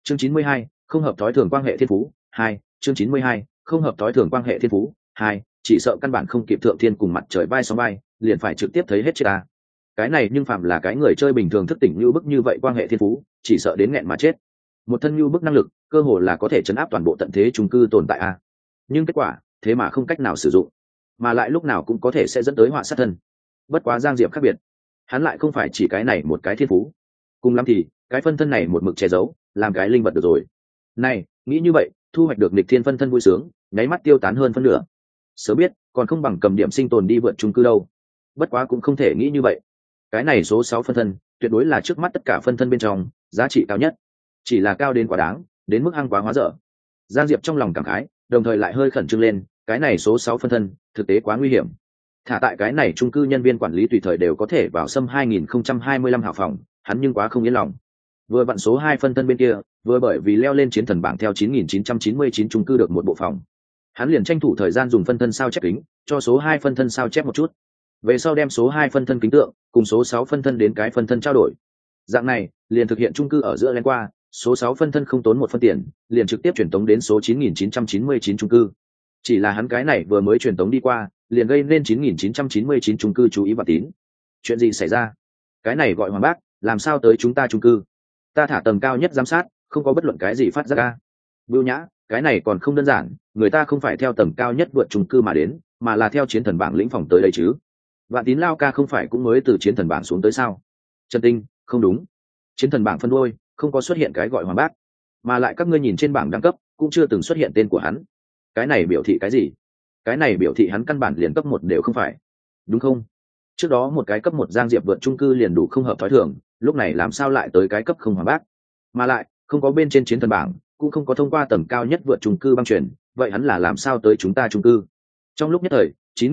chương 92, không hợp thói thường quan hệ thiên phú 2, chương 92, không hợp thói thường quan hệ thiên phú 2, chỉ sợ căn bản không kịp thượng thiên cùng mặt trời vai sóng vai, liền phải trực tiếp thấy hết chết ta. Cái này nhưng phạm là cái người chơi bình thường thức tỉnh như bức như vậy quan hệ thiên phú, chỉ sợ đến nghẹn mà chết. Một thân như bức năng lực, cơ hồ là có thể chấn áp toàn bộ tận thế chung cư tồn tại a. Nhưng kết quả, thế mà không cách nào sử dụng, mà lại lúc nào cũng có thể sẽ dẫn tới họa sát thân. Bất quá Giang Diệp khác biệt, hắn lại không phải chỉ cái này một cái thiên phú, cùng lắm thì cái phân thân này một mực che giấu, làm cái linh vật được rồi. Này, nghĩ như vậy, thu hoạch được nghịch thiên phân thân vui sướng, nháy mắt tiêu tán hơn phân nửa. Sớm biết, còn không bằng cầm điểm sinh tồn đi vượt chung cư đâu. Bất quá cũng không thể nghĩ như vậy. Cái này số 6 phân thân, tuyệt đối là trước mắt tất cả phân thân bên trong, giá trị cao nhất. Chỉ là cao đến quá đáng, đến mức hăng quá hóa dở. Giang Diệp trong lòng cảm khái, đồng thời lại hơi khẩn trương lên, cái này số 6 phân thân, thực tế quá nguy hiểm. Thả tại cái này chung cư nhân viên quản lý tùy thời đều có thể vào xâm 2025 hào phòng, hắn nhưng quá không yên lòng. Vừa vặn số 2 phân thân bên kia, vừa bởi vì leo lên chiến thần bảng theo 9999 chung cư được một bộ phòng. Hắn liền tranh thủ thời gian dùng phân thân sao chép kính, cho số 2 phân thân sao chép một chút. Về sau đem số 2 phân thân kính tượng, cùng số 6 phân thân đến cái phân thân trao đổi. Dạng này, liền thực hiện chung cư ở giữa len qua, số 6 phân thân không tốn một phân tiền, liền trực tiếp truyền tống đến số 9999 chung cư. Chỉ là hắn cái này vừa mới truyền tống đi qua, liền gây nên 9999 chung cư chú ý và tín. Chuyện gì xảy ra? Cái này gọi Hoàng Bác, làm sao tới chúng ta chung cư? Ta thả tầng cao nhất giám sát, không có bất luận cái gì phát ra ca. Bưu Nhã, cái này còn không đơn giản, người ta không phải theo tầng cao nhất vượt chung cư mà đến, mà là theo chiến thần bảng lĩnh phòng tới đây chứ. Vạn Tín Lao ca không phải cũng mới từ chiến thần bảng xuống tới sao? Trần Tinh, không đúng. Chiến thần bảng phân đôi, không có xuất hiện cái gọi Hoàng Bác, mà lại các ngươi nhìn trên bảng đẳng cấp, cũng chưa từng xuất hiện tên của hắn. Cái này biểu thị cái gì? Cái này biểu thị hắn căn bản liền cấp 1 đều không phải, đúng không? Trước đó một cái cấp 1 Giang Diệp vượt chung cư liền đủ không hợp thói thường, lúc này làm sao lại tới cái cấp không Hoàng Bác? Mà lại, không có bên trên chiến thần bảng, cũng không có thông qua tầng cao nhất vượt chung cư băng chuyển, vậy hắn là làm sao tới chúng ta chung cư? Trong lúc nhất thời,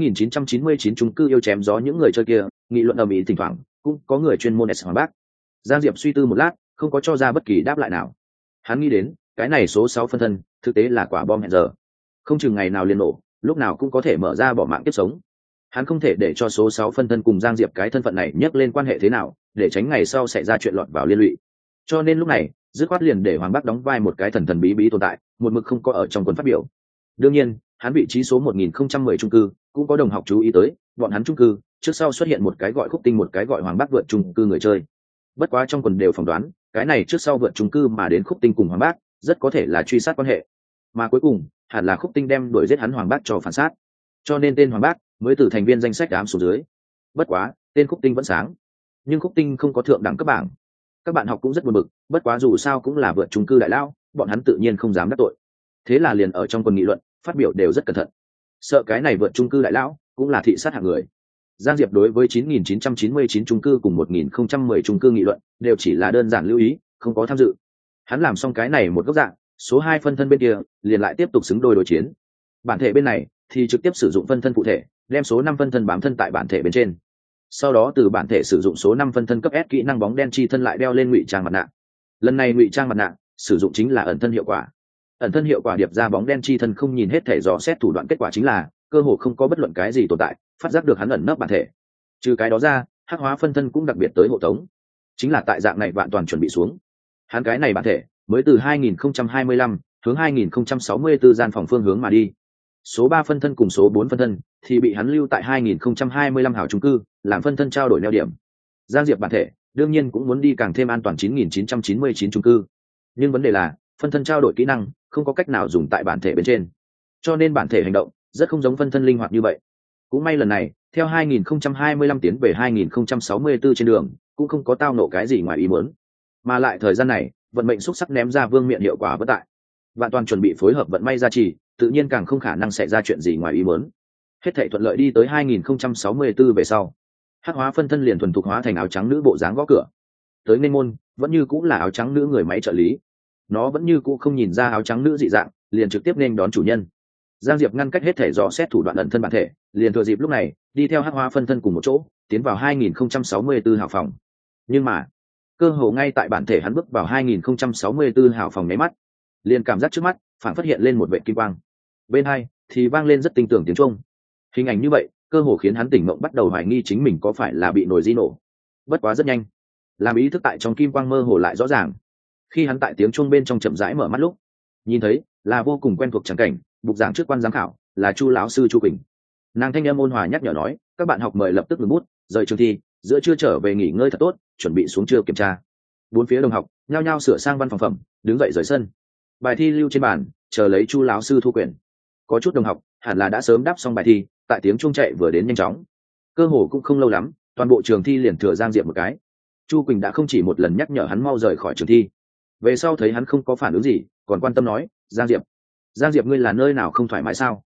9999 chung cư yêu chém gió những người chơi kia, nghị luận ầm ĩ, thỉnh thoảng cũng có người chuyên môn S Hoàng Bác. Giang Diệp suy tư một lát, không có cho ra bất kỳ đáp lại nào. Hắn nghĩ đến, cái này số 6 phân thân, thực tế là quả bom hẹn giờ. Không chừng ngày nào liền nổ, lúc nào cũng có thể mở ra bỏ mạng tiếp sống. Hắn không thể để cho số 6 phân thân cùng Giang Diệp cái thân phận này nhắc lên quan hệ thế nào, để tránh ngày sau xảy ra chuyện lọt vào liên lụy. Cho nên lúc này, dứt khoát liền để Hoàng Bắc đóng vai một cái thần thần bí bí tồn tại, một mực không có ở trong quần phát biểu. Đương nhiên, hắn vị trí số 1010 chung cư, cũng có đồng học chú ý tới, bọn hắn chung cư, trước sau xuất hiện một cái gọi Khúc Tinh, một cái gọi Hoàng Bắc vượt chung cư người chơi. Bất quá trong quần đều phỏng đoán, cái này trước sau vượt chung cư mà đến Khúc Tinh cùng Hoàng Bắc, rất có thể là truy sát quan hệ. Mà cuối cùng, hẳn là Khúc Tinh đem đuổi giết hắn Hoàng Bắc cho phản sát. Cho nên tên Hoàng Bắc mới từ thành viên danh sách ám xuống dưới. Bất quá, tên Khúc Tinh vẫn sáng, nhưng Khúc Tinh không có thượng đẳng cấp bảng. Các bạn học cũng rất buồn bực, bất quá dù sao cũng là vượt chung cư đại lao, bọn hắn tự nhiên không dám đắc tội. Thế là liền ở trong quần nghị luận, phát biểu đều rất cẩn thận. Sợ cái này vượt chung cư đại lão cũng là thị sát hạng người. Giang Diệp đối với 9999 chung cư cùng 1010 chung cư nghị luận, đều chỉ là đơn giản lưu ý, không có tham dự. Hắn làm xong cái này một góc dạng, số 2 phân thân bên kia liền lại tiếp tục xứng đôi đối chiến. Bản thể bên này thì trực tiếp sử dụng phân thân cụ thể, đem số 5 phân thân bám thân tại bản thể bên trên. Sau đó từ bản thể sử dụng số 5 phân thân cấp S kỹ năng bóng đen chi thân lại đeo lên ngụy trang mặt nạ. Lần này ngụy trang mặt nạ sử dụng chính là ẩn thân hiệu quả. Ẩn thân hiệu quả điệp ra bóng đen chi thân không nhìn hết thể dò xét thủ đoạn, kết quả chính là cơ hồ không có bất luận cái gì tồn tại phát giác được hắn ẩn nấp bản thể. Trừ cái đó ra, hắc hóa phân thân cũng đặc biệt tới hộ tống. Chính là tại dạng này vạn toàn chuẩn bị xuống, hắn cái này bản thể mới từ 2025 hướng 2064 gian phòng phương hướng mà đi. Số 3 phân thân cùng số 4 phân thân thì bị hắn lưu tại 2025 hảo chung cư, làm phân thân trao đổi neo điểm. Giang Diệp bản thể đương nhiên cũng muốn đi càng thêm an toàn 9999 chung cư. Nhưng vấn đề là, phân thân trao đổi kỹ năng không có cách nào dùng tại bản thể bên trên. Cho nên bản thể hành động rất không giống phân thân linh hoạt như vậy. Cũng may lần này, theo 2025 tiến về 2064 trên đường, cũng không có tao nộ cái gì ngoài ý muốn. Mà lại thời gian này, vận mệnh xúc sắc ném ra vương miện hiệu quả bất tại. Vạn toàn chuẩn bị phối hợp vận may gia trì, tự nhiên càng không khả năng xảy ra chuyện gì ngoài ý muốn. Hết thảy thuận lợi đi tới 2064 về sau, hắc hóa phân thân liền thuần thục hóa thành áo trắng nữ bộ dáng gõ cửa. Tới nên môn, vẫn như cũng là áo trắng nữ người máy trợ lý. Nó vẫn như cũ không nhìn ra áo trắng nữ dị dạng, liền trực tiếp nên đón chủ nhân. Giang Diệp ngăn cách hết thể dò xét thủ đoạn ẩn thân bản thể, liền thừa dịp lúc này đi theo hắc hóa phân thân cùng một chỗ tiến vào 2064 hào phòng. Nhưng mà cơ hồ ngay tại bản thể hắn bước vào 2064 hào phòng nháy mắt, liền cảm giác trước mắt phản phát hiện lên một vệ kim quang, bên hai thì vang lên rất tinh tường tiếng chuông. Hình ảnh như vậy cơ hồ khiến hắn tỉnh mộng, bắt đầu hoài nghi chính mình có phải là bị nổi di nổ. Bất quá rất nhanh, làm ý thức tại trong kim quang mơ hồ lại rõ ràng. Khi hắn tại tiếng chuông bên trong chậm rãi mở mắt lúc, nhìn thấy là vô cùng quen thuộc trắng cảnh, bục giảng trước quan giám khảo là Chu lão sư Chu Quỳnh. Nàng thanh âm ôn hòa nhắc nhở nói, các bạn học mời lập tức ngừng bút, rời trường thi, giữa trưa trở về nghỉ ngơi thật tốt, chuẩn bị xuống trưa kiểm tra. Bốn phía đồng học nhao nhao sửa sang văn phòng phẩm, đứng dậy rời sân. Bài thi lưu trên bàn, chờ lấy Chu lão sư thu quyển. Có chút đồng học hẳn là đã sớm đáp xong bài thi, tại tiếng chuông chạy vừa đến nhanh chóng. Cơ hồ cũng không lâu lắm, toàn bộ trường thi liền thừa Giang Diệp một cái. Chu Quỳnh đã không chỉ một lần nhắc nhở hắn mau rời khỏi trường thi. Về sau thấy hắn không có phản ứng gì, còn quan tâm nói, Giang Diệp ngươi là nơi nào không thoải mái sao?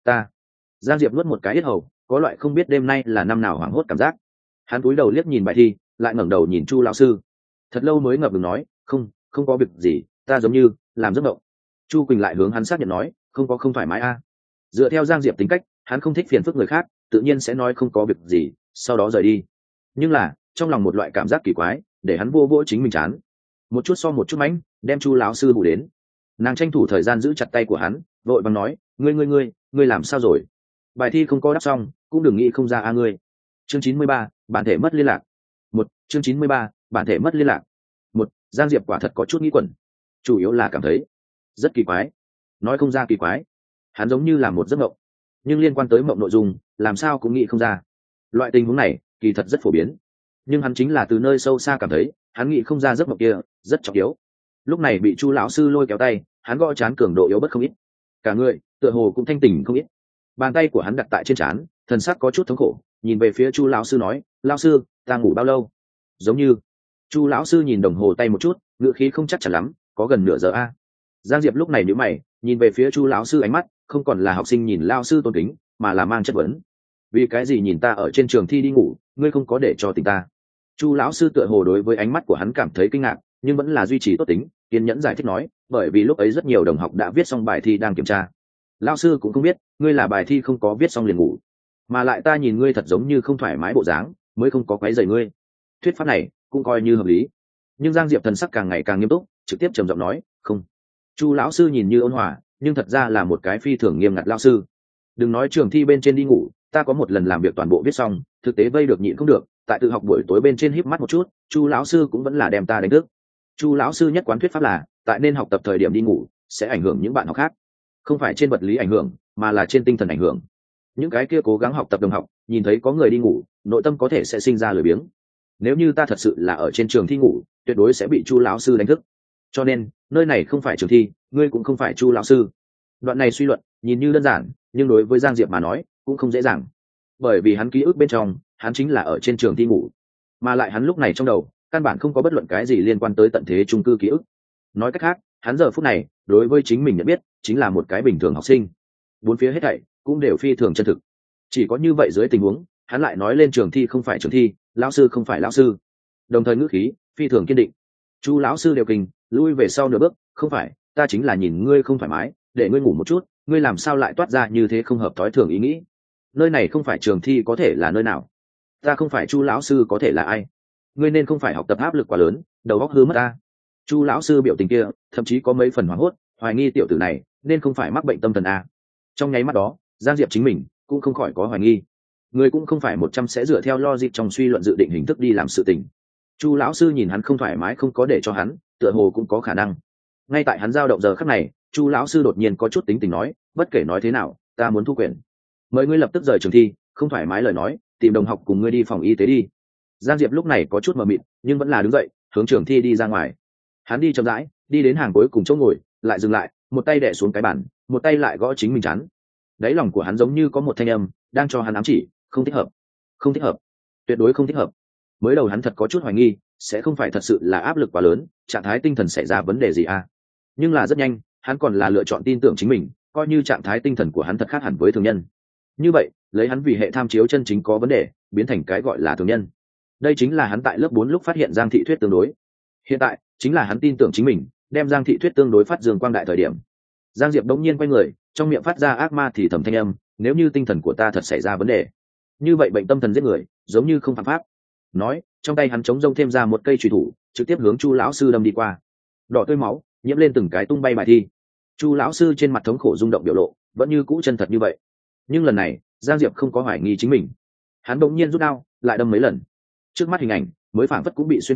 Giang Diệp nuốt một cái yết hầu, có loại không biết đêm nay là năm nào hoảng hốt cảm giác. Hắn cúi đầu liếc nhìn bài thi, lại ngẩng đầu nhìn Chu lão sư. Thật lâu mới ngập ngừng nói, không có việc gì, ta giống như làm giấc mộng. Chu Quỳnh lại hướng hắn xác nhận nói, không thoải mái a. Dựa theo Giang Diệp tính cách, hắn không thích phiền phức người khác, tự nhiên sẽ nói không có việc gì, sau đó rời đi. Nhưng là trong lòng một loại cảm giác kỳ quái, để hắn vô vỗ chính mình chán. Một chút so một chút mánh, đem Chu lão sư hù đến. Nàng tranh thủ thời gian giữ chặt tay của hắn, vội vàng nói, ngươi làm sao rồi? Bài thi không có đáp xong, cũng đừng nghĩ không ra a ngươi. Chương 93, bản thể mất liên lạc. Chương 93, bản thể mất liên lạc. Giang Diệp quả thật có chút nghĩ quẩn, chủ yếu là cảm thấy rất kỳ quái, nói không ra kỳ quái. Hắn giống như là một giấc mộng, nhưng liên quan tới mộng nội dung làm sao cũng nghĩ không ra. Loại tình huống này kỳ thật rất phổ biến, nhưng hắn chính là từ nơi sâu xa cảm thấy hắn nghĩ không ra giấc mộng kia rất trọng yếu. Lúc này bị Chu lão sư lôi kéo tay, hắn gõ chán cường độ yếu bất không ít, cả người tựa hồ cũng thanh tỉnh không ít. Bàn tay của hắn đặt tại trên trán, thần sắc có chút thống khổ, nhìn về phía Chu lão sư nói, lão sư ta ngủ bao lâu? Giống như Chu lão sư nhìn đồng hồ tay một chút, ngữ khí không chắc chắn lắm, có gần nửa giờ a. Giang Diệp lúc này nhíu mày, nhìn về phía Chu lão sư, ánh mắt không còn là học sinh nhìn lão sư tôn kính, mà là mang chất vấn. Vì cái gì nhìn ta ở trên trường thi đi ngủ, ngươi không có để cho tỉnh ta? Chu lão sư tựa hồ đối với ánh mắt của hắn cảm thấy kinh ngạc, nhưng vẫn là duy trì tốt tính, kiên nhẫn giải thích nói, bởi vì lúc ấy rất nhiều đồng học đã viết xong bài thi đang kiểm tra. Lão sư cũng không biết ngươi là bài thi không có viết xong liền ngủ, mà lại ta nhìn ngươi thật giống như không thoải mái bộ dáng, mới không có quấy rầy ngươi. Thuyết pháp này cũng coi như hợp lý. Nhưng Giang Diệp thần sắc càng ngày càng nghiêm túc, trực tiếp trầm giọng nói, không. Chu lão sư nhìn như ôn hòa, nhưng thật ra là một cái phi thường nghiêm ngặt lão sư. Đừng nói trường thi bên trên đi ngủ, ta có một lần làm việc toàn bộ viết xong, thực tế vây được nhịn không được, tại tự học buổi tối bên trên híp mắt một chút, Chu lão sư cũng vẫn là đem ta đánh thức. Chu lão sư nhất quán thuyết pháp là, tại nên học tập thời điểm đi ngủ sẽ ảnh hưởng những bạn học khác, không phải trên vật lý ảnh hưởng, mà là trên tinh thần ảnh hưởng. Những cái kia cố gắng học tập đồng học nhìn thấy có người đi ngủ, nội tâm có thể sẽ sinh ra lười biếng. Nếu như ta thật sự là ở trên trường thi ngủ, tuyệt đối sẽ bị Chu lão sư đánh thức. Cho nên nơi này không phải trường thi, ngươi cũng không phải Chu lão sư. Đoạn này suy luận nhìn như đơn giản, nhưng đối với Giang Diệp mà nói cũng không dễ dàng, bởi vì hắn ký ức bên trong hắn chính là ở trên trường thi ngủ, mà lại hắn lúc này trong đầu căn bản không có bất luận cái gì liên quan tới tận thế chung cư ký ức. Nói cách khác, hắn giờ phút này đối với chính mình nhận biết chính là một cái bình thường học sinh, bốn phía hết thảy cũng đều phi thường chân thực. Chỉ có như vậy dưới tình huống, hắn lại nói lên trường thi không phải trường thi, lão sư không phải lão sư, đồng thời ngữ khí phi thường kiên định. Chu lão sư đều kinh, lui về sau nửa bước, không phải, ta chính là nhìn ngươi không thoải mái, để ngươi ngủ một chút, ngươi làm sao lại toát ra như thế không hợp thói thường ý nghĩ? Nơi này không phải trường thi có thể là nơi nào? Ta không phải Chu lão sư có thể là ai? Ngươi nên không phải học tập áp lực quá lớn, đầu óc hư mất ta. Chu lão sư biểu tình kia thậm chí có mấy phần hoảng hốt, hoài nghi tiểu tử này nên không phải mắc bệnh tâm thần a. Trong nháy mắt đó, Giang Diệp chính mình cũng không khỏi có hoài nghi, người cũng không phải 100 sẽ dựa theo logic trong suy luận dự định hình thức đi làm sự tình. Chu lão sư nhìn hắn không thoải mái, không có để cho hắn, tựa hồ cũng có khả năng. Ngay tại hắn dao động giờ khắc này, Chu lão sư đột nhiên có chút tính tình nói, bất kể nói thế nào, ta muốn thu quyền, mời ngươi lập tức rời trường thi, không thoải mái lời nói, tìm đồng học cùng ngươi đi phòng y tế đi. Giang Diệp lúc này có chút mờ mịt, nhưng vẫn là đứng dậy, hướng trường thi đi ra ngoài. Hắn đi chậm rãi, đi đến hàng cuối cùng chỗ ngồi, lại dừng lại, một tay đè xuống cái bàn, một tay lại gõ chính mình trán. Đáy lòng của hắn giống như có một thanh âm đang cho hắn ám chỉ, không thích hợp, không thích hợp, tuyệt đối không thích hợp. Mới đầu hắn thật có chút hoài nghi, sẽ không phải thật sự là áp lực quá lớn, trạng thái tinh thần xảy ra vấn đề gì à? Nhưng là rất nhanh, hắn còn là lựa chọn tin tưởng chính mình, coi như trạng thái tinh thần của hắn thật khác hẳn với thường nhân. Như vậy, lấy hắn vì hệ tham chiếu chân chính có vấn đề, biến thành cái gọi là thường nhân. Đây chính là hắn tại lớp 4 lúc phát hiện Giang thị thuyết tương đối. Hiện tại, chính là hắn tin tưởng chính mình, đem Giang thị thuyết tương đối phát dương quang đại thời điểm. Giang Diệp đống nhiên quay người, trong miệng phát ra ác ma thì thầm thanh âm, nếu như tinh thần của ta thật xảy ra vấn đề, như vậy bệnh tâm thần giết người, giống như không phạm pháp. Nói, trong tay hắn chống rông thêm ra một cây chùy thủ, trực tiếp hướng Chu lão sư đâm đi qua. Đỏ tươi máu nhiễm lên từng cái tung bay bài thi. Chu lão sư trên mặt thống khổ rung động biểu lộ, vẫn như cũ chân thật như vậy. Nhưng lần này, Giang Diệp không có hoài nghi chính mình. Hắn bỗng nhiên rút đao, lại đâm mấy lần. Trước mắt hình ảnh mới phảng phất cũng bị xuyên phá,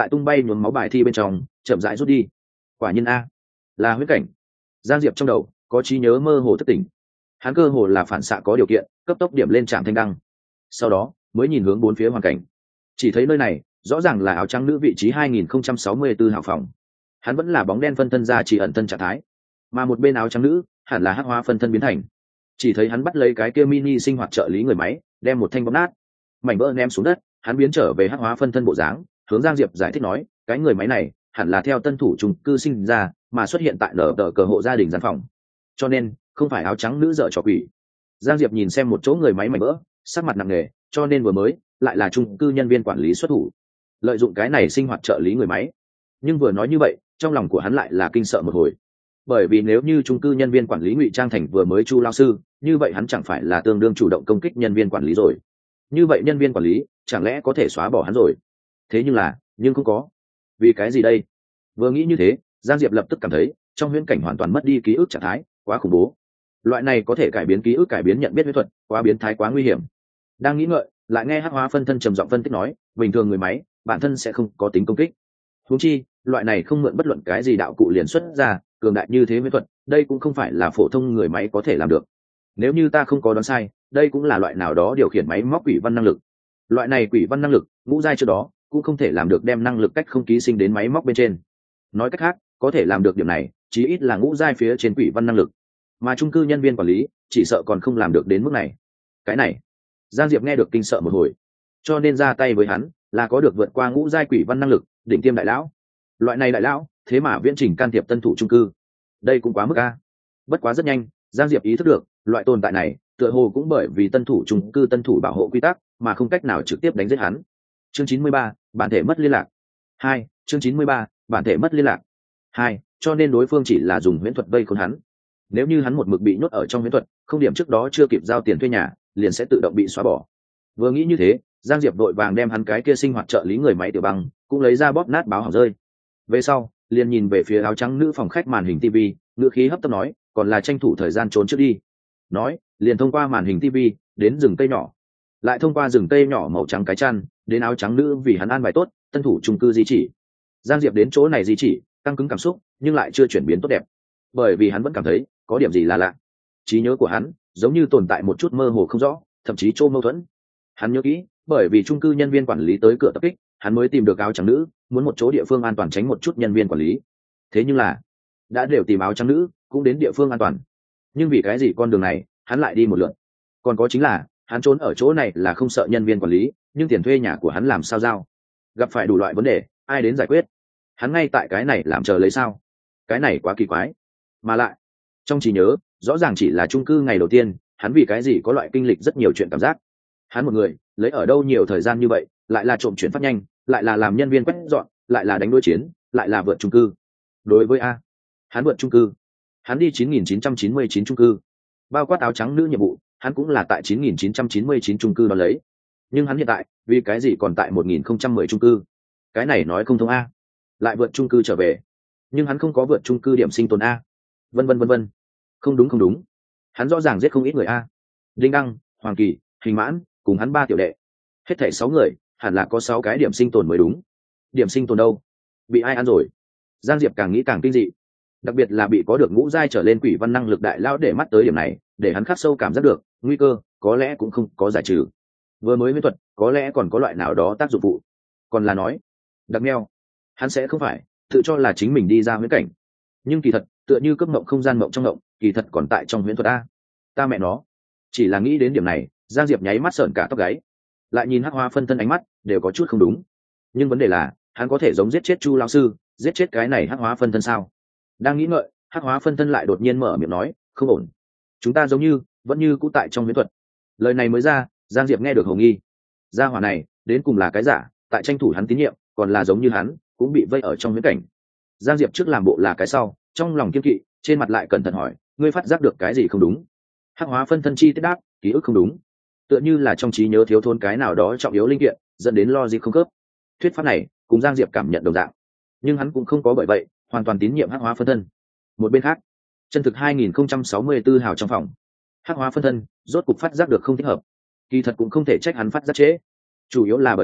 tại tung bay nhuốm máu bài thi bên trong chậm rãi rút đi. Quả nhiên a, là huyễn cảnh. Giang Diệp trong đầu có trí nhớ mơ hồ thất tỉnh, hắn cơ hồ là phản xạ có điều kiện cấp tốc điểm lên trạm thanh đăng, sau đó mới nhìn hướng bốn phía hoàn cảnh, chỉ thấy nơi này rõ ràng là áo trắng nữ vị trí 2064 hào phòng. Hắn vẫn là bóng đen phân thân ra chỉ ẩn thân trạng thái, mà một bên áo trắng nữ hẳn là hắc hóa phân thân biến thành. Chỉ thấy hắn bắt lấy cái kia mini sinh hoạt trợ lý người máy, đem một thanh bóp nát, mảnh vỡ ném xuống đất. Hắn biến trở về hắc hóa phân thân bộ dáng, hướng Giang Diệp giải thích nói, cái người máy này hẳn là theo tân thủ chung cư sinh ra mà xuất hiện tại nở tờ cờ hộ gia đình gian phòng, cho nên không phải áo trắng nữ dợ trò quỷ. Giang Diệp nhìn xem một chỗ người máy mảnh vỡ, sắc mặt nặng nề, cho nên vừa mới lại là chung cư nhân viên quản lý xuất thủ, lợi dụng cái này sinh hoạt trợ lý người máy. Nhưng vừa nói như vậy, trong lòng của hắn lại là kinh sợ một hồi, bởi vì nếu như chung cư nhân viên quản lý ngụy trang thành vừa mới Chu lao sư, như vậy hắn chẳng phải là tương đương chủ động công kích nhân viên quản lý rồi? Như vậy nhân viên quản lý chẳng lẽ có thể xóa bỏ hắn rồi? Thế nhưng không có. Vì cái gì đây? Vừa nghĩ như thế, Giang Diệp lập tức cảm thấy trong huyễn cảnh hoàn toàn mất đi ký ức trạng thái, quá khủng bố. Loại này có thể cải biến ký ức, cải biến nhận biết huyễn thuật, quá biến thái, quá nguy hiểm. Đang nghĩ ngợi, lại nghe hắc hóa phân thân trầm giọng phân tích nói, bình thường người máy bản thân sẽ không có tính công kích, huống chi loại này không mượn bất luận cái gì đạo cụ liền xuất ra cường đại như thế huyễn thuật, đây cũng không phải là phổ thông người máy có thể làm được. Nếu như ta không có đoán sai, đây cũng là loại nào đó điều khiển máy móc quỷ văn năng lực. Loại này quỷ văn năng lực ngũ giai trước đó cũng không thể làm được đem năng lực cách không ký sinh đến máy móc bên trên. Nói cách khác, có thể làm được điểm này chí ít là ngũ giai phía trên quỷ văn năng lực, mà chung cư nhân viên quản lý chỉ sợ còn không làm được đến mức này. Cái này Giang Diệp nghe được kinh sợ một hồi, cho nên ra tay với hắn là có được vượt qua ngũ giai quỷ văn năng lực đỉnh tiêm đại lão. Loại này đại lão thế mà viễn trình can thiệp tân thủ chung cư, đây cũng quá mức a. Bất quá rất nhanh Giang Diệp ý thức được loại tồn tại này tựa hồ cũng bởi vì tân thủ chung cư tân thủ bảo hộ quy tắc mà không cách nào trực tiếp đánh giết hắn. Chương 93, bản thể mất liên lạc 2. Chương 93, bản thể mất liên lạc 2. Cho nên đối phương chỉ là dùng huyễn thuật vây khốn hắn. Nếu như hắn một mực bị nhốt ở trong huyễn thuật, không điểm trước đó chưa kịp giao tiền thuê nhà, liền sẽ tự động bị xóa bỏ. Vừa nghĩ như thế, Giang Diệp đội vàng đem hắn cái kia sinh hoạt trợ lý người máy Tiểu Băng cũng lấy ra bóp nát báo hỏng rơi. Về sau liền nhìn về phía áo trắng nữ phòng khách màn hình TV, ngữ khí hấp tấp nói, còn là tranh thủ thời gian trốn trước đi. Nói liền thông qua màn hình TV đến rừng cây nhỏ, lại thông qua rừng cây nhỏ màu trắng cái chăn đến áo trắng nữ vì hắn an bài tốt tân thủ chung cư di chỉ. Giang Diệp đến chỗ này di chỉ căng cứng cảm xúc nhưng lại chưa chuyển biến tốt đẹp, bởi vì hắn vẫn cảm thấy có điểm gì là lạ. Trí nhớ của hắn giống như tồn tại một chút mơ hồ không rõ, thậm chí chỗ mâu thuẫn. Hắn nhớ kỹ, bởi vì chung cư nhân viên quản lý tới cửa tập kích, hắn mới tìm được áo trắng nữ, muốn một chỗ địa phương an toàn tránh một chút nhân viên quản lý. Thế nhưng là đã đều tìm áo trắng nữ, cũng đến địa phương an toàn, nhưng vì cái gì con đường này hắn lại đi một lượt? Còn có chính là hắn trốn ở chỗ này là không sợ nhân viên quản lý, nhưng tiền thuê nhà của hắn làm sao giao? Gặp phải đủ loại vấn đề, ai đến giải quyết? Hắn ngay tại cái này làm chờ lấy sao? Cái này quá kỳ quái. Mà lại trong trí nhớ rõ ràng chỉ là chung cư ngày đầu tiên, hắn vì cái gì có loại kinh lịch rất nhiều chuyện cảm giác. Hắn một người lấy ở đâu nhiều thời gian như vậy, lại là trộm chuyển phát nhanh, lại là làm nhân viên quét dọn, lại là đánh đối chiến, lại là vượt chung cư. Đối với hắn vượt chung cư, hắn đi 9999 chung cư, bao quát áo trắng nữ nhiệm vụ, hắn cũng là tại 9999 chung cư đó lấy. Nhưng hắn hiện tại vì cái gì còn tại 1010 chung cư? Cái này nói không thông a. Lại vượt chung cư trở về, nhưng hắn không có vượt chung cư điểm sinh tồn a. Vân vân. Không đúng, hắn rõ ràng giết không ít người a. Đinh Đăng, Hoàng Kỳ, Hình Mãn cùng hắn 3 tiểu đệ, hết thảy 6 người, hẳn là có 6 cái điểm sinh tồn mới đúng. Điểm sinh tồn đâu? Bị ai ăn rồi? Giang Diệp càng nghĩ càng kinh dị, đặc biệt là bị có được ngũ giai trở lên quỷ văn năng lực đại lão để mắt tới điểm này, để hắn khắc sâu cảm giác được nguy cơ có lẽ cũng không có giải trừ. Vừa mới huyễn thuật có lẽ còn có loại nào đó tác dụng phụ, còn là nói đặc meo, hắn sẽ không phải tự cho là chính mình đi ra huyễn cảnh, nhưng kỳ thật tựa như cướp mộng không gian mộng trong mộng, kỳ thật còn tại trong huyễn thuật a. Ta mẹ nó. Chỉ là nghĩ đến điểm này, Giang Diệp nháy mắt sởn cả tóc gáy, lại nhìn hắc hóa phân thân ánh mắt đều có chút không đúng. Nhưng vấn đề là hắn có thể giống giết chết Chu lão sư, giết chết cái này hắc hóa phân thân sao? Đang nghĩ ngợi, hắc hóa phân thân lại đột nhiên mở miệng nói, không ổn, chúng ta giống như vẫn như cũ tại trong huyễn thuật. Lời này mới ra, Giang Diệp nghe được hồ nghi, gia hỏa này đến cùng là cái giả, tại tranh thủ hắn tín nhiệm, còn là giống như hắn cũng bị vây ở trong huyễn cảnh. Giang Diệp trước làm bộ là cái sau, trong lòng kiên kỵ, trên mặt lại cẩn thận hỏi, ngươi phát giác được cái gì không đúng? Hắc hóa phân thân chi tiết đáp, ký ức không đúng, tựa như là trong trí nhớ thiếu thốn cái nào đó trọng yếu linh kiện, dẫn đến logic không khớp. Thuyết pháp này cùng Giang Diệp cảm nhận đồng dạng, nhưng hắn cũng không có bởi vậy hoàn toàn tín nhiệm hắc hóa phân thân. Một bên khác, chân thực 2064 hào trong phòng, hắc hóa phân thân rốt cục phát giác được không thích hợp. Kỳ thật cũng không thể trách hắn phát giác trễ, chủ yếu là bởi vì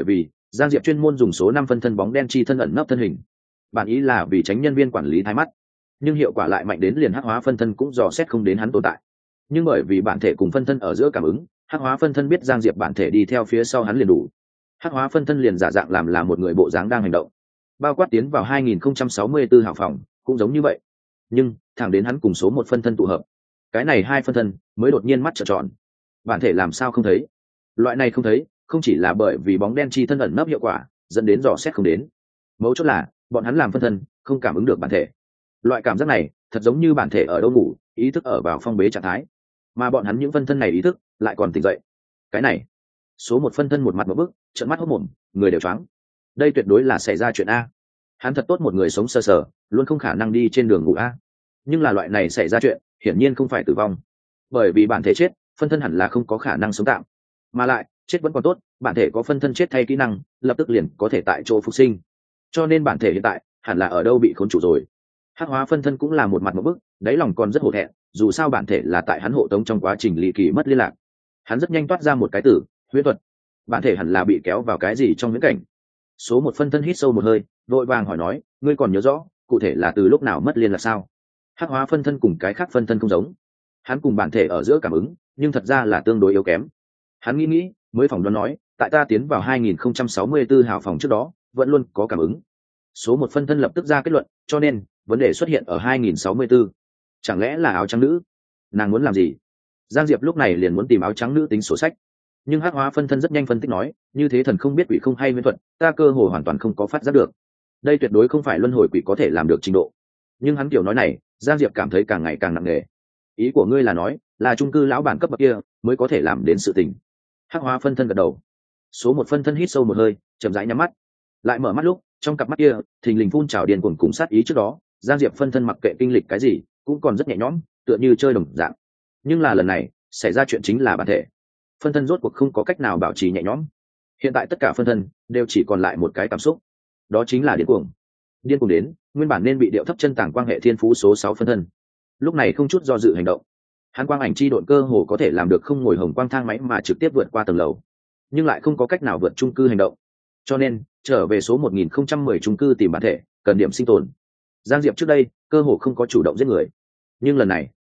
Giang Diệp chuyên môn dùng số 5 phân thân bóng đen chi thân ẩn nấp thân hình, bản ý là vì tránh nhân viên quản lý thái mắt, nhưng hiệu quả lại mạnh đến liền hắc hóa phân thân cũng dò xét không đến hắn tồn tại. Nhưng bởi vì bản thể cùng phân thân ở giữa cảm ứng, hắc hóa phân thân biết Giang Diệp bản thể đi theo phía sau hắn liền đủ. Hắc hóa phân thân liền giả dạng làm là một người bộ dáng đang hành động, bao quát tiến vào 2064 hào phòng cũng giống như vậy. Nhưng thẳng đến hắn cùng số 1 phân thân tụ hợp, cái này hai phân thân mới đột nhiên mắt trợn tròn. Bản thể làm sao không thấy? Loại này không thấy không chỉ là bởi vì bóng đen chi thân ẩn nấp hiệu quả dẫn đến dò xét không đến, mấu chốt là bọn hắn làm phân thân không cảm ứng được bản thể. Loại cảm giác này thật giống như bản thể ở đâu ngủ, ý thức ở vào phong bế trạng thái, mà bọn hắn những phân thân này ý thức lại còn tỉnh dậy. Cái này, số 1 phân thân một mặt một bức, trợn mắt hốt mồm, người đều choáng. Đây tuyệt đối là xảy ra chuyện a. Hắn thật tốt một người sống sơ sờ, luôn không khả năng đi trên đường ngủ a. Nhưng là loại này xảy ra chuyện, hiển nhiên không phải tử vong, bởi vì bản thể chết, phân thân hẳn là không có khả năng sống tạm, mà lại chết vẫn còn tốt, bản thể có phân thân chết thay kỹ năng, lập tức liền có thể tại chỗ phục sinh, cho nên bản thể hiện tại hẳn là ở đâu bị khốn chủ rồi. Hắc hóa phân thân cũng là một mặt một bức, đáy lòng còn rất hổ thẹn, dù sao bản thể là tại hắn hộ tống trong quá trình ly kỳ mất liên lạc. Hắn rất nhanh toát ra một cái từ huyễn thuật, bản thể hẳn là bị kéo vào cái gì trong viễn cảnh. Số 1 phân thân hít sâu một hơi, vội vàng hỏi nói, ngươi còn nhớ rõ cụ thể là từ lúc nào mất liên lạc sao? Hắc hóa phân thân cùng cái khác phân thân không giống, hắn cùng bản thể ở giữa cảm ứng nhưng thật ra là tương đối yếu kém. Hắn nghĩ mới phỏng đoán nói, tại ta tiến vào 2064 hào phòng trước đó vẫn luôn có cảm ứng. Số 1 phân thân lập tức ra kết luận, cho nên vấn đề xuất hiện ở 2064. Chẳng lẽ là áo trắng nữ? Nàng muốn làm gì? Giang Diệp lúc này liền muốn tìm áo trắng nữ tính sổ sách, nhưng hắc hóa phân thân rất nhanh phân tích nói, như thế thần không biết quỷ không hay huyễn thuật, ta cơ hồ hoàn toàn không có phát giác được. Đây tuyệt đối không phải luân hồi quỷ có thể làm được trình độ. Nhưng hắn kiểu nói này, Giang Diệp cảm thấy càng ngày càng nặng nề. Ý của ngươi là nói, là chung cư lão bản cấp bậc kia mới có thể làm đến sự tình? Hắc hóa phân thân gật đầu. Số 1 phân thân hít sâu một hơi, chậm rãi nhắm mắt, lại mở mắt lúc trong cặp mắt kia thình lình phun trào điên cuồng cùng sát ý. Trước đó Giang Diệp phân thân mặc kệ kinh lịch cái gì cũng còn rất nhẹ nhõm, tựa như chơi đồng dạng, nhưng là lần này xảy ra chuyện chính là bản thể phân thân rốt cuộc không có cách nào bảo trì nhẹ nhõm. Hiện tại tất cả phân thân đều chỉ còn lại một cái cảm xúc, đó chính là điên cuồng. Điên cuồng đến nguyên bản nên bị điệu thấp chân tàng quang hệ thiên phú số 6 phân thân lúc này không chút do dự hành động. Hắn quang ảnh chi độn cơ hồ có thể làm được không ngồi hồng quang thang máy mà trực tiếp vượt qua tầng lầu, nhưng lại không có cách nào vượt chung cư hành động, cho nên trở về số 1010 chung cư tìm bản thể cần điểm sinh tồn. Giang Diệp trước đây cơ hồ không có chủ động giết người, nhưng lần này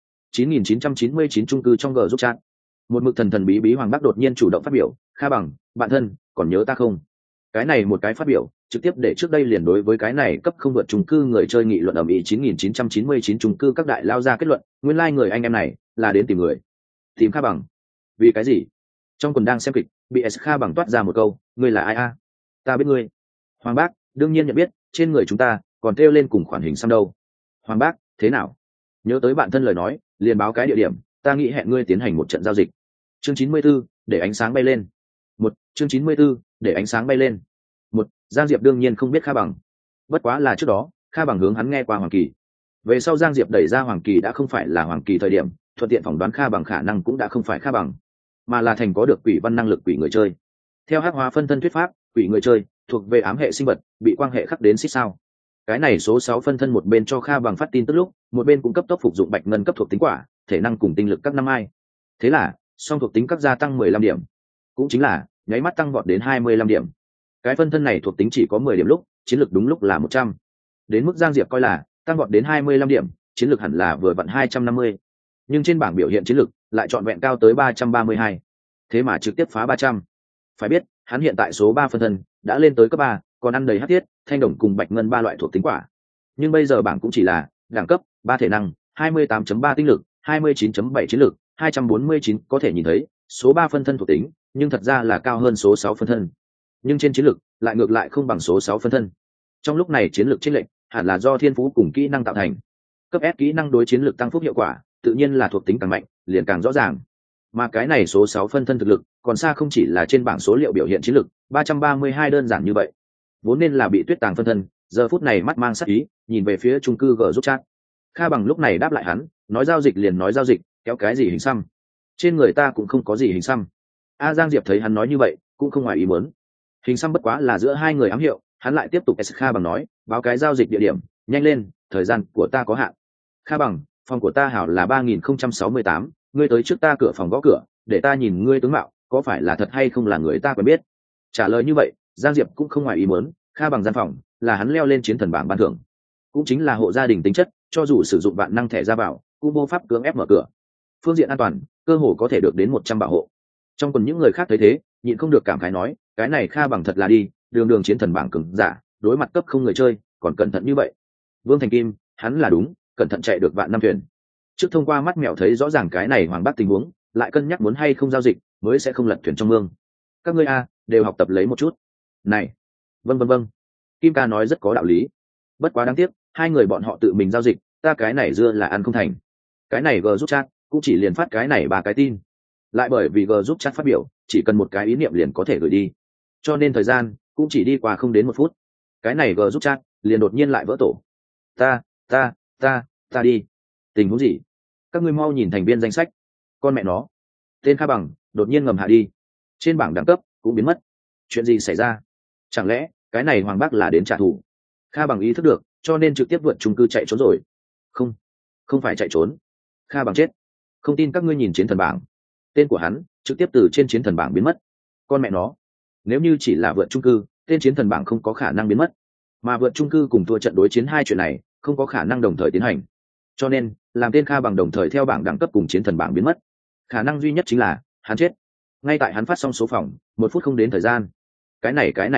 9999 chung cư trong group chat, một mực thần bí bí Hoàng Bắc đột nhiên chủ động phát biểu, Kha Bằng, bạn thân, còn nhớ ta không? Cái này một cái phát biểu trực tiếp để trước đây liền đối với cái này cấp không vượt chung cư người chơi nghị luận ầm ĩ. 9999 chung cư các đại lao ra kết luận, nguyên lai người anh em này là đến tìm người. Tìm Kha Bằng? Vì cái gì? Trong quần đang xem kịch, bị Kha Bằng toát ra một câu, ngươi là ai a? Ta biết ngươi. Hoàng Bác đương nhiên nhận biết, trên người chúng ta còn treo lên cùng khoản hình xăm đâu. Hoàng Bác, thế nào? Nhớ tới bạn thân lời nói, liền báo cái địa điểm, ta nghĩ hẹn ngươi tiến hành một trận giao dịch. Chương 94, để ánh sáng bay lên. Chương 94, để ánh sáng bay lên. Giang Diệp đương nhiên không biết Kha Bằng, bất quá là trước đó Kha Bằng hướng hắn nghe qua Hoàng Kỳ, về sau Giang Diệp đẩy ra Hoàng Kỳ đã không phải là Hoàng Kỳ thời điểm, thuận tiện phỏng đoán Kha Bằng khả năng cũng đã không phải Kha Bằng, mà là thành có được quỷ văn năng lực quỷ người chơi. Theo hắc hóa phân thân thuyết pháp, quỷ người chơi thuộc về ám hệ sinh vật, bị quang hệ khắc đến xích sao. Cái này số 6 phân thân một bên cho Kha Bằng phát tin tức lúc, một bên cũng cấp tốc phục dụng bạch ngân cấp thuộc tính quả, thể năng cùng tinh lực các năm ai. Thế là song thuộc tính các gia tăng 15 điểm, cũng chính là nháy mắt tăng vọt đến 25 điểm. Cái phân thân này thuộc tính chỉ có 10 điểm lúc, chiến lược đúng lúc là 100. Đến mức Giang Diệp coi là tăng vọt đến 25 điểm, chiến lược hẳn là vừa vặn 250. Nhưng trên bảng biểu hiện chiến lược lại trọn vẹn cao tới 332. Thế mà trực tiếp phá 300. Phải biết, hắn hiện tại số 3 phân thân đã lên tới cấp 3, còn ăn đầy hắc thiết, thanh đồng cùng bạch ngân ba loại thuộc tính quả. Nhưng bây giờ bảng cũng chỉ là đẳng cấp 3 thể năng, 28.3 tinh lực, 29.7 chiến lược, 249, có thể nhìn thấy, số 3 phân thân thuộc tính, nhưng thật ra là cao hơn số 6 phân thân. Nhưng trên chiến lược lại ngược lại không bằng số 6 phân thân. Trong lúc này chiến lược chênh lệch hẳn là do thiên phú cùng kỹ năng tạo thành. Cấp S kỹ năng đối chiến lược tăng phúc hiệu quả, tự nhiên là thuộc tính càng mạnh, liền càng rõ ràng. Mà cái này số 6 phân thân thực lực, còn xa không chỉ là trên bảng số liệu biểu hiện chiến lược 332 đơn giản như vậy. Vốn nên là bị tuyết tàng phân thân, giờ phút này mắt mang sắc ý, nhìn về phía chung cư group chat. Kha Bằng lúc này đáp lại hắn, nói giao dịch liền nói giao dịch, kéo cái gì hình xăm? Trên người ta cũng không có gì hình xăm. Giang Diệp thấy hắn nói như vậy, cũng không ngoài ý muốn. Hình xăm bất quá là giữa hai người ám hiệu, hắn lại tiếp tục Kha Bằng nói, báo cái giao dịch địa điểm, nhanh lên, thời gian của ta có hạn. Kha Bằng, phòng của ta hảo là 3068, ngươi tới trước ta cửa phòng gõ cửa, để ta nhìn ngươi tướng mạo, có phải là thật hay không là người ta quen biết. Trả lời như vậy, Giang Diệp cũng không ngoài ý muốn, Kha Bằng gian phòng là hắn leo lên chiến thần bảng ban thưởng, cũng chính là hộ gia đình tính chất, cho dù sử dụng vạn năng thẻ ra vào cũng vô pháp cưỡng ép mở cửa. Phương diện an toàn cơ hồ có thể được đến 100 bảo hộ. Trong quần những người khác thấy thế nhịn không được cảm khái nói, cái này Kha Bằng thật là đi đường đường chiến thần bảng cường giả, đối mặt cấp không người chơi còn cẩn thận như vậy. Vương Thành Kim hắn là đúng, cẩn thận chạy được vạn năm thuyền. Trước thông qua mắt mèo thấy rõ ràng cái này Hoàng Bác tình huống, lại cân nhắc muốn hay không giao dịch mới sẽ không lật thuyền trong mương. Các ngươi a đều học tập lấy một chút này. Vâng, Kim ca nói rất có đạo lý, bất quá đáng tiếc hai người bọn họ tự mình giao dịch, ta cái này dưa là ăn không thành. Cái này g giúp chat cũng chỉ liền phát cái này 3 cái tin, lại bởi vì g giúp chat phát biểu chỉ cần một cái ý niệm liền có thể gửi đi, cho nên thời gian cũng chỉ đi qua không đến 1 phút, cái này g giúp chat liền đột nhiên lại vỡ tổ. Ta đi, tình huống gì? Các ngươi mau nhìn thành viên danh sách, con mẹ nó, tên Kha Bằng đột nhiên ngầm hạ đi, trên bảng đẳng cấp cũng biến mất. Chuyện gì xảy ra? Chẳng lẽ cái này Hoàng Bác là đến trả thù? Kha Bằng ý thức được, cho nên trực tiếp vượt chung cư chạy trốn rồi. Không phải chạy trốn, Kha Bằng chết. Không tin các ngươi nhìn chiến thần bảng, tên của hắn trực tiếp từ trên chiến thần bảng biến mất. Con mẹ nó, nếu như chỉ là vượt chung cư, tên chiến thần bảng không có khả năng biến mất, mà vượt chung cư cùng thua trận đối chiến hai chuyện này không có khả năng đồng thời tiến hành, cho nên làm tên Kha Bằng đồng thời theo bảng đẳng cấp cùng chiến thần bảng biến mất, khả năng duy nhất chính là hắn chết ngay tại hắn phát xong số phòng 1 phút không đến thời gian. Cái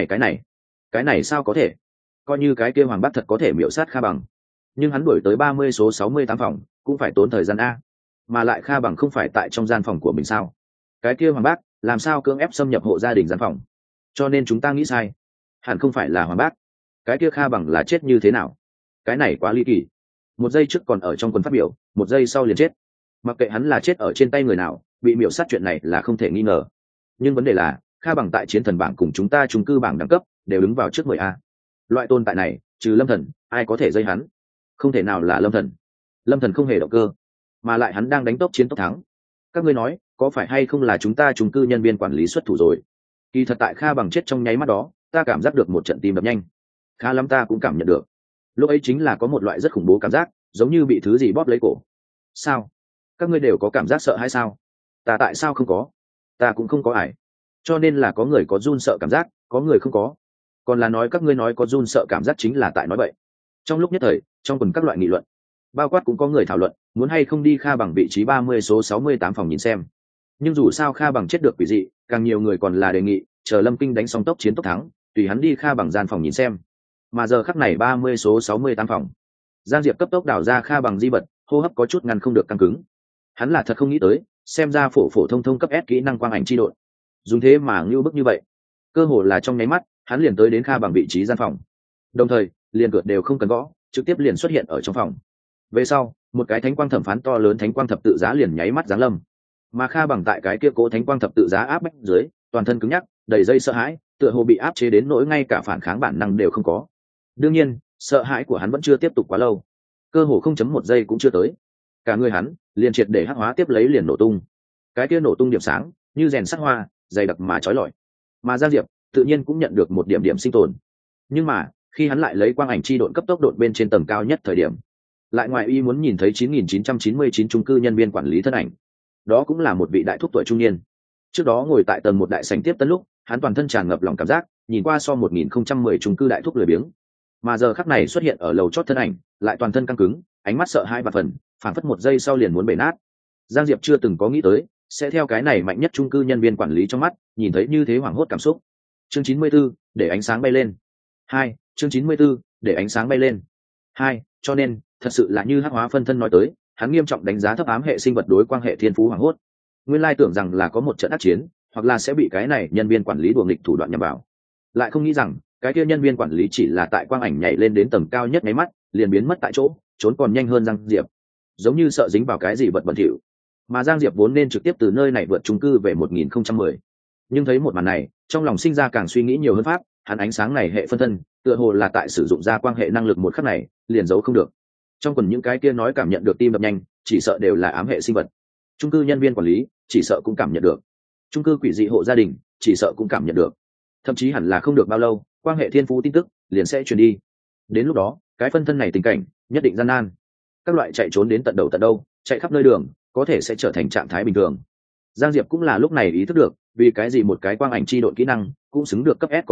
này sao có thể? Coi như cái kia Hoàng Bác thật có thể miểu sát Kha Bằng, nhưng hắn đuổi tới 30 số 68 phòng cũng phải tốn thời gian a, mà lại Kha Bằng không phải tại trong gian phòng của mình sao? Cái kia Hoàng Bác làm sao cưỡng ép xâm nhập hộ gia đình gian phòng? Cho nên chúng ta nghĩ sai, hẳn không phải là Hoàng Bác. Cái kia Kha Bằng là chết như thế nào? Cái này quá ly kỳ. 1 giây trước còn ở trong quần phát biểu, 1 giây sau liền chết. Mặc kệ hắn là chết ở trên tay người nào, bị miểu sát chuyện này là không thể nghi ngờ, nhưng vấn đề là Kha Bằng tại chiến thần bảng cùng chúng ta chung cư bảng đẳng cấp đều đứng vào trước 10A. Loại tồn tại này trừ Lâm Thần ai có thể dây hắn? Không thể nào là Lâm Thần. Lâm Thần không hề động cơ, mà lại hắn đang đánh tốc chiến tốc thắng. Các ngươi nói có phải hay không là chúng ta chung cư nhân viên quản lý xuất thủ rồi? Kỳ thật tại Kha Bằng chết trong nháy mắt đó, ta cảm giác được một trận tim đập nhanh. Khá lắm, ta cũng cảm nhận được. Lúc ấy chính là có một loại rất khủng bố cảm giác, giống như bị thứ gì bóp lấy cổ. Sao? Các ngươi đều có cảm giác sợ hay sao? Ta tại sao không có? Ta cũng không có ải. Cho nên là có người có run sợ cảm giác, có người không có. Còn là nói các ngươi nói có run sợ cảm giác chính là tại nói bậy. Trong lúc nhất thời, trong quần các loại nghị luận, bao quát cũng có người thảo luận muốn hay không đi Kha Bằng vị trí 30 số 68 phòng nhìn xem. Nhưng dù sao Kha Bằng chết được quỷ dị, càng nhiều người còn là đề nghị chờ Lâm Kinh đánh xong tốc chiến tốc thắng, tùy hắn đi Kha Bằng gian phòng nhìn xem. Mà giờ khắc này 30 số 68 phòng, Giang Diệp cấp tốc đảo ra Kha Bằng di vật, hô hấp có chút ngăn không được căng cứng. Hắn là thật không nghĩ tới, xem ra phổ thông cấp S kỹ năng quang ảnh chi độn dùng thế mà ngưu bức như vậy, cơ hồ là trong nháy mắt hắn liền tới đến Kha Bằng vị trí gian phòng, đồng thời liền cửa đều không cần gõ, trực tiếp liền xuất hiện ở trong phòng. Về sau một cái thánh quang thẩm phán to lớn thánh quang thập tự giá liền nháy mắt giáng lâm, mà Kha Bằng tại cái kia cố thánh quang thập tự giá áp bách dưới, toàn thân cứng nhắc, đầy dây sợ hãi, tựa hồ bị áp chế đến nỗi ngay cả phản kháng bản năng đều không có. Đương nhiên sợ hãi của hắn vẫn chưa tiếp tục quá lâu, cơ hồ 0.1 giây cũng chưa tới, cả người hắn liền triệt để hắc hóa, tiếp lấy liền nổ tung. Cái kia nổ tung điểm sáng như rèn sắt hoa, dày đặc mà chói lọi, mà Giang Diệp tự nhiên cũng nhận được một điểm sinh tồn. Nhưng mà khi hắn lại lấy quang ảnh chi độn cấp tốc độn bên trên tầng cao nhất thời điểm, lại ngoài ý muốn nhìn thấy 9999 chung cư nhân viên quản lý thân ảnh. Đó cũng là một vị đại thúc tuổi trung niên. Trước đó ngồi tại tầng 1 đại sảnh tiếp tân lúc, hắn toàn thân tràn ngập lòng cảm giác, nhìn qua so 1010 chung cư đại thúc lười biếng. Mà giờ khắc này xuất hiện ở lầu chót thân ảnh, lại toàn thân căng cứng, ánh mắt sợ hãi và phần, phản phất 1 giây sau liền muốn bể nát. Giang Diệp chưa từng có nghĩ tới sẽ theo cái này mạnh nhất chung cư nhân viên quản lý trong mắt nhìn thấy như thế hoảng hốt cảm xúc. Chương 94, để ánh sáng bay lên. 2, chương 94, để ánh sáng bay lên. 2, cho nên thật sự là như hắc hóa phân thân nói tới, hắn nghiêm trọng đánh giá thấp ám hệ sinh vật đối quang hệ thiên phú hoảng hốt. Nguyên lai tưởng rằng là có một trận ác chiến, hoặc là sẽ bị cái này nhân viên quản lý đuổi nghịch thủ đoạn nhằm vào, lại không nghĩ rằng cái kia nhân viên quản lý chỉ là tại quang ảnh nhảy lên đến tầng cao nhất mấy mắt liền biến mất tại chỗ, trốn còn nhanh hơn Giang Diệp, giống như sợ dính vào cái gì vật bẩn thỉu. Mà Giang Diệp vốn nên trực tiếp từ nơi này vượt chung cư về 1010, nhưng thấy một màn này, trong lòng sinh ra càng suy nghĩ nhiều hơn pháp. Hắn ánh sáng này hệ phân thân, tựa hồ là tại sử dụng ra quang hệ năng lực một khắc này, liền giấu không được. Trong quần những cái kia nói cảm nhận được tim đập nhanh, chỉ sợ đều là ám hệ sinh vật. Chung cư nhân viên quản lý, chỉ sợ cũng cảm nhận được. Chung cư quỷ dị hộ gia đình, chỉ sợ cũng cảm nhận được. Thậm chí hẳn là không được bao lâu, quang hệ thiên phú tin tức liền sẽ truyền đi. Đến lúc đó, cái phân thân này tình cảnh nhất định gian nan. Các loại chạy trốn đến tận đầu tận đâu, chạy khắp nơi đường, có thể sẽ trở thành trạng thái bình thường. Giang Diệp cũng là lúc này ý thức được, vì cái gì một cái quang ảnh chi độn kỹ năng cũng xứng được cấp S, có lẽ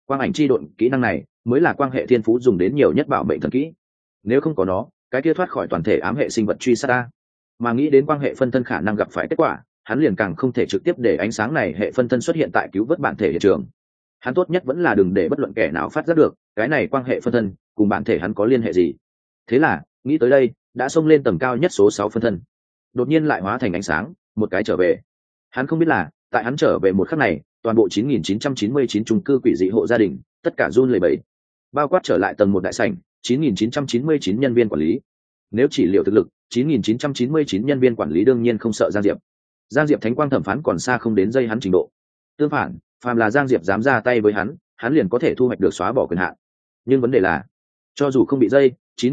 quang ảnh chi độn kỹ năng này mới là quang hệ thiên phú dùng đến nhiều nhất bảo mệnh thần kỹ, nếu không có nó cái kia thoát khỏi toàn thể ám hệ sinh vật truy sát ta. Mà nghĩ đến quang hệ phân thân khả năng gặp phải kết quả, hắn liền càng không thể trực tiếp để ánh sáng này hệ phân thân xuất hiện tại cứu vớt bản thể hiện trường. Hắn tốt nhất vẫn là đừng để bất luận kẻ nào phát giác được cái này quang hệ phân thân cùng bản thể hắn có liên hệ gì. Thế là nghĩ tới đây, đã xông lên tầng cao nhất số 6 phân thân, đột nhiên lại hóa thành ánh sáng, một cái trở về. Hắn không biết là tại hắn trở về một khắc này, toàn bộ 9999 chung cư quỷ dị hộ gia đình tất cả run lẩy bẩy, bao quát trở lại tầng một đại sảnh 9999 nhân viên quản lý. Nếu chỉ liệu thực lực, 9999 nhân viên quản lý đương nhiên không sợ Giang Diệp thánh quang thẩm phán còn xa không đến dây hắn trình độ. Tương phản, phàm là Giang Diệp dám ra tay với hắn liền có thể thu hoạch được xóa bỏ quyền hạn. Nhưng vấn đề là, cho dù không bị dây,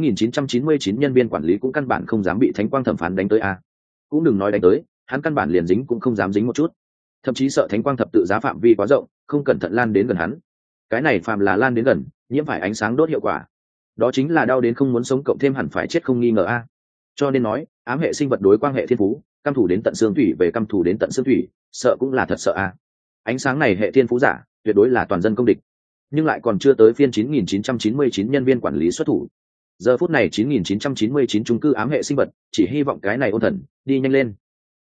9999 nhân viên quản lý cũng căn bản không dám bị thánh quang thẩm phán đánh tới a. Cũng đừng nói đánh tới, hắn căn bản liền dính cũng không dám dính một chút. Thậm chí sợ thánh quang thập tự giá phạm vi quá rộng, không cẩn thận lan đến gần hắn. Cái này phàm là lan đến gần, nhiễm phải ánh sáng đốt hiệu quả, đó chính là đau đến không muốn sống cộng thêm hẳn phải chết không nghi ngờ a. Cho nên nói, ám hệ sinh vật đối quang hệ thiên phú, căm thủ đến tận xương thủy về căm thủ đến tận xương thủy, sợ cũng là thật sợ a. Ánh sáng này hệ thiên phú giả, tuyệt đối là toàn dân công địch. Nhưng lại còn chưa tới phiên 9999 nhân viên quản lý xuất thủ. Giờ phút này 9999 chung cư ám hệ sinh vật, chỉ hy vọng cái này ôn thần đi nhanh lên.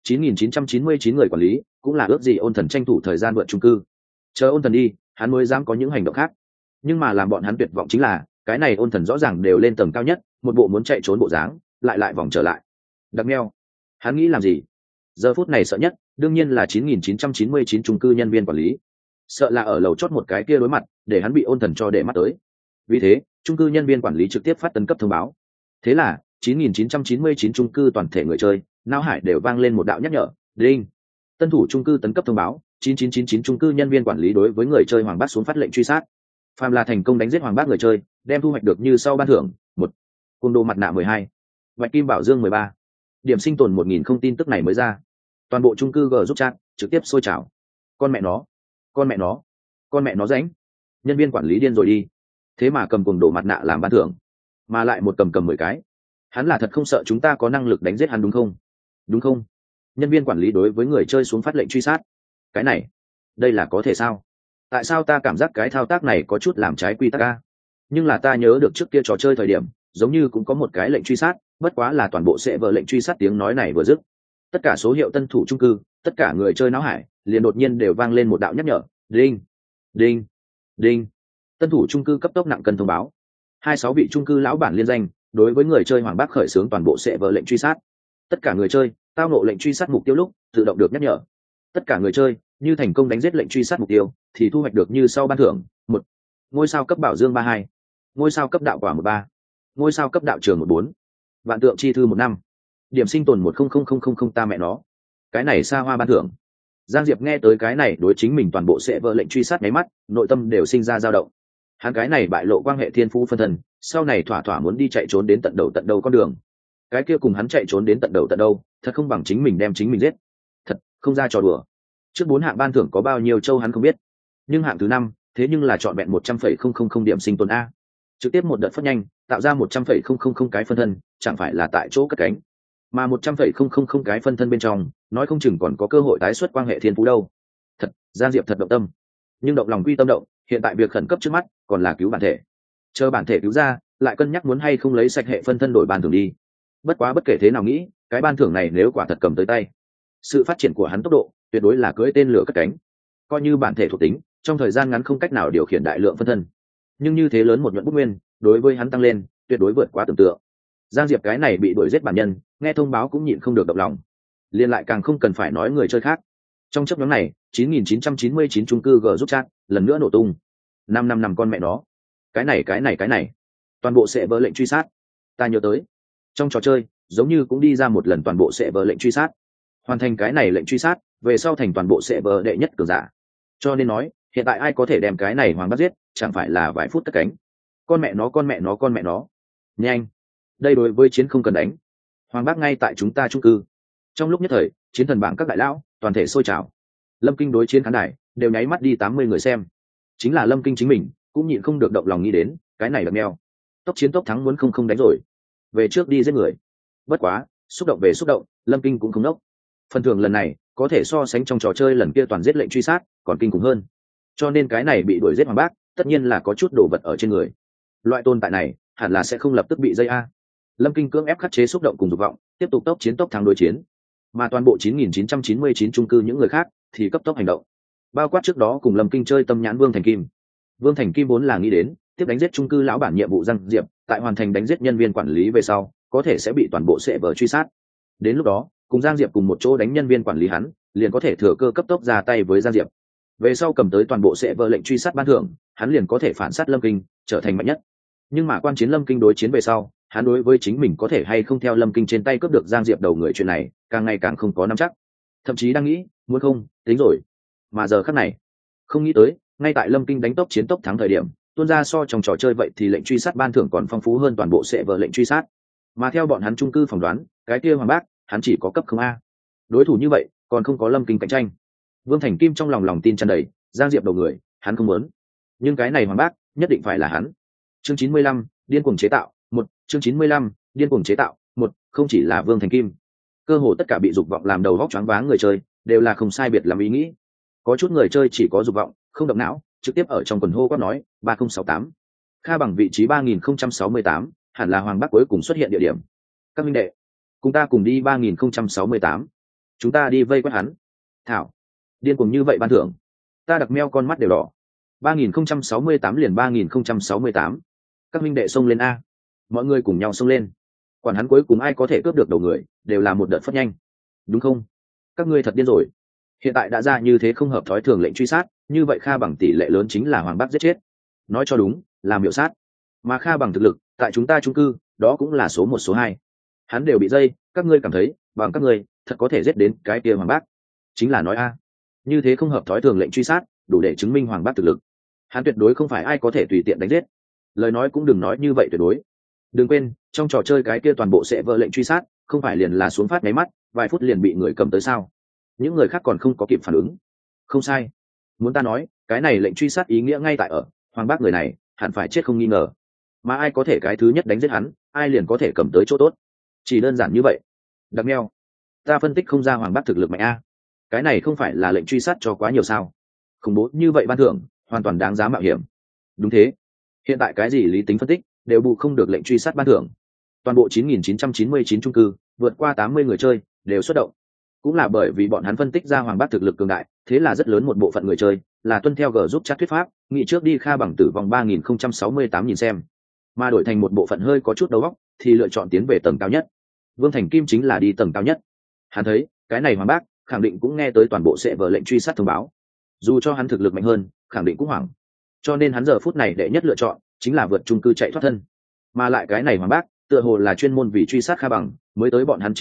9999 người quản lý, cũng là ước gì ôn thần tranh thủ thời gian vượt chung cư. Chờ ôn thần đi, hắn mới dám có những hành động khác. Nhưng mà làm bọn hắn tuyệt vọng chính là, cái này ôn thần rõ ràng đều lên tầng cao nhất, một bộ muốn chạy trốn bộ dáng, lại vòng trở lại. Đặc meo, hắn nghĩ làm gì? Giờ phút này sợ nhất, đương nhiên là 9999 chung cư nhân viên quản lý. Sợ là ở lầu chót một cái kia đối mặt, để hắn bị ôn thần cho để mắt tới. Vì thế, chung cư nhân viên quản lý trực tiếp phát tấn cấp thông báo. Thế là 9999 chung cư toàn thể người chơi, não hải đều vang lên một đạo nhắc nhở, đinh. Tân thủ chung cư tấn cấp thông báo, 9999 chung cư nhân viên quản lý đối với người chơi Hoàng Bác xuống phát lệnh truy sát. Phàm là thành công đánh giết Hoàng Bác người chơi, đem thu hoạch được như sau ban thưởng: 1. Cung đồ mặt nạ 12, Bạch Kim Bảo Dương 13, điểm sinh tồn 1000 không. Tin tức này mới ra, toàn bộ chung cư G giúp chat trực tiếp sôi trào. Con mẹ nó rãnh, nhân viên quản lý điên rồi đi, thế mà cầm cùng đồ mặt nạ làm ban thưởng, mà lại một cầm 10 cái. Hắn là thật không sợ chúng ta có năng lực đánh giết hắn đúng không? Nhân viên quản lý đối với người chơi xuống phát lệnh truy sát. Cái này, đây là có thể sao? Tại sao ta cảm giác cái thao tác này có chút làm trái quy tắc a? Nhưng là ta nhớ được trước kia trò chơi thời điểm, giống như cũng có một cái lệnh truy sát, bất quá là toàn bộ sẽ vợ lệnh truy sát. Tiếng nói này vừa dứt, tất cả số hiệu tân thủ chung cư, tất cả người chơi não hải liền đột nhiên đều vang lên một đạo nhắc nhở, đinh đinh đinh. Tân thủ chung cư cấp tốc nặng cân thông báo, 26 vị chung cư lão bản liên danh đối với người chơi Hoàng Bác khởi xướng toàn bộ sẽ vợ lệnh truy sát. Tất cả người chơi tao nộ lệnh truy sát mục tiêu lúc tự động được nhắc nhở. Tất cả người chơi như thành công đánh giết lệnh truy sát mục tiêu thì thu hoạch được như sau ban thưởng: 1. Ngôi sao cấp bảo dương 32, ngôi sao cấp đạo quả 13, ngôi sao cấp đạo trường 14, vạn tượng chi thư 15, điểm sinh tồn 100000. Ta mẹ nó, cái này xa hoa ban thưởng. Giang Diệp nghe tới cái này đối chính mình toàn bộ sẽ vợ lệnh truy sát nháy mắt, nội tâm đều sinh ra dao động. Hắn cái này bại lộ quang hệ thiên phú phân thân, sau này thỏa muốn đi chạy trốn đến tận đầu con đường. Cái kia cùng hắn chạy trốn đến tận đầu, thật không bằng chính mình đem chính mình giết. Thật không ra trò đùa. Trước 4 hạng ban thưởng có bao nhiêu châu hắn không biết, nhưng hạng thứ 5, thế nhưng là trọn vẹn 100,000 điểm sinh tồn a. Trực tiếp một đợt phát nhanh, tạo ra 100,000 cái phân thân, chẳng phải là tại chỗ cất cánh. Mà 100,000 cái phân thân bên trong, nói không chừng còn có cơ hội tái xuất quang hệ thiên phú đâu. Thật, Giang Diệp thật động tâm. Nhưng động lòng quy tâm động, hiện tại việc khẩn cấp trước mắt còn là cứu bản thể. Chờ bản thể cứu ra, lại cân nhắc muốn hay không lấy sạch hệ phân thân đổi ban thưởng đi. Bất quá bất kể thế nào nghĩ, cái ban thưởng này nếu quả thật cầm tới tay, sự phát triển của hắn tốc độ tuyệt đối là cưỡi tên lửa cất cánh. Coi như bản thể thuộc tính trong thời gian ngắn không cách nào điều khiển đại lượng phân thân, nhưng như thế lớn một nhuận bút nguyên đối với hắn tăng lên tuyệt đối vượt quá tưởng tượng. Giang Diệp cái này bị đuổi giết bản nhân, nghe thông báo cũng nhịn không được động lòng, liền lại càng không cần phải nói người chơi khác. Trong chấp nhóm này 9999 chung cư G giúp chat lần nữa nổ tung. 5 con mẹ nó, cái này toàn bộ sẽ vỡ lệnh truy sát. Ta nhớ tới trong trò chơi giống như cũng đi ra một lần toàn bộ sẽ vỡ lệnh truy sát, hoàn thành cái này lệnh truy sát về sau thành toàn bộ sẽ vỡ đệ nhất cường giả. Cho nên nói hiện tại ai có thể đem cái này Hoàng Bác giết, chẳng phải là vài phút cất cánh. Con mẹ nó nhanh, đây đối với chiến không cần đánh. Hoàng Bác ngay tại chúng ta chung cư. Trong lúc nhất thời chiến thần bảng các đại lão toàn thể sôi trào. Lâm Kinh đối chiến khán đài đều nháy mắt đi 80 người xem. Chính là Lâm Kinh chính mình cũng nhịn không được động lòng nghĩ đến cái này là mèo tốc chiến tốc thắng muốn không đánh rồi, về trước đi giết người. Bất quá xúc động về xúc động, Lâm Kinh cũng không nốc. Phần thưởng lần này có thể so sánh trong trò chơi lần kia toàn giết lệnh truy sát còn kinh khủng hơn. Cho nên cái này bị đuổi giết Hoàng Bác tất nhiên là có chút đồ vật ở trên người. Loại tồn tại này hẳn là sẽ không lập tức bị dây a. Lâm Kinh cưỡng ép khắc chế xúc động cùng dục vọng, tiếp tục tốc chiến tốc thắng đối chiến. Mà toàn bộ 9999 chung cư những người khác thì cấp tốc hành động. Bao quát trước đó cùng Lâm Kinh chơi tâm nhãn Vương Thành Kim. Vương Thành Kim vốn là nghĩ đến tiếp đánh giết chung cư lão bản nhiệm vụ Giang Diệp, tại hoàn thành đánh giết nhân viên quản lý về sau, có thể sẽ bị toàn bộ sẽ vờ truy sát. Đến lúc đó, cùng Giang Diệp cùng một chỗ đánh nhân viên quản lý hắn, liền có thể thừa cơ cấp tốc ra tay với Giang Diệp. Về sau cầm tới toàn bộ sẽ vờ lệnh truy sát ban thưởng, hắn liền có thể phản sát Lâm Kinh, trở thành mạnh nhất. Nhưng mà quan chiến Lâm Kinh đối chiến về sau, hắn đối với chính mình có thể hay không theo Lâm Kinh trên tay cướp được Giang Diệp đầu người chuyện này, càng ngày càng không có nắm chắc. Thậm chí đang nghĩ, muốn không, tính rồi. Mà giờ khắc này, không nghĩ tới, ngay tại Lâm Kinh đánh tốc chiến tốc thắng thời điểm, tuôn ra so trong trò chơi vậy thì lệnh truy sát ban thưởng còn phong phú hơn toàn bộ sẽ vờ lệnh truy sát. Mà theo bọn hắn chung cư phỏng đoán, cái kia Hoàng Bác, hắn chỉ có cấp không a. Đối thủ như vậy, còn không có Lâm Kinh cạnh tranh. Vương Thành Kim trong lòng tin tràn đầy, Giang Diệp đầu người, hắn không muốn. Nhưng cái này Hoàng Bác, nhất định phải là hắn. Chương 95, điên cuồng chế tạo, chương 95, điên cuồng chế tạo, không chỉ là Vương Thành Kim. Cơ hồ tất cả bị dục vọng làm đầu óc choáng váng người chơi, đều là không sai biệt làm ý nghĩ. Có chút người chơi chỉ có dục vọng, không động não, trực tiếp ở trong quần hô quát nói 3068. Kha bằng vị trí 3068, hẳn là Hoàng Bắc cuối cùng xuất hiện địa điểm. Các minh đệ, cùng ta cùng đi 3068. Chúng ta đi vây quét hắn. Thảo, điên cuồng như vậy ban thưởng. Ta đặc meo con mắt đều đỏ. 3068 liền 3068. Các minh đệ xông lên a. Mọi người cùng nhau xông lên. Quản hắn cuối cùng ai có thể cướp được đầu người, đều là một đợt phất nhanh. Đúng không? Các ngươi thật điên rồi. Hiện tại đã ra như thế không hợp thói thường lệnh truy sát, như vậy Kha bằng tỷ lệ lớn chính là Hoàng Bắc giết chết. Nói cho đúng, là miểu sát. Mà Kha bằng thực lực, tại chúng ta chung cư, đó cũng là số 1 số 2. Hắn đều bị dây, các ngươi cảm thấy, bằng các ngươi, thật có thể giết đến cái kia Hoàng Bắc. Chính là nói a. Như thế không hợp thói thường lệnh truy sát, đủ để chứng minh Hoàng Bắc thực lực. Hắn tuyệt đối không phải ai có thể tùy tiện đánh giết. Lời nói cũng đừng nói như vậy tuyệt đối. Đừng quên, trong trò chơi cái kia toàn bộ sẽ vỡ lệnh truy sát, không phải liền là xuống phát máy mắt, vài phút liền bị người cầm tới sao? Những người khác còn không có kịp phản ứng. Không sai. Muốn ta nói, cái này lệnh truy sát ý nghĩa ngay tại ở, Hoàng Bác người này, hẳn phải chết không nghi ngờ. Mà ai có thể cái thứ nhất đánh giết hắn, ai liền có thể cầm tới chỗ tốt. Chỉ đơn giản như vậy. Đặc meo. Ta phân tích không ra Hoàng Bác thực lực mạnh a. Cái này không phải là lệnh truy sát cho quá nhiều sao? Khủng bố như vậy ban thưởng, hoàn toàn đáng giá mạo hiểm. Đúng thế. Hiện tại cái gì lý tính phân tích, đều bù không được lệnh truy sát ban thưởng. Toàn bộ 9999 chung cư, vượt qua 80 người chơi, đều xuất động. Cũng là bởi vì bọn hắn phân tích ra Hoàng Bác thực lực cường đại, thế là rất lớn một bộ phận người chơi là tuân theo G giúp chat thuyết pháp, nghĩ trước đi Kha bằng tử vong 3068 nhìn xem. Mà đổi thành một bộ phận hơi có chút đầu óc, thì lựa chọn tiến về tầng cao nhất. Vương Thành Kim chính là đi tầng cao nhất. Hắn thấy, cái này Hoàng Bác khẳng định cũng nghe tới toàn bộ sẽ vở lệnh truy sát thông báo. Dù cho hắn thực lực mạnh hơn, khẳng định cũng hoảng. Cho nên hắn giờ phút này đệ nhất lựa chọn chính là vượt chung cư chạy thoát thân. Mà lại cái này Hoàng Bác, tựa hồ là chuyên môn vì truy sát Kha bằng, mới tới bọn hắn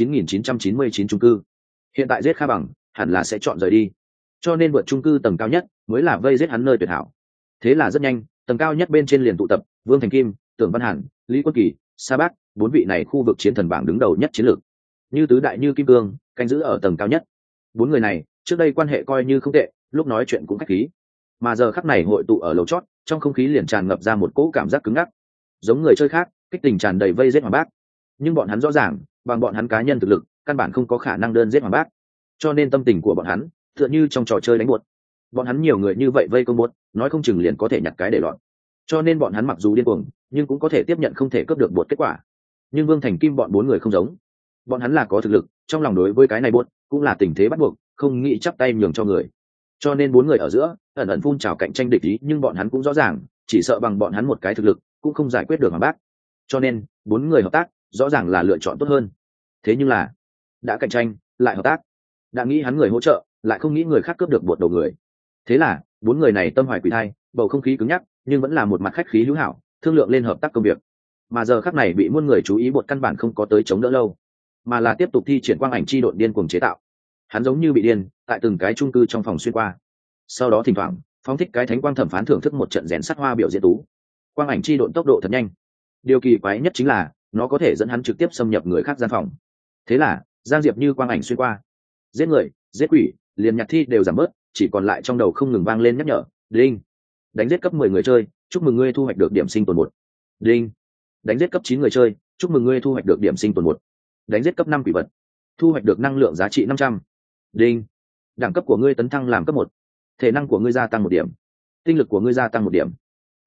9999 chung cư. Hiện tại giết Kha bằng, hẳn là sẽ chọn rời đi. Cho nên vượt chung cư tầng cao nhất mới là vây giết hắn nơi tuyệt hảo. Thế là rất nhanh, tầng cao nhất bên trên liền tụ tập Vương Thành Kim, Tưởng Văn Hàn, Lý Quân Kỳ, Sa Bác, 4 vị này khu vực chiến thần bảng đứng đầu nhất chiến lược. Như tứ đại như kim cương, canh giữ ở tầng cao nhất. 4 người này, trước đây quan hệ coi như không tệ, lúc nói chuyện cũng khách khí. Mà giờ khắc này hội tụ ở lầu chót, trong không khí liền tràn ngập ra một cỗ cảm giác cứng ngắc. Giống người chơi khác, kích tình tràn đầy vây giết Hoàng Bác. Nhưng bọn hắn rõ ràng, bằng bọn hắn cá nhân thực lực, căn bản không có khả năng đơn giết Hoàng Bác. Cho nên tâm tình của bọn hắn tựa như trong trò chơi đánh buột. Bọn hắn nhiều người như vậy vây công buột, nói không chừng liền có thể nhặt cái để lọt. Cho nên bọn hắn mặc dù điên cuồng, nhưng cũng có thể tiếp nhận không thể cướp được buột kết quả. Nhưng Vương Thành Kim bọn 4 người không giống. Bọn hắn là có thực lực, trong lòng đối với cái này buột cũng là tình thế bắt buộc, không nghĩ chắp tay nhường cho người. Cho nên 4 người ở giữa ẩn ẩn phun trào cạnh tranh địch ý, nhưng bọn hắn cũng rõ ràng, chỉ sợ bằng bọn hắn một cái thực lực cũng không giải quyết được Hoàng Bác. Cho nên 4 người hợp tác rõ ràng là lựa chọn tốt hơn. Thế nhưng là đã cạnh tranh lại hợp tác, đã nghĩ hắn người hỗ trợ lại không nghĩ người khác cướp được bột đầu người. Thế là 4 người này tâm hoài quỷ thai, bầu không khí cứng nhắc, nhưng vẫn là một mặt khách khí hữu hảo, thương lượng lên hợp tác công việc. Mà giờ khắc này bị muôn người chú ý bột căn bản không có tới chống đỡ lâu, mà là tiếp tục thi triển quang ảnh chi độn điên cuồng chế tạo. Hắn giống như bị điên, tại từng cái chung cư trong phòng xuyên qua, sau đó thỉnh thoảng phóng thích cái thánh quang thẩm phán thưởng thức một trận rèn sắt hoa biểu diễn tú. Quang ảnh chi độn tốc độ thật nhanh, điều kỳ quái nhất chính là nó có thể dẫn hắn trực tiếp xâm nhập người khác gian phòng. Thế là Giang Diệp như quang ảnh xuyên qua, giết người giết quỷ, liền nhặt thi đều giảm bớt, chỉ còn lại trong đầu không ngừng vang lên nhắc nhở: đinh, đánh giết cấp 10 người chơi, chúc mừng ngươi thu hoạch được điểm sinh tồn 1. Đinh, đánh giết cấp 9 người chơi, chúc mừng ngươi thu hoạch được điểm sinh tồn 1. Đánh giết cấp 5 quỷ vật, thu hoạch được năng lượng giá trị 500. Đinh, đẳng cấp của ngươi tấn thăng làm cấp 1, thể năng của ngươi gia tăng 1 điểm, tinh lực của ngươi gia tăng 1 điểm.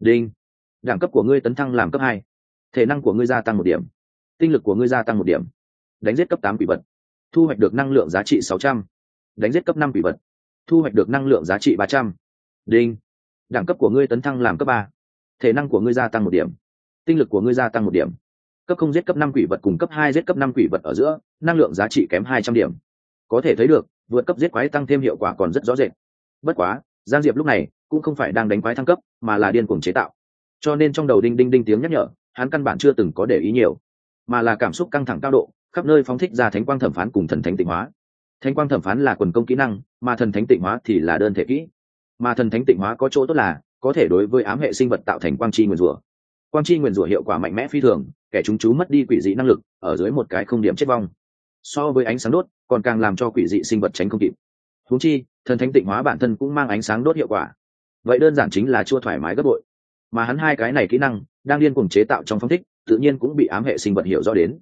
Đinh. Đẳng cấp của ngươi tấn thăng làm cấp 2. Thể năng của ngươi gia tăng 1 điểm. Tinh lực của ngươi gia tăng 1 điểm. Đánh giết cấp 8 quỷ vật. Thu hoạch được năng lượng giá trị 600. Đánh giết cấp 5 quỷ vật. Thu hoạch được năng lượng giá trị 300. Đinh. Đẳng cấp của ngươi tấn thăng làm cấp 3. Thể năng của ngươi gia tăng 1 điểm. Tinh lực của ngươi gia tăng 1 điểm. Cấp không giết cấp 5 quỷ vật cùng cấp 2 giết cấp 5 quỷ vật ở giữa, năng lượng giá trị kém 200 điểm. Có thể thấy được, vượt cấp giết quái tăng thêm hiệu quả còn rất rõ rệt. Bất quá, Giang Diệp lúc này cũng không phải đang đánh quái thăng cấp, mà là điên cuồng chế tạo. Cho nên trong đầu đinh đinh đinh tiếng nhắc nhở, hắn căn bản chưa từng có để ý nhiều, mà là cảm xúc căng thẳng cao độ, khắp nơi phóng thích ra thánh quang thẩm phán cùng thần thánh tịnh hóa. Thánh quang thẩm phán là quần công kỹ năng, mà thần thánh tịnh hóa thì là đơn thể kỹ. Mà thần thánh tịnh hóa có chỗ tốt là có thể đối với ám hệ sinh vật tạo thành quang chi nguyền rủa. Quang chi nguyền rủa hiệu quả mạnh mẽ phi thường, kẻ chúng chú mất đi quỷ dị năng lực, ở dưới một cái không điểm chết vong. So với ánh sáng đốt, còn càng làm cho quỷ dị sinh vật tránh không kịp. Huống chi, thần thánh tịnh hóa bản thân cũng mang ánh sáng đốt hiệu quả. Vậy đơn giản chính là chua thoải mái gấp bội. Mà hắn hai cái này kỹ năng đang điên cuồng chế tạo trong phong thích, tự nhiên cũng bị ám hệ sinh vật hiểu rõ đến.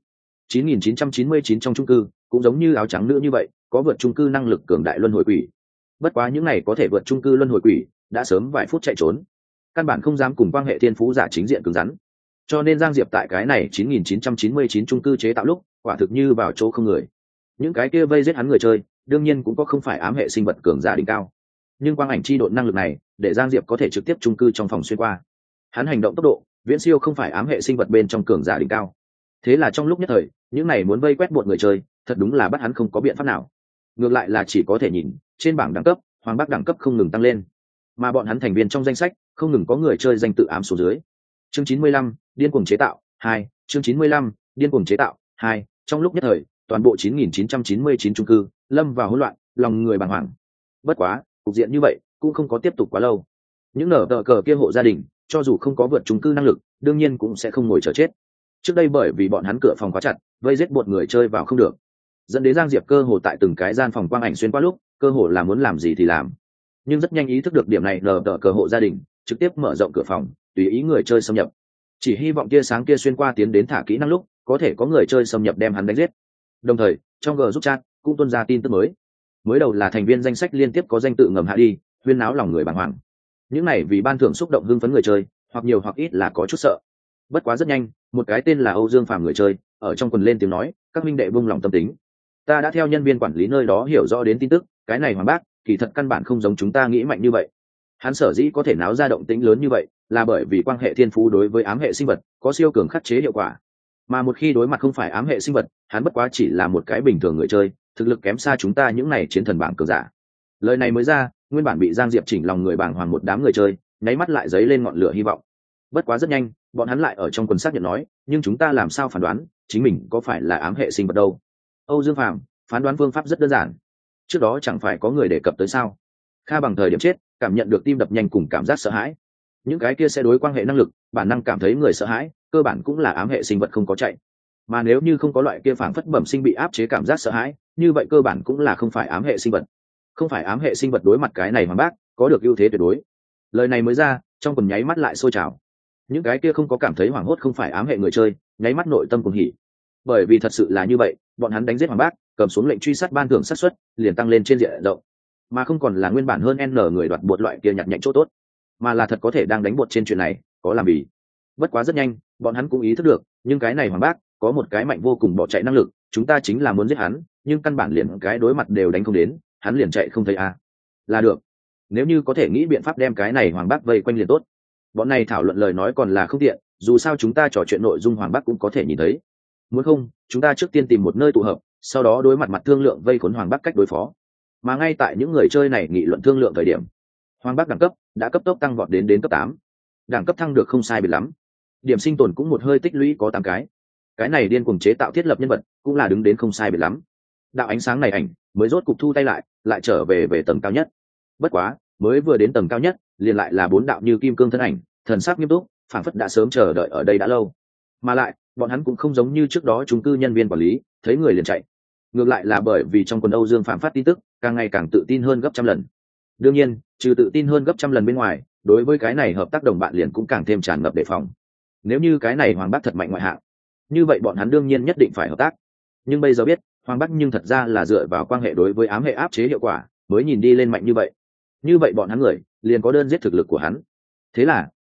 9999 trong chung cư cũng giống như áo trắng nữ như vậy, có vượt chung cư năng lực cường đại luân hồi quỷ. Bất quá những này có thể vượt chung cư luân hồi quỷ đã sớm vài phút chạy trốn, căn bản không dám cùng quan hệ thiên phú giả chính diện cứng rắn. Cho nên Giang Diệp tại cái này 9999 chung cư chế tạo lúc, quả thực như vào chỗ không người. Những cái kia vây giết hắn người chơi, đương nhiên cũng có không phải ám hệ sinh vật cường giả đỉnh cao. Nhưng quang ảnh chi độn năng lực này, để Giang Diệp có thể trực tiếp chung cư trong phòng xuyên qua. Hắn hành động tốc độ, viễn siêu không phải ám hệ sinh vật bên trong cường giả đỉnh cao. Thế là trong lúc nhất thời, những này muốn vây quét một người chơi, thật đúng là bắt hắn không có biện pháp nào. Ngược lại là chỉ có thể nhìn, trên bảng đẳng cấp, Hoàng Bắc đẳng cấp không ngừng tăng lên. Mà bọn hắn thành viên trong danh sách, không ngừng có người chơi danh tự ám số dưới. Chương 95, điên cuồng chế tạo 2, chương 95, điên cuồng chế tạo 2, trong lúc nhất thời, toàn bộ 9999 chung cư lâm vào hỗn loạn, lòng người bàng hoàng. Bất quá, cục diện như vậy cũng không có tiếp tục quá lâu. Những nở tờ cờ kia hộ gia đình, cho dù không có vượt chung cư năng lực, đương nhiên cũng sẽ không ngồi chờ chết. Trước đây bởi vì bọn hắn cửa phòng quá chặt, vây giết một người chơi vào không được, dẫn đến Giang Diệp cơ hồ tại từng cái gian phòng quang ảnh xuyên qua lúc, cơ hồ là muốn làm gì thì làm. Nhưng rất nhanh ý thức được điểm này, nở tờ cờ hộ gia đình trực tiếp mở rộng cửa phòng, tùy ý người chơi xâm nhập. Chỉ hy vọng tia sáng kia xuyên qua tiến đến thả kỹ năng lúc, có thể có người chơi xâm nhập đem hắn đánh giết. Đồng thời, trong G giúp chat cũng tuôn ra tin tức mới. Mới đầu là thành viên danh sách liên tiếp có danh tự ngầm hạ đi, huyên náo lòng người bàng hoàng. Những này vì ban thưởng xúc động hưng phấn người chơi, hoặc nhiều hoặc ít là có chút sợ. Bất quá rất nhanh, một cái tên là Âu Dương Phàm người chơi ở trong quần lên tiếng nói, các minh đệ buông lòng tâm tính. Ta đã theo nhân viên quản lý nơi đó hiểu rõ đến tin tức, cái này Hoàng Bác kỳ thật căn bản không giống chúng ta nghĩ mạnh như vậy. Hắn sở dĩ có thể náo ra động tĩnh lớn như vậy, là bởi vì quan hệ thiên phú đối với ám hệ sinh vật có siêu cường khắc chế hiệu quả. Mà một khi đối mặt không phải ám hệ sinh vật, hắn bất quá chỉ là một cái bình thường người chơi, thực lực kém xa chúng ta những này chiến thần bảng cường giả. Lời này mới ra, nguyên bản bị Giang Diệp chỉnh lòng người bàng hoàng một đám người chơi, nháy mắt lại dấy lên ngọn lửa hy vọng. Bất quá rất nhanh, bọn hắn lại ở trong quần xác nhận nói, nhưng chúng ta làm sao phán đoán chính mình có phải là ám hệ sinh vật đâu? Âu Dương Phàm, phán đoán phương pháp rất đơn giản. Trước đó chẳng phải có người đề cập tới sao? Kha bằng thời điểm chết, cảm nhận được tim đập nhanh cùng cảm giác sợ hãi. Những cái kia sẽ đối quan hệ năng lực, bản năng cảm thấy người sợ hãi, cơ bản cũng là ám hệ sinh vật không có chạy. Mà nếu như không có loại kia phản phất bẩm sinh bị áp chế cảm giác sợ hãi, như vậy cơ bản cũng là không phải ám hệ sinh vật. Không phải ám hệ sinh vật đối mặt cái này Hoàng Bác có được ưu thế tuyệt đối. Lời này mới ra, trong quần nháy mắt lại sôi trào. Những cái kia không có cảm thấy hoảng hốt không phải ám hệ người chơi, nháy mắt nội tâm cùng hỉ. Bởi vì thật sự là như vậy, bọn hắn đánh giết Hoàng Bác, cầm xuống lệnh truy sát ban thưởng xác suất liền tăng lên trên diện rộng, mà không còn là nguyên bản hơn n người đoạt bột loại kia nhặt nhạnh chỗ tốt, mà là thật có thể đang đánh bột trên chuyện này có làm gì. Bất quá rất nhanh, bọn hắn cũng ý thức được, nhưng cái này Hoàng Bác có một cái mạnh vô cùng bỏ chạy năng lực, chúng ta chính là muốn giết hắn, nhưng căn bản liền cái đối mặt đều đánh không đến, hắn liền chạy không thấy a. Là được, nếu như có thể nghĩ biện pháp đem cái này Hoàng Bác vây quanh liền tốt. Bọn này thảo luận lời nói còn là không tiện, dù sao chúng ta trò chuyện nội dung Hoàng Bác cũng có thể nhìn thấy. Muốn không, chúng ta trước tiên tìm một nơi tụ hợp, sau đó đối mặt thương lượng vây khốn Hoàng Bác cách đối phó. Mà ngay tại những người chơi này nghị luận thương lượng thời điểm, Hoàng Bác đẳng cấp đã cấp tốc tăng vọt đến cấp 8. Đẳng cấp thăng được không sai biệt lắm. Điểm sinh tồn cũng một hơi tích lũy có 8 cái. Cái này điên cuồng chế tạo thiết lập nhân vật, cũng là đứng đến không sai biệt lắm. Đạo ánh sáng này ảnh mới rốt cục thu tay lại trở về tầng cao nhất. Bất quá, mới vừa đến tầng cao nhất, liền lại là 4 đạo như kim cương thân ảnh, thần sắc nghiêm túc, phảng phất đã sớm chờ đợi ở đây đã lâu. Mà lại, bọn hắn cũng không giống như trước đó chung cư nhân viên quản lý, thấy người liền chạy. Ngược lại là bởi vì trong quần Âu Dương Phạm phát tin tức, càng ngày càng tự tin hơn gấp trăm lần. Đương nhiên, trừ tự tin hơn gấp trăm lần bên ngoài, đối với cái này hợp tác đồng bạn liền cũng càng thêm tràn ngập đề phòng. Nếu như cái này Hoàng Bác thật mạnh ngoại hạng, như vậy bọn hắn đương nhiên nhất định phải hợp tác. Nhưng bây giờ biết, Hoàng Bác nhưng thật ra là dựa vào quan hệ đối với ám hệ áp chế hiệu quả, mới nhìn đi lên mạnh như vậy. Như vậy bọn hắn người liền có đơn giết thực lực của hắn. Thế là,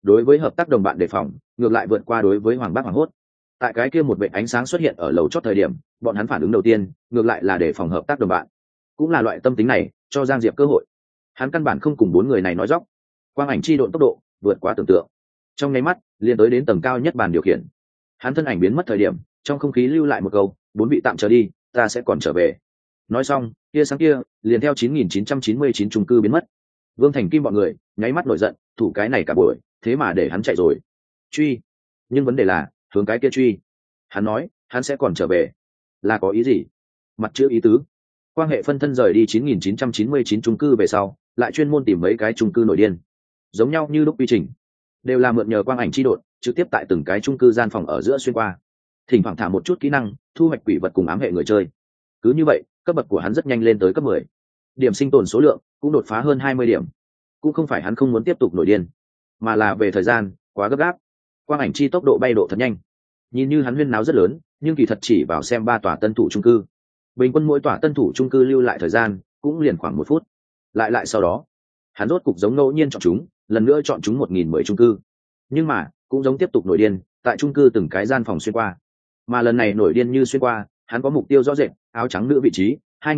đối với hợp tác đồng bạn đề phòng ngược lại vượt qua đối với hoàng bác hoảng hốt. Tại cái kia một vệt ánh sáng xuất hiện ở lầu chót thời điểm, bọn hắn phản ứng đầu tiên ngược lại là đề phòng hợp tác đồng bạn. Cũng là loại tâm tính này cho Giang Diệp cơ hội. Hắn căn bản không cùng bốn người này nói dóc. Quang ảnh chi độn tốc độ vượt quá tưởng tượng, trong nháy mắt liền tới đến tầng cao nhất bàn điều khiển. Hắn thân ảnh biến mất thời điểm, trong không khí lưu lại một câu, bốn vị tạm chờ đi, ta sẽ còn trở về. Nói xong, kia sáng kia liền theo 9999 chung cư biến mất. Vương Thành Kim bọn người nháy mắt nổi giận, thủ cái này cả buổi, thế mà để hắn chạy rồi. Truy, nhưng vấn đề là hướng cái kia truy. Hắn nói hắn sẽ còn trở về, là có ý gì? Mặt chữ ý tứ. Quan hệ phân thân rời đi 9999 chung cư về sau, lại chuyên môn tìm mấy cái chung cư nổi điên, giống nhau như lúc quy trình, đều là mượn nhờ quang ảnh chi độn trực tiếp tại từng cái chung cư gian phòng ở giữa xuyên qua, thỉnh thoảng thả một chút kỹ năng thu hoạch quỷ vật cùng ám hệ người chơi. Cứ như vậy cấp bậc của hắn rất nhanh lên tới cấp 10, điểm sinh tồn số lượng cũng đột phá hơn 20 điểm. Cũng không phải hắn không muốn tiếp tục nổi điên, mà là về thời gian quá gấp gáp. Quang ảnh chi tốc độ bay độ thật nhanh, nhìn như hắn huyên náo rất lớn, nhưng kỳ thật chỉ vào xem 3 tòa tân thủ chung cư, bình quân mỗi tòa tân thủ chung cư lưu lại thời gian cũng liền khoảng 1 phút. Lại sau đó hắn rốt cục giống ngẫu nhiên chọn chúng, lần nữa chọn chúng 1010 chung cư, nhưng mà cũng giống tiếp tục nổi điên tại chung cư từng cái gian phòng xuyên qua. Mà lần này nổi điên như xuyên qua, hắn có mục tiêu rõ rệt, áo trắng nữ vị trí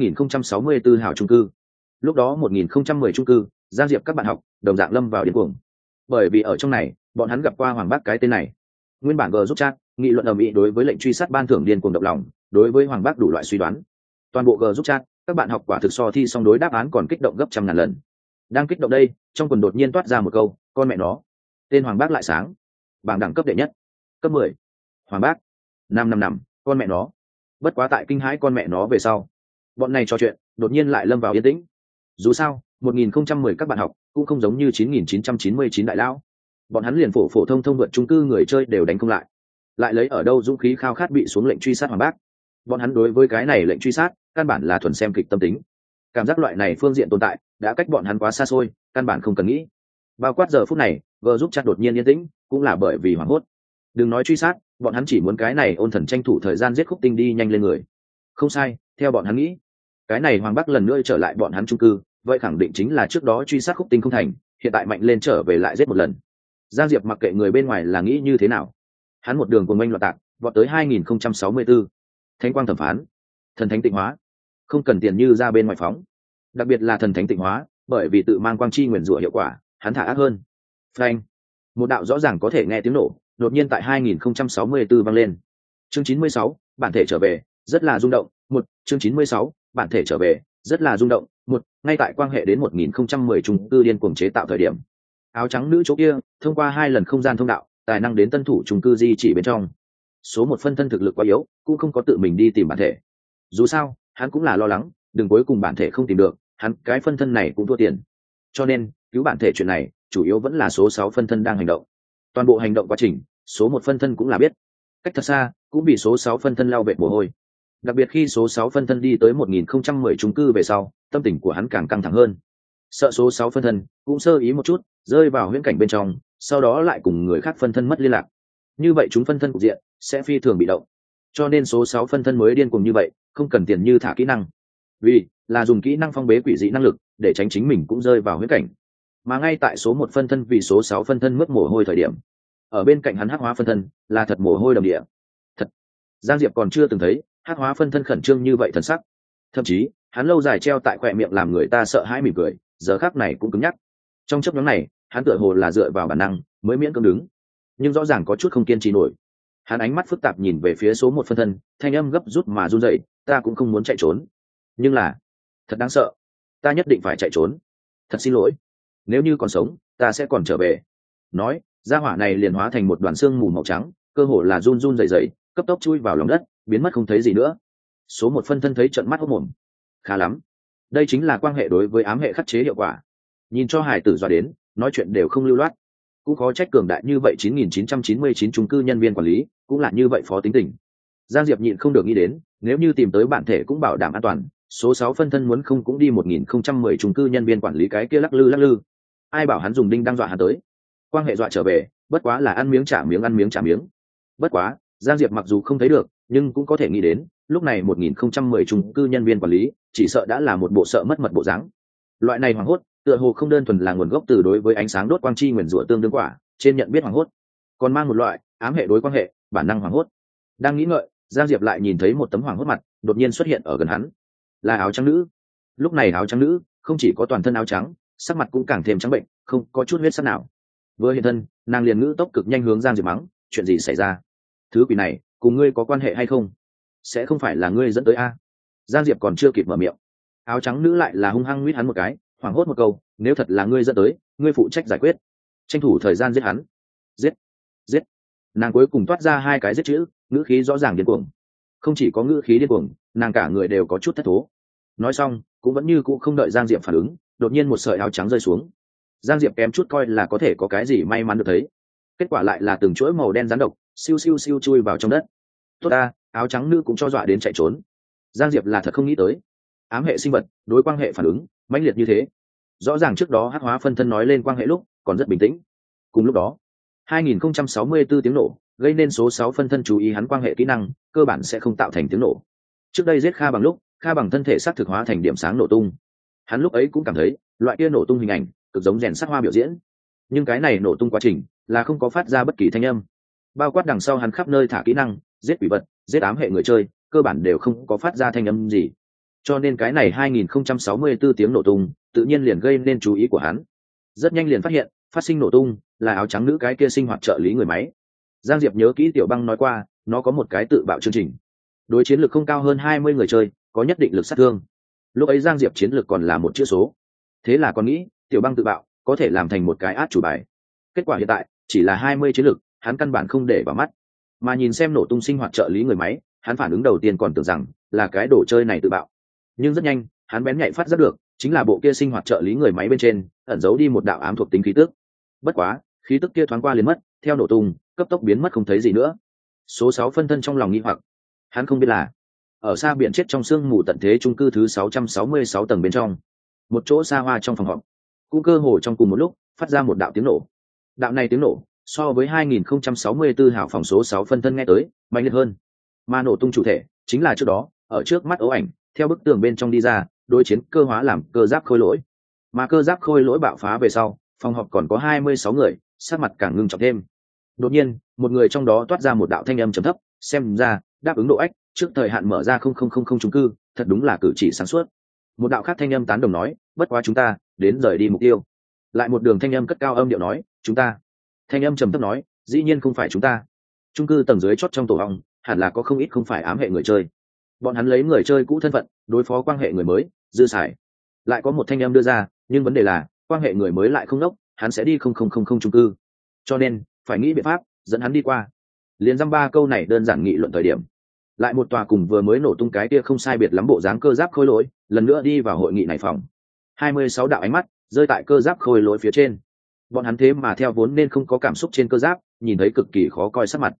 2064 hào chung cư. Lúc đó 1010 chung cư, Giang Diệp các bạn học đồng dạng lâm vào điên cuồng, bởi vì ở trong này bọn hắn gặp qua Hoàng Bác cái tên này. Nguyên bản G giúp chat nghị luận ầm ĩ đối với lệnh truy sát ban thưởng điên cuồng động lòng, đối với Hoàng Bác đủ loại suy đoán. Toàn bộ G giúp chat các bạn học quả thực so thi xong đối đáp án còn kích động gấp trăm ngàn lần. Đang kích động đây, trong quần đột nhiên toát ra một câu, con mẹ nó, tên Hoàng Bác lại sáng, bảng đẳng cấp đệ nhất, cấp 10. Hoàng Bác 555, con mẹ nó. Bất quá tại kinh hãi con mẹ nó về sau, bọn này trò chuyện đột nhiên lại lâm vào yên tĩnh. Dù sao 1010 các bạn học cũng không giống như 9999 đại lão, bọn hắn liền phổ thông vượt chung cư người chơi đều đánh không lại lấy ở đâu dũng khí khao khát bị xuống lệnh truy sát Hoàng Bác. Bọn hắn đối với cái này lệnh truy sát căn bản là thuần xem kịch tâm tính, cảm giác loại này phương diện tồn tại đã cách bọn hắn quá xa xôi, căn bản không cần nghĩ. Bao quát giờ phút này vợ giúp chat đột nhiên yên tĩnh cũng là bởi vì hoảng hốt. Đừng nói truy sát, bọn hắn chỉ muốn cái này ôn thần tranh thủ thời gian giết Khúc Tinh đi nhanh lên người. Không sai, theo bọn hắn nghĩ, cái này Hoàng Bắc lần nữa trở lại bọn hắn chung cư, vậy khẳng định chính là trước đó truy sát Khúc Tinh không thành, hiện tại mạnh lên trở về lại giết một lần. Giang Diệp mặc kệ người bên ngoài là nghĩ như thế nào, hắn một đường cuồng mênh loạn tạc vọt tới 2064. Thánh quang thẩm phán, thần thánh tịnh hóa, không cần tiền như ra bên ngoài phóng. Đặc biệt là thần thánh tịnh hóa, bởi vì tự mang quang chi nguyền rủa hiệu quả, hắn thả ác hơn. Phanh, một đạo rõ ràng có thể nghe tiếng nổ đột nhiên tại 2064 vang lên. Chương 96, bản thể trở về, rất là rung động. Chương 96, bản thể trở về, rất là rung động. Ngay tại quan hệ đến 1010 chung cư điên cuồng chế tạo thời điểm, áo trắng nữ chỗ kia thông qua 2 lần không gian thông đạo, tài năng đến tân thủ chung cư di chỉ bên trong. Số 1 phân thân thực lực quá yếu, cũng không có tự mình đi tìm bản thể. Dù sao, hắn cũng là lo lắng, đừng cuối cùng bản thể không tìm được, hắn cái phân thân này cũng thua tiền. Cho nên, cứu bản thể chuyện này, chủ yếu vẫn là số 6 phân thân đang hành động. Toàn bộ hành động quá trình, số 1 phân thân cũng là biết. Cách thật xa, cũng bị số 6 phân thân lao vệt mồ hôi. Đặc biệt khi số 6 phân thân đi tới 1010 chung cư về sau, tâm tình của hắn càng căng thẳng hơn. Sợ số 6 phân thân cũng sơ ý một chút, rơi vào huyễn cảnh bên trong, sau đó lại cùng người khác phân thân mất liên lạc. Như vậy chúng phân thân cục diện sẽ phi thường bị động. Cho nên số 6 phân thân mới điên cuồng như vậy, không cần tiền như thả kỹ năng. Vì là dùng kỹ năng phong bế quỷ dị năng lực để tránh chính mình cũng rơi vào huyễn cảnh. Mà ngay tại số 1 phân thân vì số 6 phân thân mất mồ hôi thời điểm, ở bên cạnh hắn hắc hóa phân thân là thật mồ hôi đầm địa. Thật, Giang Diệp còn chưa từng thấy hắc hóa phân thân khẩn trương như vậy thần sắc. Thậm chí hắn lâu dài treo tại khỏe miệng làm người ta sợ hãi mỉm cười, giờ khắc này cũng cứng nhắc. Trong chốc ngắn này, hắn tựa hồ là dựa vào bản năng mới miễn cưỡng đứng, nhưng rõ ràng có chút không kiên trì nổi. Hắn ánh mắt phức tạp nhìn về phía số 1 phân thân, thanh âm gấp rút mà run rẩy, ta cũng không muốn chạy trốn, nhưng là thật đáng sợ, ta nhất định phải chạy trốn. Thật xin lỗi, nếu như còn sống ta sẽ còn trở về. Nói, gia hỏa này liền hóa thành một đoàn xương mù màu trắng, cơ hồ là run run rẩy rẩy, cấp tốc chui vào lòng đất, biến mất không thấy gì nữa. Số 1 phân thân thấy trợn mắt hốt mồm. Khá lắm, đây chính là quan hệ đối với ám hệ khắc chế hiệu quả. Nhìn cho hải tử dọa đến, nói chuyện đều không lưu loát. Cũng có trách cường đại như vậy 9999 chung cư nhân viên quản lý cũng là như vậy phó tính tình. Giang Diệp nhịn không được nghĩ đến, nếu như tìm tới bản thể cũng bảo đảm an toàn, số 6 phân thân muốn không cũng đi 1010 chung cư nhân viên quản lý cái kia lắc lư. Ai bảo hắn dùng đinh đang dọa hắn tới. Quan hệ dọa trở về, bất quá là ăn miếng trả miếng. Bất quá, Giang Diệp mặc dù không thấy được, nhưng cũng có thể nghĩ đến, lúc này 1010 chung cư nhân viên quản lý chỉ sợ đã là một bộ sợ mất mật bộ dáng. Loại này hoảng hốt, tựa hồ không đơn thuần là nguồn gốc từ đối với ánh sáng đốt quang chi nguyền rủa tương đương quả, trên nhận biết hoảng hốt, còn mang một loại ám hệ đối quan hệ bản năng hoảng hốt. Đang nghĩ ngợi, Giang Diệp lại nhìn thấy một tấm hoảng hốt mặt đột nhiên xuất hiện ở gần hắn, là áo trắng nữ. Lúc này áo trắng nữ không chỉ có toàn thân áo trắng, sắc mặt cũng càng thêm trắng bệnh, không có chút huyết sắc nào. Vừa hiện thân, nàng liền ngữ tốc cực nhanh hướng Giang Diệp mắng, chuyện gì xảy ra? Thứ quỷ này cùng ngươi có quan hệ hay không? Sẽ không phải là ngươi dẫn tới a? Giang Diệp còn chưa kịp mở miệng, áo trắng nữ lại là hung hăng huýt hắn một cái, hoảng hốt một câu, nếu thật là ngươi dẫn tới, ngươi phụ trách giải quyết, tranh thủ thời gian giết hắn. Giết, giết. Nàng cuối cùng toát ra hai cái giết chữ, ngữ khí rõ ràng điên cuồng. Không chỉ có ngữ khí điên cuồng, nàng cả người đều có chút thất thố. Nói xong cũng vẫn như cũ không đợi Giang Diệp phản ứng, đột nhiên một sợi áo trắng rơi xuống. Giang Diệp kém chút coi là có thể có cái gì may mắn được thấy, kết quả lại là từng chuỗi màu đen rắn độc siêu siêu siêu chui vào trong đất. Tốt ta, áo trắng nữ cũng cho dọa đến chạy trốn. Giang Diệp là thật không nghĩ tới ám hệ sinh vật đối quan hệ phản ứng mãnh liệt như thế. Rõ ràng trước đó hắc hóa phân thân nói lên quan hệ lúc còn rất bình tĩnh. Cùng lúc đó 2064 tiếng nổ gây nên số 6 phân thân chú ý hắn quan hệ kỹ năng cơ bản sẽ không tạo thành tiếng nổ. Trước đây giết Kha Bằng lúc, Kha Bằng thân thể xác thực hóa thành điểm sáng nổ tung, hắn lúc ấy cũng cảm thấy loại kia nổ tung hình ảnh cực giống rèn sắt hoa biểu diễn, nhưng cái này nổ tung quá trình là không có phát ra bất kỳ thanh âm, bao quát đằng sau hắn khắp nơi thả kỹ năng giết quỷ vật, giết ám hệ người chơi, cơ bản đều không có phát ra thanh âm gì. Cho nên cái này 2064 tiếng nổ tung tự nhiên liền gây nên chú ý của hắn. Rất nhanh liền phát hiện phát sinh nổ tung là áo trắng nữ cái kia sinh hoạt trợ lý người máy. Giang Diệp nhớ kỹ Tiểu Băng nói qua, nó có một cái tự bạo chương trình, đối chiến lực không cao hơn 20 người chơi, có nhất định lực sát thương. Lúc ấy Giang Diệp chiến lực còn là một chữ số, thế là còn nghĩ Tiểu Băng tự bạo có thể làm thành một cái át chủ bài. Kết quả hiện tại chỉ là 20 chiến lực, hắn căn bản không để vào mắt. Mà nhìn xem nổ tung sinh hoạt trợ lý người máy, hắn phản ứng đầu tiên còn tưởng rằng là cái đồ chơi này tự bạo, nhưng rất nhanh hắn bén nhạy phát giác được chính là bộ kia sinh hoạt trợ lý người máy bên trên ẩn giấu đi một đạo ám thuộc tính khí tức. Bất quá khí tức kia thoáng qua liền mất, theo nổ tung cấp tốc biến mất không thấy gì nữa. Số 6 phân thân trong lòng nghi hoặc, hắn không biết là ở xa biển chết trong sương mù tận thế chung cư thứ 666 tầng bên trong, một chỗ xa hoa trong phòng họp, cũng cơ hồ trong cùng một lúc phát ra một đạo tiếng nổ. Đạo này tiếng nổ so với 2064 hảo phòng số 6 phân thân nghe tới mạnh liệt hơn, mà nổ tung chủ thể chính là trước đó ở trước mắt ấu ảnh theo bức tường bên trong đi ra đối chiến cơ hóa làm cơ giáp khôi lỗi. Mà cơ giáp khôi lỗi bạo phá về sau, phòng họp còn có 26 người, sắc mặt càng ngưng trọng thêm. Đột nhiên một người trong đó toát ra một đạo thanh âm trầm thấp, xem ra đáp ứng độ ách trước thời hạn mở ra 0000 chung cư thật đúng là cử chỉ sáng suốt. Một đạo khác thanh âm tán đồng nói, bất quá chúng ta đến rời đi mục tiêu. Lại một đường thanh âm cất cao âm điệu nói, chúng ta. Thanh âm trầm thấp nói, dĩ nhiên không phải chúng ta. Chung cư tầng dưới chót trong tổ ong hẳn là có không ít không phải ám hệ người chơi, bọn hắn lấy người chơi cũ thân phận đối phó quan hệ người mới dư xài. Lại có một thanh âm đưa ra, nhưng vấn đề là quan hệ người mới lại không đốc, hắn sẽ đi 0000 chung cư, cho nên phải nghĩ biện pháp dẫn hắn đi qua. Liền dăm ba câu này đơn giản nghị luận thời điểm, lại một tòa cùng vừa mới nổ tung cái kia không sai biệt lắm bộ dáng cơ giáp khôi lỗi lần nữa đi vào hội nghị này phòng. 26 đạo ánh mắt rơi tại cơ giáp khôi lỗi phía trên, bọn hắn thế mà theo vốn nên không có cảm xúc trên cơ giáp nhìn thấy cực kỳ khó coi sắc mặt.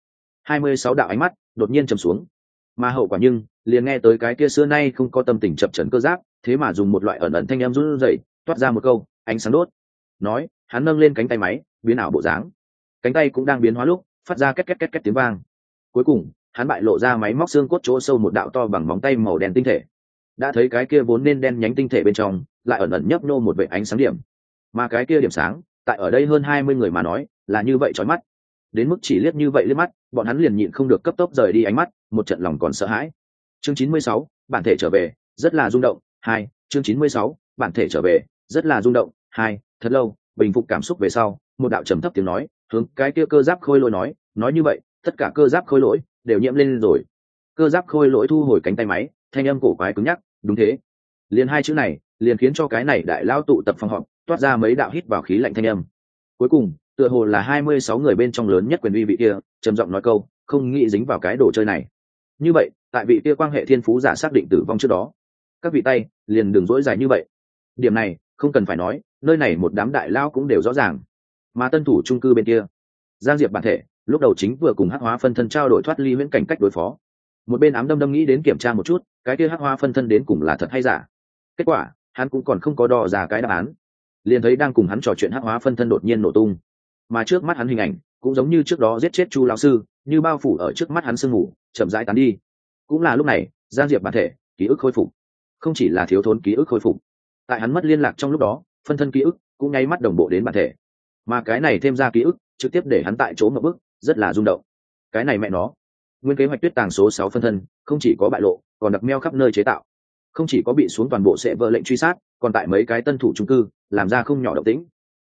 26 đạo ánh mắt đột nhiên trầm xuống, mà hậu quả nhưng liền nghe tới cái kia xưa nay không có tâm tình chập chấn cơ giáp thế mà dùng một loại ẩn ẩn thanh âm run rẩy toát ra một câu ánh sáng đốt. Nói hắn nâng lên cánh tay máy biến ảo bộ dáng, cánh tay cũng đang biến hóa lúc phát ra két két két két tiếng vang. Cuối cùng hắn bại lộ ra máy móc xương cốt chỗ sâu một đạo to bằng móng tay màu đen tinh thể. Đã thấy cái kia vốn nên đen nhánh tinh thể bên trong lại ẩn ẩn nhấp nô một vệt ánh sáng điểm, mà cái kia điểm sáng tại ở đây hơn 20 người mà nói là như vậy chói mắt, đến mức chỉ liếc như vậy liếc mắt bọn hắn liền nhịn không được cấp tốc rời đi ánh mắt, một trận lòng còn sợ hãi. Chương 96, bản thể trở về rất là rung động 2. Chương 96, bản thể trở về rất là rung động 2. Thật lâu bình phục cảm xúc về sau, một đạo trầm thấp tiếng nói hướng cái kia cơ giáp khôi lỗi nói như vậy tất cả cơ giáp khôi lỗi đều nhiễm lên rồi. Cơ giáp khôi lỗi thu hồi cánh tay máy, thanh âm cổ quái cứng nhắc, đúng thế. Liền hai chữ này liền khiến cho cái này đại lao tụ tập phòng họp toát ra mấy đạo hít vào khí lạnh thanh âm. Cuối cùng tựa hồ là 26 người bên trong lớn nhất quyền uy vị kia trầm giọng nói câu, không nghĩ dính vào cái đồ chơi này. Như vậy tại vị kia quan hệ thiên phú giả xác định tử vong trước đó, các vị tay liền đừng dỗi dài như vậy. Điểm này không cần phải nói, nơi này một đám đại lao cũng đều rõ ràng. Mà tân thủ chung cư bên kia, Giang Diệp bản thể lúc đầu chính vừa cùng hắc hóa phân thân trao đổi thoát ly huyễn cảnh cách đối phó, một bên ám đâm nghĩ đến kiểm tra một chút cái kia hắc hóa phân thân đến cùng là thật hay giả. Kết quả hắn cũng còn không có đo ra cái đáp án, liền thấy đang cùng hắn trò chuyện hắc hóa phân thân đột nhiên nổ tung, mà trước mắt hắn hình ảnh cũng giống như trước đó giết chết Chu lão sư, như bao phủ ở trước mắt hắn sương mù chậm rãi tán đi. Cũng là lúc này Giang Diệp bản thể ký ức khôi phục, không chỉ là thiếu thốn ký ức khôi phục, tại hắn mất liên lạc trong lúc đó phân thân ký ức cũng nháy mắt đồng bộ đến bản thể, mà cái này thêm ra ký ức trực tiếp để hắn tại chỗ một bức, rất là rung động. Cái này mẹ nó, nguyên kế hoạch tuyết tàng số 6 phân thân không chỉ có bại lộ, còn đặc meo khắp nơi chế tạo, không chỉ có bị xuống toàn bộ sẽ vỡ lệnh truy sát, còn tại mấy cái tân thủ chung cư làm ra không nhỏ động tĩnh.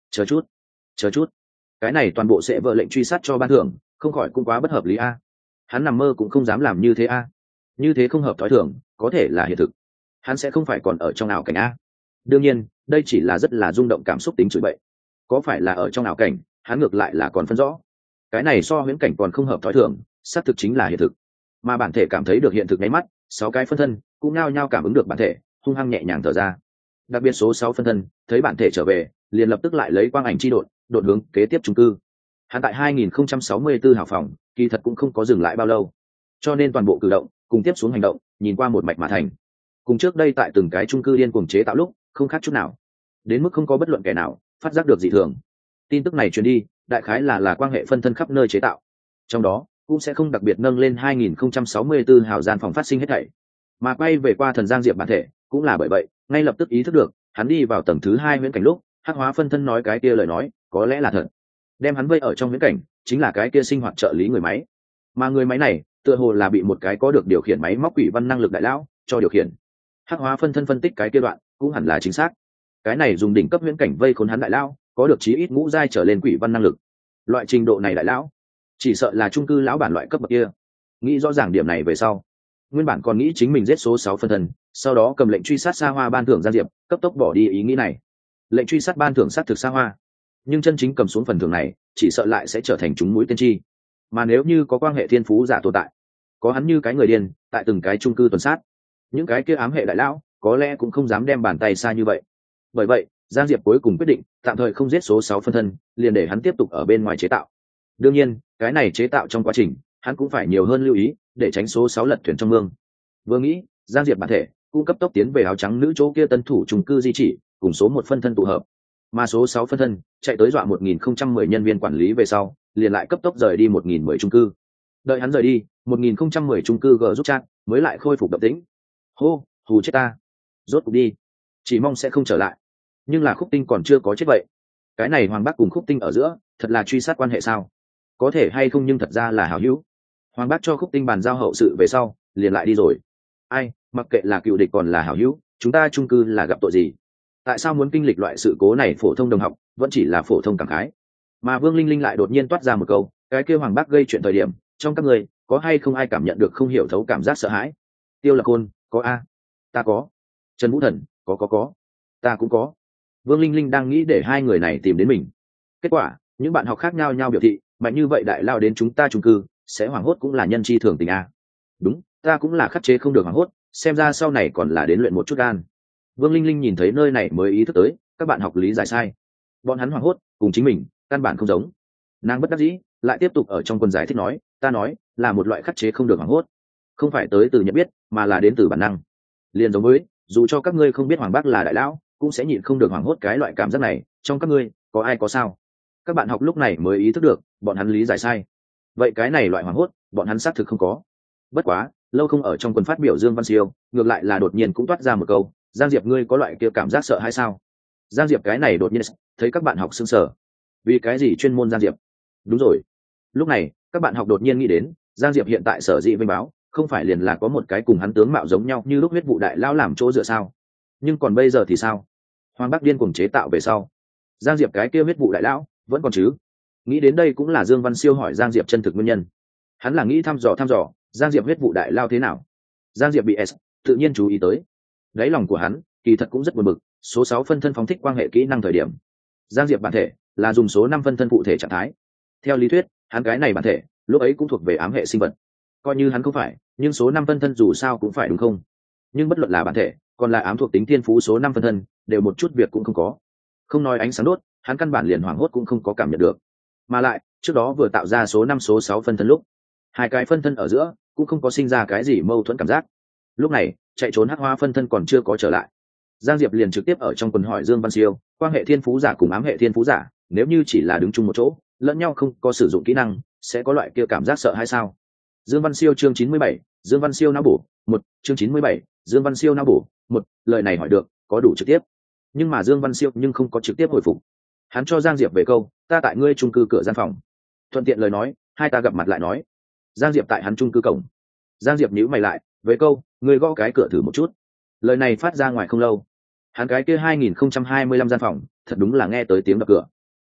Chờ chút, cái này toàn bộ sẽ vỡ lệnh truy sát cho ban thưởng, không khỏi cũng quá bất hợp lý a. Hắn nằm mơ cũng không dám làm như thế a. Như thế không hợp thói thường, có thể là hiện thực. Hắn sẽ không phải còn ở trong ảo cảnh a. Đương nhiên, đây chỉ là rất là rung động cảm xúc tính chửi bậy. Có phải là ở trong ảo cảnh, hắn ngược lại là còn phân rõ. Cái này so huyễn cảnh còn không hợp thói thường, xác thực chính là hiện thực. Mà bản thể cảm thấy được hiện thực nháy mắt, 6 cái phân thân cũng nao nhao cảm ứng được bản thể, hung hăng nhẹ nhàng thở ra. Đặc biệt số 6 phân thân, thấy bản thể trở về, liền lập tức lại lấy quang ảnh chi đột hướng kế tiếp chung cư. Hắn tại 2064 hào phòng, kỳ thật cũng không có dừng lại bao lâu. Cho nên toàn bộ cử động, cùng tiếp xuống hành động, nhìn qua một mạch mà thành. Cùng trước đây tại từng cái chung cư điên cuồng chế tạo lúc, không khác chút nào. Đến mức không có bất luận kẻ nào phát giác được dị thường. Tin tức này truyền đi, đại khái là quan hệ phân thân khắp nơi chế tạo. Trong đó, cũng sẽ không đặc biệt nâng lên 2064 hào gian phòng phát sinh hết thảy. Mà quay về qua thần Giang Diệp bản thể, cũng là bởi vậy, ngay lập tức ý thức được, hắn đi vào tầng thứ 2 huyễn cảnh lúc, hắc hóa phân thân nói cái kia lời nói, có lẽ là thật. Đem hắn vây ở trong huyễn cảnh, chính là cái kia sinh hoạt trợ lý người máy. Mà người máy này, tựa hồ là bị một cái có được điều khiển máy móc quỷ văn năng lực đại lão cho điều khiển. Hắc hóa phân thân phân tích cái kia đoạn, cũng hẳn là chính xác. Cái này dùng đỉnh cấp huyễn cảnh vây khốn hắn đại lão, có được chí ít ngũ giai trở lên quỷ văn năng lực. Loại trình độ này đại lão, chỉ sợ là trung cư lão bản loại cấp bậc kia. Nghĩ rõ ràng điểm này về sau, nguyên bản còn nghĩ chính mình giết số 6 phân thân, sau đó cầm lệnh truy sát xa hoa ban thưởng Giang Diệp, cấp tốc bỏ đi ý nghĩ này. Lệnh truy sát ban thưởng sát thực xa hoa, nhưng chân chính cầm xuống phần thưởng này, chỉ sợ lại sẽ trở thành chúng mũi tên chi. Mà nếu như có quan hệ thiên phú giả tồn tại, có hắn như cái người điên tại từng cái chung cư tuần sát, những cái kia ám hệ đại lão có lẽ cũng không dám đem bàn tay xa như vậy. Bởi vậy, Giang Diệp cuối cùng quyết định tạm thời không giết số 6 phân thân, liền để hắn tiếp tục ở bên ngoài chế tạo. Đương nhiên, cái này chế tạo trong quá trình, hắn cũng phải nhiều hơn lưu ý, để tránh số 6 lật thuyền trong mương. Vừa nghĩ, Giang Diệp bản thể cũng cấp tốc tiến về áo trắng nữ chỗ kia tân thủ chung cư di chỉ, cùng số 1 phân thân tụ hợp. Mà số 6 phân thân chạy tới dọa 1010 nhân viên quản lý về sau, liền lại cấp tốc rời đi 1010 chung cư. Đợi hắn rời đi, 1010 chung cư gờ rút chat mới lại khôi phục động tĩnh. Hô, hù chết ta. Rốt cục đi. Chỉ mong sẽ không trở lại. Nhưng là Khúc Tinh còn chưa có chết vậy. Cái này Hoàng Bác cùng Khúc Tinh ở giữa, thật là truy sát quan hệ sao? Có thể hay không nhưng thật ra là hảo hữu. Hoàng Bác cho Khúc Tinh bàn giao hậu sự về sau, liền lại đi rồi. Ai, mặc kệ là cựu địch còn là hảo hữu, chúng ta chung cư là gặp tội gì? Tại sao muốn kinh lịch loại sự cố này? Phổ thông đồng học vẫn chỉ là phổ thông cảm khái. Mà Vương Linh Linh lại đột nhiên toát ra một câu, cái kia Hoàng Bác gây chuyện thời điểm, trong các người có hay không ai cảm nhận được không hiểu thấu cảm giác sợ hãi? Tiêu Lạc Côn, có a. Ta có. Trần Vũ Thần, có. Ta cũng có. Vương Linh Linh đang nghĩ để hai người này tìm đến mình. Kết quả, những bạn học khác nhau nhau biểu thị, mạnh như vậy đại lao đến chúng ta chung cư, sẽ hoảng hốt cũng là nhân chi thường tình a. Đúng, ta cũng là khắc chế không được hoảng hốt, xem ra sau này còn là đến luyện một chút gan. Vương Linh Linh nhìn thấy nơi này mới ý thức tới, các bạn học lý giải sai. Bọn hắn hoảng hốt, cùng chính mình, căn bản không giống. Nàng bất đắc dĩ, lại tiếp tục ở trong quần giải thích nói, ta nói, là một loại khắc chế không được hoảng hốt. Không phải tới từ nhận biết, mà là đến từ bản năng. Liền giống với, dù cho các ngươi không biết Hoàng Bác là đại lão, cũng sẽ nhịn không được hoảng hốt cái loại cảm giác này, trong các ngươi, có ai có sao? Các bạn học lúc này mới ý thức được, bọn hắn lý giải sai. Vậy cái này loại hoảng hốt, bọn hắn xác thực không có. Bất quá, lâu không ở trong quần phát biểu Dương Văn Siêu, ngược lại là đột nhiên cũng toát ra một câu, Giang Diệp ngươi có loại kia cảm giác sợ hay sao? Giang Diệp cái này đột nhiên thấy các bạn học sững sờ. Vì cái gì chuyên môn Giang Diệp? Đúng rồi. Lúc này, các bạn học đột nhiên nghĩ đến, Giang Diệp hiện tại sở dĩ vinh báo, không phải liền là có một cái cùng hắn tướng mạo giống nhau như lúc huyết vụ đại lao làm chỗ dựa sao? Nhưng còn bây giờ thì sao? Hoàng Bác điên cuồng chế tạo về sau, Giang Diệp cái kia huyết vụ đại lão vẫn còn chứ? Nghĩ đến đây cũng là Dương Văn Siêu hỏi Giang Diệp chân thực nguyên nhân. Hắn là nghĩ thăm dò Giang Diệp huyết vụ đại lao thế nào. Giang Diệp bị S tự nhiên chú ý tới. Đáy lòng của hắn kỳ thật cũng rất buồn bực, số 6 phân thân phóng thích quan hệ kỹ năng thời điểm, Giang Diệp bản thể là dùng số 5 phân thân cụ thể trạng thái. Theo lý thuyết, hắn cái này bản thể lúc ấy cũng thuộc về ám hệ sinh vật. Coi như hắn không phải, nhưng số 5 phân thân dù sao cũng phải đúng không? Nhưng bất luận là bản thể, còn là ám thuộc tính thiên phú số 5 phân thân, đều một chút việc cũng không có. Không nói ánh sáng đốt, hắn căn bản liền hoảng hốt cũng không có cảm nhận được. Mà lại, trước đó vừa tạo ra số 5 số 6 phân thân lúc, hai cái phân thân ở giữa cũng không có sinh ra cái gì mâu thuẫn cảm giác. Lúc này, chạy trốn hắc hoa phân thân còn chưa có trở lại. Giang Diệp liền trực tiếp ở trong quần hỏi Dương Văn Siêu, quan hệ thiên phú giả cùng ám hệ thiên phú giả, nếu như chỉ là đứng chung một chỗ, lẫn nhau không có sử dụng kỹ năng, sẽ có loại kia cảm giác sợ hay sao? Dương Văn Siêu chương 97, Dương Văn Siêu não bổ, 1, chương 97, Dương Văn Siêu não bổ, 1, lời này hỏi được, có đủ trực tiếp. Nhưng mà Dương Văn Siêu nhưng không có trực tiếp hồi phục. Hắn cho Giang Diệp về câu, ta tại ngươi chung cư cửa gian phòng. Thuận tiện lời nói, hai ta gặp mặt lại nói. Giang Diệp tại hắn chung cư cổng. Giang Diệp nhíu mày lại với câu, ngươi gõ cái cửa thử một chút. Lời này phát ra ngoài không lâu, hắn cái kia 2025 gian phòng thật đúng là nghe tới tiếng đập cửa.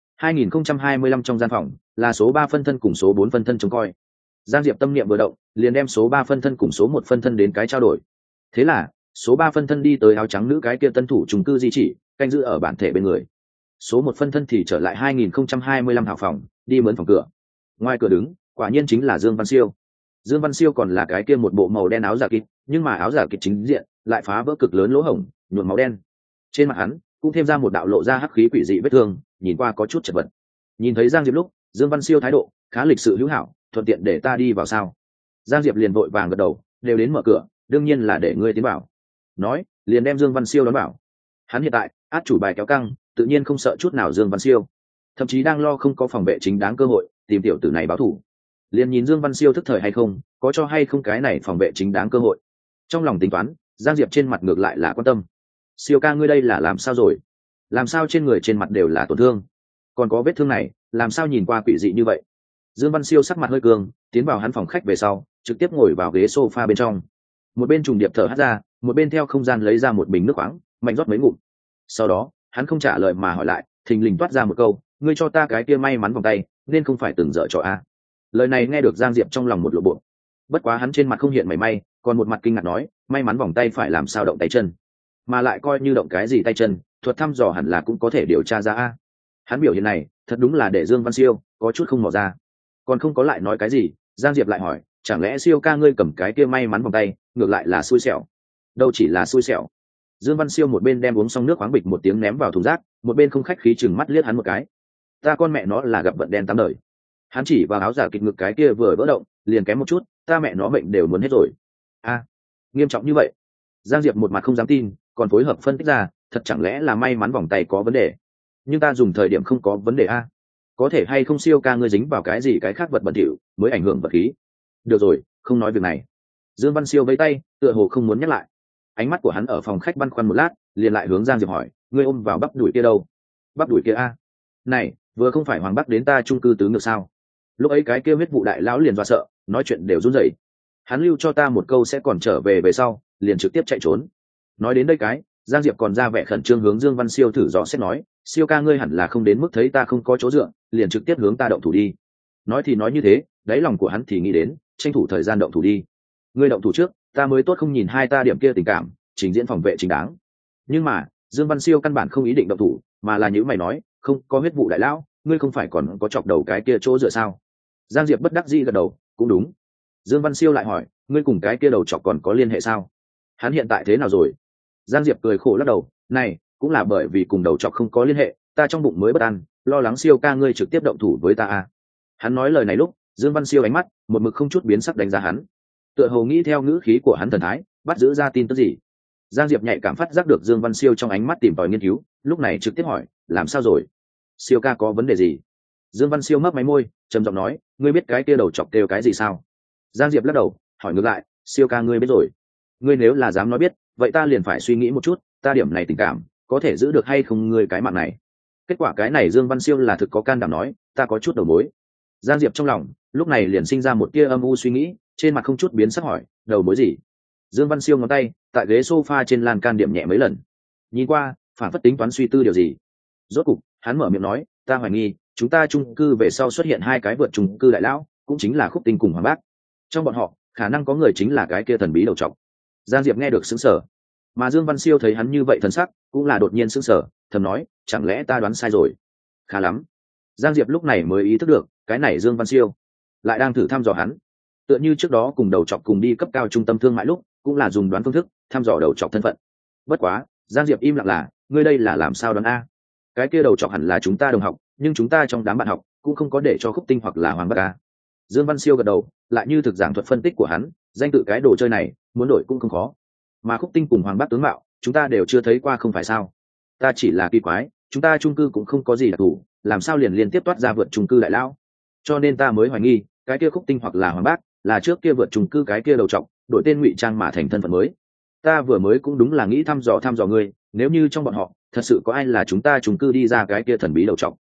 2025 trong gian phòng là số 3 phân thân cùng số 4 phân thân trông coi. Giang Diệp tâm niệm vừa động, liền đem số 3 phân thân cùng số 1 phân thân đến cái trao đổi. Thế là số 3 phân thân đi tới áo trắng nữ cái kia tân thủ chung cư di chỉ, canh giữ ở bản thể bên người. Số 1 phân thân thì trở lại 2025 hào phòng, đi mướn phòng cửa. Ngoài cửa đứng, quả nhiên chính là Dương Văn Siêu. Dương Văn Siêu còn là cái kia một bộ màu đen áo giả kịch, nhưng mà áo giả kịch chính diện lại phá vỡ cực lớn lỗ hổng, nhuộm máu đen. Trên mặt hắn cũng thêm ra một đạo lộ ra hắc khí quỷ dị vết thương, nhìn qua có chút chật vật. Nhìn thấy Giang Diệp lúc, Dương Văn Siêu thái độ khá lịch sự hữu hảo, thuận tiện để ta đi vào sao? Giang Diệp liền vội vàng gật đầu, đều đến mở cửa, đương nhiên là để ngươi tiến vào. Nói, liền đem Dương Văn Siêu đón vào. Hắn hiện tại át chủ bài kéo căng, tự nhiên không sợ chút nào Dương Văn Siêu, thậm chí đang lo không có phòng vệ chính đáng cơ hội tìm tiểu tử này báo thù. Liền nhìn Dương Văn Siêu thức thời hay không, có cho hay không cái này phòng vệ chính đáng cơ hội. Trong lòng tính toán, Giang Diệp trên mặt ngược lại là quan tâm. Siêu ca ngươi đây là làm sao rồi? Làm sao trên người trên mặt đều là tổn thương? Còn có vết thương này, làm sao nhìn qua quỷ dị như vậy? Dương Văn Siêu sắc mặt hơi cường, tiến vào hắn phòng khách về sau, trực tiếp ngồi vào ghế sofa bên trong. Một bên trùng điệp thở hắt ra, một bên theo không gian lấy ra một bình nước khoáng, mạnh rót mấy ngụm. Sau đó, hắn không trả lời mà hỏi lại, thình lình toát ra một câu, ngươi cho ta cái kia may mắn vòng tay, nên không phải từng dở trò a. Lời này nghe được Giang Diệp trong lòng một lộ bộ. Bất quá hắn trên mặt không hiện mảy may, còn một mặt kinh ngạc nói, may mắn vòng tay phải làm sao động tay chân, mà lại coi như động cái gì tay chân, thuật thăm dò hẳn là cũng có thể điều tra ra a. Hắn biểu hiện này, thật đúng là để Dương Văn Siêu có chút không mò ra. Còn không có lại nói cái gì, Giang Diệp lại hỏi, chẳng lẽ Siêu ca ngươi cầm cái kia may mắn vòng tay, ngược lại là xui xẻo? Đâu chỉ là xui xẻo. Dương Văn Siêu một bên đem uống xong nước khoáng bịch một tiếng ném vào thùng rác, một bên không khách khí chừng mắt liếc hắn một cái. Ta con mẹ nó là gặp vận đen tám đời. Hắn chỉ vào áo giả kịch ngực cái kia vừa vỡ động, liền kém một chút, ta mẹ nó mệnh đều muốn hết rồi. A, nghiêm trọng như vậy? Giang Diệp một mặt không dám tin, còn phối hợp phân tích ra, thật chẳng lẽ là may mắn vòng tay có vấn đề? Nhưng ta dùng thời điểm không có vấn đề a. Có thể hay không Siêu ca ngươi dính vào cái gì cái khác vật bẩn thỉu mới ảnh hưởng vật khí? Được rồi, không nói việc này. Dương Văn Siêu vẫy tay, tựa hồ không muốn nhắc lại. Ánh mắt của hắn ở phòng khách băn khoăn một lát, liền lại hướng Giang Diệp hỏi, ngươi ôm vào bắp đùi kia đâu? Bắp đùi kia a? Này, vừa không phải Hoàng Bắc đến ta chung cư tứ ngược sao? Lúc ấy cái kia huyết vụ đại lão liền dọa sợ, nói chuyện đều run rẩy. Hắn lưu cho ta một câu sẽ còn trở về sau, liền trực tiếp chạy trốn. Nói đến đây cái, Giang Diệp còn ra vẻ khẩn trương hướng Dương Văn Siêu thử dò xét nói, Siêu ca ngươi hẳn là không đến mức thấy ta không có chỗ dựa, liền trực tiếp hướng ta động thủ đi. Nói thì nói như thế, đáy lòng của hắn thì nghĩ đến, tranh thủ thời gian động thủ đi. Ngươi động thủ trước, ta mới tốt không nhìn hai ta điểm kia tình cảm, trình diễn phòng vệ chính đáng. Nhưng mà, Dương Văn Siêu căn bản không ý định động thủ, mà là những mày nói, không có huyết vụ đại lão, ngươi không phải còn có chọc đầu cái kia chỗ dựa sao? Giang Diệp bất đắc dĩ gật đầu, cũng đúng. Dương Văn Siêu lại hỏi, ngươi cùng cái kia đầu chọc còn có liên hệ sao? Hắn hiện tại thế nào rồi? Giang Diệp cười khổ lắc đầu, này, cũng là bởi vì cùng đầu chọc không có liên hệ, ta trong bụng mới bất an, lo lắng Siêu ca ngươi trực tiếp động thủ với ta à. Hắn nói lời này lúc, Dương Văn Siêu ánh mắt một mực không chút biến sắc đánh giá hắn, tựa hồ nghĩ theo ngữ khí của hắn thần thái, bắt giữ ra tin tức gì. Giang Diệp nhạy cảm phát giác được Dương Văn Siêu trong ánh mắt tìm tòi nghiên cứu, lúc này trực tiếp hỏi, làm sao rồi? Siêu ca có vấn đề gì? Dương Văn Siêu mấp máy môi, trầm giọng nói, ngươi biết cái kia đầu chọc kêu cái gì sao? Giang Diệp lắc đầu, hỏi ngược lại, Siêu ca ngươi biết rồi? Ngươi nếu là dám nói biết, vậy ta liền phải suy nghĩ một chút, ta điểm này tình cảm, có thể giữ được hay không ngươi cái mạng này? Kết quả cái này Dương Văn Siêu là thực có can đảm nói, ta có chút đầu mối. Giang Diệp trong lòng, lúc này liền sinh ra một tia âm u suy nghĩ, trên mặt không chút biến sắc hỏi, đầu mối gì? Dương Văn Siêu ngón tay, tại ghế sofa trên lan can điểm nhẹ mấy lần. Nhìn qua, phản phất tính toán suy tư điều gì. Rốt cục, hắn mở miệng nói, ta hoài nghi, chúng ta chung cư về sau xuất hiện hai cái vượt chung cư đại lão, cũng chính là Khúc Tinh cùng Hoàng Bác. Trong bọn họ, khả năng có người chính là cái kia thần bí đầu trọc. Giang Diệp nghe được sững sờ, mà Dương Văn Siêu thấy hắn như vậy thần sắc, cũng là đột nhiên sững sờ, thầm nói, chẳng lẽ ta đoán sai rồi? Khá lắm. Giang Diệp lúc này mới ý thức được, cái này Dương Văn Siêu lại đang thử thăm dò hắn. Tựa như trước đó cùng đầu trọc cùng đi cấp cao trung tâm thương mại lúc, cũng là dùng đoán phương thức thăm dò đầu trọc thân phận. Bất quá, Giang Diệp im lặng là, ngươi đây là làm sao đoán a? Cái kia đầu trọc hẳn là chúng ta đồng học, nhưng chúng ta trong đám bạn học cũng không có để cho Khúc Tinh hoặc là Hoàng Bắc a. Dương Văn Siêu gật đầu, lại như thực giảng thuật phân tích của hắn, danh tự cái đồ chơi này, muốn đổi cũng không khó. Mà Khúc Tinh cùng Hoàng Bắc tướng mạo, chúng ta đều chưa thấy qua không phải sao? Ta chỉ là kỳ quái, chúng ta chung cư cũng không có gì đặc thù, làm sao liền liên tiếp toát ra vượt chung cư đại lão? Cho nên ta mới hoài nghi, cái kia Khúc Tinh hoặc là Hoàng Bắc là trước kia vượt chung cư cái kia đầu trọc, đổi tên ngụy trang mà thành thân phận mới. Ta vừa mới cũng đúng là nghĩ thăm dò ngươi, nếu như trong bọn họ thật sự có ai là chúng ta chung cư đi ra cái kia thần bí đầu trọc,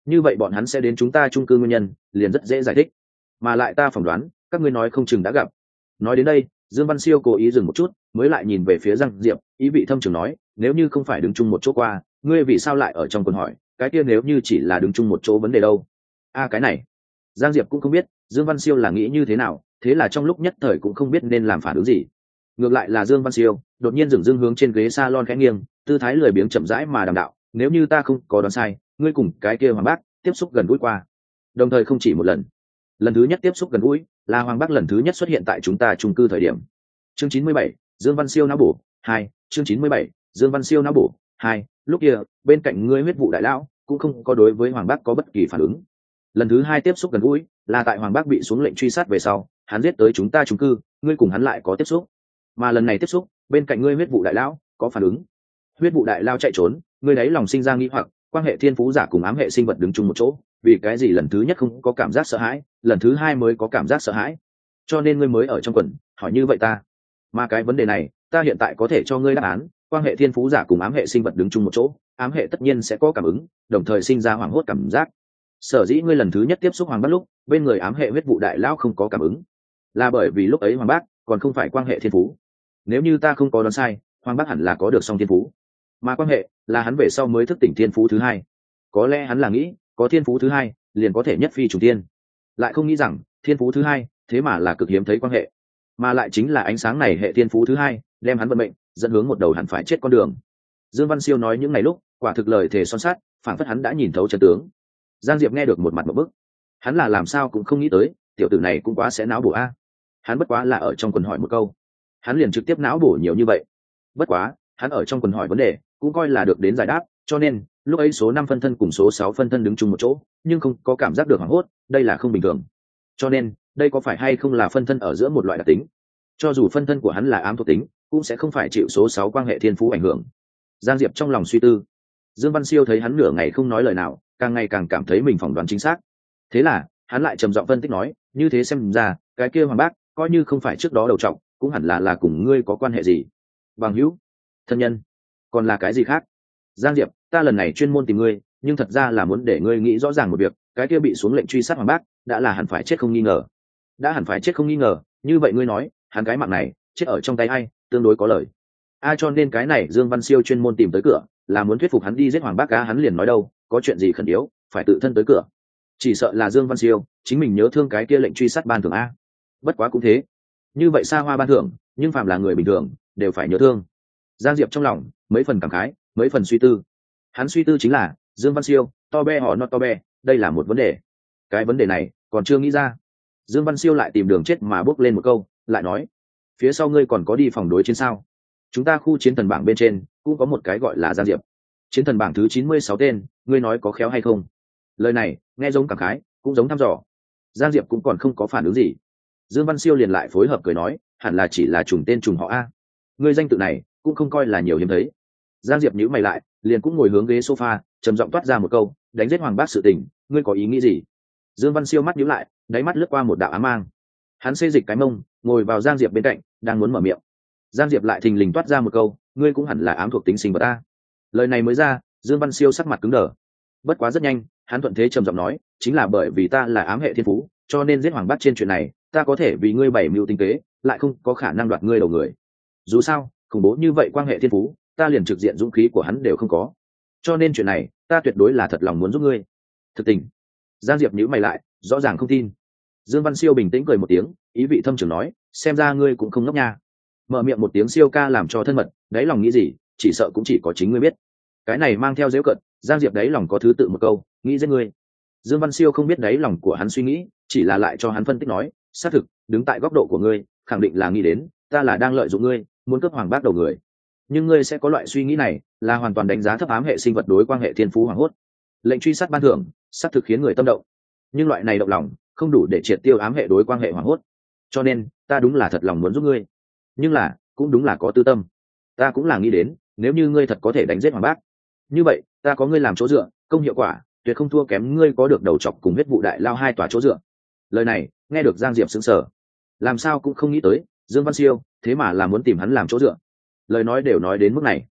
như vậy bọn hắn sẽ đến chúng ta chung cư nguyên nhân liền rất dễ giải thích, mà lại ta phỏng đoán các ngươi nói không chừng đã gặp. Nói đến đây Dương Văn Siêu cố ý dừng một chút mới lại nhìn về phía Giang Diệp, ý vị thâm trường nói, nếu như không phải đứng chung một chỗ qua, ngươi vì sao lại ở trong quần hỏi, cái kia nếu như chỉ là đứng chung một chỗ vấn đề đâu? Cái này Giang Diệp cũng không biết Dương Văn Siêu là nghĩ như thế nào, thế là trong lúc nhất thời cũng không biết nên làm phản ứng gì. Ngược lại là Dương Văn Siêu đột nhiên dừng dưng hướng trên ghế salon khẽ nghiêng, tư thái lười biếng chậm rãi mà đàm đạo, nếu như ta không có đoán sai, ngươi cùng cái kia Hoàng Bác tiếp xúc gần gũi qua, đồng thời không chỉ một lần. Lần thứ nhất tiếp xúc gần gũi là Hoàng Bác lần thứ nhất xuất hiện tại chúng ta chung cư thời điểm. Chương 97, Dương Văn Siêu não bổ 2, chương 97, Dương Văn Siêu não bổ 2, lúc kia bên cạnh ngươi huyết vụ đại lão cũng không có đối với Hoàng Bác có bất kỳ phản ứng. Lần thứ hai tiếp xúc gần gũi là tại Hoàng Bác bị xuống lệnh truy sát về sau, hắn giết tới chúng ta chung cư, ngươi cùng hắn lại có tiếp xúc. Mà lần này tiếp xúc, bên cạnh ngươi huyết vụ đại lão có phản ứng. Huyết vụ đại lao chạy trốn, ngươi đấy lòng sinh ra nghi hoặc, quan hệ thiên phú giả cùng ám hệ sinh vật đứng chung một chỗ, vì cái gì lần thứ nhất không có cảm giác sợ hãi, lần thứ hai mới có cảm giác sợ hãi? Cho nên ngươi mới ở trong quần hỏi như vậy ta. Mà cái vấn đề này, ta hiện tại có thể cho ngươi đáp án, quan hệ thiên phú giả cùng ám hệ sinh vật đứng chung một chỗ, ám hệ tất nhiên sẽ có cảm ứng, đồng thời sinh ra hoảng hốt cảm giác. Sở dĩ ngươi lần thứ nhất tiếp xúc Hoàng Bác lúc, bên người ám hệ huyết vụ đại lao không có cảm ứng, là bởi vì lúc ấy Hoàng Bác còn không phải quan hệ thiên phú. Nếu như ta không có đoán sai, Hoàng Bác hẳn là có được song thiên phú, mà quan hệ là hắn về sau mới thức tỉnh thiên phú thứ hai. Có lẽ hắn là nghĩ có thiên phú thứ hai liền có thể nhất phi trùng thiên, lại không nghĩ rằng thiên phú thứ hai thế mà là cực hiếm thấy quan hệ, mà lại chính là ánh sáng này hệ thiên phú thứ hai đem hắn vận mệnh dẫn hướng một đầu hẳn phải chết con đường. Dương Văn Siêu nói những ngày lúc quả thực lời thề son sắt, phảng phất hắn đã nhìn thấu chân tướng. Giang Diệp nghe được một mặt một bức, hắn là làm sao cũng không nghĩ tới tiểu tử này cũng quá sẽ não bổ a. Hắn bất quá là ở trong quần hỏi một câu, hắn liền trực tiếp não bổ nhiều như vậy. Bất quá hắn ở trong quần hỏi vấn đề cũng coi là được đến giải đáp, cho nên lúc ấy số 5 phân thân cùng số 6 phân thân đứng chung một chỗ nhưng không có cảm giác được hoảng hốt, đây là không bình thường. Cho nên đây có phải hay không là phân thân ở giữa một loại đặc tính? Cho dù phân thân của hắn là ám thuộc tính cũng sẽ không phải chịu số 6 quan hệ thiên phú ảnh hưởng. Giang Diệp trong lòng suy tư. Dương Văn Siêu thấy hắn nửa ngày không nói lời nào, càng ngày càng cảm thấy mình phỏng đoán chính xác. Thế là hắn lại trầm giọng phân tích nói, như thế xem ra cái kia Hoàng Bác coi như không phải trước đó đầu trọng cũng hẳn là cùng ngươi có quan hệ gì, bằng hữu, thân nhân, còn là cái gì khác? Giang Diệp, ta lần này chuyên môn tìm ngươi nhưng thật ra là muốn để ngươi nghĩ rõ ràng một việc, cái kia bị xuống lệnh truy sát Hoàng Bác đã là hẳn phải chết không nghi ngờ. Đã hẳn phải chết không nghi ngờ, như vậy ngươi nói hắn cái mạng này chết ở trong tay ai tương đối có lời? Cho nên cái này Dương Văn Siêu chuyên môn tìm tới cửa là muốn thuyết phục hắn đi giết Hoàng Bác cá, hắn liền nói đâu có chuyện gì khẩn yếu phải tự thân tới cửa. Chỉ sợ là Dương Văn Siêu chính mình nhớ thương cái kia lệnh truy sát ban thưởng a. Bất quá cũng thế, như vậy xa hoa ban thưởng nhưng phàm là người bình thường đều phải nhớ thương. Giang Diệp trong lòng mấy phần cảm khái mấy phần suy tư. Hắn suy tư chính là Dương Văn Siêu to be họ not to be, đây là một vấn đề. Cái vấn đề này còn chưa nghĩ ra. Dương Văn Siêu lại tìm đường chết mà bước lên một câu, lại nói, phía sau ngươi còn có đi phòng đối chiến sao? Chúng ta khu chiến thần bảng bên trên cũng có một cái gọi là Giang Diệp, chiến thần bảng thứ 96 tên, ngươi nói có khéo hay không? Lời này nghe giống cảm khái cũng giống thăm dò. Giang Diệp cũng còn không có phản ứng gì. Dương Văn Siêu liền lại phối hợp cười nói, hẳn là chỉ là trùng tên trùng họ a. Ngươi danh tự này cũng không coi là nhiều hiếm thấy. Giang Diệp nhíu mày lại, liền cũng ngồi hướng ghế sofa, trầm giọng toát ra một câu, đánh giết Hoàng Bác sự tình, ngươi có ý nghĩ gì? Dương Văn Siêu mắt nhíu lại, đáy mắt lướt qua một đạo ám mang. Hắn xê dịch cái mông, ngồi vào Giang Diệp bên cạnh, đang muốn mở miệng. Giang Diệp lại thình lình toát ra một câu, ngươi cũng hẳn là ám thuộc tính sinh vật ta. Lời này mới ra, Dương Văn Siêu sắc mặt cứng đờ. Bất quá rất nhanh, hắn thuận thế trầm giọng nói, chính là bởi vì ta là ám hệ thiên phú, cho nên giết Hoàng Bác trên chuyện này, ta có thể vì ngươi bảy mưu tinh kế, lại không có khả năng đoạt ngươi đầu người. Dù sao, khủng bố như vậy quan hệ thiên phú, ta liền trực diện dũng khí của hắn đều không có. Cho nên chuyện này, ta tuyệt đối là thật lòng muốn giúp ngươi. Thực tình. Giang Diệp nhíu mày lại, rõ ràng không tin. Dương Văn Siêu bình tĩnh cười một tiếng, ý vị thâm trường nói, xem ra ngươi cũng không ngốc nha. Mở miệng một tiếng siêu ca làm cho thân mật, đáy lòng nghĩ gì, chỉ sợ cũng chỉ có chính ngươi biết. Cái này mang theo giễu cợt, Giang Diệp đáy lòng có thứ tự một câu, nghĩ giết ngươi. Dương Văn Siêu không biết đáy lòng của hắn suy nghĩ, chỉ là lại cho hắn phân tích nói, xác thực, đứng tại góc độ của ngươi, khẳng định là nghĩ đến, ta là đang lợi dụng ngươi, muốn cướp Hoàng Bác đầu người. Nhưng ngươi sẽ có loại suy nghĩ này, là hoàn toàn đánh giá thấp ám hệ sinh vật đối quan hệ thiên phú hoàng hốt. Lệnh truy sát ban thưởng, xác thực khiến người tâm động. Nhưng loại này động lòng, không đủ để triệt tiêu ám hệ đối quan hệ hoàng hốt. Cho nên, ta đúng là thật lòng muốn giúp ngươi. Nhưng là, cũng đúng là có tư tâm. Ta cũng là nghĩ đến, nếu như ngươi thật có thể đánh giết Hoàng Bác, như vậy, ta có ngươi làm chỗ dựa, công hiệu quả tuyệt không thua kém ngươi có được đầu chọc cùng huyết vụ đại lao hai tòa chỗ dựa. Lời này, nghe được Giang Diệp sững sờ. Làm sao cũng không nghĩ tới, Dương Văn Siêu, thế mà là muốn tìm hắn làm chỗ dựa. Lời nói đều nói đến mức này.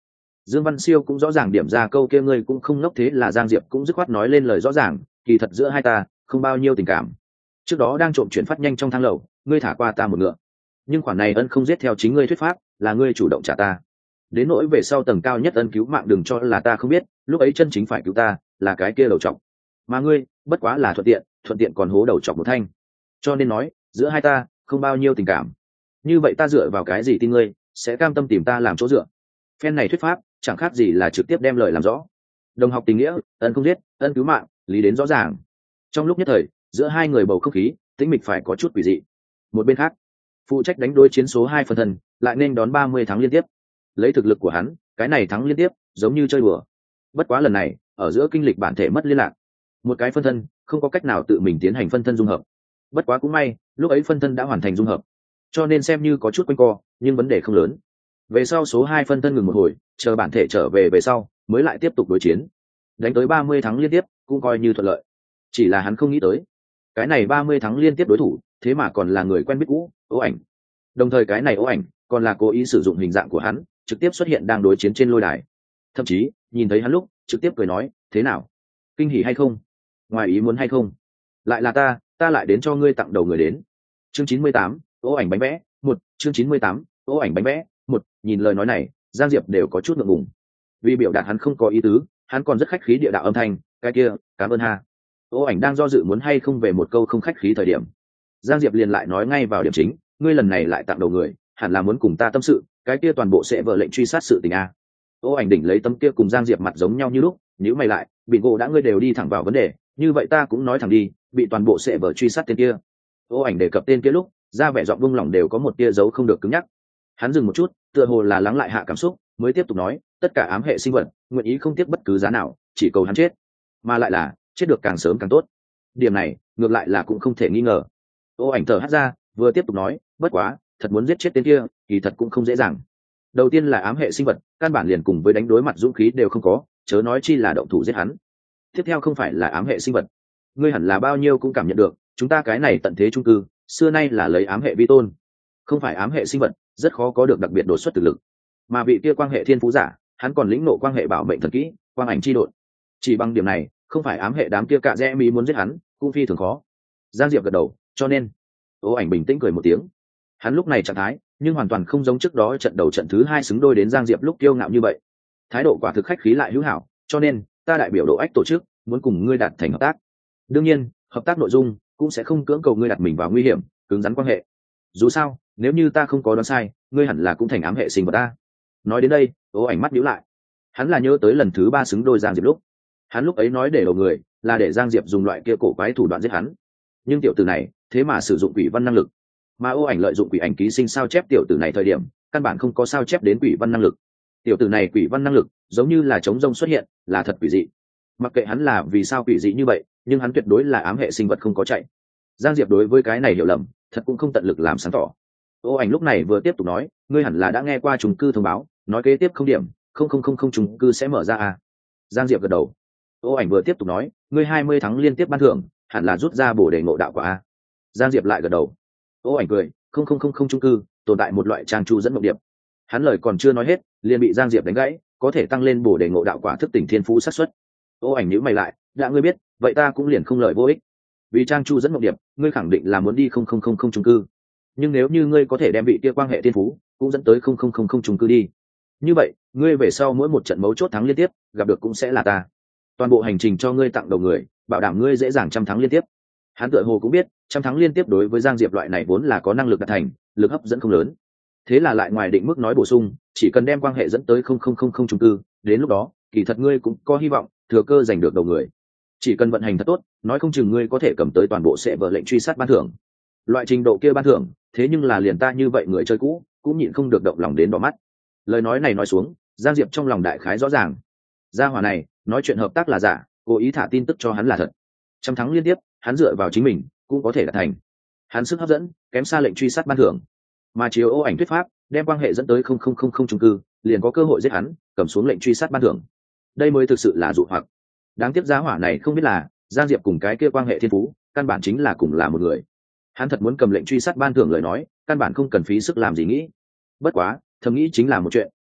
Dương Văn Siêu cũng rõ ràng điểm ra câu kia ngươi cũng không ngốc, thế là Giang Diệp cũng dứt khoát nói lên lời rõ ràng, kỳ thật giữa hai ta không bao nhiêu tình cảm. Trước đó đang trộm chuyển phát nhanh trong thang lầu, ngươi thả qua ta một ngựa, nhưng khoản này ân không giết theo chính ngươi thuyết pháp, là ngươi chủ động trả ta. Đến nỗi về sau tầng cao nhất ân cứu mạng đừng cho là ta không biết, lúc ấy chân chính phải cứu ta là cái kia đầu trọc, mà ngươi bất quá là thuận tiện còn hố đầu trọc một thanh. Cho nên nói giữa hai ta không bao nhiêu tình cảm. Như vậy ta dựa vào cái gì tin ngươi sẽ cam tâm tìm ta làm chỗ dựa? Phen này thuyết pháp chẳng khác gì là trực tiếp đem lời làm rõ. Đồng học tình nghĩa, ân không giết, ân cứu mạng, lý đến rõ ràng. Trong lúc nhất thời giữa hai người bầu không khí tĩnh mịch phải có chút quỷ dị. Một bên khác, phụ trách đánh đối chiến số 2 phân thân lại nên đón 30 thắng liên tiếp. Lấy thực lực của hắn, cái này thắng liên tiếp giống như chơi đùa. Bất quá lần này ở giữa kinh lịch bản thể mất liên lạc, một cái phân thân không có cách nào tự mình tiến hành phân thân dung hợp. Bất quá cũng may lúc ấy phân thân đã hoàn thành dung hợp, cho nên xem như có chút quanh co, nhưng vấn đề không lớn. Về sau số 2 phân thân ngừng một hồi, chờ bản thể trở về sau mới lại tiếp tục đối chiến. Đánh tới 30 thắng liên tiếp cũng coi như thuận lợi. Chỉ là hắn không nghĩ tới, cái này 30 thắng liên tiếp đối thủ thế mà còn là người quen biết cũ, Ố Ảnh. Đồng thời cái này Ố Ảnh còn là cố ý sử dụng hình dạng của hắn trực tiếp xuất hiện đang đối chiến trên lôi đài. Thậm chí nhìn thấy hắn lúc trực tiếp cười nói, thế nào, kinh hỉ hay không, ngoài ý muốn hay không? Lại là ta lại đến cho ngươi tặng đầu người đến. Chương 98, Ố Ảnh bánh vẽ một. Chương 98, Ố Ảnh bánh vẽ một. Nhìn lời nói này Giang Diệp đều có chút ngượng ngùng, vì biểu đạt hắn không có ý tứ, hắn còn rất khách khí địa đạo âm thanh, cái kia cảm ơn ha. Ố Ảnh đang do dự muốn hay không về một câu không khách khí thời điểm, Giang Diệp liền lại nói ngay vào điểm chính, ngươi lần này lại tặng đầu người hẳn là muốn cùng ta tâm sự cái kia toàn bộ sẽ vợ lệnh truy sát sự tình a. Ố Ảnh đỉnh lấy tấm kia cùng Giang Diệp mặt giống nhau như lúc, nhíu mày lại, bị gỗ đã ngươi đều đi thẳng vào vấn đề, như vậy ta cũng nói thẳng đi, bị toàn bộ sẽ vợ truy sát tên kia. Ố Ảnh đề cập tên kia lúc ra vẻ giọng buông lỏng đều có một tia dấu không được cứng nhắc. Hắn dừng một chút, tựa hồ là lắng lại hạ cảm xúc mới tiếp tục nói, tất cả ám hệ sinh vật nguyện ý không tiếc bất cứ giá nào chỉ cầu hắn chết, mà lại là chết được càng sớm càng tốt. Điểm này ngược lại là cũng không thể nghi ngờ. Ố Ảnh thở hắt ra vừa tiếp tục nói, bất quá thật muốn giết chết tên kia thì thật cũng không dễ dàng. Đầu tiên là ám hệ sinh vật căn bản liền cùng với đánh đối mặt dũng khí đều không có, chớ nói chi là động thủ giết hắn. Tiếp theo không phải là ám hệ sinh vật, ngươi hẳn là bao nhiêu cũng cảm nhận được, chúng ta cái này tận thế trung cư xưa nay là lấy ám hệ vi tôn, không phải ám hệ sinh vật rất khó có được đặc biệt đột xuất thực lực. Mà vị kia quang hệ thiên phú giả hắn còn lĩnh nộ quang hệ bảo mệnh thần kỹ quang ảnh chi độn, chỉ bằng điểm này không phải ám hệ đám kia cạ rẽ mỹ muốn giết hắn cũng phi thường khó. Giang Diệp gật đầu, cho nên Ố Ảnh bình tĩnh cười một tiếng. Hắn lúc này trạng thái nhưng hoàn toàn không giống trước đó trận đầu trận thứ 2 xứng đôi đến Giang Diệp lúc kiêu ngạo như vậy, thái độ quả thực khách khí lại hữu hảo, cho nên ta đại biểu độ ách tổ chức muốn cùng ngươi đạt thành hợp tác. Đương nhiên hợp tác nội dung cũng sẽ không cưỡng cầu ngươi đặt mình vào nguy hiểm cứng rắn quan hệ. Dù sao nếu như ta không có đoán sai, ngươi hẳn là cũng thành ám hệ sinh vật ta. Nói đến đây Ố Ảnh mắt nhíu lại, hắn là nhớ tới lần thứ 3 xứng đôi Giang Diệp lúc, hắn lúc ấy nói để đầu người là để Giang Diệp dùng loại kia cổ quái thủ đoạn giết hắn, nhưng tiểu tử này thế mà sử dụng quỷ văn năng lực, mà Ố Ảnh lợi dụng quỷ ảnh ký sinh sao chép tiểu tử này thời điểm căn bản không có sao chép đến quỷ văn năng lực. Tiểu tử này quỷ văn năng lực giống như là trống rông xuất hiện, là thật quỷ dị. Mặc kệ hắn là vì sao quỷ dị như vậy, nhưng hắn tuyệt đối là ám hệ sinh vật không có chạy. Giang Diệp đối với cái này hiểu lầm thật cũng không tận lực làm sáng tỏ. Ố Ảnh lúc này vừa tiếp tục nói, ngươi hẳn là đã nghe qua chung cư thông báo nói kế tiếp không điểm không chung cư sẽ mở ra à. Giang Diệp gật đầu. Ố Ảnh vừa tiếp tục nói, ngươi 20 thắng liên tiếp ban thưởng hẳn là rút ra bổ đề ngộ đạo quả a. Giang Diệp lại gật đầu. Ố Ảnh cười, không chung cư tồn tại một loại trang chu dẫn mộng điệp. Hắn lời còn chưa nói hết liền bị Giang Diệp đánh gãy, có thể tăng lên bổ đề ngộ đạo quả thức tỉnh thiên phú xác suất. Ố Ảnh nhíu mày lại, đã ngươi biết vậy ta cũng liền không lời vô ích, vì trang chu dẫn mộng điệp ngươi khẳng định là muốn đi không chung cư, nhưng nếu như ngươi có thể đem vị kia quan hệ thiên phú cũng dẫn tới không chung cư đi, như vậy ngươi về sau mỗi một trận mấu chốt thắng liên tiếp gặp được cũng sẽ là ta. Toàn bộ hành trình cho ngươi tặng đầu người, bảo đảm ngươi dễ dàng trăm thắng liên tiếp. Hắn tựa hồ cũng biết trăm thắng liên tiếp đối với Giang Diệp loại này vốn là có năng lực đạt thành, lực hấp dẫn không lớn, thế là lại ngoài định mức nói bổ sung, chỉ cần đem quan hệ dẫn tới không chung cư, đến lúc đó kỳ thật ngươi cũng có hy vọng thừa cơ giành được đầu người. Chỉ cần vận hành thật tốt, nói không chừng ngươi có thể cầm tới toàn bộ sẽ vợ lệnh truy sát ban thưởng. Loại trình độ kia ban thưởng thế nhưng là liền ta như vậy người chơi cũ cũng nhịn không được động lòng đến đỏ mắt. Lời nói này nói xuống, Giang Diệp trong lòng đại khái rõ ràng, gia hỏa này nói chuyện hợp tác là giả, cố ý thả tin tức cho hắn là thật. Trăm thắng liên tiếp hắn dựa vào chính mình cũng có thể đạt thành. Hắn sức hấp dẫn kém xa lệnh truy sát ban thưởng, mà chiếu Ố Ảnh thuyết pháp đem quan hệ dẫn tới không chung cư liền có cơ hội giết hắn cầm xuống lệnh truy sát ban thưởng. Đây mới thực sự là dụ hoặc. Đáng tiếc gia hỏa này không biết là Giang Diệp cùng cái kia quan hệ thiên phú căn bản chính là cùng là một người. Hắn thật muốn cầm lệnh truy sát ban thưởng lời nói căn bản không cần phí sức làm gì nghĩ. Bất quá thầm nghĩ chính là một chuyện,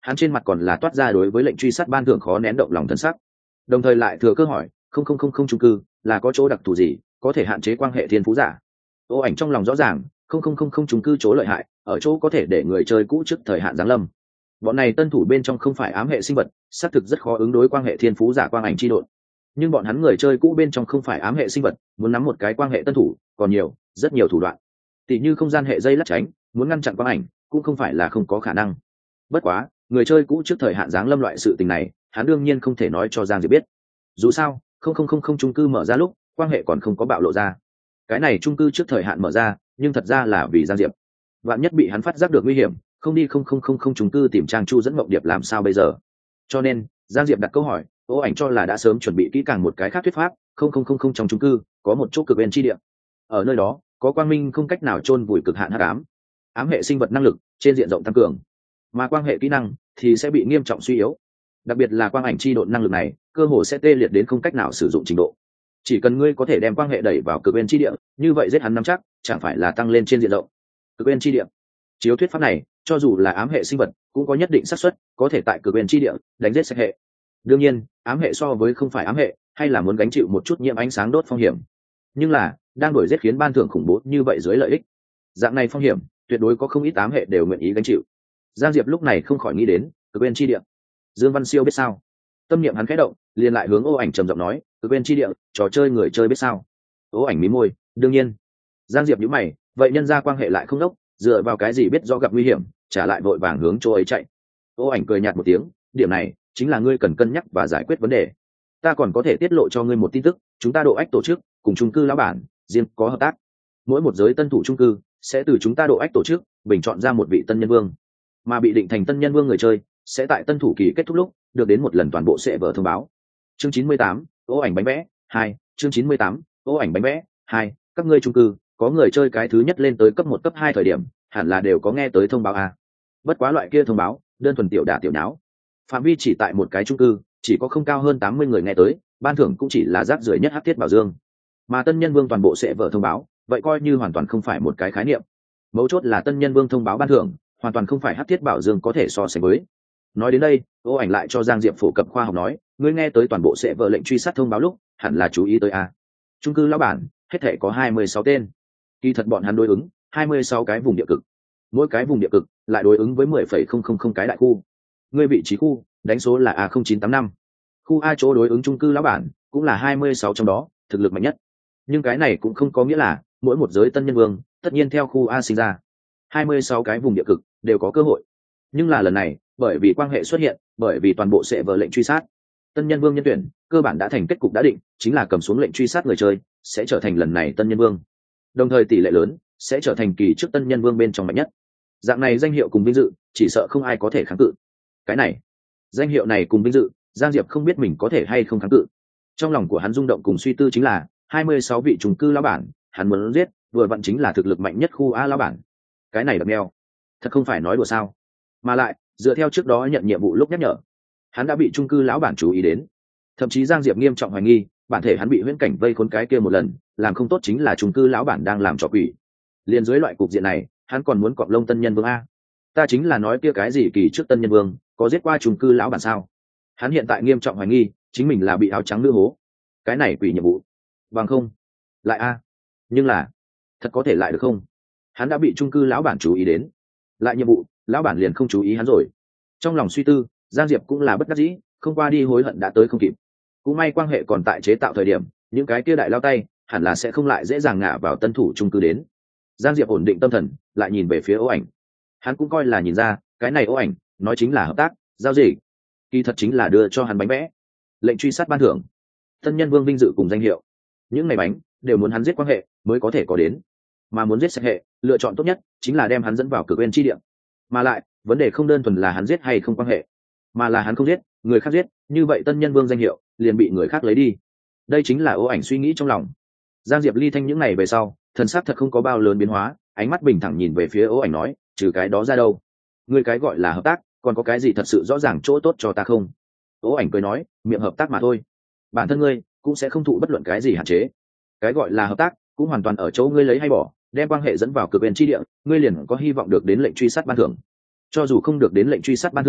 hắn trên mặt còn là toát ra đối với lệnh truy sát ban thưởng khó nén động lòng thân sắc, đồng thời lại thừa cơ hỏi không chung cư là có chỗ đặc thù gì có thể hạn chế quan hệ thiên phú giả. Ô ảnh trong lòng rõ ràng không chung cư chỗ lợi hại ở chỗ có thể để người chơi cũ trước thời hạn giáng lâm. Bọn này tân thủ bên trong không phải ám hệ sinh vật, xác thực rất khó ứng đối quan hệ thiên phú giả quang ảnh chi độn, nhưng bọn hắn người chơi cũ bên trong không phải ám hệ sinh vật, muốn nắm một cái quan hệ tân thủ còn nhiều, rất nhiều thủ đoạn, tỉ như không gian hệ dây lắc tránh, muốn ngăn chặn quang ảnh cũng không phải là không có khả năng. Bất quá người chơi cũ trước thời hạn giáng lâm loại sự tình này hắn đương nhiên không thể nói cho Giang Diệp biết. Dù sao không chung cư mở ra lúc quan hệ còn không có bạo lộ ra, cái này chung cư trước thời hạn mở ra nhưng thật ra là vì Giang Diệp vạn nhất bị hắn phát giác được nguy hiểm, không đi không chung cư tìm Trang Chu dẫn Mộng Điệp làm sao bây giờ. Cho nên Giang Diệp đặt câu hỏi, Ô ảnh cho là đã sớm chuẩn bị kỹ càng một cái khác thuyết pháp, không trong chung cư có một chỗ cực bên chi địa, ở nơi đó có quang minh không cách nào chôn vùi cực hạn hắc ám, ám hệ sinh vật năng lực trên diện rộng tăng cường, mà quang hệ kỹ năng thì sẽ bị nghiêm trọng suy yếu, đặc biệt là quang ảnh chi độn năng lực này cơ hồ sẽ tê liệt đến không cách nào sử dụng trình độ. Chỉ cần ngươi có thể đem quang hệ đẩy vào cực bên chi địa, như vậy giết hắn nắm chắc chẳng phải là tăng lên trên diện rộng. Cực bên chi địa, chiếu thuyết pháp này cho dù là ám hệ sinh vật cũng có nhất định xác suất có thể tại cực bên chi địa đánh giết sạch hệ. Đương nhiên ám hệ so với không phải ám hệ hay là muốn gánh chịu một chút nhiễm ánh sáng đốt phong hiểm, nhưng là đang đổi giết khiến ban thưởng khủng bố như vậy dưới lợi ích, dạng này phong hiểm tuyệt đối có không ít ám hệ đều nguyện ý gánh chịu. Giang Diệp lúc này không khỏi nghĩ đến cực bên chi địa. Dương Văn Siêu biết sao? Tâm niệm hắn khẽ động liền lại hướng Ô ảnh trầm giọng nói, cực bên chi địa trò chơi người chơi biết sao? Ô ảnh mí môi, đương nhiên. Giang Diệp nhíu mày, vậy nhân ra quan hệ lại không đốc, dựa vào cái gì biết do gặp nguy hiểm trả lại vội vàng hướng chỗ ấy chạy. Ô ảnh cười nhạt một tiếng, điểm này chính là ngươi cần cân nhắc và giải quyết vấn đề. Ta còn có thể tiết lộ cho ngươi một tin tức, chúng ta độ ách tổ chức cùng chung cư lão bản riêng có hợp tác, mỗi một giới tân thủ chung cư sẽ từ chúng ta độ ách tổ chức bình chọn ra một vị tân nhân vương, mà bị định thành tân nhân vương người chơi sẽ tại tân thủ kỳ kết thúc lúc được đến một lần toàn bộ sẽ vở thông báo. Chương 98, Ô ảnh bánh vẽ 2, chương 98, Ô ảnh bánh vẽ 2, các ngươi chung cư có người chơi cái thứ nhất lên tới cấp 1 cấp 2 thời điểm hẳn là đều có nghe tới thông báo a. Bất quá loại kia thông báo đơn thuần tiểu đả tiểu nháo, phạm vi chỉ tại một cái chung cư, chỉ có không cao hơn 80 người nghe tới, ban thưởng cũng chỉ là rác rưởi nhất hắc thiết bảo dương. Mà tân nhân vương toàn bộ sẽ vở thông báo vậy coi như hoàn toàn không phải một cái khái niệm. Mấu chốt là tân nhân vương thông báo ban thưởng hoàn toàn không phải hắc thiết bảo dương có thể so sánh với. Nói đến đây Ô ảnh lại cho Giang Diệp phổ cập khoa học nói, ngươi nghe tới toàn bộ sẽ vở lệnh truy sát thông báo lúc hẳn là chú ý tới a. Chung cư lão bản hết thể có 26 tên, kỳ thật bọn hắn đối ứng 26 cái vùng địa cực, mỗi cái vùng địa cực lại đối ứng với 10,000 cái đại khu. Ngươi vị trí khu đánh số là A0985, khu A chỗ đối ứng chung cư lão bản cũng là 26 trong đó thực lực mạnh nhất. Nhưng cái này cũng không có nghĩa là mỗi một giới tân nhân vương tất nhiên theo khu A sinh ra. 26 cái vùng địa cực đều có cơ hội, nhưng là lần này bởi vì quan hệ xuất hiện, bởi vì toàn bộ sẽ vở lệnh truy sát, tân nhân vương nhân tuyển cơ bản đã thành kết cục đã định, chính là cầm xuống lệnh truy sát người chơi sẽ trở thành lần này tân nhân vương, đồng thời tỷ lệ lớn sẽ trở thành kỳ trước tân nhân vương bên trong mạnh nhất. Dạng này danh hiệu cùng vinh dự chỉ sợ không ai có thể kháng cự. Cái này danh hiệu này cùng vinh dự Giang Diệp không biết mình có thể hay không kháng cự. Trong lòng của hắn rung động cùng suy tư chính là 26 vị chung cư lão bản hắn muốn giết vừa vặn chính là thực lực mạnh nhất khu A lão bản. Cái này đập neo thật không phải nói đùa sao. Mà lại dựa theo trước đó nhận nhiệm vụ lúc nhắc nhở, hắn đã bị chung cư lão bản chú ý đến. Thậm chí Giang Diệp nghiêm trọng hoài nghi bản thể hắn bị huyễn cảnh vây khốn cái kia một lần làm không tốt chính là chung cư lão bản đang làm trò quỷ. Liên dưới loại cục diện này hắn còn muốn cọp lông tân nhân vương a. Ta chính là nói kia cái gì kỳ trước tân nhân vương có giết qua chung cư lão bản sao. Hắn hiện tại nghiêm trọng hoài nghi chính mình là bị áo trắng nữ hố. Cái này quỷ nhiệm vụ bằng không lại a. Nhưng là thật có thể lại được không? Hắn đã bị chung cư lão bản chú ý đến, lại nhiệm vụ lão bản liền không chú ý hắn rồi. Trong lòng suy tư Giang Diệp cũng là bất đắc dĩ, không qua đi hối hận đã tới không kịp. Cũng may quan hệ còn tại chế tạo thời điểm, những cái kia đại lao tay hẳn là sẽ không lại dễ dàng ngã vào tân thủ chung cư đến. Giang Diệp ổn định tâm thần lại nhìn về phía Ô ảnh, hắn cũng coi là nhìn ra cái này Ô ảnh nói chính là hợp tác giao dịch, kỳ thật chính là đưa cho hắn bánh vẽ, lệnh truy sát ban thưởng, tân nhân vương vinh dự cùng danh hiệu. Những ngày bánh đều muốn hắn giết quan hệ mới có thể có đến, mà muốn giết sạch hệ lựa chọn tốt nhất chính là đem hắn dẫn vào cực bên chi địa. Mà lại vấn đề không đơn thuần là hắn giết hay không quan hệ, mà là hắn không giết người khác giết, như vậy tân nhân vương danh hiệu liền bị người khác lấy đi. Đây chính là Ô ảnh suy nghĩ trong lòng. Giang Diệp ly thanh những ngày về sau thần sắc thật không có bao lớn biến hóa, ánh mắt bình thẳng nhìn về phía Ô ảnh nói, trừ cái đó ra đâu, người cái gọi là hợp tác còn có cái gì thật sự rõ ràng chỗ tốt cho ta không? Ô ảnh cười nói, miệng hợp tác mà thôi, bản thân ngươi cũng sẽ không thụ bất luận cái gì hạn chế. Cái gọi là hợp tác cũng hoàn toàn ở chỗ ngươi lấy hay bỏ, đem quan hệ dẫn vào cực bên chi địa, ngươi liền có hy vọng được đến lệnh truy sát ban thưởng. Cho dù không được đến lệnh truy sát ban thưởng,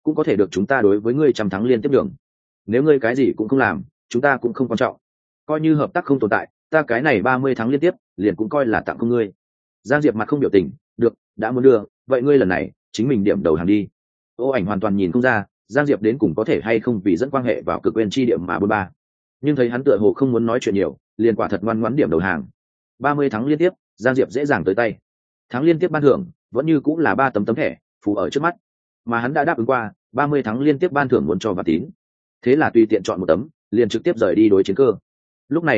cũng có thể được chúng ta đối với ngươi trăm thắng liên tiếp đường. Nếu ngươi cái gì cũng không làm, chúng ta cũng không quan trọng. Coi như hợp tác không tồn tại, ta cái này 30 tháng liên tiếp liền cũng coi là tặng không ngươi. Giang Diệp mặt không biểu tình, được, đã muốn đưa, vậy ngươi lần này chính mình điểm đầu hàng đi. Ô Ảnh hoàn toàn nhìn không ra Giang Diệp đến cùng có thể hay không vì dẫn quan hệ vào cực quên chi điểm mà bôn ba, nhưng thấy hắn tựa hồ không muốn nói chuyện nhiều, liền quả thật ngoan ngoãn điểm đầu hàng. 30 tháng liên tiếp, Giang Diệp dễ dàng tới tay. Tháng liên tiếp ban thưởng vẫn như cũng là 3 tấm tấm thẻ phù ở trước mắt, mà hắn đã đáp ứng qua 30 tháng liên tiếp ban thưởng muốn cho Vạn Tín, thế là tùy tiện chọn một tấm liền trực tiếp rời đi đối chiến cơ. Lúc này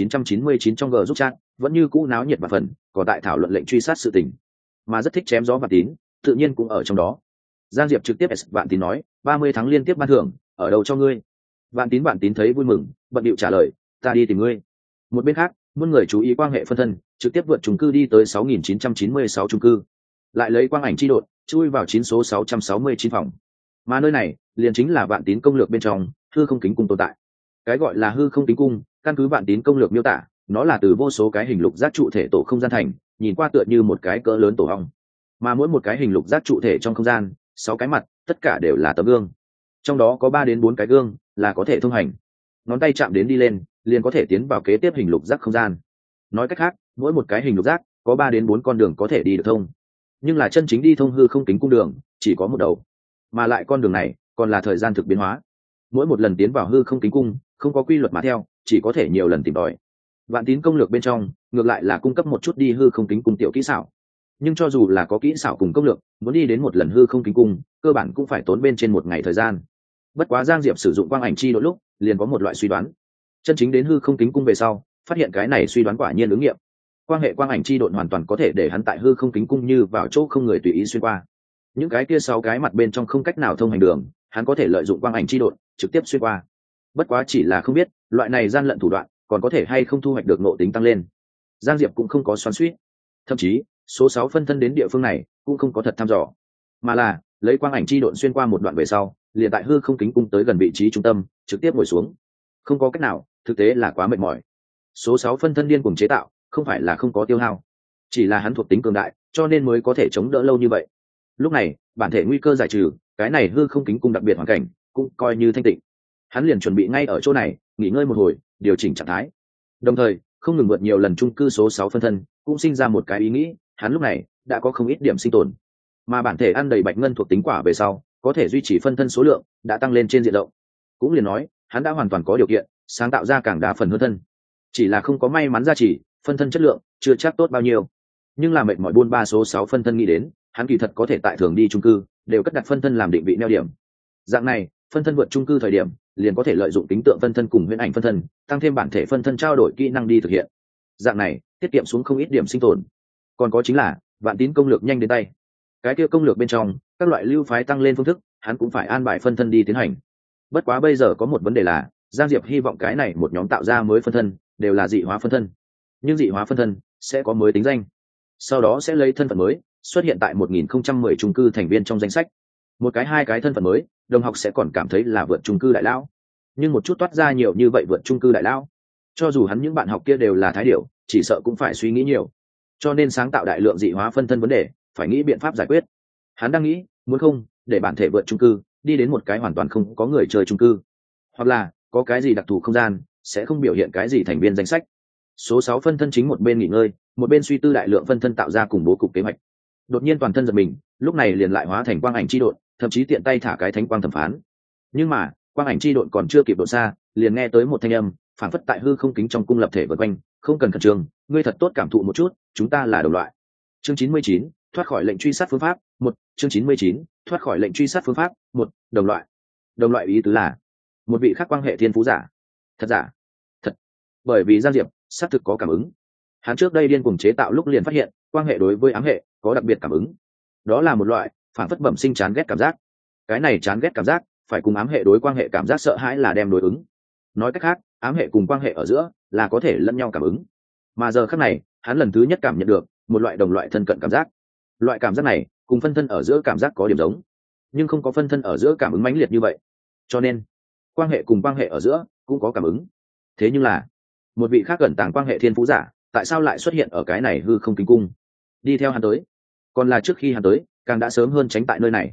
9999 trong G giúp chat vẫn như cũ náo nhiệt và phần có tại thảo luận lệnh truy sát sự tình, mà rất thích chém gió Vạn Tín tự nhiên cũng ở trong đó. Giang Diệp trực tiếp Vạn Tín nói 30 tháng liên tiếp ban thưởng ở đâu cho ngươi. Vạn Tín thấy vui mừng, bận điệu trả lời, ta đi tìm ngươi. Một bên khác, muôn người chú ý quan hệ phân thân trực tiếp vượt chung cư đi tới 6996 chung cư, lại lấy quang ảnh chi đột chui vào 9 số 669 phòng, mà nơi này liền chính là Vạn Tín công lược bên trong hư không kính cung tồn tại. Cái gọi là hư không kính cung, căn cứ Vạn Tín công lược miêu tả, nó là từ vô số cái hình lục giác trụ thể tổ không gian thành, nhìn qua tựa như một cái cỡ lớn tổ ong, mà mỗi một cái hình lục giác trụ thể trong không gian 6 cái mặt tất cả đều là tấm gương, trong đó có 3 đến 4 cái gương là có thể thông hành, ngón tay chạm đến đi lên liền có thể tiến vào kế tiếp hình lục giác không gian. Nói cách khác, mỗi một cái hình lục giác có 3 đến 4 con đường có thể đi được thông, nhưng là chân chính đi thông hư không kính cung đường chỉ có một đầu, mà lại con đường này còn là thời gian thực biến hóa. Mỗi một lần tiến vào hư không kính cung không có quy luật mà theo, chỉ có thể nhiều lần tìm tòi. Vạn Tín công lược bên trong ngược lại là cung cấp một chút đi hư không kính cung tiểu kỹ xảo, nhưng cho dù là có kỹ xảo cùng công lược, muốn đi đến một lần hư không kính cung cơ bản cũng phải tốn bên trên một ngày thời gian. Bất quá Giang Diệp sử dụng quang ảnh chi độ lúc liền có một loại suy đoán, chân chính đến hư không kính cung về sau phát hiện cái này suy đoán quả nhiên ứng nghiệm. Quan hệ quang ảnh chi độn hoàn toàn có thể để hắn tại hư không kính cung như vào chỗ không người tùy ý xuyên qua. Những cái kia 6 cái mặt bên trong không cách nào thông hành đường, hắn có thể lợi dụng quang ảnh chi độn trực tiếp xuyên qua. Bất quá chỉ là không biết loại này gian lận thủ đoạn còn có thể hay không thu hoạch được nội tính tăng lên. Giang Diệp cũng không có xoắn xuýt, thậm chí số 6 phân thân đến địa phương này cũng không có thật thăm dò, mà là lấy quang ảnh chi độn xuyên qua một đoạn về sau, liền tại hư không kính cung tới gần vị trí trung tâm, trực tiếp ngồi xuống. Không có cách nào, thực tế là quá mệt mỏi. Số 6 phân thân điên cuồng chế tạo, không phải là không có tiêu hao, chỉ là hắn thuộc tính cường đại, cho nên mới có thể chống đỡ lâu như vậy. Lúc này, bản thể nguy cơ giải trừ, cái này hư không kính cung đặc biệt hoàn cảnh cũng coi như thanh tịnh. Hắn liền chuẩn bị ngay ở chỗ này nghỉ ngơi một hồi, điều chỉnh trạng thái. Đồng thời, không ngừng vượt nhiều lần chung cư số 6 phân thân, cũng sinh ra một cái ý nghĩ, hắn lúc này đã có không ít điểm sinh tồn, mà bản thể ăn đầy bạch ngân thuộc tính quả về sau, có thể duy trì phân thân số lượng đã tăng lên trên diện rộng. Cũng liền nói, hắn đã hoàn toàn có điều kiện sáng tạo ra càng đa phần hơn thân, chỉ là không có may mắn gia trì, phân thân chất lượng chưa chắc tốt bao nhiêu. Nhưng là mệt mỏi buôn ba số 6 phân thân nghĩ đến, hắn kỳ thật có thể tại thường đi chung cư đều cất đặt phân thân làm định vị neo điểm. Dạng này, phân thân vượt chung cư thời điểm liền có thể lợi dụng tính tượng phân thân cùng huyễn ảnh phân thân, tăng thêm bản thể phân thân trao đổi kỹ năng đi thực hiện. Dạng này tiết kiệm xuống không ít điểm sinh tồn. Còn có chính là Vạn Tín công lược nhanh đến tay. Cái kia công lược bên trong các loại lưu phái tăng lên phương thức, hắn cũng phải an bài phân thân đi tiến hành. Bất quá bây giờ có một vấn đề là, Giang Diệp hy vọng cái này một nhóm tạo ra mới phân thân đều là dị hóa phân thân, nhưng dị hóa phân thân sẽ có mới tính danh, sau đó sẽ lấy thân phận mới xuất hiện tại 1010 chung cư thành viên trong danh sách. Một cái 2 cái thân phận mới, đồng học sẽ còn cảm thấy là vượt chung cư đại lão, nhưng một chút toát ra nhiều như vậy vượt chung cư đại lão, cho dù hắn những bạn học kia đều là thái điểu, chỉ sợ cũng phải suy nghĩ nhiều. Cho nên sáng tạo đại lượng dị hóa phân thân vấn đề phải nghĩ biện pháp giải quyết. Hắn đang nghĩ, muốn không để bản thể vượt chung cư đi đến một cái hoàn toàn không có người chơi chung cư, hoặc là có cái gì đặc thù không gian sẽ không biểu hiện cái gì thành viên danh sách. Số 6 phân thân chính một bên nghỉ ngơi, một bên suy tư đại lượng phân thân tạo ra cùng bố cục kế hoạch. Đột nhiên toàn thân giật mình, lúc này liền lại hóa thành quang ảnh chi độn, thậm chí tiện tay thả cái thánh quang thẩm phán. Nhưng mà quang ảnh chi độn còn chưa kịp độ xa, liền nghe tới một thanh âm phảng phất tại hư không kính trong cung lập thể vượt quanh, không cần khẩn trương, ngươi thật tốt cảm thụ một chút, chúng ta là đồng loại. Chương 99, thoát khỏi lệnh truy sát phương pháp 1. Chương 99, thoát khỏi lệnh truy sát phương pháp 1. Đồng loại. Đồng loại ý tứ là một vị khác quan hệ thiên phú giả. Thật giả? Thật. Bởi vì Giang Diệp xác thực có cảm ứng. Hắn trước đây điên cuồng chế tạo lúc liền phát hiện quan hệ đối với ám hệ có đặc biệt cảm ứng. Đó là một loại phản phất bẩm sinh chán ghét cảm giác. Cái này chán ghét cảm giác phải cùng ám hệ đối quan hệ cảm giác sợ hãi là đem đối ứng. Nói cách khác, ám hệ cùng quan hệ ở giữa là có thể lẫn nhau cảm ứng. Mà giờ khắc này, hắn lần thứ nhất cảm nhận được một loại đồng loại thân cận cảm giác. Loại cảm giác này cùng phân thân ở giữa cảm giác có điểm giống, nhưng không có phân thân ở giữa cảm ứng mãnh liệt như vậy. Cho nên quan hệ cùng quan hệ ở giữa cũng có cảm ứng. Thế nhưng là một vị khác gần tàng quan hệ thiên phú giả tại sao lại xuất hiện ở cái này hư không kính cung? Đi theo hắn tới, còn là trước khi hắn tới càng đã sớm hơn tránh tại nơi này.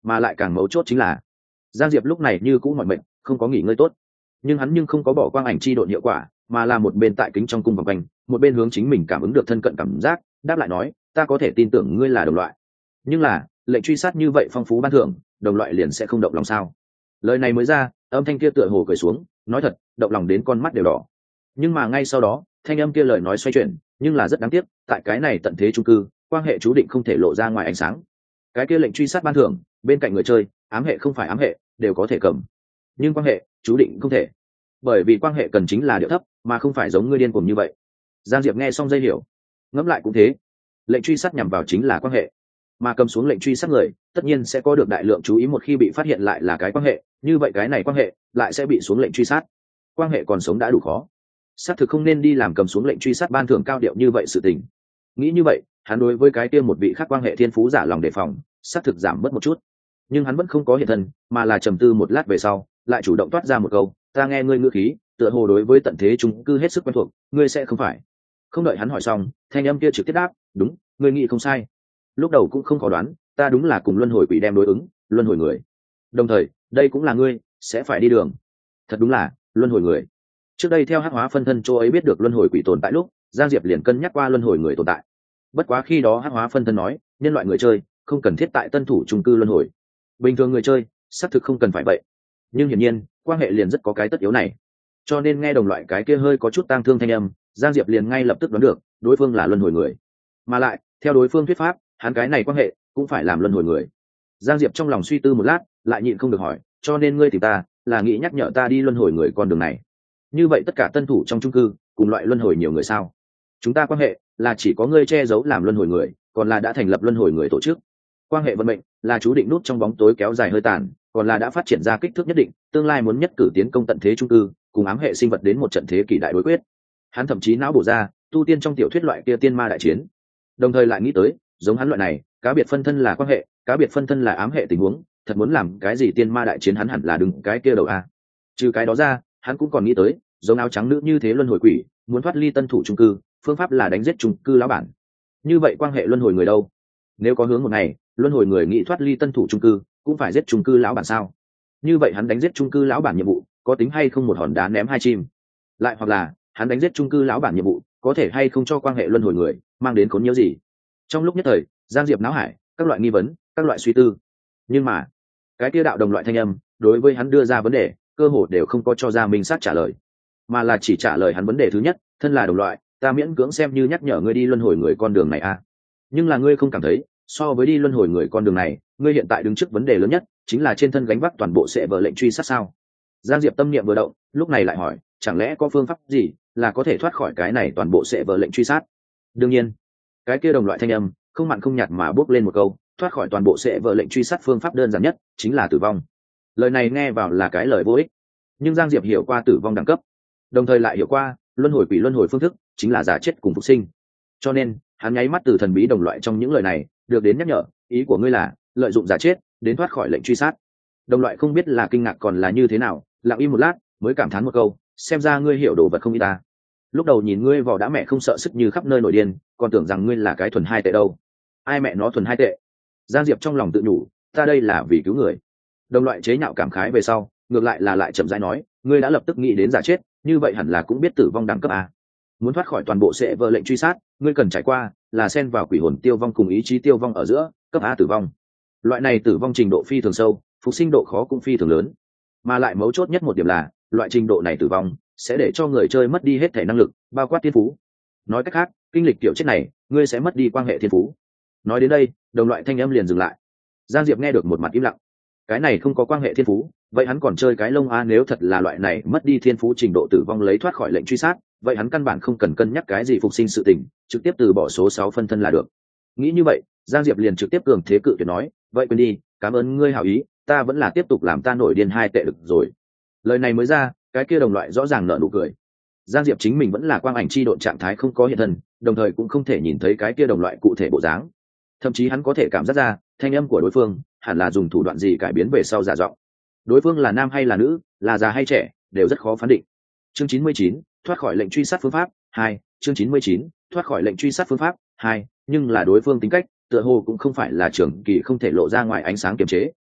mà lại càng mấu chốt chính là Giang Diệp lúc này như cũng mỏi mệt, không có nghỉ ngơi tốt, nhưng hắn không có bỏ quang ảnh chi độn hiệu quả, mà là một bên tại kính trong cung vòng quanh, một bên hướng chính mình cảm ứng được thân cận cảm giác, đáp lại nói, ta có thể tin tưởng ngươi là đồng loại, nhưng là lệnh truy sát như vậy phong phú ban thưởng, đồng loại liền sẽ không động lòng sao? Lời này mới ra, âm thanh kia tựa hồ cười xuống, nói thật, động lòng đến con mắt đều đỏ. Nhưng mà ngay sau đó, thanh âm kia lời nói xoay chuyển, nhưng là rất đáng tiếc, tại cái này tận thế chung cư, quan hệ chú định không thể lộ ra ngoài ánh sáng. Cái kia lệnh truy sát ban thưởng, bên cạnh người chơi, ám hệ không phải ám hệ, đều có thể cầm, nhưng quan hệ chú định không thể, bởi vì quan hệ cần chính là điệu thấp, mà không phải giống ngươi điên cuồng như vậy. Giang Diệp nghe xong dây hiểu, ngẫm lại cũng thế, lệnh truy sát nhằm vào chính là quan hệ, mà cầm xuống lệnh truy sát người tất nhiên sẽ có được đại lượng chú ý, một khi bị phát hiện lại là cái quan hệ, như vậy cái này quan hệ lại sẽ bị xuống lệnh truy sát. Quan hệ còn sống đã đủ khó, xác thực không nên đi làm cầm xuống lệnh truy sát ban thưởng cao điệu như vậy sự tình. Nghĩ như vậy, hắn đối với cái kia một vị khác quan hệ thiên phú giả lòng đề phòng xác thực giảm bớt một chút, nhưng hắn vẫn không có hiện thân, mà là trầm tư một lát về sau lại chủ động toát ra một câu, ta nghe ngươi ngữ khí tựa hồ đối với tận thế chung cư hết sức quen thuộc, ngươi sẽ không phải? Không đợi hắn hỏi xong, thanh âm kia trực tiếp đáp, đúng, ngươi nghĩ không sai, lúc đầu cũng không khó đoán, ta đúng là cùng luân hồi quỷ đem đối ứng, luân hồi người, đồng thời đây cũng là ngươi sẽ phải đi đường. Thật đúng là luân hồi người. Trước đây theo hắc hóa phân thân chỗ ấy biết được luân hồi quỷ tồn tại lúc, Giang Diệp liền cân nhắc qua luân hồi người tồn tại, bất quá khi đó hắc hóa phân thân nói nhân loại người chơi không cần thiết tại tân thủ chung cư luân hồi, bình thường người chơi xác thực không cần phải vậy, nhưng hiển nhiên quan hệ liền rất có cái tất yếu này, cho nên nghe đồng loại cái kia hơi có chút tang thương thanh âm, Giang Diệp liền ngay lập tức đoán được đối phương là luân hồi người, mà lại theo đối phương thuyết pháp hắn cái này quan hệ cũng phải làm luân hồi người. Giang Diệp trong lòng suy tư một lát, lại nhịn không được hỏi, cho nên ngươi tìm ta là nghĩ nhắc nhở ta đi luân hồi người con đường này? Như vậy tất cả tân thủ trong chung cư cùng loại luân hồi nhiều người sao? Chúng ta quan hệ là chỉ có ngươi che giấu làm luân hồi người, còn là đã thành lập luân hồi người tổ chức? Quan hệ vận mệnh là chú định nút trong bóng tối kéo dài hơi tàn, còn là đã phát triển ra kích thước nhất định, tương lai muốn nhất cử tiến công tận thế chung cư, cùng ám hệ sinh vật đến một trận thế kỷ đại đối quyết? Hắn thậm chí não bổ ra tu tiên trong tiểu thuyết loại kia tiên ma đại chiến, đồng thời lại nghĩ tới giống hắn loại này cá biệt phân thân là quan hệ, cá biệt phân thân là ám hệ tình huống, thật muốn làm cái gì tiên ma đại chiến hắn hẳn là đứng cái kia đầu a. Trừ cái đó ra, hắn cũng còn nghĩ tới giống áo trắng nữ như thế luân hồi quỷ muốn thoát ly tân thủ chung cư, phương pháp là đánh giết chung cư lão bản. Như vậy quan hệ luân hồi người đâu? Nếu có hướng một ngày luân hồi người nghĩ thoát ly tân thủ chung cư cũng phải giết chung cư lão bản sao? Như vậy hắn đánh giết chung cư lão bản nhiệm vụ có tính hay không một hòn đá ném hai chim? Lại hoặc là hắn đánh giết chung cư lão bản nhiệm vụ có thể hay không cho quan hệ luân hồi người mang đến khốn nhiễu gì? Trong lúc nhất thời, Giang Diệp náo hải các loại nghi vấn, các loại suy tư, nhưng mà cái kia đạo đồng loại thanh âm đối với hắn đưa ra vấn đề cơ hồ đều không có cho ra minh xác trả lời, mà là chỉ trả lời hắn vấn đề thứ nhất, thân là đồng loại, ta miễn cưỡng xem như nhắc nhở ngươi đi luân hồi người con đường này a. Nhưng là ngươi không cảm thấy so với đi luân hồi người con đường này, ngươi hiện tại đứng trước vấn đề lớn nhất chính là trên thân gánh vác toàn bộ sẽ vợ lệnh truy sát sao? Giang Diệp tâm niệm vừa động, lúc này lại hỏi, chẳng lẽ có phương pháp gì là có thể thoát khỏi cái này toàn bộ sẽ vợ lệnh truy sát? Đương nhiên, cái kia đồng loại thanh âm không mặn không nhạt mà bước lên một câu, thoát khỏi toàn bộ sẽ vợ lệnh truy sát phương pháp đơn giản nhất chính là tử vong. Lời này nghe vào là cái lời vô ích, nhưng Giang Diệp hiểu qua tử vong đẳng cấp, đồng thời lại hiểu qua luân hồi quỷ luân hồi phương thức chính là giả chết cùng phục sinh, cho nên hắn nháy mắt từ thần bí đồng loại trong những lời này được đến nhắc nhở, ý của ngươi là lợi dụng giả chết đến thoát khỏi lệnh truy sát. Đồng loại không biết là kinh ngạc còn là như thế nào, lặng im một lát mới cảm thán một câu, xem ra ngươi hiểu đồ vật không ít ta. Lúc đầu nhìn ngươi vỏ đã mẹ không sợ sức như khắp nơi nổi điên, còn tưởng rằng ngươi là cái thuần hai tệ đâu. Ai mẹ nó thuần hai tệ? Giang Diệp trong lòng tự nhủ, ta đây là vì cứu người. Đồng loại chế nhạo cảm khái về sau, ngược lại là lại chậm rãi nói, ngươi đã lập tức nghĩ đến giả chết, như vậy hẳn là cũng biết tử vong đẳng cấp a. Muốn thoát khỏi toàn bộ sẽ vợ lệnh truy sát, ngươi cần trải qua là xen vào quỷ hồn tiêu vong cùng ý chí tiêu vong ở giữa, cấp A tử vong. Loại này tử vong trình độ phi thường sâu, phục sinh độ khó cũng phi thường lớn, mà lại mấu chốt nhất một điểm là loại trình độ này tử vong sẽ để cho người chơi mất đi hết thể năng lực, bao quát thiên phú. Nói cách khác, kinh lịch kiểu chết này, ngươi sẽ mất đi quan hệ thiên phú. Nói đến đây, đồng loại thanh âm liền dừng lại. Giang Diệp nghe được một mặt im lặng. Cái này không có quan hệ thiên phú, vậy hắn còn chơi cái lông a? Nếu thật là loại này mất đi thiên phú trình độ tử vong lấy thoát khỏi lệnh truy sát, vậy hắn căn bản không cần cân nhắc cái gì phục sinh sự tình, trực tiếp từ bỏ số 6 phân thân là được. Nghĩ như vậy, Giang Diệp liền trực tiếp cường thế cự tuyệt nói, vậy quên đi, cảm ơn ngươi hảo ý, ta vẫn là tiếp tục làm ta nổi điên hai tệ được rồi. Lời này mới ra, cái kia đồng loại rõ ràng nở nụ cười. Giang Diệp chính mình vẫn là quang ảnh chi độn trạng thái không có hiện thân, đồng thời cũng không thể nhìn thấy cái kia đồng loại cụ thể bộ dáng, thậm chí hắn có thể cảm giác ra thanh âm của đối phương hẳn là dùng thủ đoạn gì cải biến về sau giả giọng. Đối phương là nam hay là nữ, là già hay trẻ, đều rất khó phán định. Chương 99, thoát khỏi lệnh truy sát phương pháp 2. Chương 99, thoát khỏi lệnh truy sát phương pháp 2. Nhưng là đối phương tính cách tựa hồ cũng không phải là trưởng kỳ không thể lộ ra ngoài ánh sáng kiềm chế,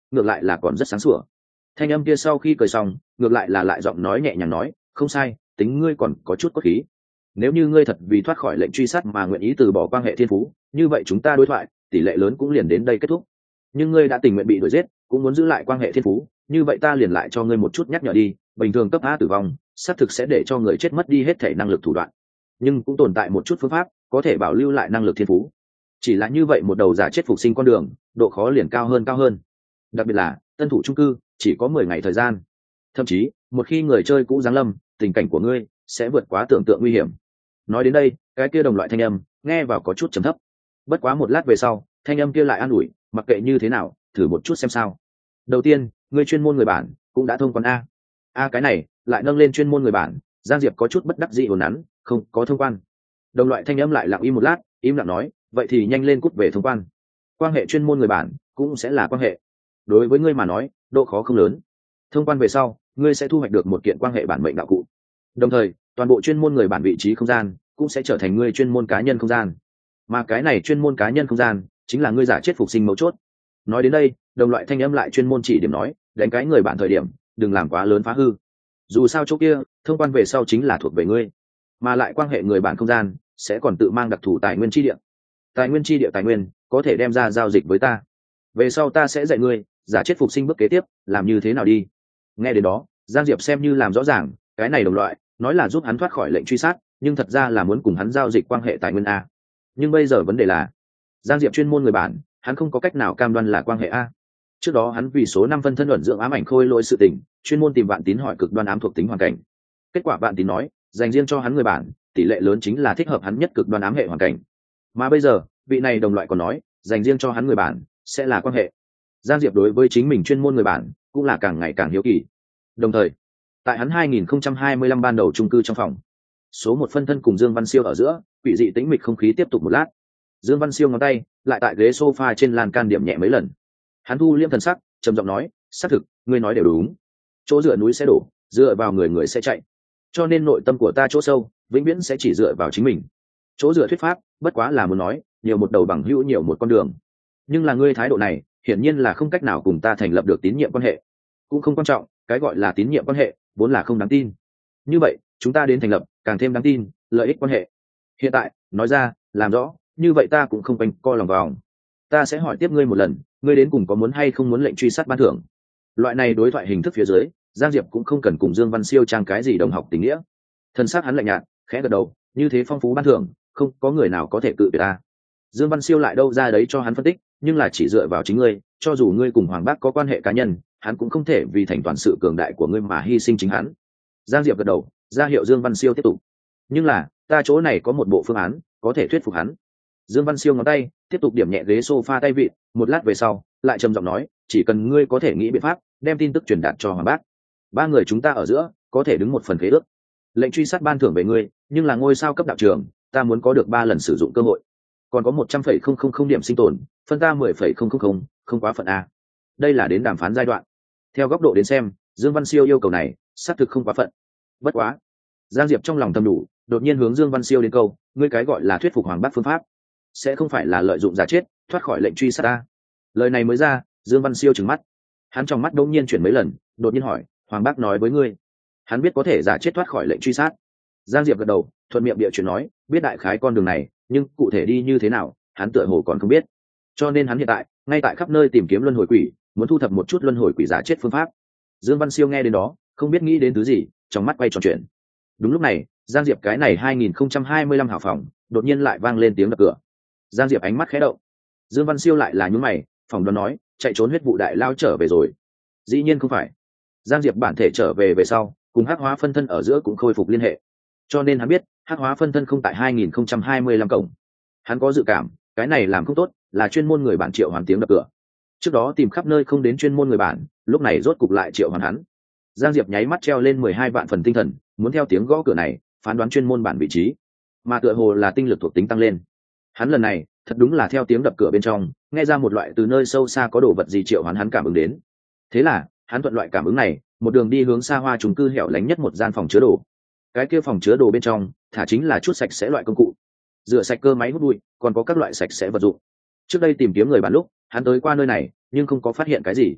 ngược lại là còn rất sáng sủa. Thanh âm kia sau khi cười xong, ngược lại là lại giọng nói nhẹ nhàng nói, không sai, tính ngươi còn có chút cốt khí. Nếu như ngươi thật vì thoát khỏi lệnh truy sát mà nguyện ý từ bỏ quan hệ thiên phú, như vậy chúng ta đối thoại tỷ lệ lớn cũng liền đến đây kết thúc. Nhưng ngươi đã tình nguyện bị đuổi giết, cũng muốn giữ lại quan hệ thiên phú, như vậy ta liền lại cho ngươi một chút nhắc nhở đi. Bình thường cấp A tử vong xác thực sẽ để cho người chết mất đi hết thể năng lực thủ đoạn, nhưng cũng tồn tại một chút phương pháp có thể bảo lưu lại năng lực thiên phú. Chỉ là như vậy một đầu giả chết phục sinh con đường, độ khó liền cao hơn. Đặc biệt là tân thủ chung cư chỉ có 10 ngày thời gian, thậm chí một khi người chơi cũ giáng lâm, tình cảnh của ngươi sẽ vượt quá tưởng tượng nguy hiểm. Nói đến đây, cái kia đồng loại thanh âm nghe vào có chút trầm thấp. Bất quá một lát về sau, thanh âm kia lại an ủi, mặc kệ như thế nào, thử một chút xem sao. Đầu tiên, ngươi chuyên môn người bản cũng đã thông quan a. Cái này lại nâng lên chuyên môn người bản, Giang Diệp có chút bất đắc dĩ ồn nắn, không có thông quan. Đồng loại thanh âm lại lặng im một lát, im lặng nói, vậy thì nhanh lên cút về thông quan. Quan hệ chuyên môn người bản cũng sẽ là quan hệ. Đối với ngươi mà nói, độ khó không lớn. Thông quan về sau, ngươi sẽ thu hoạch được một kiện quan hệ bản mệnh đạo cụ. Đồng thời, toàn bộ chuyên môn người bản vị trí không gian cũng sẽ trở thành ngươi chuyên môn cá nhân không gian. Mà cái này chuyên môn cá nhân không gian chính là ngươi giả chết phục sinh mấu chốt. Nói đến đây, đồng loại thanh âm lại chuyên môn chỉ điểm nói, đánh cái người bản thời điểm, đừng làm quá lớn phá hư. Dù sao chỗ kia, thông quan về sau chính là thuộc về ngươi, mà lại quan hệ người bản không gian sẽ còn tự mang đặc thù tài nguyên chi địa. Tài nguyên chi địa tài nguyên có thể đem ra giao dịch với ta. Về sau ta sẽ dạy ngươi giả chết phục sinh bước kế tiếp làm như thế nào đi. Nghe đến đó, Giang Diệp xem như làm rõ ràng, cái này đồng loại nói là giúp hắn thoát khỏi lệnh truy sát, nhưng thật ra là muốn cùng hắn giao dịch quan hệ tài nguyên a. Nhưng bây giờ vấn đề là, Giang Diệp chuyên môn người bản, hắn không có cách nào cam đoan là quan hệ a. Trước đó hắn vì số 5 phân thân luận dưỡng ám ảnh khôi lỗi sự tình, chuyên môn tìm Vạn Tín hỏi cực đoan ám thuộc tính hoàn cảnh. Kết quả Vạn Tín nói, dành riêng cho hắn người bản, tỷ lệ lớn chính là thích hợp hắn nhất cực đoan ám hệ hoàn cảnh. Mà bây giờ, vị này đồng loại còn nói, dành riêng cho hắn người bản sẽ là quan hệ. Giang Diệp đối với chính mình chuyên môn người bản cũng là càng ngày càng hiếu kỳ. Đồng thời, tại hắn 2025 ban đầu chung cư trong phòng, số 1 phân thân cùng Dương Văn Siêu ở giữa, quỷ dị tĩnh mịch không khí tiếp tục một lát. Dương Văn Siêu ngón tay lại tại ghế sofa trên lan can điểm nhẹ mấy lần. Hắn thu liêm thần sắc, trầm giọng nói, xác thực, ngươi nói đều đúng. Chỗ dựa núi sẽ đổ, dựa vào người người sẽ chạy. Cho nên nội tâm của ta chỗ sâu, vĩnh viễn sẽ chỉ dựa vào chính mình. Chỗ dựa thuyết pháp, bất quá là muốn nói, nhiều một đầu bằng hữu nhiều một con đường. Nhưng là ngươi thái độ này, hiển nhiên là không cách nào cùng ta thành lập được tín nhiệm quan hệ. Cũng không quan trọng, cái gọi là tín nhiệm quan hệ, vốn là không đáng tin. Như vậy, chúng ta đến thành lập càng thêm đáng tin, lợi ích quan hệ. Hiện tại, nói ra, làm rõ, như vậy ta cũng không quanh co lòng vòng. Ta sẽ hỏi tiếp ngươi một lần, ngươi đến cùng có muốn hay không muốn lệnh truy sát ban thưởng. Loại này đối thoại hình thức phía dưới, Giang Diệp cũng không cần cùng Dương Văn Siêu trang cái gì đồng học tình nghĩa. Thân xác hắn lạnh nhạt, khẽ gật đầu, như thế phong phú ban thưởng, không có người nào có thể cự tuyệt ta. Dương Văn Siêu lại đâu ra đấy cho hắn phân tích, nhưng là chỉ dựa vào chính ngươi, cho dù ngươi cùng Hoàng Bác có quan hệ cá nhân, hắn cũng không thể vì thành toàn sự cường đại của ngươi mà hy sinh chính hắn. Giang Diệp gật đầu, ra hiệu Dương Văn Siêu tiếp tục. Nhưng là, ta chỗ này có một bộ phương án, có thể thuyết phục hắn. Dương Văn Siêu ngón tay tiếp tục điểm nhẹ ghế sofa tay vịn, một lát về sau, lại trầm giọng nói, chỉ cần ngươi có thể nghĩ biện pháp, đem tin tức truyền đạt cho Hoàng Bác. Ba người chúng ta ở giữa, có thể đứng một phần khế ước. Lệnh truy sát ban thưởng về ngươi, nhưng là ngôi sao cấp đạo trường, ta muốn có được 3 lần sử dụng cơ hội. Còn có 100,000 điểm sinh tồn, phân ta 10,000, không quá phận a. Đây là đến đàm phán giai đoạn. Theo góc độ đến xem, Dương Văn Siêu yêu cầu này, xác thực không quá phận. Bất quá, Giang Diệp trong lòng thầm đủ, đột nhiên hướng Dương Văn Siêu đến câu, ngươi cái gọi là thuyết phục Hoàng Bác phương pháp, sẽ không phải là lợi dụng giả chết, thoát khỏi lệnh truy sát ta. Lời này mới ra, Dương Văn Siêu trừng mắt. Hắn trong mắt đống nhiên chuyển mấy lần, đột nhiên hỏi, Hoàng Bác nói với ngươi, hắn biết có thể giả chết thoát khỏi lệnh truy sát. Giang Diệp gật đầu, thuận miệng địa chuyển nói, biết đại khái con đường này, nhưng cụ thể đi như thế nào, hắn tựa hồ còn không biết. Cho nên hắn hiện tại ngay tại khắp nơi tìm kiếm luân hồi quỷ, muốn thu thập một chút luân hồi quỷ giả chết phương pháp. Dương Văn Siêu nghe đến đó, không biết nghĩ đến thứ gì, trong mắt quay tròn chuyện. Đúng lúc này, Giang Diệp cái này 2025 hảo phòng, đột nhiên lại vang lên tiếng đập cửa. Giang Diệp ánh mắt khẽ động. Dương Văn Siêu lại là nhướng mày, phòng đoán nói, chạy trốn huyết vụ đại lao trở về rồi. Dĩ nhiên không phải. Giang Diệp bản thể trở về về sau, cùng hắc hóa phân thân ở giữa cũng khôi phục liên hệ. Cho nên hắn biết, hắc hóa phân thân không tại 2025 cổng. Hắn có dự cảm, cái này làm không tốt, là chuyên môn người bản triệu hoàn tiếng đập cửa. Trước đó tìm khắp nơi không đến chuyên môn người bản, lúc này rốt cục lại triệu hoàn hắn. Giang Diệp nháy mắt treo lên 12 vạn phần tinh thần, muốn theo tiếng gõ cửa này, phán đoán chuyên môn bản vị trí. Mà tựa hồ là tinh lực thuộc tính tăng lên. Hắn lần này, thật đúng là theo tiếng đập cửa bên trong, nghe ra một loại từ nơi sâu xa có đồ vật gì triệu hoán hắn cảm ứng đến. Thế là, hắn thuận loại cảm ứng này, một đường đi hướng xa hoa chung cư hẻo lánh nhất một gian phòng chứa đồ. Cái kia phòng chứa đồ bên trong, thả chính là chút sạch sẽ loại công cụ, rửa sạch cơ máy hút bụi, còn có các loại sạch sẽ vật dụng. Trước đây tìm kiếm người bản lúc, hắn tới qua nơi này, nhưng không có phát hiện cái gì.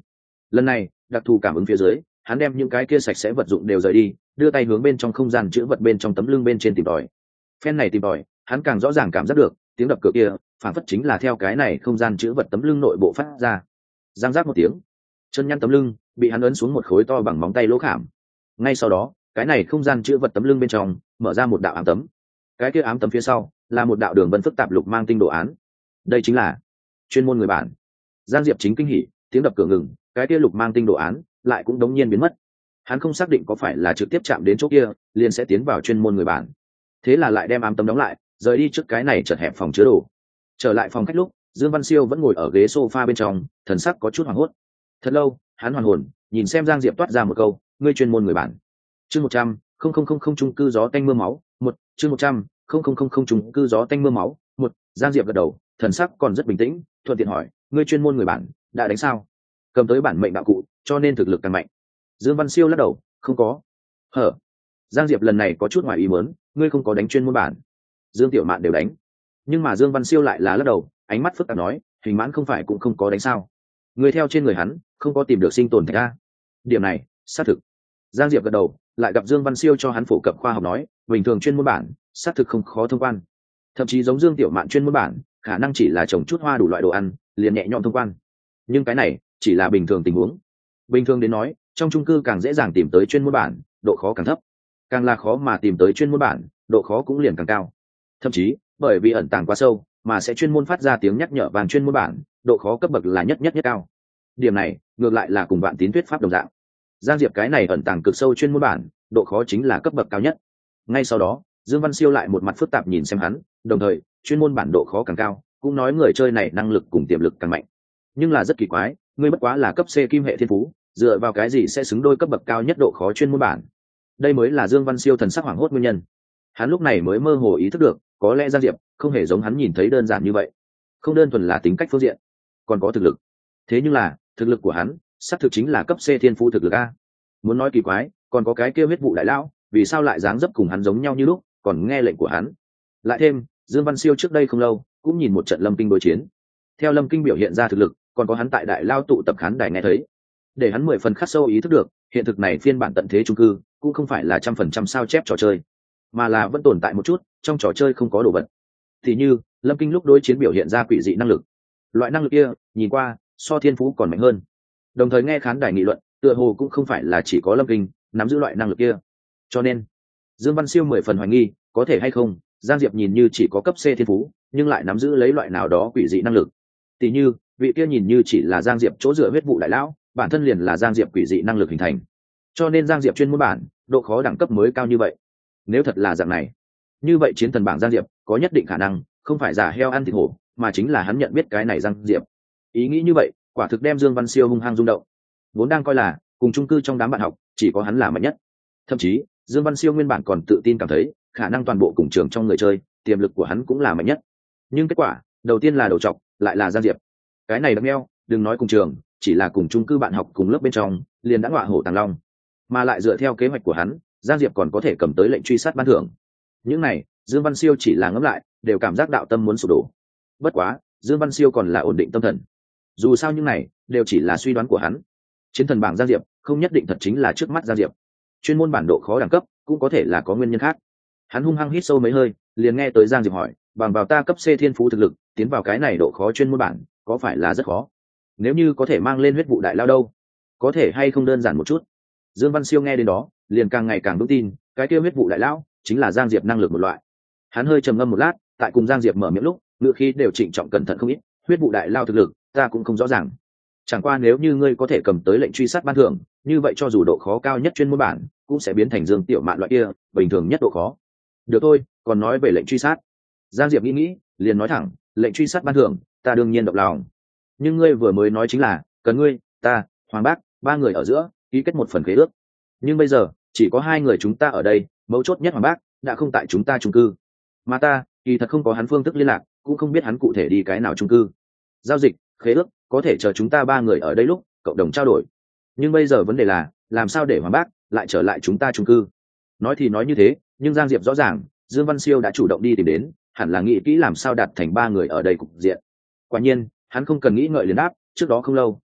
Lần này đặc thù cảm ứng phía dưới, hắn đem những cái kia sạch sẽ vật dụng đều rời đi, đưa tay hướng bên trong không gian chữ vật bên trong tấm lưng bên trên tìm tòi. Phen này tìm tòi, hắn càng rõ ràng cảm giác được tiếng đập cửa kia phản phất chính là theo cái này không gian chữ vật tấm lưng nội bộ phát ra. Giang giác một tiếng, chân nhăn tấm lưng bị hắn ấn xuống một khối to bằng móng tay lỗ khảm. Ngay sau đó, cái này không gian chữ vật tấm lưng bên trong mở ra một đạo ám tấm. Cái kia ám tấm phía sau là một đạo đường vân phức tạp lục mang tinh đồ án. Đây chính là chuyên môn người bản. Giang Diệp chính kinh hỉ, tiếng đập cửa ngừng, cái kia lục mang tinh đồ án lại cũng đống nhiên biến mất. Hắn không xác định có phải là trực tiếp chạm đến chỗ kia liền sẽ tiến vào chuyên môn người bản. Thế là lại đem ám tấm đóng lại, rời đi trước cái này chật hẹp phòng chứa đồ. Trở lại phòng khách lúc, Dương Văn Siêu vẫn ngồi ở ghế sofa bên trong, thần sắc có chút hoảng hốt. Thật lâu, hắn hoàn hồn, nhìn xem Giang Diệp toát ra một câu, ngươi chuyên môn người bản. Chương 100, chung cư gió tanh mưa máu, 1, chương 100, chung cư gió tanh mưa máu, 1, Giang Diệp gật đầu, thần sắc còn rất bình tĩnh, thuận tiện hỏi, ngươi chuyên môn người bản, đã đánh sao? Cầm tới bản mệnh đạo cụ, cho nên thực lực càng mạnh. Dương Văn Siêu lắc đầu, không có. Hở? Giang Diệp lần này có chút ngoài ý muốn, ngươi không có đánh chuyên môn bản. Dương Tiểu Mạn đều đánh. Nhưng mà Dương Văn Siêu lại là lắc đầu, ánh mắt phức tạp nói, Hình Mãn không phải cũng không có đánh sao? Người theo trên người hắn, không có tìm được sinh tồn thạch a. Điểm này, xác thực. Giang Diệp gật đầu, lại gặp Dương Văn Siêu cho hắn phổ cập khoa học nói, bình thường chuyên môn bản, xác thực không khó thông quan. Thậm chí giống Dương Tiểu Mạn chuyên môn bản, khả năng chỉ là trồng chút hoa đủ loại đồ ăn, liền nhẹ nhõm thông quan. Nhưng cái này, chỉ là bình thường tình huống. Bình thường đến nói, trong chung cư càng dễ dàng tìm tới chuyên môn bản, độ khó càng thấp. Càng là khó mà tìm tới chuyên môn bản, độ khó cũng liền càng cao. Thậm chí, bởi vì ẩn tàng quá sâu, mà sẽ chuyên môn phát ra tiếng nhắc nhở vàng chuyên môn bản, độ khó cấp bậc là nhất cao. Điểm này, ngược lại là cùng Vạn Tín thuyết pháp đồng dạng. Giang Diệp cái này ẩn tàng cực sâu chuyên môn bản, độ khó chính là cấp bậc cao nhất. Ngay sau đó, Dương Văn Siêu lại một mặt phức tạp nhìn xem hắn, đồng thời, chuyên môn bản độ khó càng cao, cũng nói người chơi này năng lực cùng tiềm lực càng mạnh. Nhưng là rất kỳ quái, ngươi bất quá là cấp C kim hệ thiên phú, dựa vào cái gì sẽ xứng đôi cấp bậc cao nhất độ khó chuyên môn bản? Đây mới là Dương Văn Siêu thần sắc hoảng hốt nguyên nhân. Hắn lúc này mới mơ hồ ý thức được, có lẽ Giang Diệp không hề giống hắn nhìn thấy đơn giản như vậy, không đơn thuần là tính cách phương diện, còn có thực lực. Thế nhưng là, thực lực của hắn, xác thực chính là cấp C thiên phú thực lực a. Muốn nói kỳ quái, còn có cái kia huyết vụ đại lão, vì sao lại dáng dấp cùng hắn giống nhau như lúc, còn nghe lệnh của hắn. Lại thêm, Dương Văn Siêu trước đây không lâu cũng nhìn một trận Lâm Kinh đối chiến. Theo Lâm Kinh biểu hiện ra thực lực, còn có hắn tại đại lao tụ tập khán đài nghe thấy, để hắn 10 phần khắc sâu ý thức được, hiện thực này phiên bản tận thế chung cư cũng không phải là 100% sao chép trò chơi, mà là vẫn tồn tại một chút trong trò chơi không có đồ vật. Thì như Lâm Kinh lúc đối chiến biểu hiện ra quỷ dị năng lực, loại năng lực kia nhìn qua so thiên phú còn mạnh hơn. Đồng thời nghe khán đài nghị luận, tựa hồ cũng không phải là chỉ có Lâm Kinh nắm giữ loại năng lực kia. Cho nên Dương Văn Siêu 10 phần hoài nghi, có thể hay không Giang Diệp nhìn như chỉ có cấp C thiên phú, nhưng lại nắm giữ lấy loại nào đó quỷ dị năng lực. Tỷ như vị kia nhìn như chỉ là Giang Diệp chỗ dựa huyết vụ đại lão, bản thân liền là Giang Diệp quỷ dị năng lực hình thành. Cho nên Giang Diệp chuyên môn bản, độ khó đẳng cấp mới cao như vậy. Nếu thật là dạng này, như vậy chiến thần bảng Giang Diệp có nhất định khả năng không phải giả heo ăn thịt hổ, mà chính là hắn nhận biết cái này Giang Diệp. Ý nghĩ như vậy, quả thực đem Dương Văn Siêu hung hăng rung động. Vốn đang coi là cùng chung cư trong đám bạn học, chỉ có hắn là mạnh nhất. Thậm chí, Dương Văn Siêu nguyên bản còn tự tin cảm thấy, khả năng toàn bộ cùng trường trong người chơi, tiềm lực của hắn cũng là mạnh nhất. Nhưng kết quả, đầu tiên là đầu trọc, lại là Giang Diệp. Cái này đâm eo, đừng nói cùng trường, chỉ là cùng chung cư bạn học cùng lớp bên trong, liền đã ngọa hổ tàng long. Mà lại dựa theo kế hoạch của hắn, Giang Diệp còn có thể cầm tới lệnh truy sát ban thưởng. Những này, Dương Văn Siêu chỉ là ngẫm lại, đều cảm giác đạo tâm muốn sụp đổ. Bất quá, Dương Văn Siêu còn là ổn định tâm thần. Dù sao những này đều chỉ là suy đoán của hắn. Chiến thần bảng Giang Diệp không nhất định thật chính là trước mắt Giang Diệp. Chuyên môn bản độ khó đẳng cấp cũng có thể là có nguyên nhân khác. Hắn hung hăng hít sâu mấy hơi, liền nghe tới Giang Diệp hỏi, bằng vào ta cấp C thiên phú thực lực, tiến vào cái này độ khó chuyên môn bản, có phải là rất khó? Nếu như có thể mang lên huyết vụ đại lao đâu, có thể hay không đơn giản một chút? Dương Văn Siêu nghe đến đó, liền càng ngày càng vững tin, cái kia huyết vụ đại lão chính là Giang Diệp năng lực một loại. Hắn hơi trầm ngâm một lát, tại cùng Giang Diệp mở miệng lúc, ngữ khí đều trịnh trọng cẩn thận không ít, huyết vụ đại lao thực lực, ta cũng không rõ ràng. Chẳng qua nếu như ngươi có thể cầm tới lệnh truy sát ban thưởng, như vậy cho dù độ khó cao nhất chuyên môn bản, cũng sẽ biến thành Dương Tiểu Mạn loại kia, bình thường nhất độ khó. Được thôi, còn nói về lệnh truy sát. Giang Diệp nghĩ, liền nói thẳng, lệnh truy sát ban thưởng, ta đương nhiên động lòng. Nhưng ngươi vừa mới nói chính là, cần ngươi, ta, Hoàng Bác, ba người ở giữa, ký kết một phần khế ước. Nhưng bây giờ, chỉ có hai người chúng ta ở đây, mấu chốt nhất Hoàng Bác đã không tại chúng ta chung cư. Mà ta, kỳ thật không có hắn phương thức liên lạc, cũng không biết hắn cụ thể đi cái nào chung cư. Giao dịch, khế ước, có thể chờ chúng ta ba người ở đây lúc cộng đồng trao đổi. Nhưng bây giờ vấn đề là, làm sao để Hoàng Bác lại trở lại chúng ta chung cư? Nói thì nói như thế, nhưng Giang Diệp rõ ràng, Dương Văn Siêu đã chủ động đi tìm đến, hẳn là nghĩ kỹ làm sao đạt thành ba người ở đây cục diện. Quả nhiên, hắn không cần nghĩ ngợi liền đáp, trước đó không lâu,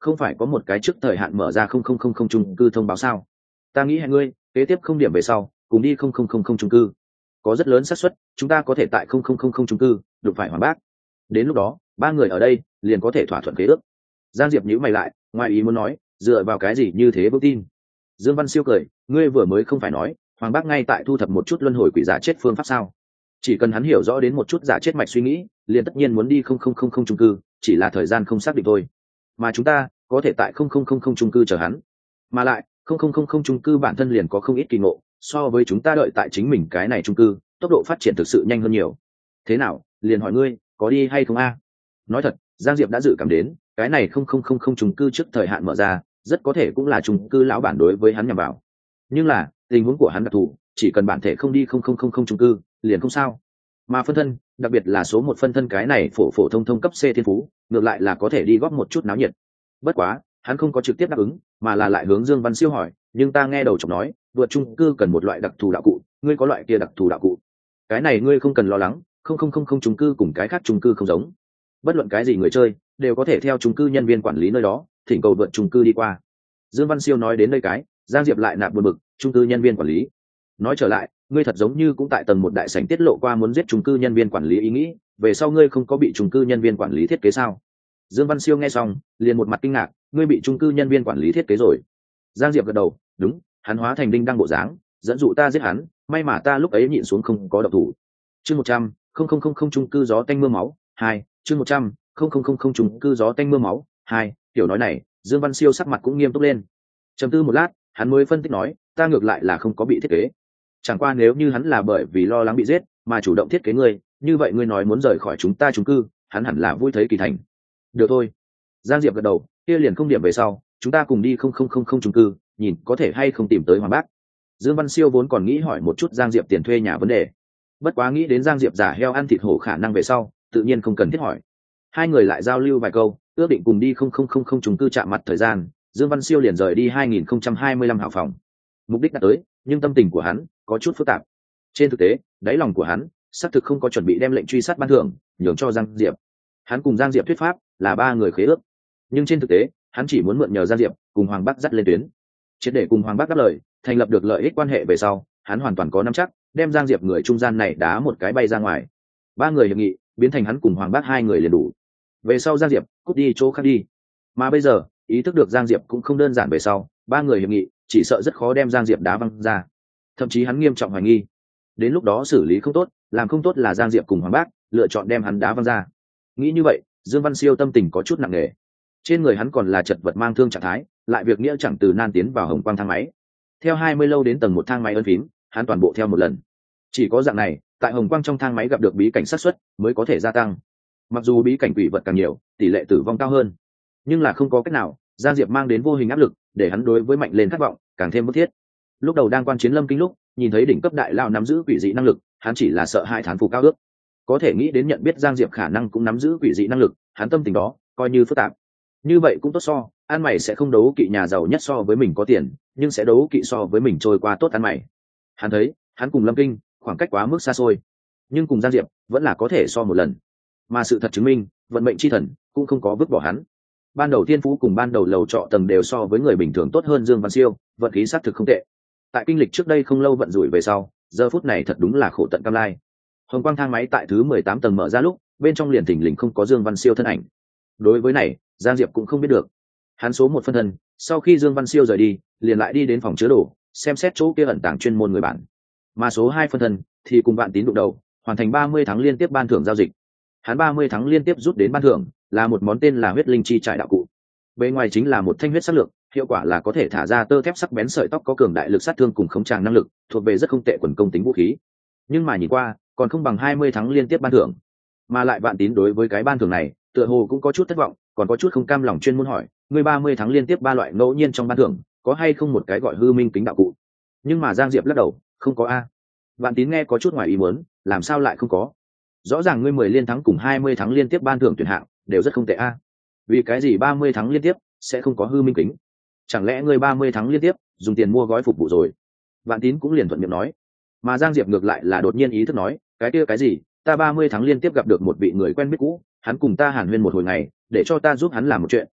không phải có một cái trước thời hạn mở ra 0000 chung cư thông báo sao? Ta nghĩ hẹn ngươi kế tiếp không điểm về sau cùng đi 0000 chung cư, có rất lớn xác suất chúng ta có thể tại 0000 chung cư đụng phải Hoàng Bác. Đến lúc đó ba người ở đây liền có thể thỏa thuận khế ước. Giang Diệp nhíu mày lại, ngoài ý muốn nói, dựa vào cái gì như thế vững tin? Dương Văn Siêu cười, ngươi vừa mới không phải nói Hoàng Bác ngay tại thu thập một chút luân hồi quỷ giả chết phương pháp sao? Chỉ cần hắn hiểu rõ đến một chút giả chết mạch suy nghĩ, liền tất nhiên muốn đi 0000 chung cư, chỉ là thời gian không xác định thôi. Mà chúng ta có thể tại 0000 chung cư chờ hắn. Mà lại 0000 chung cư bản thân liền có không ít kỳ ngộ, so với chúng ta đợi tại chính mình cái này chung cư, tốc độ phát triển thực sự nhanh hơn nhiều. Thế nào, liền hỏi ngươi, có đi hay không a? Nói thật, Giang Diệp đã dự cảm đến, cái này 0000 chung cư trước thời hạn mở ra, rất có thể cũng là chung cư lão bản đối với hắn nhằm vào. Nhưng là, tình huống của hắn đặc thù, chỉ cần bản thể không đi 0000 chung cư, liền không sao. Mà phân thân, đặc biệt là số 1 phân thân cái này phổ phổ thông thông cấp C thiên phú, ngược lại là có thể đi góp một chút náo nhiệt. Bất quá, hắn không có trực tiếp đáp ứng, mà là lại hướng Dương Văn Siêu hỏi, nhưng ta nghe đầu chọc nói, vượt chung cư cần một loại đặc thù đạo cụ, ngươi có loại kia đặc thù đạo cụ? Cái này ngươi không cần lo lắng, 0000 chung cư cùng cái khác chung cư không giống. Bất luận cái gì người chơi đều có thể theo chung cư nhân viên quản lý nơi đó thỉnh cầu vượt chung cư đi qua. Dương Văn Siêu nói đến đây cái, Giang Diệp lại nạp buồn bực, chung cư nhân viên quản lý. Nói trở lại, ngươi thật giống như cũng tại tầng 1 đại sảnh tiết lộ qua muốn giết chung cư nhân viên quản lý ý nghĩ, về sau ngươi không có bị chung cư nhân viên quản lý thiết kế sao? Dương Văn Siêu nghe xong, liền một mặt kinh ngạc, ngươi bị chung cư nhân viên quản lý thiết kế rồi? Giang Diệp gật đầu, đúng, hắn hóa thành đinh đăng bộ dáng, dẫn dụ ta giết hắn, may mà ta lúc ấy nhịn xuống không có động thủ. Chương 100, 0000 chung cư gió tanh mưa máu 2, chương 100, 0000 chung cư gió tanh mưa máu 2, tiểu nói này, Dương Văn Siêu sắc mặt cũng nghiêm túc lên. Trầm tư một lát, hắn mới phân tích nói, ta ngược lại là không có bị thiết kế. Chẳng qua nếu như hắn là bởi vì lo lắng bị giết mà chủ động thiết kế ngươi, như vậy ngươi nói muốn rời khỏi chúng ta chung cư, hắn hẳn là vui thấy kỳ thành. Được thôi. Giang Diệp gật đầu, kia liền không điểm về sau, chúng ta cùng đi 0000 chung cư, nhìn có thể hay không tìm tới Hoàng Bác. Dương Văn Siêu vốn còn nghĩ hỏi một chút Giang Diệp tiền thuê nhà vấn đề, bất quá nghĩ đến Giang Diệp giả heo ăn thịt hổ khả năng về sau, tự nhiên không cần thiết hỏi. Hai người lại giao lưu vài câu, ước định cùng đi 0000 chung cư chạm mặt thời gian, Dương Văn Siêu liền rời đi 2025 hảo phòng. Mục đích đã tới, nhưng tâm tình của hắn có chút phức tạp. Trên thực tế, đáy lòng của hắn xác thực không có chuẩn bị đem lệnh truy sát ban thưởng nhường cho Giang Diệp. Hắn cùng Giang Diệp thuyết pháp là ba người khế ước, nhưng trên thực tế, hắn chỉ muốn mượn nhờ Giang Diệp cùng Hoàng Bắc dắt lên tuyến. Triệt để cùng Hoàng Bắc đáp lời, thành lập được lợi ích quan hệ về sau, hắn hoàn toàn có nắm chắc đem Giang Diệp người trung gian này đá một cái bay ra ngoài. Ba người hiệp nghị biến thành hắn cùng Hoàng Bắc hai người liền đủ. Về sau Giang Diệp cút đi chỗ khác đi. Mà bây giờ, ý thức được Giang Diệp cũng không đơn giản, về sau ba người hiệp nghị chỉ sợ rất khó đem Giang Diệp đá văng ra. Thậm chí hắn nghiêm trọng hoài nghi, đến lúc đó xử lý không tốt, làm không tốt là Giang Diệp cùng Hoàng Bác lựa chọn đem hắn đá văng ra. Nghĩ như vậy, Dương Văn Siêu tâm tình có chút nặng nề. Trên người hắn còn là chật vật mang thương trạng thái, lại việc nghĩa chẳng từ nan tiến vào hồng quang thang máy. Theo 20 lâu đến tầng 1 thang máy ấn phím, hắn toàn bộ theo một lần. Chỉ có dạng này, tại hồng quang trong thang máy gặp được bí cảnh xác suất mới có thể gia tăng. Mặc dù bí cảnh quỷ vật càng nhiều, tỷ lệ tử vong cao hơn, nhưng là không có cách nào, Giang Diệp mang đến vô hình áp lực, để hắn đối với mạnh lên khát vọng càng thêm bức thiết. Lúc đầu đang quan chiến Lâm Kinh lúc, nhìn thấy đỉnh cấp đại lao nắm giữ quỷ dị năng lực, hắn chỉ là sợ hai thán phục cao ước. Có thể nghĩ đến nhận biết Giang Diệp khả năng cũng nắm giữ quỷ dị năng lực, hắn tâm tình đó coi như phức tạp. Như vậy cũng tốt so, ăn mày sẽ không đấu kỵ nhà giàu nhất so với mình có tiền, nhưng sẽ đấu kỵ so với mình trôi qua tốt ăn mày. Hắn thấy, hắn cùng Lâm Kinh khoảng cách quá mức xa xôi, nhưng cùng Giang Diệp vẫn là có thể so một lần. Mà sự thật chứng minh, vận mệnh chi thần cũng không có vứt bỏ hắn. Ban đầu thiên phú cùng ban đầu lầu trọ tầng đều so với người bình thường tốt hơn Dương Văn Siêu, vận khí xác thực không tệ. Tại kinh lịch trước đây không lâu vận rủi về sau, giờ phút này thật đúng là khổ tận cam lai. Hồng quang thang máy tại thứ 18 tầng mở ra lúc, bên trong liền thình lình không có Dương Văn Siêu thân ảnh. Đối với này, Giang Diệp cũng không biết được. Hắn số 1 phân thân, sau khi Dương Văn Siêu rời đi, liền lại đi đến phòng chứa đồ, xem xét chỗ kia ẩn tàng chuyên môn người bản. Mà số 2 phân thân thì cùng Vạn Tín đụng đầu, hoàn thành 30 tháng liên tiếp ban thưởng giao dịch. Hắn 30 tháng liên tiếp rút đến ban thưởng là một món tên là huyết linh chi trại đạo cụ. Bên ngoài chính là một thanh huyết sắc lượng, hiệu quả là có thể thả ra tơ thép sắc bén sợi tóc, có cường đại lực sát thương cùng khống tràng năng lực, thuộc về rất không tệ quần công tính vũ khí. Nhưng mà nhìn qua, còn không bằng 20 tháng liên tiếp ban thưởng. Mà lại Vạn Tín đối với cái ban thưởng này, tựa hồ cũng có chút thất vọng, còn có chút không cam lòng, chuyên môn hỏi, người 30 tháng liên tiếp 3 loại ngẫu nhiên trong ban thưởng, có hay không một cái gọi hư minh kính đạo cụ? Nhưng mà Giang Diệp lắc đầu, không có a. Vạn Tín nghe có chút ngoài ý muốn, làm sao lại không có? Rõ ràng ngươi 10 liên thắng cùng 20 tháng liên tiếp ban thưởng tuyển hạng đều rất không tệ a. Vì cái gì 30 tháng liên tiếp sẽ không có hư minh kính? Chẳng lẽ ngươi 30 tháng liên tiếp dùng tiền mua gói phục vụ rồi? Vạn Tín cũng liền thuận miệng nói. Mà Giang Diệp ngược lại là đột nhiên ý thức nói, cái kia cái gì, ta 30 tháng liên tiếp gặp được một vị người quen biết cũ, hắn cùng ta hàn huyên một hồi ngày, để cho ta giúp hắn làm một chuyện,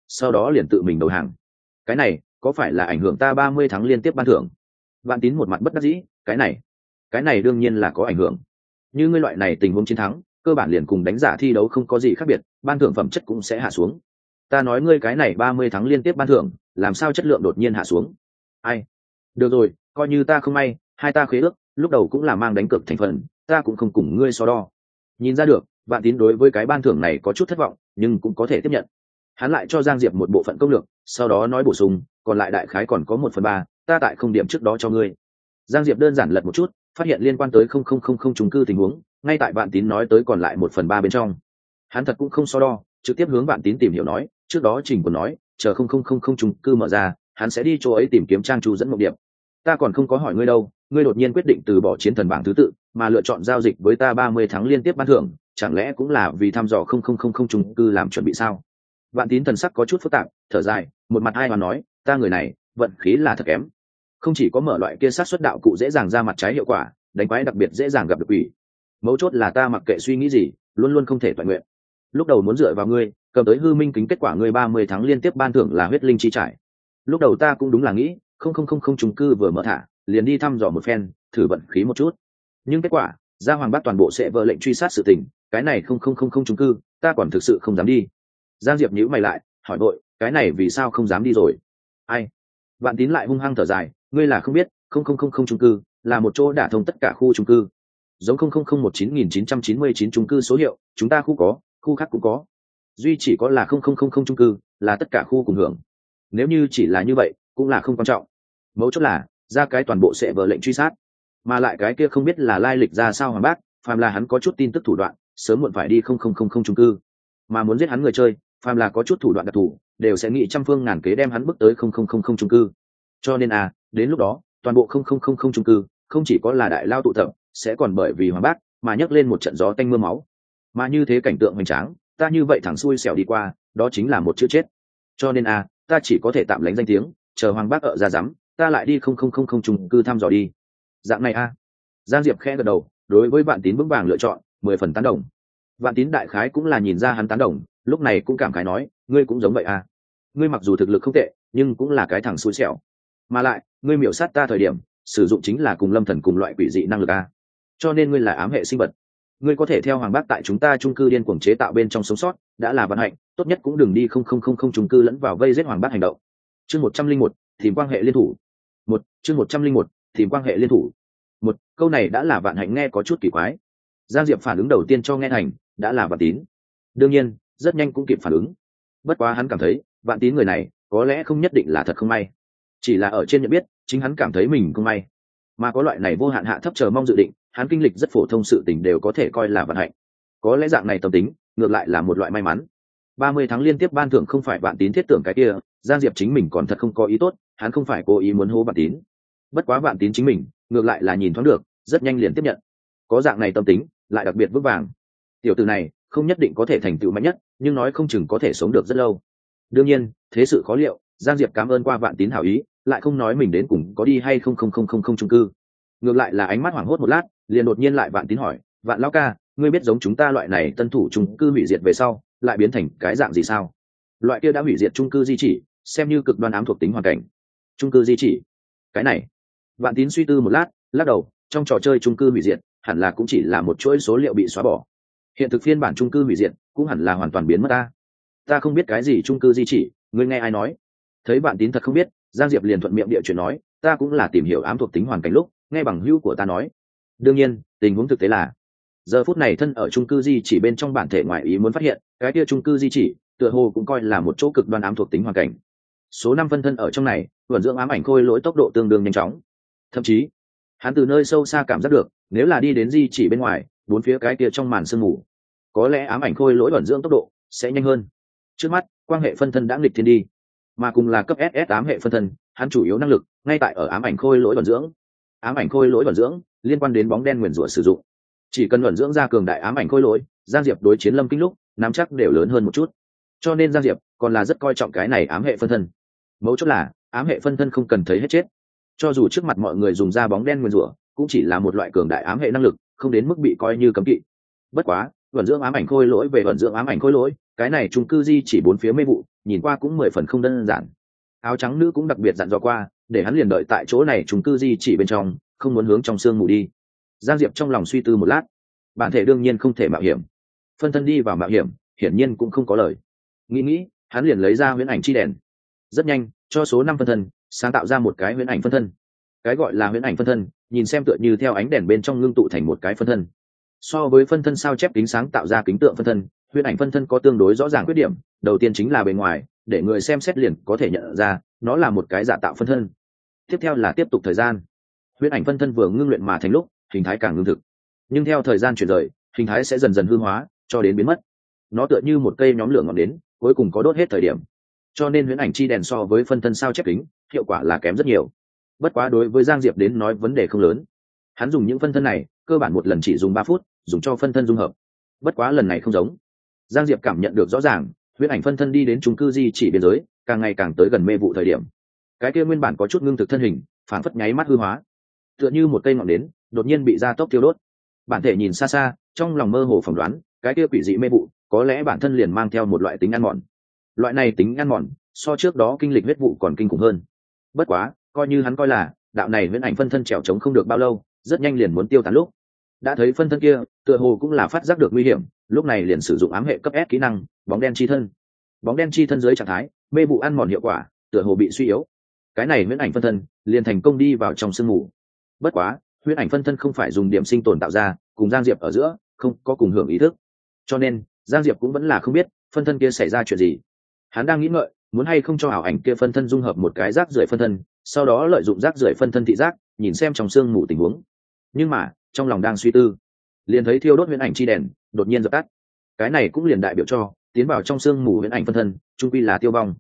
sau đó liền tự mình đầu hàng. Cái này có phải là ảnh hưởng ta 30 tháng liên tiếp ban thưởng? Vạn Tín một mặt bất đắc dĩ. Cái này đương nhiên là có ảnh hưởng. Như ngươi loại này tình huống chiến thắng, cơ bản liền cùng đánh giả thi đấu không có gì khác biệt, ban thưởng phẩm chất cũng sẽ hạ xuống. Ta nói ngươi cái này 30 tháng liên tiếp ban thưởng, làm sao chất lượng đột nhiên hạ xuống? Ai? Được rồi, coi như ta không may, hai ta khế ước, lúc đầu cũng là mang đánh cược thành phần, ta cũng không cùng ngươi so đo. Nhìn ra được, Vạn Tín đối với cái ban thưởng này có chút thất vọng, nhưng cũng có thể tiếp nhận. Hắn lại cho Giang Diệp một bộ phận công lược, sau đó nói bổ sung, còn lại đại khái còn có 1/3, ta tại không điểm trước đó cho ngươi. Giang Diệp đơn giản lật một chút, phát hiện liên quan tới 0000 chung cư tình huống, ngay tại Vạn Tín nói tới còn lại 1/3 bên trong. Hắn thật cũng không so đo, trực tiếp hướng Vạn Tín tìm hiểu nói, trước đó Trình còn nói, chờ 0000 chung cư mở ra, hắn sẽ đi chỗ ấy tìm kiếm trang chủ dẫn mục điểm. Ta còn không có hỏi ngươi đâu, ngươi đột nhiên quyết định từ bỏ chiến thần bảng thứ tự, mà lựa chọn giao dịch với ta 30 tháng liên tiếp ban thưởng, chẳng lẽ cũng là vì thăm dò 0000 chung cư làm chuẩn bị sao? Vạn Tín thần sắc có chút phức tạp, thở dài, một mặt ai mà nói, ta người này, vận khí là thật kém. Không chỉ có mở loại kia sát xuất đạo cụ dễ dàng ra mặt trái hiệu quả, đánh quái đặc biệt dễ dàng gặp được quỷ. Mấu chốt là ta mặc kệ suy nghĩ gì, luôn luôn không thể toàn nguyện. Lúc đầu muốn dựa vào ngươi, cầm tới hư minh kính kết quả ngươi 30 tháng liên tiếp ban thưởng là huyết linh chi trải. Lúc đầu ta cũng đúng là nghĩ, 0000 chung cư vừa mở thả, liền đi thăm dò một phen, thử vận khí một chút. Nhưng kết quả, Gia Hoàng Bát toàn bộ sẽ vợ lệnh truy sát sự tình, cái này 0000 chung cư, ta còn thực sự không dám đi. Giang Diệp nhíu mày lại, hỏi vội, cái này vì sao không dám đi rồi? Ai? Vạn Tín lại hung hăng thở dài, ngươi là không biết, 0000 chung cư là một chỗ đả thông tất cả khu chung cư. Giống 00019999 chung cư số hiệu, chúng ta khu có, khu khác cũng có. Duy chỉ có là 0000 chung cư, là tất cả khu cùng hưởng. Nếu như chỉ là như vậy, cũng là không quan trọng. Mấu chốt là, ra cái toàn bộ sẽ vợ lệnh truy sát. Mà lại cái kia không biết là lai lịch ra sao Hoàng Bác, phàm là hắn có chút tin tức thủ đoạn, sớm muộn phải đi 0000 chung cư. Mà muốn giết hắn người chơi, phàm là có chút thủ đoạn đặc thù, đều sẽ nghĩ trăm phương ngàn kế đem hắn bước tới 0000 chung cư. Cho nên đến lúc đó, toàn bộ 0000 chung cư, không chỉ có là đại lao tụ tập, sẽ còn bởi vì Hoàng Bác mà nhấc lên một trận gió tanh mưa máu. Mà như thế cảnh tượng hoành tráng, ta như vậy thẳng xuôi xẻo đi qua, đó chính là một chữ chết. Cho nên ta chỉ có thể tạm lánh danh tiếng, chờ Hoàng Bác ở ra dám, ta lại đi 0000 chung cư thăm dò đi. Dạng này Giang Diệp khẽ gật đầu, đối với Vạn Tín vững vàng lựa chọn, 10 phần tán đồng. Vạn Tín đại khái cũng là nhìn ra hắn tán đồng, lúc này cũng cảm khái nói, ngươi cũng giống vậy ngươi mặc dù thực lực không tệ, nhưng cũng là cái thằng xui xẻo. Mà lại, ngươi miểu sát ta thời điểm, sử dụng chính là cùng Lâm Thần cùng loại quỷ dị năng lực cho nên ngươi là ám hệ sinh vật. Ngươi có thể theo Hoàng Bác tại chúng ta chung cư điên cuồng chế tạo bên trong sống sót, đã là vận hạnh, tốt nhất cũng đừng đi 0000 chung cư lẫn vào vây giết Hoàng Bác hành động. Chương 101, tìm quan hệ liên thủ. Chương 101, tìm quan hệ liên thủ. Câu này đã là Vạn Hạnh nghe có chút kỳ quái. Giang Diệp phản ứng đầu tiên cho nghe thành, đã là Vạn Tín. Đương nhiên, rất nhanh cũng kịp phản ứng. Bất quá hắn cảm thấy, Vạn Tín người này, có lẽ không nhất định là thật không may. Chỉ là ở trên nhận biết, chính hắn cảm thấy mình không may. Mà có loại này vô hạn hạ thấp chờ mong dự định, hắn kinh lịch rất phổ thông sự tình đều có thể coi là vận hạnh. Có lẽ dạng này tâm tính, ngược lại là một loại may mắn. 30 tháng liên tiếp ban thưởng không phải Vạn Tín thiết tưởng cái kia, Giang Diệp chính mình còn thật không có ý tốt, hắn không phải cố ý muốn hố Vạn Tín. Bất quá Vạn Tín chính mình, ngược lại là nhìn thoáng được, rất nhanh liền tiếp nhận. Có dạng này tâm tính, lại đặc biệt vững vàng. Tiểu tử này, không nhất định có thể thành tựu mạnh nhất, nhưng nói không chừng có thể sống được rất lâu. Đương nhiên, thế sự khó liệu, Giang Diệp cảm ơn qua Vạn Tín hảo ý, lại không nói mình đến cùng có đi hay 0000 chung cư. Ngược lại là ánh mắt hoảng hốt một lát, liền đột nhiên lại Vạn Tín hỏi, Vạn lão ca, ngươi biết giống chúng ta loại này tân thủ chung cư hủy diệt về sau, lại biến thành cái dạng gì sao? Loại kia đã hủy diệt chung cư di chỉ, xem như cực đoan ám thuộc tính hoàn cảnh. Chung cư di chỉ? Cái này. Vạn Tín suy tư một lát, lắc đầu, trong trò chơi chung cư hủy diệt, hẳn là cũng chỉ là một chuỗi số liệu bị xóa bỏ. Hiện thực phiên bản chung cư hủy diệt, cũng hẳn là hoàn toàn biến mất ta không biết cái gì chung cư di chỉ, ngươi nghe ai nói? Thấy Vạn Tín thật không biết, Giang Diệp liền thuận miệng địa chuyện nói, ta cũng là tìm hiểu ám thuộc tính hoàn cảnh lúc, nghe bằng hữu của ta nói. Đương nhiên, tình huống thực tế là, giờ phút này thân ở chung cư di chỉ bên trong bản thể ngoại ý muốn phát hiện, cái kia chung cư di chỉ, tựa hồ cũng coi là một chỗ cực đoan ám thuộc tính hoàn cảnh. Số 5 phân thân ở trong này, vận dưỡng ám ảnh khôi lỗi tốc độ tương đương nhanh chóng. Thậm chí, hắn từ nơi sâu xa cảm giác được, nếu là đi đến di chỉ bên ngoài, bốn phía cái kia trong màn sương mù, có lẽ ám ảnh khôi lỗi vận dưỡng tốc độ sẽ nhanh hơn. Trước mắt, quan hệ phân thân đã nghịch thiên đi, mà cùng là cấp SS8 hệ phân thân, hắn chủ yếu năng lực ngay tại ở ám ảnh khôi lỗi vận dưỡng. Ám ảnh khôi lỗi vận dưỡng liên quan đến bóng đen nguyền rủa sử dụng, chỉ cần vận dưỡng ra cường đại ám ảnh khôi lỗi, Giang Diệp đối chiến Lâm Kinh lúc nắm chắc đều lớn hơn một chút. Cho nên Giang Diệp còn là rất coi trọng cái này ám hệ phân thân. Mấu chốt là ám hệ phân thân không cần thấy hết chết, cho dù trước mặt mọi người dùng ra bóng đen nguyền rủa, cũng chỉ là một loại cường đại ám hệ năng lực, không đến mức bị coi như cấm kỵ. Bất quá, vận dưỡng ám ảnh khôi lỗi về vận dưỡng ám ảnh khôi lỗi, cái này chung cư di chỉ bốn phía mê vụ nhìn qua cũng 10 phần không đơn giản. Áo trắng nữ cũng đặc biệt dặn dò qua để hắn liền đợi tại chỗ này chung cư di chỉ bên trong, không muốn hướng trong sương mù đi. Giang Diệp trong lòng suy tư một lát, bản thể đương nhiên không thể mạo hiểm, phân thân đi vào mạo hiểm hiển nhiên cũng không có lời. Nghĩ hắn liền lấy ra huyễn ảnh chi đèn, rất nhanh cho số 5 phân thân sáng tạo ra một cái huyễn ảnh phân thân. Cái gọi là huyễn ảnh phân thân nhìn xem tựa như theo ánh đèn bên trong ngưng tụ thành một cái phân thân. So với phân thân sao chép kính sáng tạo ra kính tượng phân thân, huyễn ảnh phân thân có tương đối rõ ràng khuyết điểm. Đầu tiên chính là bề ngoài, để người xem xét liền có thể nhận ra nó là một cái giả tạo phân thân. Tiếp theo là tiếp tục thời gian, huyễn ảnh phân thân vừa ngưng luyện mà thành lúc hình thái càng ngưng thực, nhưng theo thời gian chuyển rời hình thái sẽ dần dần hư hóa cho đến biến mất. Nó tựa như một cây nhóm lửa ngọn đến cuối cùng có đốt hết thời điểm. Cho nên huyễn ảnh chi đèn so với phân thân sao chép kính hiệu quả là kém rất nhiều. Bất quá đối với Giang Diệp đến nói vấn đề không lớn, hắn dùng những phân thân này cơ bản một lần chỉ dùng 3 phút dùng cho phân thân dung hợp. Bất quá lần này không giống, Giang Diệp cảm nhận được rõ ràng huyễn ảnh phân thân đi đến chung cư di chỉ biên giới, càng ngày càng tới gần mê vụ thời điểm, cái kia nguyên bản có chút ngưng thực thân hình phản phất nháy mắt hư hóa, tựa như một cây ngọn nến đột nhiên bị gia tốc thiêu đốt. Bản thể nhìn xa xa, trong lòng mơ hồ phỏng đoán cái kia quỷ dị mê vụ có lẽ bản thân liền mang theo một loại tính ăn mòn. Loại này tính ăn mòn so trước đó kinh lịch huyết vụ còn kinh khủng hơn. Bất quá coi như hắn coi là đạo này huyễn ảnh phân thân trèo trống không được bao lâu, rất nhanh liền muốn tiêu tán lúc, đã thấy phân thân kia tựa hồ cũng là phát giác được nguy hiểm, lúc này liền sử dụng ám hệ cấp S kỹ năng bóng đen chi thân. Bóng đen chi thân dưới trạng thái mê vụ ăn mòn hiệu quả tựa hồ bị suy yếu, cái này huyễn ảnh phân thân liền thành công đi vào trong sương mù. Bất quá huyễn ảnh phân thân không phải dùng điểm sinh tồn tạo ra, cùng Giang Diệp ở giữa không có cùng hưởng ý thức, cho nên Giang Diệp cũng vẫn là không biết phân thân kia xảy ra chuyện gì. Hắn đang nghĩ ngợi muốn hay không cho ảo ảnh kia phân thân dung hợp một cái rác rưởi phân thân, sau đó lợi dụng rác rưởi phân thân thị giác nhìn xem trong sương mù tình huống. Nhưng mà trong lòng đang suy tư, liền thấy thiêu đốt huyễn ảnh chi đèn đột nhiên dập tắt. Cái này cũng liền đại biểu cho tiến vào trong sương mù huyễn ảnh phân thân trung quy là tiêu vong.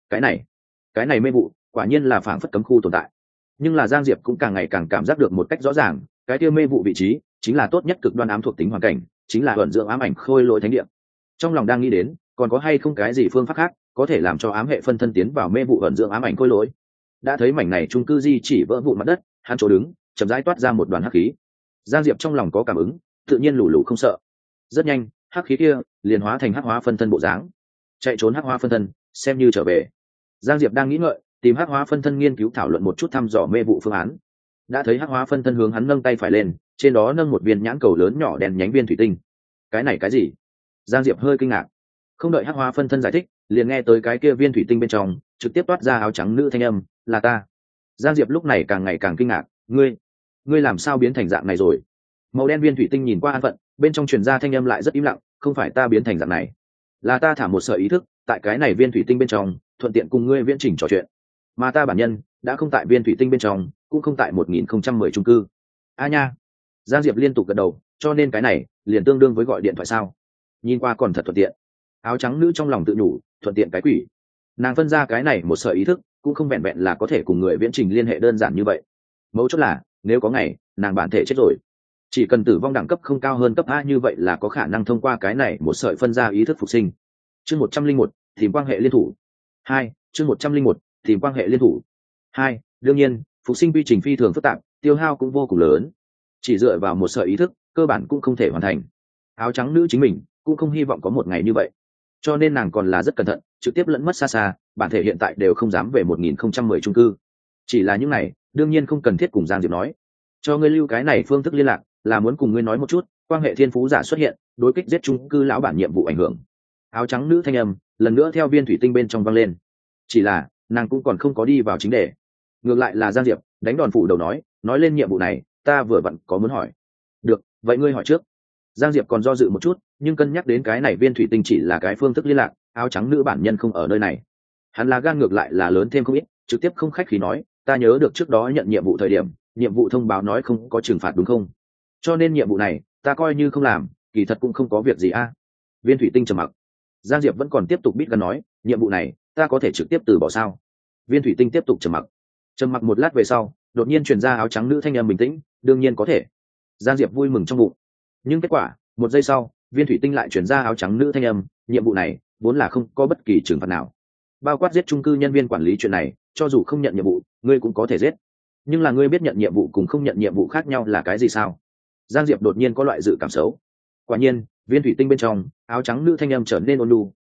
Cái này mê vụ quả nhiên là phảng phất cấm khu tồn tại. Nhưng là Giang Diệp cũng càng ngày càng cảm giác được một cách rõ ràng, cái tiêu mê vụ vị trí chính là tốt nhất cực đoan ám thuộc tính hoàn cảnh, chính là ẩn dưỡng ám ảnh khôi lỗi thánh địa. Trong lòng đang nghĩ đến còn có hay không cái gì phương pháp khác có thể làm cho ám hệ phân thân tiến vào mê vụ ẩn dưỡng ám ảnh khôi lỗi. Đã thấy mảnh này chung cư di chỉ vỡ vụn mặt đất, hắn chỗ đứng chậm rãi toát ra một đoàn hắc khí. Giang Diệp trong lòng có cảm ứng, tự nhiên lù lù không sợ. Rất nhanh hắc khí kia liền hóa thành hắc hóa phân thân bộ dáng, chạy trốn hắc hóa phân thân xem như trở về. Giang Diệp đang nghĩ ngợi tìm hắc hóa phân thân nghiên cứu thảo luận một chút thăm dò mê vụ phương án. Đã thấy hắc hóa phân thân hướng hắn nâng tay phải lên, trên đó nâng một viên nhãn cầu lớn nhỏ đèn nhánh viên thủy tinh. Cái này cái gì? Giang Diệp hơi kinh ngạc. Không đợi hắc hóa phân thân giải thích, liền nghe tới cái kia viên thủy tinh bên trong trực tiếp toát ra áo trắng nữ thanh âm, là ta. Giang Diệp lúc này càng ngày càng kinh ngạc, ngươi làm sao biến thành dạng này rồi? Màu đen viên thủy tinh nhìn qua an phận, bên trong truyền ra thanh âm lại rất im lặng, không phải ta biến thành dạng này, là ta thả một sợi ý thức tại cái này viên thủy tinh bên trong, thuận tiện cùng ngươi viễn trình trò chuyện, mà ta bản nhân đã không tại viên thủy tinh bên trong, cũng không tại 1010 chung cư. A nha. Giang Diệp liên tục gật đầu, cho nên cái này liền tương đương với gọi điện thoại sao? Nhìn qua còn thật thuận tiện. Áo trắng nữ trong lòng tự nhủ, thuận tiện cái quỷ. Nàng phân ra cái này một sợi ý thức cũng không vẹn vẹn là có thể cùng người viễn trình liên hệ đơn giản như vậy. Mấu chốt là nếu có ngày nàng bản thể chết rồi, chỉ cần tử vong đẳng cấp không cao hơn cấp A như vậy là có khả năng thông qua cái này một sợi phân ra ý thức phục sinh. Chương 101, tìm quan hệ liên thủ 2. Chương 101, tìm quan hệ liên thủ 2. Đương nhiên phục sinh quy trình phi thường phức tạp, tiêu hao cũng vô cùng lớn, chỉ dựa vào một sợi ý thức cơ bản cũng không thể hoàn thành. Áo trắng nữ chính mình cũng không hy vọng có một ngày như vậy, cho nên nàng còn là rất cẩn thận, trực tiếp lẫn mất xa xa, bản thể hiện tại đều không dám về 1010 chung cư. Chỉ là những này đương nhiên không cần thiết cùng Giang Diệp nói, cho ngươi lưu cái này phương thức liên lạc là muốn cùng ngươi nói một chút quan hệ thiên phú giả xuất hiện, đối kích giết chung cư lão bản nhiệm vụ ảnh hưởng. Áo trắng nữ thanh âm lần nữa theo viên thủy tinh bên trong vang lên, chỉ là nàng cũng còn không có đi vào chính đề, ngược lại là Giang Diệp đánh đòn phủ đầu nói lên nhiệm vụ này ta vừa vặn có muốn hỏi. Được, vậy ngươi hỏi trước. Giang Diệp còn do dự một chút, nhưng cân nhắc đến cái này viên thủy tinh chỉ là cái phương thức liên lạc, áo trắng nữ bản nhân không ở nơi này, hắn là gan ngược lại là lớn thêm không ít, trực tiếp không khách khí nói, ta nhớ được trước đó nhận nhiệm vụ thời điểm, nhiệm vụ thông báo nói không có trừng phạt đúng không? Cho nên nhiệm vụ này ta coi như không làm, kỳ thật cũng không có việc gì a. Viên thủy tinh trầm mặc. Giang Diệp vẫn còn tiếp tục bít gần nói, nhiệm vụ này ta có thể trực tiếp từ bỏ sao? Viên thủy tinh tiếp tục trầm mặc một lát về sau, đột nhiên truyền ra áo trắng nữ thanh âm bình tĩnh, đương nhiên có thể. Giang Diệp vui mừng trong bụng, nhưng kết quả một giây sau, viên thủy tinh lại truyền ra áo trắng nữ thanh âm, nhiệm vụ này vốn là không có bất kỳ trừng phạt nào, bao quát giết chung cư nhân viên quản lý chuyện này, cho dù không nhận nhiệm vụ ngươi cũng có thể giết, nhưng là ngươi biết nhận nhiệm vụ cùng không nhận nhiệm vụ khác nhau là cái gì sao? Giang Diệp đột nhiên có loại dự cảm xấu. Quả nhiên viên thủy tinh bên trong áo trắng nữ thanh âm trở nên ôn nhu,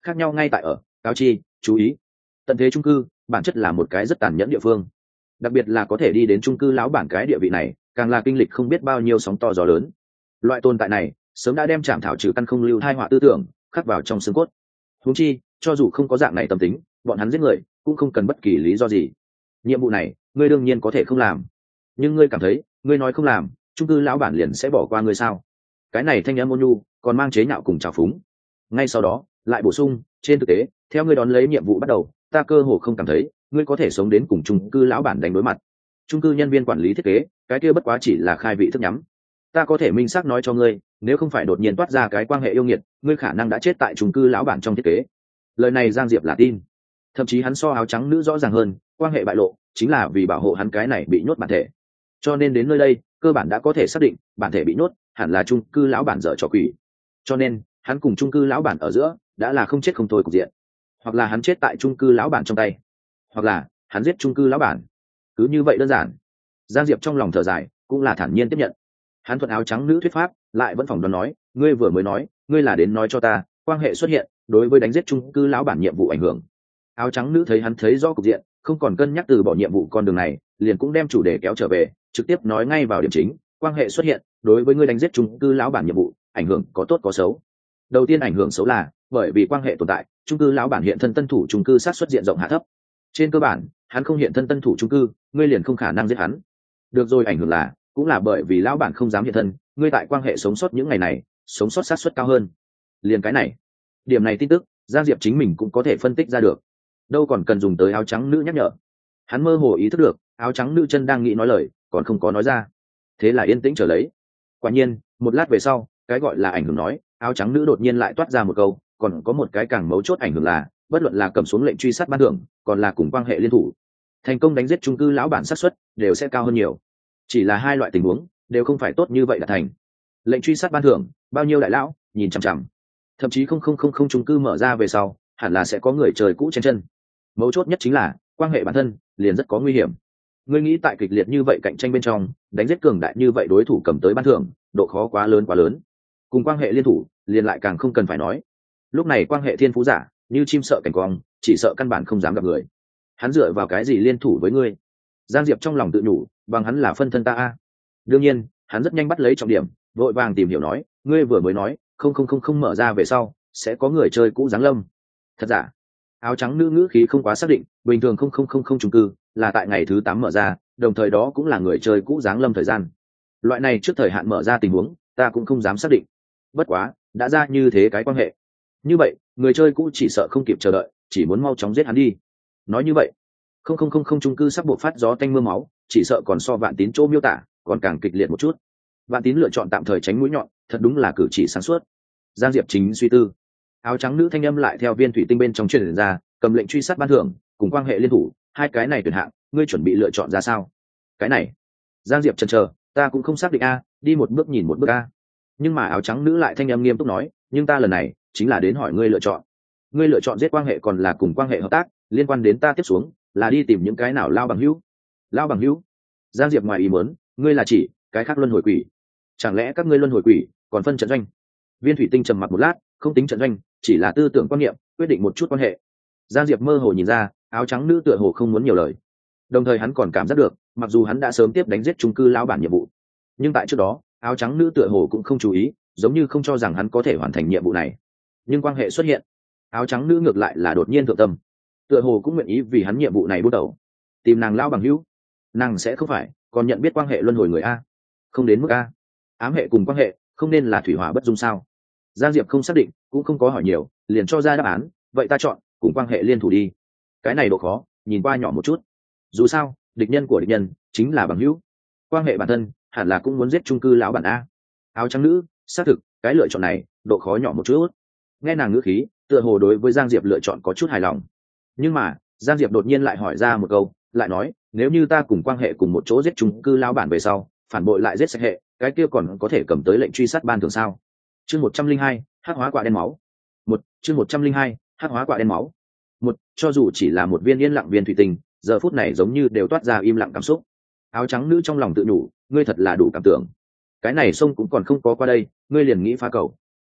khác nhau ngay tại ở cáo chi chú ý tận thế trung cư bản chất là một cái rất tàn nhẫn địa phương, đặc biệt là có thể đi đến trung cư lão bản cái địa vị này càng là kinh lịch không biết bao nhiêu sóng to gió lớn. Loại tồn tại này sớm đã đem chạm thảo trừ căn không lưu thai họa tư tưởng khắc vào trong xương cốt. Huống chi cho dù không có dạng này tâm tính, bọn hắn giết người cũng không cần bất kỳ lý do gì. Nhiệm vụ này ngươi đương nhiên có thể không làm, nhưng ngươi cảm thấy ngươi nói không làm trung cư lão bản liền sẽ bỏ qua ngươi sao? Cái này thanh âm ôn nhu còn mang chế nhạo cùng trào phúng. Ngay sau đó lại bổ sung, trên thực tế theo ngươi đón lấy nhiệm vụ bắt đầu, ta cơ hồ không cảm thấy ngươi có thể sống đến cùng trung cư lão bản đánh đối mặt. Trung cư nhân viên quản lý thiết kế cái kia bất quá chỉ là khai vị thức nhắm. Ta có thể minh xác nói cho ngươi, nếu không phải đột nhiên toát ra cái quan hệ yêu nghiệt, ngươi khả năng đã chết tại trung cư lão bản trong thiết kế. Lời này Giang Diệp là tin, thậm chí hắn so áo trắng nữ rõ ràng hơn, quan hệ bại lộ chính là vì bảo hộ hắn cái này bị nhốt bản thể. Cho nên đến nơi đây cơ bản đã có thể xác định bản thể bị nhốt hẳn là trung cư lão bản dở trò quỷ. Cho nên hắn cùng trung cư lão bản ở giữa đã là không chết không thôi cục diện, hoặc là hắn chết tại trung cư lão bản trong tay, hoặc là hắn giết trung cư lão bản. Cứ như vậy đơn giản. Giang Diệp trong lòng thở dài, cũng là thản nhiên tiếp nhận. Hắn thuận áo trắng nữ thuyết pháp, lại vẫn phỏng đoán nói, ngươi vừa mới nói, ngươi là đến nói cho ta, quan hệ xuất hiện đối với đánh giết trung cư lão bản nhiệm vụ ảnh hưởng. Áo trắng nữ thấy hắn thấy rõ cục diện, không còn cân nhắc từ bỏ nhiệm vụ con đường này, liền cũng đem chủ đề kéo trở về, trực tiếp nói ngay vào điểm chính, quan hệ xuất hiện đối với ngươi đánh giết trung cư lão bản nhiệm vụ ảnh hưởng có tốt có xấu. Đầu tiên ảnh hưởng xấu là bởi vì quan hệ tồn tại, trung cư lão bản hiện thân tân thủ trung cư sát xuất diện rộng hạ thấp. Trên cơ bản hắn không hiện thân tân thủ trung cư, ngươi liền không khả năng giết hắn. Được rồi, ảnh hưởng là cũng là bởi vì lão bản không dám hiện thân, ngươi tại quan hệ sống sót những ngày này sống sót sát xuất cao hơn. Liền cái này, điểm này tin tức Giang Diệp chính mình cũng có thể phân tích ra được, đâu còn cần dùng tới áo trắng nữ nhắc nhở. Hắn mơ hồ ý thức được áo trắng nữ chân đang nghĩ nói lời còn không có nói ra, thế là yên tĩnh trở lấy. Quả nhiên một lát về sau, cái gọi là ảnh hưởng nói, áo trắng nữ đột nhiên lại toát ra một câu, còn có một cái càng mấu chốt ảnh hưởng là bất luận là cầm xuống lệnh truy sát ban thưởng còn là cùng quan hệ liên thủ, thành công đánh giết trung cư lão bản xác suất đều sẽ cao hơn nhiều. Chỉ là hai loại tình huống đều không phải tốt như vậy là thành. Lệnh truy sát ban thưởng bao nhiêu đại lão nhìn chằm chằm, thậm chí không trung cư mở ra về sau hẳn là sẽ có người trời cũ chen chân. Mấu chốt nhất chính là quan hệ bản thân liền rất có nguy hiểm. Ngươi nghĩ tại kịch liệt như vậy cạnh tranh bên trong đánh giết cường đại như vậy đối thủ cầm tới ban thưởng, độ khó quá lớn. Cùng quan hệ liên thủ liền lại càng không cần phải nói. Lúc này quan hệ thiên phú giả như chim sợ cảnh quang, chỉ sợ căn bản không dám gặp người. Hắn dựa vào cái gì liên thủ với ngươi? Giang Diệp trong lòng tự nhủ, bằng hắn là phân thân ta a. Đương nhiên hắn rất nhanh bắt lấy trọng điểm, vội vàng tìm hiểu nói, ngươi vừa mới nói không mở ra về sau sẽ có người chơi cũ giáng lâm. Thật giả? Áo trắng nữ ngữ khí không quá xác định, bình thường không chung cư là tại ngày thứ 8 mở ra, đồng thời đó cũng là người chơi cũ giáng lâm thời gian. Loại này trước thời hạn mở ra tình huống ta cũng không dám xác định, bất quá đã ra như thế cái quan hệ, như vậy người chơi cũ chỉ sợ không kịp chờ đợi, chỉ muốn mau chóng giết hắn đi. Nói như vậy không chung cư sắp buộc phát gió tanh mưa máu, chỉ sợ còn so Vạn Tín chỗ miêu tả còn càng kịch liệt một chút. Vạn Tín lựa chọn tạm thời tránh mũi nhọn, thật đúng là cử chỉ sáng suốt. Giang Diệp chính suy tư, áo trắng nữ thanh âm lại theo viên thủy tinh bên trong truyền ra, cầm lệnh truy sát ban thưởng cùng quan hệ liên thủ, hai cái này tuyển hạng ngươi chuẩn bị lựa chọn ra sao? Cái này Giang Diệp chần chờ, ta cũng không xác định a, đi một bước nhìn một bước a. Nhưng mà áo trắng nữ lại thanh âm nghiêm túc nói, nhưng ta lần này chính là đến hỏi ngươi lựa chọn. Ngươi lựa chọn giết quan hệ còn là cùng quan hệ hợp tác, liên quan đến ta tiếp xuống là đi tìm những cái nào lao bằng hữu? Lao bằng hữu? Giang Diệp ngoài ý muốn, ngươi là chỉ cái khác luân hồi quỷ? Chẳng lẽ các ngươi luân hồi quỷ còn phân trận doanh? Viên thủy tinh trầm mặc một lát, không tính trận doanh, chỉ là tư tưởng quan niệm quyết định một chút quan hệ. Giang Diệp mơ hồ nhìn ra áo trắng nữ tựa hồ không muốn nhiều lời, đồng thời hắn còn cảm giác được mặc dù hắn đã sớm tiếp đánh giết trung cư lão bản nhiệm vụ, nhưng tại trước đó áo trắng nữ tựa hồ cũng không chú ý, giống như không cho rằng hắn có thể hoàn thành nhiệm vụ này. Nhưng quan hệ xuất hiện, áo trắng nữ ngược lại là đột nhiên thượng tâm, tựa hồ cũng nguyện ý vì hắn nhiệm vụ này bắt đầu tìm nàng lão bằng hữu. Nàng sẽ không phải còn nhận biết quan hệ luân hồi người a? Không đến mức a. Ám hệ cùng quan hệ không nên là thủy hỏa bất dung sao? Giang Diệp không xác định, cũng không có hỏi nhiều, liền cho ra đáp án, vậy ta chọn cùng quan hệ liên thủ đi. Cái này độ khó nhìn qua nhỏ một chút, dù sao địch nhân của địch nhân chính là bằng hữu, quan hệ bản thân hẳn là cũng muốn giết trung cư lão bản a. Áo trắng nữ xác thực cái lựa chọn này độ khó nhỏ một chút. Nghe nàng ngữ khí tựa hồ đối với Giang Diệp lựa chọn có chút hài lòng, nhưng mà Giang Diệp đột nhiên lại hỏi ra một câu, lại nói, nếu như ta cùng quan hệ cùng một chỗ giết trung cư lão bản về sau phản bội lại giết sạch hệ, cái kia còn có thể cầm tới lệnh truy sát ban thường sao? Chương 102, hắc hóa quả đen máu. Chương 102, hắc hóa quả đen máu. Cho dù chỉ là một viên yên lặng viên thủy tinh, giờ phút này giống như đều toát ra im lặng cảm xúc. Áo trắng nữ trong lòng tự nhủ, ngươi thật là đủ cảm tưởng. Cái này sông cũng còn không có qua đây, ngươi liền nghĩ phá cầu.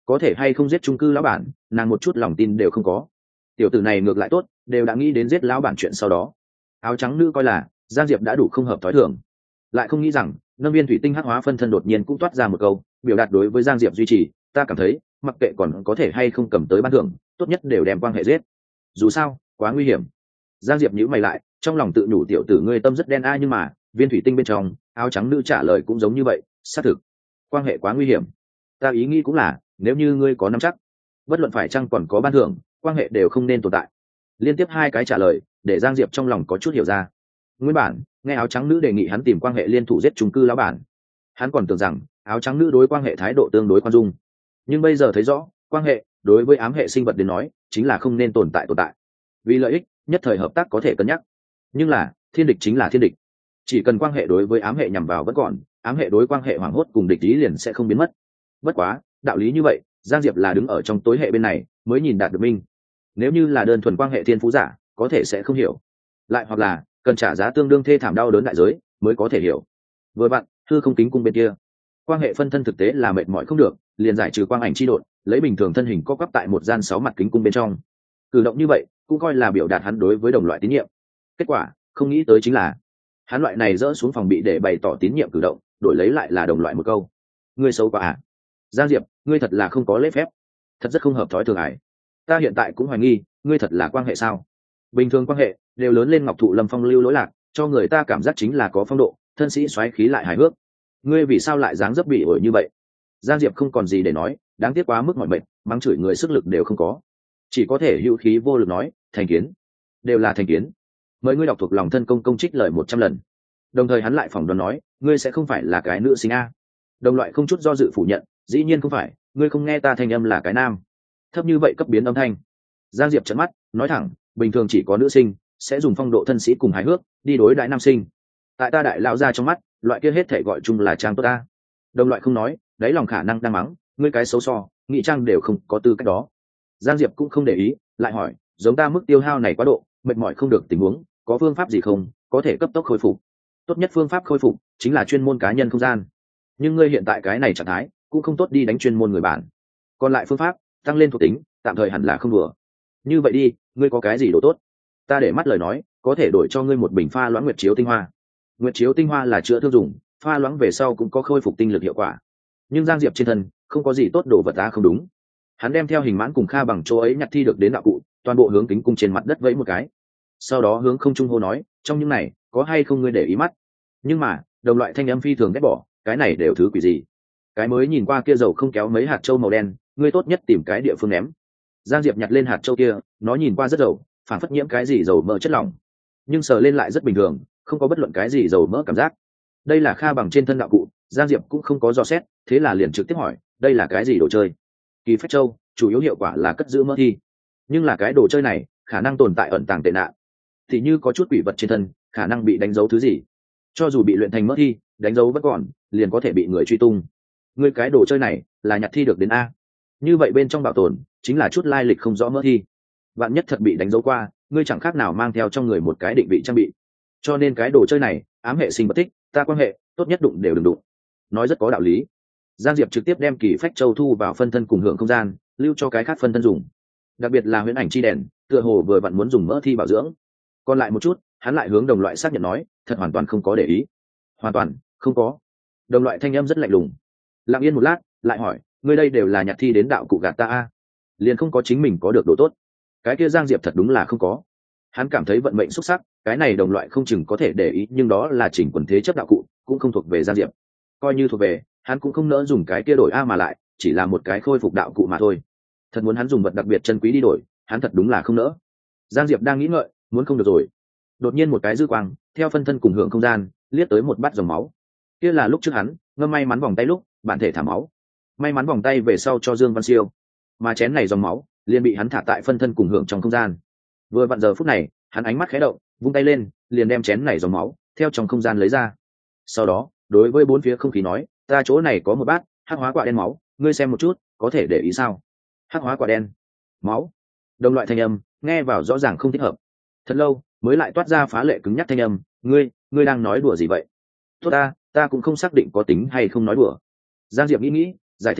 có thể hay không giết trung cư lão bản nàng một chút lòng tin đều không có. Tiểu tử này ngược lại tốt, đều đã nghĩ đến giết lão bản chuyện sau đó. Áo trắng nữ coi là Giang Diệp đã đủ không hợp thói thường, lại không nghĩ rằng nâng viên thủy tinh hắc hóa phân thân đột nhiên cũng toát ra một câu biểu đạt đối với Giang Diệp duy trì. Ta cảm thấy mặc kệ còn có thể hay không cầm tới ban thưởng, tốt nhất đều đem quan hệ giết, dù sao quá nguy hiểm. Giang Diệp nhíu mày lại, trong lòng tự nhủ tiểu tử ngươi tâm rất đen a, nhưng mà viên thủy tinh bên trong áo trắng nữ trả lời cũng giống như vậy, xác thực quan hệ quá nguy hiểm. Ta ý nghĩ cũng là nếu như ngươi có nắm chắc, bất luận phải chăng còn có ban thưởng, quan hệ đều không nên tồn tại. Liên tiếp hai cái trả lời để Giang Diệp trong lòng có chút hiểu ra. Nguyên bản nghe áo trắng nữ đề nghị hắn tìm quan hệ liên thủ giết chung cư lão bản, hắn còn tưởng rằng áo trắng nữ đối quan hệ thái độ tương đối khoan dung, nhưng bây giờ thấy rõ quan hệ đối với ám hệ sinh vật đến nói chính là không nên tồn tại. Vì lợi ích nhất thời hợp tác có thể cân nhắc, nhưng là thiên địch chính là thiên địch. Chỉ cần quan hệ đối với ám hệ nhằm vào vẫn còn, ám hệ đối quan hệ hoảng hốt cùng địch ý liền sẽ không biến mất. Bất quá đạo lý như vậy Giang Diệp là đứng ở trong tối hệ bên này mới nhìn đạt được minh. Nếu như là đơn thuần quan hệ thiên phú giả có thể sẽ không hiểu, lại hoặc là cần trả giá tương đương thê thảm đau đớn đại giới mới có thể hiểu. Vừa bạn hư không kính cung bên kia, quan hệ phân thân thực tế là mệt mỏi không được, liền giải trừ quang ảnh chi độn, lấy bình thường thân hình co quắp tại một gian 6 mặt kính cung bên trong. Cử động như vậy cũng coi là biểu đạt hắn đối với đồng loại tín nhiệm. Kết quả không nghĩ tới chính là hắn loại này dỡ xuống phòng bị để bày tỏ tín nhiệm cử động, đổi lấy lại là đồng loại một câu: ngươi xấu quá à. Giang Diệp, ngươi thật là không có lễ phép, thật rất không hợp thói thường ải. Ta hiện tại cũng hoài nghi ngươi thật là quan hệ sao. Bình thường quan hệ đều lớn lên ngọc thụ lâm phong lưu lỗi lạc, cho người ta cảm giác chính là có phong độ, thân sĩ xoáy khí lại hài hước. Ngươi vì sao lại dáng dấp bị ổi như vậy? Giang Diệp không còn gì để nói, đáng tiếc quá mức mỏi mệt, mắng chửi người sức lực đều không có, chỉ có thể hữu khí vô lực nói thành kiến, đều là thành kiến. Mời ngươi đọc thuộc lòng thân công trích lời 100 lần. Đồng thời hắn lại phỏng đoán nói, ngươi sẽ không phải là cái nữ sinh a. Đồng loại không chút do dự phủ nhận, dĩ nhiên không phải, ngươi không nghe ta thanh âm là cái nam. Thấp như vậy cấp biến âm thanh. Giang Diệp trợn mắt nói thẳng, bình thường chỉ có nữ sinh sẽ dùng phong độ thân sĩ cùng hài hước đi đối đãi nam sinh, tại ta đại lão gia trong mắt loại kia hết thể gọi chung là trang tốt ta. Đồng loại không nói, đáy lòng khả năng đang mắng ngươi cái xấu so, nghị trang đều không có tư cách đó. Giang Diệp cũng không để ý, lại hỏi, giống ta mức tiêu hao này quá độ, mệt mỏi không được tình huống, có phương pháp gì không có thể cấp tốc khôi phục? Tốt nhất phương pháp khôi phục chính là chuyên môn cá nhân không gian, nhưng ngươi hiện tại cái này trạng thái cũng không tốt đi đánh chuyên môn người bản. Còn lại phương pháp tăng lên thuộc tính tạm thời hẳn là không đùa. Như vậy đi, ngươi có cái gì đồ tốt? Ta để mắt lời nói, có thể đổi cho ngươi một bình pha loãng nguyệt chiếu tinh hoa. Nguyệt chiếu tinh hoa là chữa thương dùng, pha loãng về sau cũng có khôi phục tinh lực hiệu quả. Nhưng Giang Diệp trên thân không có gì tốt đồ vật ta không đúng. Hắn đem theo hình mãn cùng Kha bằng chỗ ấy nhặt thi được đến đạo cụ, toàn bộ hướng kính cung trên mặt đất vẫy một cái. Sau đó hướng không trung hô nói, trong những này có hay không ngươi để ý mắt? Nhưng mà đồng loại thanh âm phi thường ghét bỏ, cái này đều thứ quỷ gì? Cái mới nhìn qua kia dầu không kéo mấy hạt châu màu đen, ngươi tốt nhất tìm cái địa phương ném. Giang Diệp nhặt lên hạt châu kia, nó nhìn qua rất dầu, phản phất nhiễm cái gì dầu mỡ chất lỏng, nhưng sờ lên lại rất bình thường, không có bất luận cái gì dầu mỡ cảm giác. Đây là Kha bằng trên thân đạo cụ, Giang Diệp cũng không có dò xét, thế là liền trực tiếp hỏi, đây là cái gì đồ chơi? Kỳ phách châu, chủ yếu hiệu quả là cất giữ mỡ thi, nhưng là cái đồ chơi này khả năng tồn tại ẩn tàng tệ nạn, thì như có chút quỷ vật trên thân khả năng bị đánh dấu thứ gì, cho dù bị luyện thành mỡ thi, đánh dấu vẫn còn, liền có thể bị người truy tung. Ngươi cái đồ chơi này là nhặt thi được đến a? Như vậy bên trong bảo tồn chính là chút lai lịch không rõ mỡ thi, vạn nhất thật bị đánh dấu qua, ngươi chẳng khác nào mang theo trong người một cái định vị trang bị. Cho nên cái đồ chơi này ám hệ sinh bất thích, ta quan hệ tốt nhất đụng đều đừng đụng. Nói rất có đạo lý. Giang Diệp trực tiếp đem kỳ phách châu thu vào phân thân cùng hưởng không gian, lưu cho cái khác phân thân dùng. Đặc biệt là huyễn ảnh chi đèn, tựa hồ vừa vặn muốn dùng mỡ thi bảo dưỡng. Còn lại một chút, hắn lại hướng đồng loại xác nhận nói, thật hoàn toàn không có để ý. Hoàn toàn không có. Đồng loại thanh âm rất lạnh lùng. Lặng yên một lát, lại hỏi, ngươi đây đều là nhặt thi đến đạo cụ gạt ta a? Liền không có chính mình có được đồ tốt? Cái kia Giang Diệp thật đúng là không có. Hắn cảm thấy vận mệnh xuất sắc, cái này đồng loại không chừng có thể để ý, nhưng đó là chỉnh quần thế chấp đạo cụ, cũng không thuộc về Giang Diệp. Coi như thuộc về, hắn cũng không nỡ dùng cái kia đổi a, mà lại chỉ là một cái khôi phục đạo cụ mà thôi. Thật muốn hắn dùng vật đặc biệt chân quý đi đổi, hắn thật đúng là không nỡ. Giang Diệp đang nghĩ ngợi, muốn không được rồi. Đột nhiên một cái dư quang theo phân thân cùng hưởng không gian liếc tới một bát dòng máu. Kia là lúc trước hắn ngâm may mắn vòng tay lúc bản thể thả máu, may mắn vòng tay về sau cho Dương Văn Siêu, mà chén này dòng máu liền bị hắn thả tại phân thân cùng hưởng trong không gian. Vừa vặn giờ phút này hắn ánh mắt khẽ động, vung tay lên liền đem chén này dòng máu theo trong không gian lấy ra. Sau đó đối với bốn phía không khí nói, ta chỗ này có một bát hắc hóa quả đen máu, ngươi xem một chút có thể để ý sao? Hắc hóa quả đen máu, đồng loại thanh âm nghe vào rõ ràng không thích hợp. Thật lâu mới lại toát ra phá lệ cứng nhắc thanh âm, ngươi đang nói đùa gì vậy? Tốt ta cũng không xác định có tính hay không nói đùa. Giang Diệp nghĩ giải thích nói,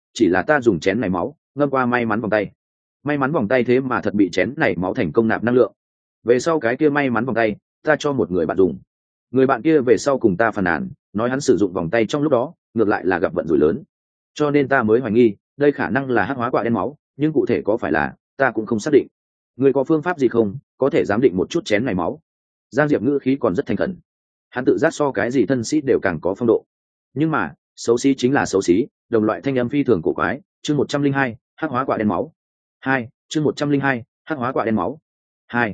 chỉ là ta dùng chén này máu ngâm qua may mắn vòng tay. May mắn vòng tay thế mà thật bị chén này máu thành công nạp năng lượng. Về sau cái kia may mắn vòng tay ta cho một người bạn dùng, người bạn kia về sau cùng ta phàn nàn nói hắn sử dụng vòng tay trong lúc đó ngược lại là gặp vận rủi lớn, cho nên ta mới hoài nghi đây khả năng là hắc hóa quả đen máu, nhưng cụ thể có phải là ta cũng không xác định. Người có phương pháp gì không, có thể giám định một chút chén này máu? Giang Diệp ngữ khí còn rất thành khẩn, hắn tự giác so cái gì thân sĩ đều càng có phong độ. Nhưng mà xấu xí chính là xấu xí, đồng loại thanh âm phi thường cổ quái. Chương 102, hắc hóa quả đen máu 2. Chương 102, hắc hóa quả đen máu 2.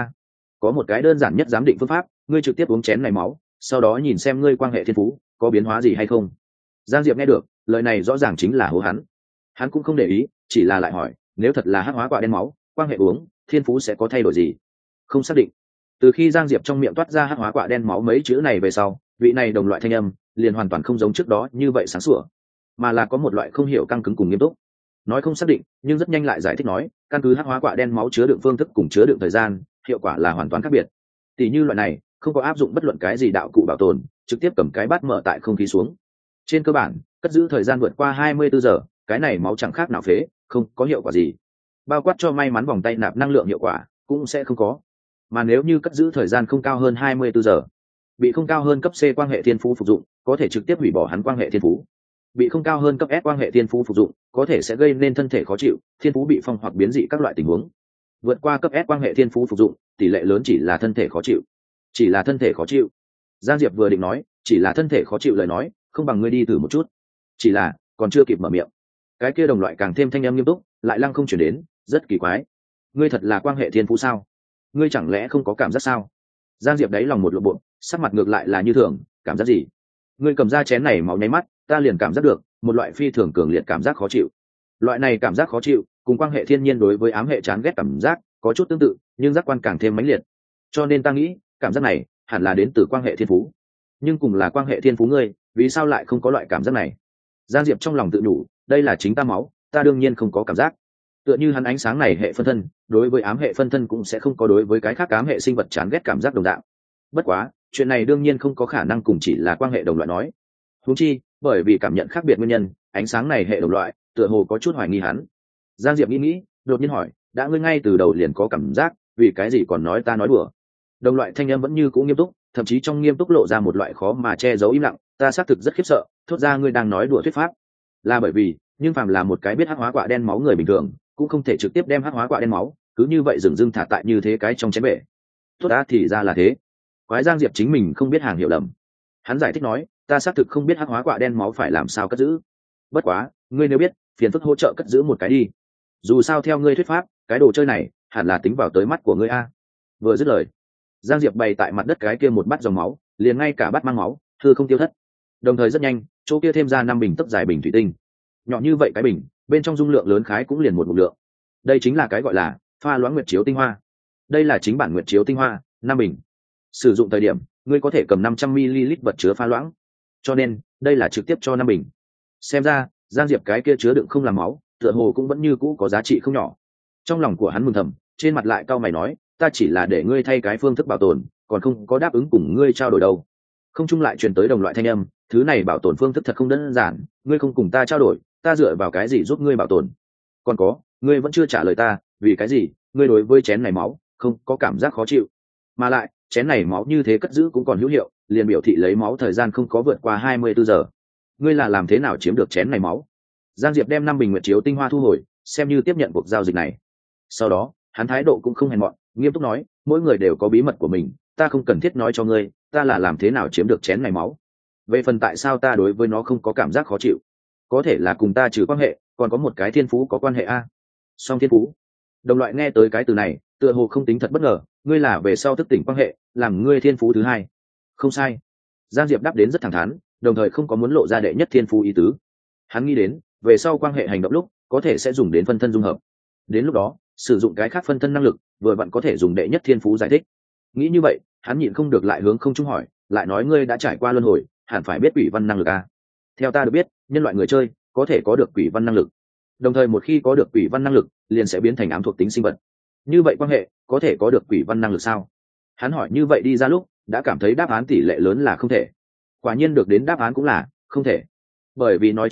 Có một cái đơn giản nhất giám định phương pháp, ngươi trực tiếp uống chén này máu, sau đó nhìn xem ngươi quan hệ thiên phú có biến hóa gì hay không. Giang Diệp nghe được lời này rõ ràng chính là hố hắn. Hắn cũng không để ý, chỉ là lại hỏi, nếu thật là hắc hóa quả đen máu, quan hệ uống thiên phú sẽ có thay đổi gì? Không xác định. Từ khi Giang Diệp trong miệng toát ra hắc hóa quả đen máu mấy chữ này về sau, vị này đồng loại thanh âm liền hoàn toàn không giống trước đó như vậy sáng sủa, mà là có một loại không hiểu căng cứng cùng nghiêm túc. Nói không xác định, nhưng rất nhanh lại giải thích nói, căn cứ hắc hóa quả đen máu chứa đựng phương thức cùng chứa đựng thời gian, hiệu quả là hoàn toàn khác biệt. Tỷ như loại này không có áp dụng bất luận cái gì đạo cụ bảo tồn, trực tiếp cầm cái bát mở tại không khí xuống. Trên cơ bản, cất giữ thời gian vượt qua 24 giờ, cái này máu chẳng khác nào phế, không có hiệu quả gì. Bao quát cho may mắn vòng tay nạp năng lượng hiệu quả cũng sẽ không có. Mà nếu như cất giữ thời gian không cao hơn 24 giờ, bị không cao hơn cấp C quan hệ thiên phú phục dụng, có thể trực tiếp hủy bỏ hắn quan hệ thiên phú. Bị không cao hơn cấp S quan hệ thiên phú phục dụng, có thể sẽ gây nên thân thể khó chịu, thiên phú bị phong hoặc biến dị các loại tình huống. Vượt qua cấp S quan hệ thiên phú phục dụng, tỷ lệ lớn chỉ là thân thể khó chịu. Chỉ là thân thể khó chịu. Giang Diệp vừa định nói, chỉ là thân thể khó chịu lời nói, không bằng ngươi đi thử một chút. Chỉ là, còn chưa kịp mở miệng, cái kia đồng loại càng thêm thanh âm nghiêm túc, lại lăng không chuyển đến, rất kỳ quái. Ngươi thật là quan hệ thiên phú sao? Ngươi chẳng lẽ không có cảm giác sao? Giang Diệp đáy lòng một lộ bộ, sắc mặt ngược lại là như thường, cảm giác gì? Ngươi cầm ra chén này máu nháy mắt, ta liền cảm giác được một loại phi thường cường liệt cảm giác khó chịu. Loại này cảm giác khó chịu cùng quan hệ thiên nhiên đối với ám hệ chán ghét cảm giác có chút tương tự, nhưng giác quan càng thêm mãnh liệt. Cho nên ta nghĩ cảm giác này hẳn là đến từ quan hệ thiên phú. Nhưng cùng là quan hệ thiên phú ngươi, vì sao lại không có loại cảm giác này? Giang Diệp trong lòng tự nhủ, đây là chính ta máu, ta đương nhiên không có cảm giác. Tựa như hắn ánh sáng này hệ phân thân, đối với ám hệ phân thân cũng sẽ không có đối với cái khác ám hệ sinh vật chán ghét cảm giác đồng dạng. Bất quá, chuyện này đương nhiên không có khả năng cùng chỉ là quan hệ đồng loại nói. Huống chi, bởi vì cảm nhận khác biệt nguyên nhân, ánh sáng này hệ đồng loại, tựa hồ có chút hoài nghi hắn. Giang Diệp nghĩ, đột nhiên hỏi, đã ngươi ngay từ đầu liền có cảm giác, vì cái gì còn nói ta nói đùa? Đồng loại thanh âm vẫn như cũ nghiêm túc, thậm chí trong nghiêm túc lộ ra một loại khó mà che giấu im lặng, ta xác thực rất khiếp sợ, thốt ra ngươi đang nói đùa thuyết pháp. Là bởi vì, nhưng phàm là một cái biết hắc hóa quả đen máu người bình thường, cũng không thể trực tiếp đem hắc hóa quả đen máu, cứ như vậy dừng dưng thả tại như thế cái trong chén bể. Tốt đã thì ra là thế. Quái Giang Diệp chính mình không biết hàng hiểu lầm. Hắn giải thích nói, ta xác thực không biết hắc hóa quả đen máu phải làm sao cất giữ. Bất quá, ngươi nếu biết, phiền phức hỗ trợ cất giữ một cái đi. Dù sao theo ngươi thuyết pháp, cái đồ chơi này hẳn là tính vào tới mắt của ngươi a. Vừa dứt lời, Giang Diệp bày tại mặt đất cái kia một bát dòng máu, liền ngay cả bát mang máu, hư không tiêu thất. Đồng thời rất nhanh, chỗ kia thêm ra 5 bình tấc dài bình thủy tinh. Nhỏ như vậy cái bình, bên trong dung lượng lớn khái cũng liền một lượng. Đây chính là cái gọi là pha loãng nguyệt chiếu tinh hoa. Đây là chính bản nguyệt chiếu tinh hoa, 5 bình. Sử dụng thời điểm, ngươi có thể cầm 500 ml vật chứa pha loãng. Cho nên, đây là trực tiếp cho 5 bình. Xem ra, Giang Diệp cái kia chứa đựng không làm máu, tựa hồ cũng vẫn như cũ có giá trị không nhỏ. Trong lòng của hắn mừng thầm, trên mặt lại cau mày nói, ta chỉ là để ngươi thay cái phương thức bảo tồn, còn không có đáp ứng cùng ngươi trao đổi đâu. Không chung lại truyền tới đồng loại thanh âm, thứ này bảo tồn phương thức thật không đơn giản, ngươi không cùng ta trao đổi, ta dựa vào cái gì giúp ngươi bảo tồn? Còn có, ngươi vẫn chưa trả lời ta, vì cái gì ngươi đối với chén này máu không có cảm giác khó chịu? Mà lại, chén này máu như thế cất giữ cũng còn hữu hiệu, liền biểu thị lấy máu thời gian không có vượt qua 24 giờ. Ngươi là làm thế nào chiếm được chén này máu? Giang Diệp đem 5 bình nguyệt chiếu tinh hoa thu hồi, xem như tiếp nhận cuộc giao dịch này. Sau đó, hắn thái độ cũng không hèn mọn, nghiêm túc nói, mỗi người đều có bí mật của mình, ta không cần thiết nói cho ngươi, ta là làm thế nào chiếm được chén này máu. Về phần tại sao ta đối với nó không có cảm giác khó chịu, có thể là cùng ta trừ quan hệ, còn có một cái thiên phú có quan hệ a. Song thiên phú. Đồng loại nghe tới cái từ này, tựa hồ không tính thật bất ngờ, ngươi là về sau thức tỉnh quan hệ, làm ngươi thiên phú thứ hai. Không sai. Giang Diệp đáp đến rất thẳng thắn, đồng thời không có muốn lộ ra đệ nhất thiên phú ý tứ. Hắn nghĩ đến, về sau quan hệ hành động lúc, có thể sẽ dùng đến phân thân dung hợp. Đến lúc đó, sử dụng cái khác phân thân năng lực, vừa vặn có thể dùng đệ nhất thiên phú giải thích. Nghĩ như vậy, hắn nhịn không được lại hướng không trung hỏi, lại nói ngươi đã trải qua luân hồi, hẳn phải biết quỷ văn năng lực a. Theo ta được biết, nhân loại người chơi có thể có được quỷ văn năng lực, đồng thời một khi có được quỷ văn năng lực, liền sẽ biến thành ám thuộc tính sinh vật. Như vậy quan hệ có thể có được quỷ văn năng lực sao? Hắn hỏi như vậy đi ra lúc, đã cảm thấy đáp án tỷ lệ lớn là không thể. Quả nhiên được đến đáp án cũng là không thể. Bởi vì nói trắng ra,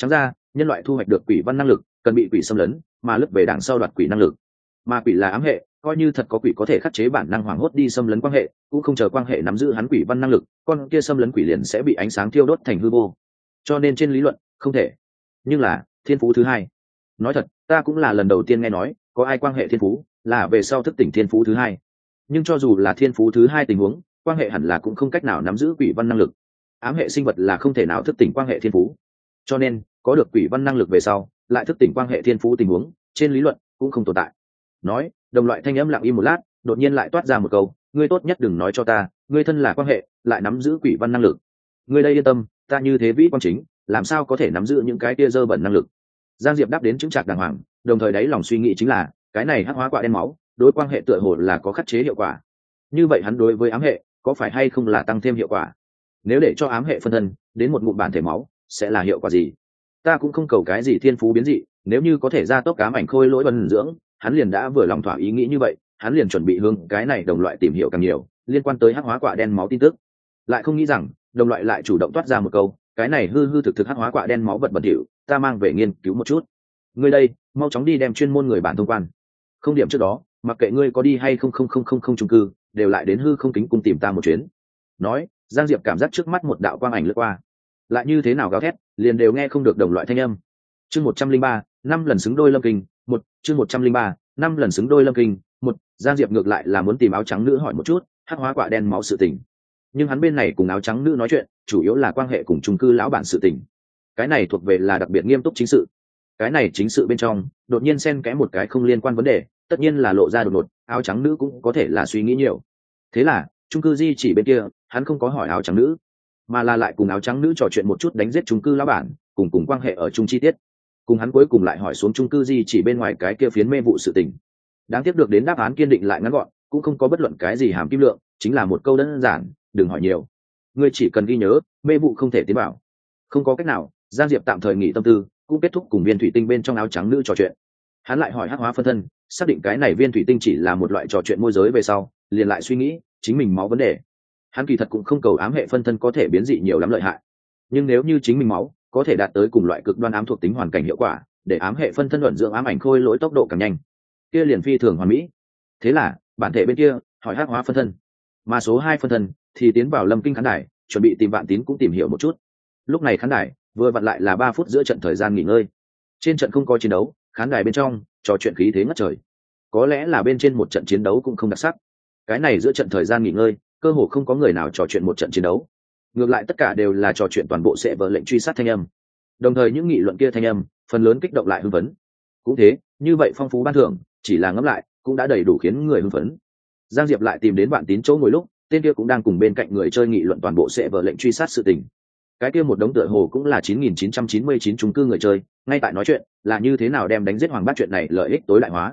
nhân loại thu hoạch được quỷ văn năng lực cần bị quỷ xâm lấn mà lướt về đằng sau đoạt quỷ năng lực. Mà quỷ là ám hệ, coi như thật có quỷ có thể khắc chế bản năng hoảng hốt đi xâm lấn quan hệ, cũng không chờ quan hệ nắm giữ hắn quỷ văn năng lực, con kia xâm lấn quỷ liền sẽ bị ánh sáng thiêu đốt thành hư vô. Cho nên trên lý luận không thể. Nhưng là thiên phú thứ hai, nói thật ta cũng là lần đầu tiên nghe nói có ai quan hệ thiên phú là về sau thức tỉnh thiên phú thứ hai. Nhưng cho dù là thiên phú thứ hai tình huống, quan hệ hẳn là cũng không cách nào nắm giữ quỷ văn năng lực. Ám hệ sinh vật là không thể nào thức tỉnh quan hệ thiên phú, cho nên có được quỷ văn năng lực về sau lại thức tỉnh quan hệ thiên phú tình huống trên lý luận cũng không tồn tại. Nói đồng loại thanh âm lặng im một lát, đột nhiên lại toát ra một câu, ngươi tốt nhất đừng nói cho ta ngươi thân là quan hệ lại nắm giữ quỷ văn năng lực. Ngươi đây yên tâm, ta như thế vĩ quan chính làm sao có thể nắm giữ những cái kia dơ bẩn năng lực. Giang Diệp đáp đến chứng trạc đàng hoàng, đồng thời đáy lòng suy nghĩ chính là cái này hắc hóa quả đen máu đối quan hệ tựa hồ là có khắc chế hiệu quả. Như vậy hắn đối với ám hệ có phải hay không là tăng thêm hiệu quả? Nếu để cho ám hệ phân thân đến một ngụm bản thể máu sẽ là hiệu quả gì? Ta cũng không cầu cái gì thiên phú biến dị, nếu như có thể gia tốc ám ảnh khôi lỗi bần dưỡng, hắn liền đã vừa lòng thỏa ý nghĩ như vậy, hắn liền chuẩn bị hướng cái này đồng loại tìm hiểu càng nhiều liên quan tới hắc hóa quả đen máu tin tức. Lại không nghĩ rằng đồng loại lại chủ động toát ra một câu, cái này hư hư thực thực hắc hóa quả đen máu vật bẩn thỉu, ta mang về nghiên cứu một chút. Ngươi đây mau chóng đi đem chuyên môn người bản thông quan. Không điểm trước đó, mặc kệ ngươi có đi hay không chung cư, đều lại đến hư không kính cung tìm ta một chuyến. Nói Giang Diệp cảm giác trước mắt một đạo quang ảnh lướt qua, lại như thế nào gào thét liền đều nghe không được đồng loại thanh âm. Chương 103, 5 lần xứng đôi lâm kinh. Chương 103, 5 lần xứng đôi lâm kinh. Giang Diệp ngược lại là muốn tìm áo trắng nữ hỏi một chút hắc hóa quả đen máu sự tình, nhưng hắn bên này cùng áo trắng nữ nói chuyện chủ yếu là quan hệ cùng chung cư lão bản sự tình. Cái này thuộc về là đặc biệt nghiêm túc chính sự. Cái này chính sự bên trong đột nhiên xen kẽ một cái không liên quan vấn đề, tất nhiên là lộ ra đột ngột, áo trắng nữ cũng có thể là suy nghĩ nhiều. Thế là chung cư di chỉ bên kia hắn không có hỏi áo trắng nữ, mà là lại cùng áo trắng nữ trò chuyện một chút đánh giết chung cư lão bản cùng quan hệ ở chung chi tiết. Cùng hắn cuối cùng lại hỏi xuống chung cư di chỉ bên ngoài cái kia phiến mê vụ sự tình. Đáng tiếc được đến đáp án kiên định lại ngắn gọn, cũng không có bất luận cái gì hàm kim lượng, chính là một câu đơn giản, đừng hỏi nhiều. Ngươi chỉ cần ghi nhớ mê vụ không thể tiến vào. Không có cách nào, Giang Diệp tạm thời nghỉ tâm tư, cũng kết thúc cùng viên thủy tinh bên trong áo trắng nữ trò chuyện. Hắn lại hỏi hắc hóa phân thân, xác định cái này viên thủy tinh chỉ là một loại trò chuyện môi giới về sau, liền lại suy nghĩ chính mình máu vấn đề. Hắn kỳ thật cũng không cầu ám hệ phân thân có thể biến dị nhiều lắm lợi hại, nhưng nếu như chính mình máu có thể đạt tới cùng loại cực đoan ám thuộc tính hoàn cảnh hiệu quả, để ám hệ phân thân luận dưỡng ám ảnh khôi lỗi tốc độ càng nhanh, kia liền phi thường hoàn mỹ. Thế là bản thể bên kia hỏi hắc hóa phân thân, mà số 2 phân thân thì tiến vào lâm kinh khán đài, chuẩn bị tìm Vạn Tín cũng tìm hiểu một chút. Lúc này khán đài vừa vặn lại là 3 phút giữa trận thời gian nghỉ ngơi. Trên trận không có chiến đấu, khán đài bên trong trò chuyện khí thế ngất trời. Có lẽ là bên trên một trận chiến đấu cũng không đặc sắc, cái này giữa trận thời gian nghỉ ngơi cơ hồ không có người nào trò chuyện một trận chiến đấu, ngược lại tất cả đều là trò chuyện toàn bộ sẽ vợ lệnh truy sát thanh âm. Đồng thời những nghị luận kia thanh âm phần lớn kích động lại hưng phấn. Cũng thế, như vậy phong phú ban thưởng chỉ là ngẫm lại cũng đã đầy đủ khiến người hưng phấn. Giang Diệp lại tìm đến Vạn Tín chỗ ngồi lúc, tên kia cũng đang cùng bên cạnh người chơi nghị luận toàn bộ sẽ vợ lệnh truy sát sự tình. Cái kia một đống tựa hồ cũng là 9999 chung cư người chơi, ngay tại nói chuyện là như thế nào đem đánh giết Hoàng Bác chuyện này lợi ích tối đại hóa.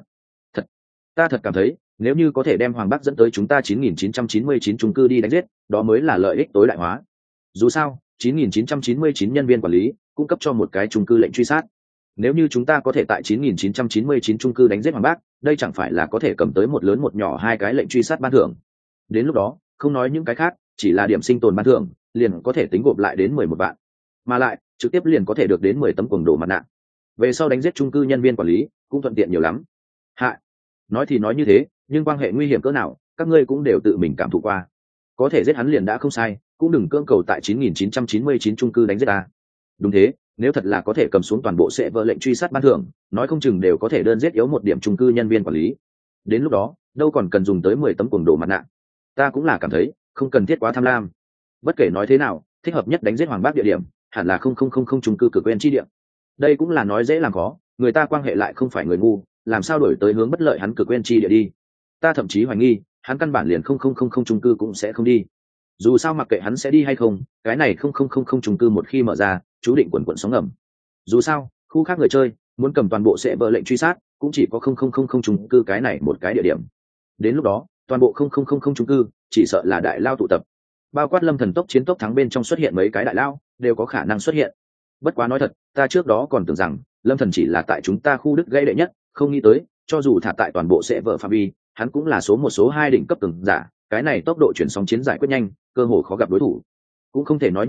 Ta thật cảm thấy nếu như có thể đem Hoàng Bác dẫn tới chúng ta 9999 chung cư đi đánh giết, đó mới là lợi ích tối đại hóa. Dù sao 9999 nhân viên quản lý cung cấp cho một cái chung cư lệnh truy sát. Nếu như chúng ta có thể tại 9999 chung cư đánh giết Hoàng Bác, đây chẳng phải là có thể cầm tới một lớn một nhỏ 2 cái lệnh truy sát ban thưởng. Đến lúc đó không nói những cái khác, chỉ là điểm sinh tồn ban thưởng liền có thể tính gộp lại đến 11 vạn, mà lại trực tiếp liền có thể được đến 10 tấm quần đồ mặt nạ. Về sau đánh giết chung cư nhân viên quản lý cũng thuận tiện nhiều lắm. Hạ, nói thì nói như thế, nhưng quan hệ nguy hiểm cỡ nào các ngươi cũng đều tự mình cảm thụ qua. Có thể giết hắn liền đã không sai, cũng đừng cưỡng cầu tại 9999 chung cư đánh giết ta. Đúng thế, nếu thật là có thể cầm xuống toàn bộ sẽ vợ lệnh truy sát ban thưởng, nói không chừng đều có thể đơn giết yếu một điểm chung cư nhân viên quản lý. Đến lúc đó đâu còn cần dùng tới 10 tấm quần đồ mặt nạ. Ta cũng là cảm thấy không cần thiết quá tham lam. Bất kể nói thế nào, thích hợp nhất đánh giết Hoàng Bác địa điểm hẳn là 0000 chung cư cực quen chi địa. Đây cũng là nói dễ làm khó, người ta quan hệ lại không phải người ngu, làm sao đổi tới hướng bất lợi hắn cực quen chi địa đi. Ta thậm chí hoài nghi hắn căn bản liền 0000 chung cư cũng sẽ không đi. Dù sao mặc kệ hắn sẽ đi hay không, cái này 0000 chung cư một khi mở ra chú định quần quần sóng ngầm. Dù sao khu khác người chơi muốn cầm toàn bộ sẽ vợ lệnh truy sát cũng chỉ có 0000 chung cư cái này một cái địa điểm. Đến lúc đó toàn bộ 0000 chung cư chỉ sợ là đại lao tụ tập, bao quát Lâm Thần tốc chiến tốc thắng bên trong xuất hiện mấy cái đại lao đều có khả năng xuất hiện. Bất quá nói thật, ta trước đó còn tưởng rằng Lâm Thần chỉ là tại chúng ta khu đức gây đệ nhất, không nghĩ tới cho dù thả tại toàn bộ sẽ vợ phạm vi, hắn cũng là số 1 số 2 đỉnh cấp cường giả. Cái này tốc độ chuyển sóng chiến giải quyết nhanh, cơ hội khó gặp đối thủ. Cũng không thể nói như vậy,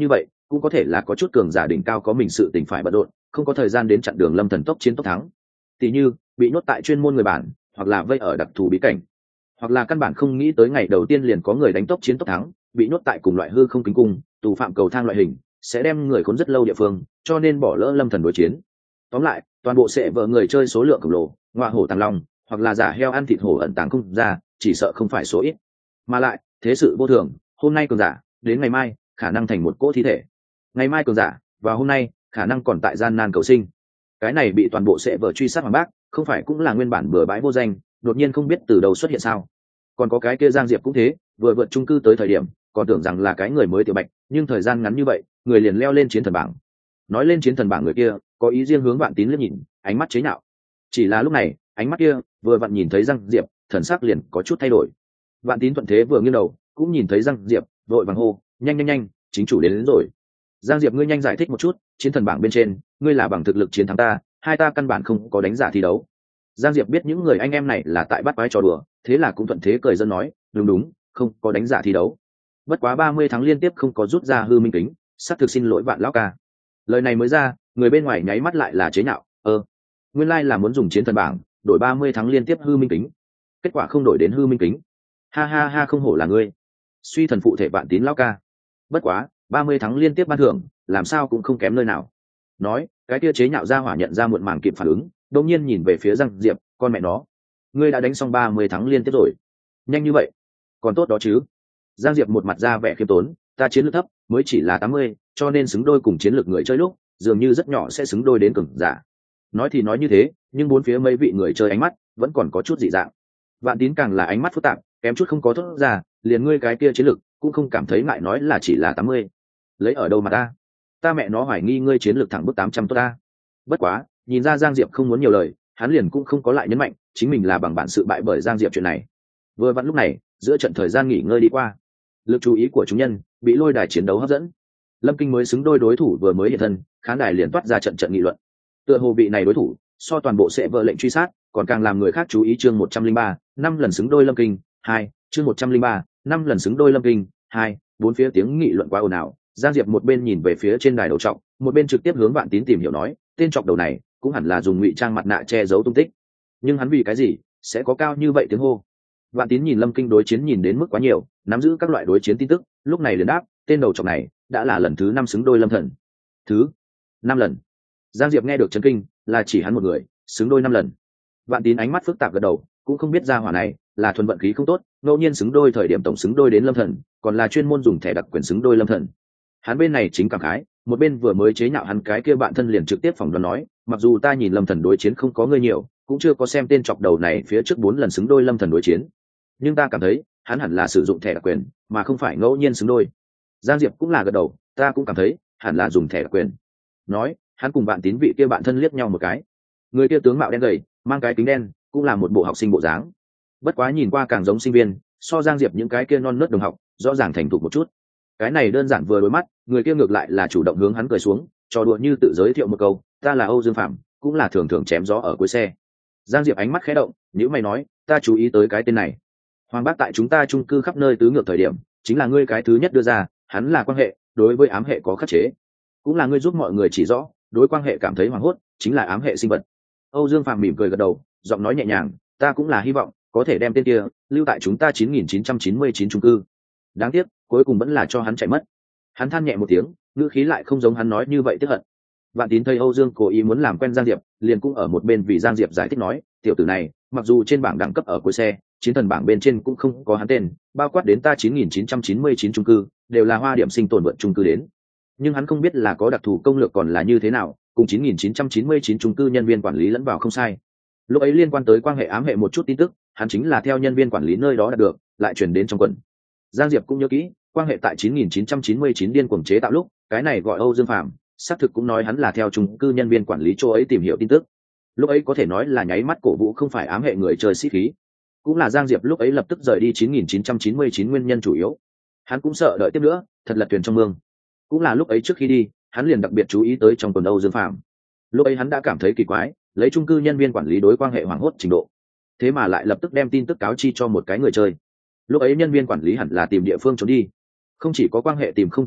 cũng có thể là có chút cường giả đỉnh cao có mình sự tình phải bận rộn, không có thời gian đến chặn đường Lâm Thần tốc chiến tốc thắng. Tỷ như bị nhốt tại chuyên môn người bản, hoặc là vây ở đặc thù bí cảnh, hoặc là căn bản không nghĩ tới ngày đầu tiên liền có người đánh tốc chiến tốc thắng, bị nhốt tại cùng loại hư không kính cung, tù phạm cầu thang loại hình, sẽ đem người khốn rất lâu địa phương, cho nên bỏ lỡ Lâm Thần đối chiến. Tóm lại, toàn bộ sẽ vợ người chơi số lượng khổng lồ, ngoại hổ tàng long, hoặc là giả heo ăn thịt hổ ẩn tàng không ra, chỉ sợ không phải số ít. Mà lại, thế sự vô thường, hôm nay cường giả, đến ngày mai khả năng thành một cỗ thi thể. Ngày mai cường giả, và hôm nay khả năng còn tại gian nan cầu sinh. Cái này bị toàn bộ sẽ vợ truy sát Hoàng Bác, không phải cũng là nguyên bản bừa bãi vô danh, đột nhiên không biết từ đâu xuất hiện sao? Còn có cái kia Giang Diệp cũng thế, vừa vượt chung cư tới thời điểm, còn tưởng rằng là cái người mới tiểu bạch, nhưng thời gian ngắn như vậy, người liền leo lên chiến thần bảng. Nói lên chiến thần bảng người kia, có ý riêng hướng Vạn Tín liếc nhìn, ánh mắt chế nhạo. Chỉ là lúc này, ánh mắt kia vừa vặn nhìn thấy Giang Diệp, thần sắc liền có chút thay đổi. Vạn Tín thuận thế vừa nghiêng đầu, cũng nhìn thấy Giang Diệp, vội vàng hô, nhanh nhanh nhanh, chính chủ đến rồi. Giang Diệp, ngươi nhanh giải thích một chút, chiến thần bảng bên trên, ngươi là bằng thực lực chiến thắng ta, hai ta căn bản không có đánh giả thi đấu. Giang Diệp biết những người anh em này là tại bắt quái trò đùa, thế là cũng thuận thế cười dân nói, đúng đúng, không có đánh giả thi đấu. Bất quá 30 tháng liên tiếp không có rút ra hư minh kính, xác thực xin lỗi Vạn lão ca. Lời này mới ra, người bên ngoài nháy mắt lại là chế nhạo, nguyên lai là muốn dùng chiến thần bảng đổi 30 tháng liên tiếp hư minh kính, kết quả không đổi đến hư minh kính. Ha ha ha, không hổ là ngươi, suy thần phụ thể Vạn Tín lão ca. Bất quá 30 tháng liên tiếp ban thưởng, làm sao cũng không kém nơi nào. Nói, cái kia chế nhạo ra hỏa nhận ra muộn màng kịp phản ứng, đột nhiên nhìn về phía Giang Diệp, con mẹ nó, ngươi đã đánh xong 30 tháng liên tiếp rồi, nhanh như vậy, còn tốt đó chứ. Giang Diệp một mặt ra vẻ khiêm tốn, ta chiến lược thấp, mới chỉ là 80, cho nên xứng đôi cùng chiến lược người chơi lúc, dường như rất nhỏ sẽ xứng đôi đến cường giả. Nói thì nói như thế, nhưng bốn phía mấy vị người chơi ánh mắt vẫn còn có chút dị dạng. Vạn Tín càng là ánh mắt phức tạp, kém chút không có thốt ra, liền ngươi cái kia chiến lược cũng không cảm thấy ngại nói là chỉ là 80. Lấy ở đâu mà ta mẹ nó hoài nghi ngươi chiến lược thẳng bước 800 tốt ta. Bất quá, nhìn ra Giang Diệp không muốn nhiều lời, hắn liền cũng không có lại nhấn mạnh chính mình là bằng bản sự bại bởi Giang Diệp chuyện này. Vừa vặn lúc này, giữa trận thời gian nghỉ ngơi đi qua, lực chú ý của chúng nhân bị lôi đài chiến đấu hấp dẫn. Lâm Kinh mới xứng đôi đối thủ vừa mới hiện thân, khán đài liền toát ra trận nghị luận. Tựa hồ vị này đối thủ so toàn bộ sẽ vợ lệnh truy sát, còn càng làm người khác chú ý. Chương 103, 5 lần xứng đôi Lâm Kinh 2, chương 103, 5 lần xứng đôi Lâm Kinh 2. Bốn phía tiếng nghị luận quá ồn ào. Giang Diệp một bên nhìn về phía trên đài đầu trọng, một bên trực tiếp hướng Vạn Tín tìm hiểu nói, tên trọng đầu này cũng hẳn là dùng ngụy trang mặt nạ che giấu tung tích, nhưng hắn vì cái gì sẽ có cao như vậy tiếng hô? Vạn Tín nhìn Lâm Kinh đối chiến nhìn đến mức quá nhiều, nắm giữ các loại đối chiến tin tức, lúc này liền đáp, tên đầu trọng này đã là lần thứ 5 xứng đôi Lâm Thần. Thứ 5 lần. Giang Diệp nghe được chấn kinh, là chỉ hắn một người xứng đôi 5 lần. Vạn Tín ánh mắt phức tạp gật đầu, cũng không biết ra hỏa này là thuần vận khí không tốt, ngẫu nhiên xứng đôi thời điểm tổng xứng đôi đến Lâm Thần, còn là chuyên môn dùng thẻ đặc quyền xứng đôi Lâm Thần. Hắn bên này chính cảm khái, một bên vừa mới chế nhạo hắn cái kia bạn thân liền trực tiếp phỏng đoán nói, mặc dù ta nhìn Lâm Thần đối chiến không có người nhiều, cũng chưa có xem tên chọc đầu này phía trước 4 lần xứng đôi Lâm Thần đối chiến, nhưng ta cảm thấy hắn hẳn là sử dụng thẻ đặc quyền, mà không phải ngẫu nhiên xứng đôi. Giang Diệp cũng là gật đầu, ta cũng cảm thấy hẳn là dùng thẻ đặc quyền. Nói, hắn cùng Vạn Tín vị kia bạn thân liếc nhau một cái. Người kia tướng mạo đen gầy, mang cái kính đen, cũng là một bộ học sinh bộ dáng. Bất quá nhìn qua càng giống sinh viên, so Giang Diệp những cái kia non nớt đồng học, rõ ràng thành thục một chút. Cái này đơn giản vừa đối mắt, người kia ngược lại là chủ động hướng hắn cười xuống, trò đùa như tự giới thiệu một câu, ta là Âu Dương Phạm, cũng là thường thường chém gió ở cuối xe. Giang Diệp ánh mắt khẽ động, nhíu mày nói, ta chú ý tới cái tên này. Hoàng Bác tại chúng ta chung cư khắp nơi tứ ngược thời điểm, chính là ngươi cái thứ nhất đưa ra, hắn là quan hệ, đối với ám hệ có khắc chế, cũng là ngươi giúp mọi người chỉ rõ, đối quan hệ cảm thấy hoảng hốt, chính là ám hệ sinh vật. Âu Dương Phạm mỉm cười gật đầu, giọng nói nhẹ nhàng, ta cũng là hy vọng có thể đem tên kia lưu tại chúng ta 9999 chung cư. Đáng tiếc, cuối cùng vẫn là cho hắn chạy mất. Hắn than nhẹ một tiếng, ngữ khí lại không giống hắn nói như vậy tiếc hận. Vạn Tín thấy Âu Dương cố ý muốn làm quen Giang Diệp, liền cũng ở một bên vì Giang Diệp giải thích nói, tiểu tử này, mặc dù trên bảng đẳng cấp ở cuối xe, chiến thần bảng bên trên cũng không có hắn tên, bao quát đến ta 9999 chung cư, đều là hoa điểm sinh tồn vượt chung cư đến. Nhưng hắn không biết là có đặc thù công lược còn là như thế nào, cùng 9999 chung cư nhân viên quản lý lẫn vào không sai. Lúc ấy liên quan tới quan hệ ám hệ một chút tin tức, hắn chính là theo nhân viên quản lý nơi đó đạt được, lại truyền đến trong quần. Giang Diệp cũng nhớ kỹ, quan hệ tại 9999 điên cuồng chế tạo lúc, cái này gọi Âu Dương Phạm, xác thực cũng nói hắn là theo chung cư nhân viên quản lý chỗ ấy tìm hiểu tin tức. Lúc ấy có thể nói là nháy mắt cổ vũ không phải ám hệ người chơi sĩ khí. Cũng là Giang Diệp lúc ấy lập tức rời đi 9999 nguyên nhân chủ yếu. Hắn cũng sợ đợi tiếp nữa, thật lật thuyền trong mương. Cũng là lúc ấy trước khi đi, hắn liền đặc biệt chú ý tới trong quần Âu Dương Phạm. Lúc ấy hắn đã cảm thấy kỳ quái, lấy chung cư nhân viên quản lý đối quan hệ hoảng hốt trình độ, thế mà lại lập tức đem tin tức cáo chi cho một cái người chơi. Lúc ấy nhân viên quản lý hẳn là tìm địa phương trốn đi, không chỉ có quan hệ tìm không thấy hắn,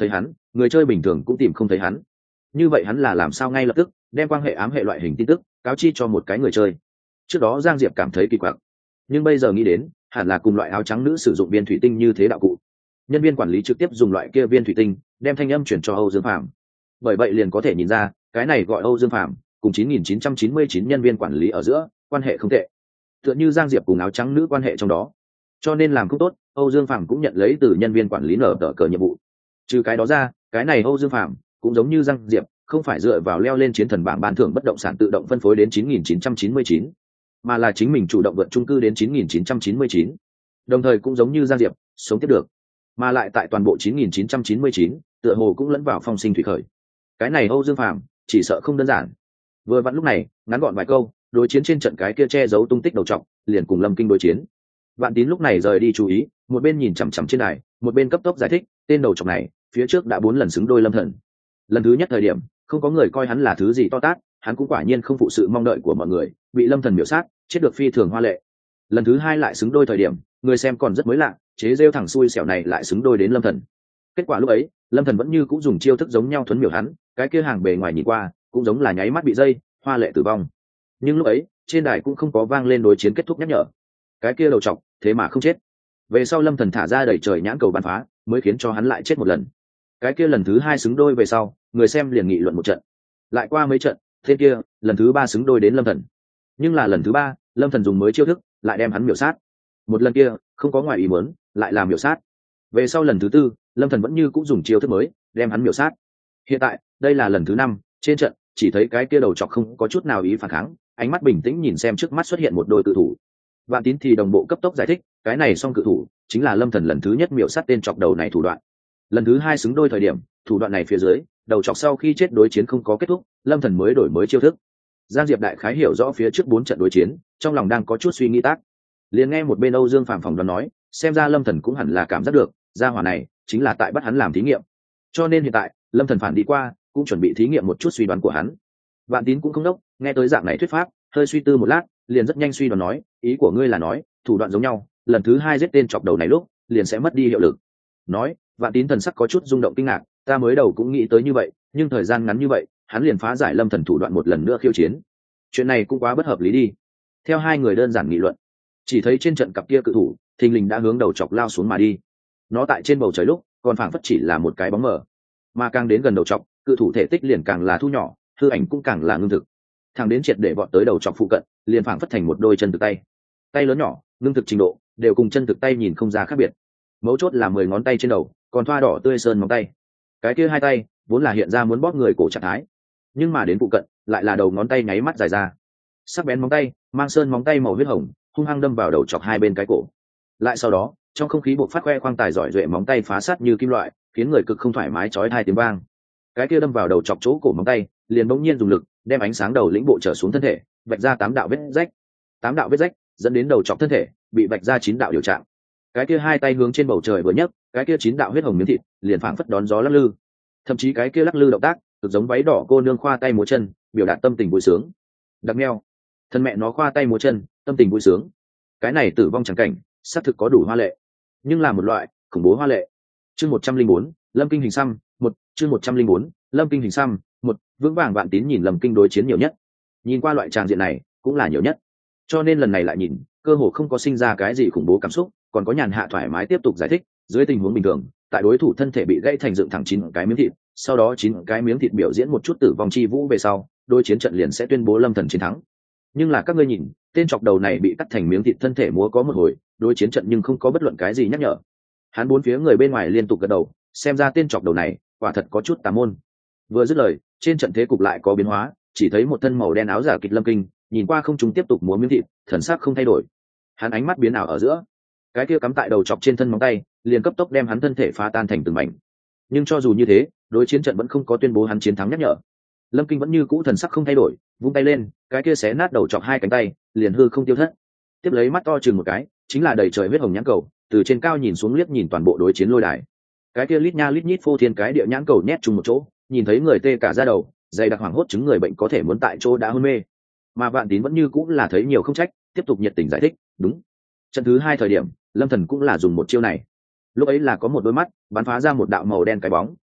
người chơi bình thường cũng tìm không thấy hắn. Như vậy hắn là làm sao ngay lập tức đem quan hệ ám hệ loại hình tin tức cáo chi cho một cái người chơi? Trước đó Giang Diệp cảm thấy kỳ quặc, nhưng bây giờ nghĩ đến hẳn là cùng loại áo trắng nữ sử dụng viên thủy tinh như thế đạo cụ. Nhân viên quản lý trực tiếp dùng loại kia viên thủy tinh đem thanh âm chuyển cho Âu Dương Phàm. Bởi vậy liền có thể nhìn ra cái này gọi Âu Dương Phàm cùng 9999 nhân viên quản lý ở giữa quan hệ không tệ, tựa như Giang Diệp cùng áo trắng nữ quan hệ trong đó. Cho nên làm không tốt, Âu Dương Phàm cũng nhận lấy từ nhân viên quản lý nở tờ cờ nhiệm vụ. Trừ cái đó ra, cái này Âu Dương Phàm cũng giống như Giang Diệp, không phải dựa vào leo lên chiến thần bảng ban thưởng bất động sản tự động phân phối đến 9999, mà là chính mình chủ động vượt chung cư đến 9999. Đồng thời cũng giống như Giang Diệp, sống tiếp được, mà lại tại toàn bộ 9999, tựa hồ cũng lẫn vào phong sinh thủy khởi. Cái này Âu Dương Phàm chỉ sợ không đơn giản. Vừa vặn lúc này, ngắn gọn vài câu, đối chiến trên trận cái kia che giấu tung tích đầu trọc, liền cùng Lâm Kinh đối chiến. Vạn Tín lúc này rời đi chú ý, một bên nhìn chằm chằm trên đài, một bên cấp tốc giải thích, tên đầu trọc này, phía trước đã 4 lần xứng đôi Lâm Thần. Lần thứ nhất thời điểm, không có người coi hắn là thứ gì to tát, hắn cũng quả nhiên không phụ sự mong đợi của mọi người, bị Lâm Thần miểu sát, chết được phi thường hoa lệ. Lần thứ hai lại xứng đôi thời điểm, người xem còn rất mới lạ, chế rêu thằng xui xẻo này lại xứng đôi đến Lâm Thần. Kết quả lúc ấy, Lâm Thần vẫn như cũng dùng chiêu thức giống nhau thuấn miểu hắn, cái kia hàng bề ngoài nhìn qua, cũng giống là nháy mắt bị dây, hoa lệ tử vong. Nhưng lúc ấy, trên đài cũng không có vang lên đối chiến kết thúc nhắc nhở. Cái kia đầu trọc, thế mà không chết. Về sau Lâm Thần thả ra đẩy trời nhãn cầu bắn phá, mới khiến cho hắn lại chết một lần. Cái kia lần thứ hai xứng đôi về sau, người xem liền nghị luận một trận. Lại qua mấy trận, thế kia, lần thứ ba xứng đôi đến Lâm Thần. Nhưng là lần thứ ba, Lâm Thần dùng mới chiêu thức, lại đem hắn miểu sát. Một lần kia, không có ngoài ý muốn, lại làm miểu sát. Về sau lần thứ tư, Lâm Thần vẫn như cũng dùng chiêu thức mới, đem hắn miểu sát. Hiện tại, đây là lần thứ 5, trên trận, chỉ thấy cái kia đầu trọc không có chút nào ý phản kháng, ánh mắt bình tĩnh nhìn xem trước mắt xuất hiện một đôi cự thủ. Vạn Tín thì đồng bộ cấp tốc giải thích, cái này song cự thủ chính là Lâm Thần lần thứ nhất miểu sát tên trọc đầu này thủ đoạn. Lần thứ hai xứng đôi thời điểm, thủ đoạn này phía dưới, đầu trọc sau khi chết đối chiến không có kết thúc, Lâm Thần mới đổi mới chiêu thức. Giang Diệp đại khái hiểu rõ phía trước 4 trận đối chiến, trong lòng đang có chút suy nghĩ tác. Liền nghe một bên Âu Dương Phàm phỏng đoán nói, xem ra Lâm Thần cũng hẳn là cảm giác được, gia hỏa này chính là tại bắt hắn làm thí nghiệm. Cho nên hiện tại, Lâm Thần phản đi qua, cũng chuẩn bị thí nghiệm một chút suy đoán của hắn. Vạn Tín cũng không đốc, nghe tới dạng này thuyết pháp, hơi suy tư một lát, liền rất nhanh suy đoán nói, ý của ngươi là nói, thủ đoạn giống nhau, lần thứ hai giết tên chọc đầu này lúc, liền sẽ mất đi hiệu lực. Nói, Vạn Tín thần sắc có chút rung động kinh ngạc, ta mới đầu cũng nghĩ tới như vậy, nhưng thời gian ngắn như vậy, hắn liền phá giải Lâm Thần thủ đoạn một lần nữa khiêu chiến. Chuyện này cũng quá bất hợp lý đi. Theo hai người đơn giản nghị luận, chỉ thấy trên trận cặp kia cự thủ, thình lình đã hướng đầu chọc lao xuống mà đi. Nó tại trên bầu trời lúc, còn phảng phất chỉ là một cái bóng mờ, mà càng đến gần đầu chọc, cự thủ thể tích liền càng là thu nhỏ, hư ảnh cũng càng là ngưng thực. Thằng đến triệt để vọt tới đầu chọc phụ cận, liền phảng phất thành một đôi chân thực tay. Tay lớn nhỏ, ngưng thực trình độ, đều cùng chân thực tay nhìn không ra khác biệt. Mấu chốt là 10 ngón tay trên đầu, còn thoa đỏ tươi sơn móng tay. Cái kia hai tay, vốn là hiện ra muốn bóp người cổ trạng thái, nhưng mà đến phụ cận, lại là đầu ngón tay nháy mắt dài ra. Sắc bén móng tay, mang sơn móng tay màu huyết hồng, hung hăng đâm vào đầu chọc hai bên cái cổ. Lại sau đó, trong không khí bộc phát khoe khoang tài giỏi duệ móng tay phá sát như kim loại, khiến người cực không thoải mái chói tai tiếng vang. Cái kia đâm vào đầu chọc chỗ cổ móng tay, liền bỗng nhiên dùng lực, đem ánh sáng đầu lĩnh bộ trở xuống thân thể, vạch ra 8 đạo vết rách. 8 đạo vết rách dẫn đến đầu chọc thân thể bị vạch ra 9 đạo điều trạng. Cái kia hai tay hướng trên bầu trời vừa nhấc, cái kia 9 đạo huyết hồng miếng thịt liền phảng phất đón gió lắc lư. Thậm chí cái kia lắc lư động tác, cực giống váy đỏ cô nương khoa tay múa chân, biểu đạt tâm tình vui sướng. Đặc meo, thân mẹ nó khoa tay múa chân, tâm tình vui sướng. Cái này tử vong chẳng cảnh, xác thực có đủ hoa lệ, nhưng là một loại khủng bố hoa lệ. Chương 104, Lâm Kinh hình xăm, chương 104, Lâm Kinh hình xăm, vững vàng Vạn Tín nhìn Lâm Kinh đối chiến nhiều nhất. Nhìn qua loại tràng diện này, cũng là nhiều nhất. Cho nên lần này lại nhìn, cơ hồ không có sinh ra cái gì khủng bố cảm xúc, còn có nhàn hạ thoải mái tiếp tục giải thích, dưới tình huống bình thường, tại đối thủ thân thể bị gãy thành dựng thẳng 9 cái miếng thịt, sau đó 9 cái miếng thịt biểu diễn một chút tử vong chi vũ về sau, đối chiến trận liền sẽ tuyên bố Lâm Thần chiến thắng. Nhưng là các ngươi nhìn, tên chọc đầu này bị cắt thành miếng thịt thân thể múa có một hồi, đối chiến trận nhưng không có bất luận cái gì nhắc nhở. Hắn bốn phía người bên ngoài liên tục gật đầu, xem ra tên chọc đầu này quả thật có chút tà môn. Vừa dứt lời, trên trận thế cục lại có biến hóa, chỉ thấy một thân màu đen áo giả kịch Lâm Kinh, nhìn qua không trung tiếp tục múa miếng thịt, thần sắc không thay đổi. Hắn ánh mắt biến ảo ở giữa, cái kia cắm tại đầu chọc trên thân móng tay, liền cấp tốc đem hắn thân thể phá tan thành từng mảnh. Nhưng cho dù như thế, đối chiến trận vẫn không có tuyên bố hắn chiến thắng nhắc nhở. Lâm Kinh vẫn như cũ thần sắc không thay đổi, vung tay lên, cái kia xé nát đầu chọc hai cánh tay, liền hư không tiêu thất. Tiếp lấy mắt to chừng một cái, chính là đầy trời huyết hồng nhãn cầu, từ trên cao nhìn xuống liếc nhìn toàn bộ đối chiến lôi đài. Cái kia lít nha lít nhít phô thiên cái địa nhãn cầu nhét chung một chỗ, nhìn thấy người tê cả da đầu, dày đặc hoảng hốt chứng người bệnh có thể muốn tại chỗ đã hôn mê. Mà Vạn Tín vẫn như cũng là thấy nhiều không trách, tiếp tục nhiệt tình giải thích, đúng. Trận thứ 2 thời điểm, Lâm Thần cũng là dùng một chiêu này. Lúc ấy là có một đôi mắt bắn phá ra một đạo màu đen cái bóng,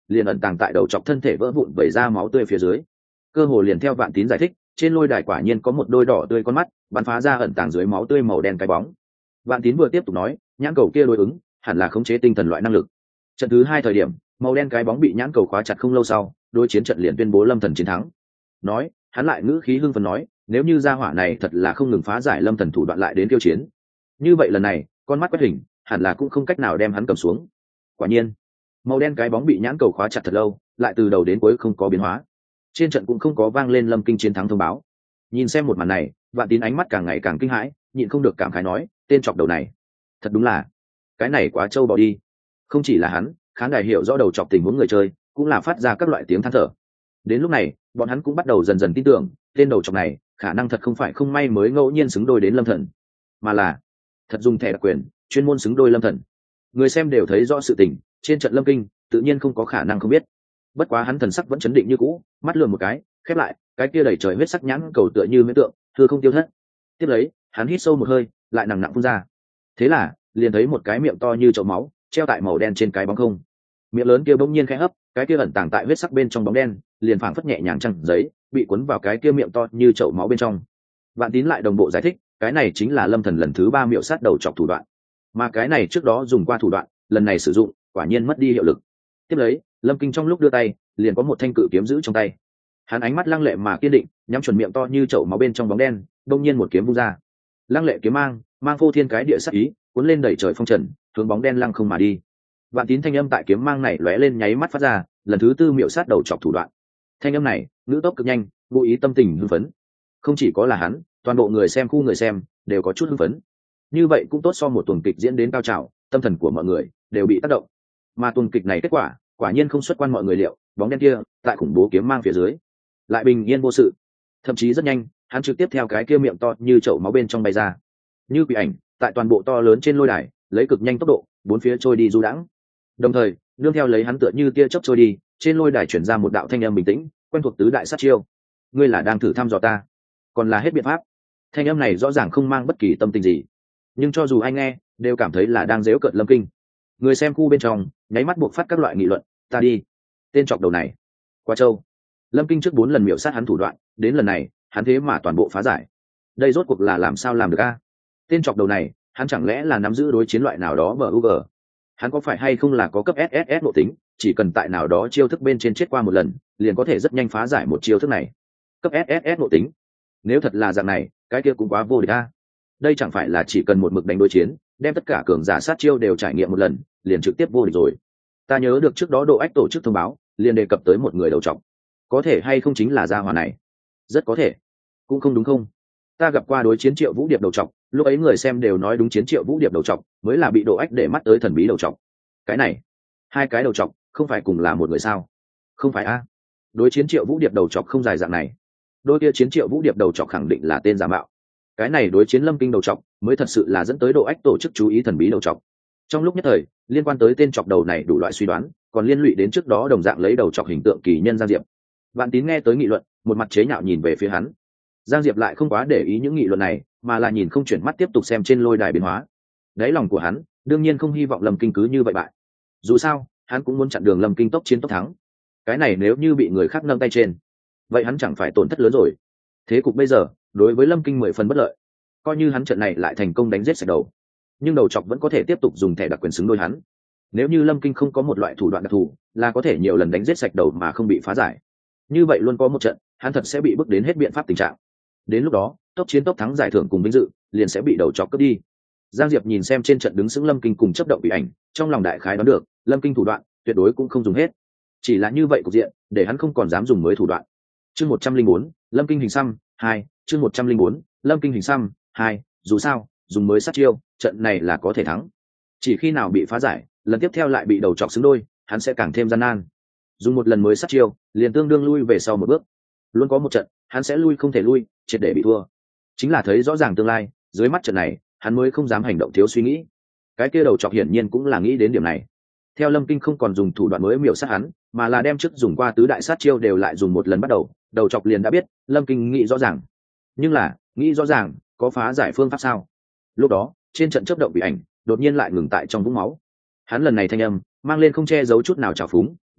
liền ẩn tàng tại đầu chọc thân thể vỡ vụn vẩy ra máu tươi phía dưới. Cơ hồ liền theo Vạn Tín giải thích, trên lôi đài quả nhiên có một đôi đỏ tươi con mắt bắn phá ra ẩn tàng dưới máu tươi màu đen cái bóng. Vạn Tín vừa tiếp tục nói, nhãn cầu kia đối ứng hẳn là khống chế tinh thần loại năng lực. Trận thứ 2 thời điểm, màu đen cái bóng bị nhãn cầu khóa chặt không lâu sau, đối chiến trận liền tuyên bố Lâm Thần chiến thắng. Nói, hắn lại ngữ khí hưng phấn nói, nếu như gia hỏa này thật là không ngừng phá giải Lâm Thần thủ đoạn lại đến tiêu chiến, như vậy lần này, con mắt quét hình, hẳn là cũng không cách nào đem hắn cầm xuống. Quả nhiên, màu đen cái bóng bị nhãn cầu khóa chặt thật lâu, lại từ đầu đến cuối không có biến hóa. Trên trận cũng không có vang lên Lâm Kinh chiến thắng thông báo. Nhìn xem một màn này, Vạn Tín ánh mắt càng ngày càng kinh hãi, nhịn không được cảm khái nói, tên chọc đầu này, thật đúng là, cái này quá trâu bò đi. Không chỉ là hắn, khán đài hiểu rõ đầu chọc tình huống người chơi, cũng là phát ra các loại tiếng than thở. Đến lúc này, bọn hắn cũng bắt đầu dần dần tin tưởng, tên đầu chọc này, khả năng thật không phải không may mới ngẫu nhiên xứng đôi đến Lâm Thần, mà là thật dùng thẻ đặc quyền, chuyên môn xứng đôi Lâm Thần. Người xem đều thấy rõ sự tình, trên trận Lâm Kinh, tự nhiên không có khả năng không biết. Bất quá hắn thần sắc vẫn chấn định như cũ, mắt lườm một cái, khép lại, cái kia đầy trời huyết sắc nhãn cầu tựa như huyễn tượng, thưa không tiêu thất. Tiếp lấy, hắn hít sâu một hơi, lại nặng nặng phun ra. Thế là, liền thấy một cái miệng to như chậu máu, treo tại màu đen trên cái bóng không. Miệng lớn kia bỗng nhiên khẽ hấp, cái kia ẩn tàng tại huyết sắc bên trong bóng đen, liền phảng phất nhẹ nhàng trăng giấy, bị cuốn vào cái kia miệng to như chậu máu bên trong. Vạn Tín lại đồng bộ giải thích, cái này chính là Lâm Thần lần thứ 3 miệu sát đầu chọc thủ đoạn. Mà cái này trước đó dùng qua thủ đoạn, lần này sử dụng, quả nhiên mất đi hiệu lực. Tiếp lấy, Lâm Kinh trong lúc đưa tay, liền có một thanh cự kiếm giữ trong tay. Hắn ánh mắt lăng lệ mà kiên định, nhắm chuẩn miệng to như chậu máu bên trong bóng đen, đông nhiên một kiếm vung ra. Lăng lệ kiếm mang phô thiên cái địa sát ý, cuốn lên đẩy trời phong trần, hướng bóng đen lăng không mà đi. Vạn Tín thanh âm tại kiếm mang này lóe lên nháy mắt phát ra, lần thứ 4 miệu sát đầu chọc thủ đoạn. Thanh âm này, ngữ tốc cực nhanh, vô ý tâm tình hưng phấn. Không chỉ có là hắn, toàn bộ người xem khu người xem đều có chút hưng phấn. Như vậy cũng tốt so một tuần kịch diễn đến cao trào, tâm thần của mọi người đều bị tác động. Mà tuần kịch này kết quả, quả nhiên không xuất quan mọi người liệu, bóng đen kia tại khủng bố kiếm mang phía dưới lại bình yên vô sự. Thậm chí rất nhanh, hắn trực tiếp theo cái kia miệng to như chậu máu bên trong bay ra, như quỷ ảnh tại toàn bộ to lớn trên lôi đài, lấy cực nhanh tốc độ bốn phía trôi đi du đãng. Đồng thời, nương theo lấy hắn tựa như tia chớp trôi đi, trên lôi đài chuyển ra một đạo thanh âm bình tĩnh, quen thuộc tứ đại sát chiêu. Ngươi là đang thử thăm dò ta, còn là hết biện pháp? Thanh âm này rõ ràng không mang bất kỳ tâm tình gì, nhưng cho dù ai nghe đều cảm thấy là đang giễu cợt Lâm Kinh. Người xem khu bên trong nháy mắt buộc phát các loại nghị luận, ta đi, tên chọc đầu này quá trâu. Lâm Kinh trước 4 lần miểu sát hắn thủ đoạn, đến lần này hắn thế mà toàn bộ phá giải, đây rốt cuộc là làm sao làm được a? Tên chọc đầu này, hắn chẳng lẽ là nắm giữ đối chiến loại nào đó bug? Hắn có phải hay không là có cấp SSS nội tính, chỉ cần tại nào đó chiêu thức bên trên chết qua một lần, liền có thể rất nhanh phá giải một chiêu thức này? Cấp SSS nội tính, nếu thật là dạng này, cái kia cũng quá vô địch a. Đây chẳng phải là chỉ cần một mực đánh đối chiến, đem tất cả cường giả sát chiêu đều trải nghiệm một lần, liền trực tiếp vô địch rồi. Ta nhớ được trước đó Độ Ách tổ chức thông báo, liền đề cập tới một người đầu trọc, có thể hay không chính là gia hỏa này? Rất có thể. Cũng không đúng không? Ta gặp qua đối chiến Triệu Vũ Điệp đầu trọc, lúc ấy người xem đều nói đúng chiến Triệu Vũ Điệp đầu trọc mới là bị Độ Ách để mắt tới thần bí đầu trọc. Cái này, hai cái đầu trọc không phải cùng là một người sao? Không phải a? Đối chiến Triệu Vũ Điệp đầu trọc không dài dạng này. Đôi kia chiến Triệu Vũ Điệp đầu trọc khẳng định là tên giả mạo. Cái này đối chiến Lâm Kinh đầu trọc mới thật sự là dẫn tới Độ Ách tổ chức chú ý thần bí đầu trọc. Trong lúc nhất thời, liên quan tới tên chọc đầu này đủ loại suy đoán, còn liên lụy đến trước đó đồng dạng lấy đầu chọc hình tượng kỳ nhân Giang Diệp. Vạn Tín nghe tới nghị luận, một mặt chế nhạo nhìn về phía hắn. Giang Diệp lại không quá để ý những nghị luận này, mà là nhìn không chuyển mắt tiếp tục xem trên lôi đài biến hóa. Đáy lòng của hắn đương nhiên không hy vọng Lâm Kinh cứ như vậy bại. Dù sao, hắn cũng muốn chặn đường Lâm Kinh tốc chiến tốc thắng. Cái này nếu như bị người khác nâng tay trên, vậy hắn chẳng phải tổn thất lớn rồi. Thế cục bây giờ, đối với Lâm Kinh 10 phần bất lợi. Coi như hắn trận này lại thành công đánh giết sạch đầu, nhưng đầu chọc vẫn có thể tiếp tục dùng thẻ đặc quyền xứng đôi hắn. Nếu như Lâm Kinh không có một loại thủ đoạn đặc thù, là có thể nhiều lần đánh giết sạch đầu mà không bị phá giải. Như vậy luôn có một trận, hắn thật sẽ bị bước đến hết biện pháp tình trạng. Đến lúc đó, tốc chiến tốc thắng giải thưởng cùng vinh dự liền sẽ bị đầu chọc cướp đi. Giang Diệp nhìn xem trên trận đứng sững Lâm Kinh cùng chấp động bị ảnh, trong lòng đại khái đoán được, Lâm Kinh thủ đoạn tuyệt đối cũng không dùng hết. Chỉ là như vậy cục diện, để hắn không còn dám dùng mới thủ đoạn. Chương 104, Lâm Kinh hình xăm 2, chương 104, Lâm Kinh hình xăm 2, dù sao, dùng mới sát chiêu, trận này là có thể thắng. Chỉ khi nào bị phá giải, lần tiếp theo lại bị đầu chọc xứng đôi, hắn sẽ càng thêm gian nan. Dùng một lần mới sát chiêu, liền tương đương lui về sau một bước. Luôn có một trận, hắn sẽ lui không thể lui, triệt để bị thua. Chính là thấy rõ ràng tương lai, dưới mắt trận này, hắn mới không dám hành động thiếu suy nghĩ. Cái kia đầu chọc hiển nhiên cũng là nghĩ đến điểm này. Theo Lâm Kinh không còn dùng thủ đoạn mới miểu sát hắn, mà là đem trước dùng qua tứ đại sát chiêu đều lại dùng một lần bắt đầu, đầu chọc liền đã biết, Lâm Kinh nghĩ rõ ràng. Nhưng là, nghĩ rõ ràng, có phá giải phương pháp sao? Lúc đó, trên trận chớp động bị ảnh, đột nhiên lại ngừng tại trong vũng máu. Hắn lần này thanh âm mang lên không che giấu chút nào trào phúng,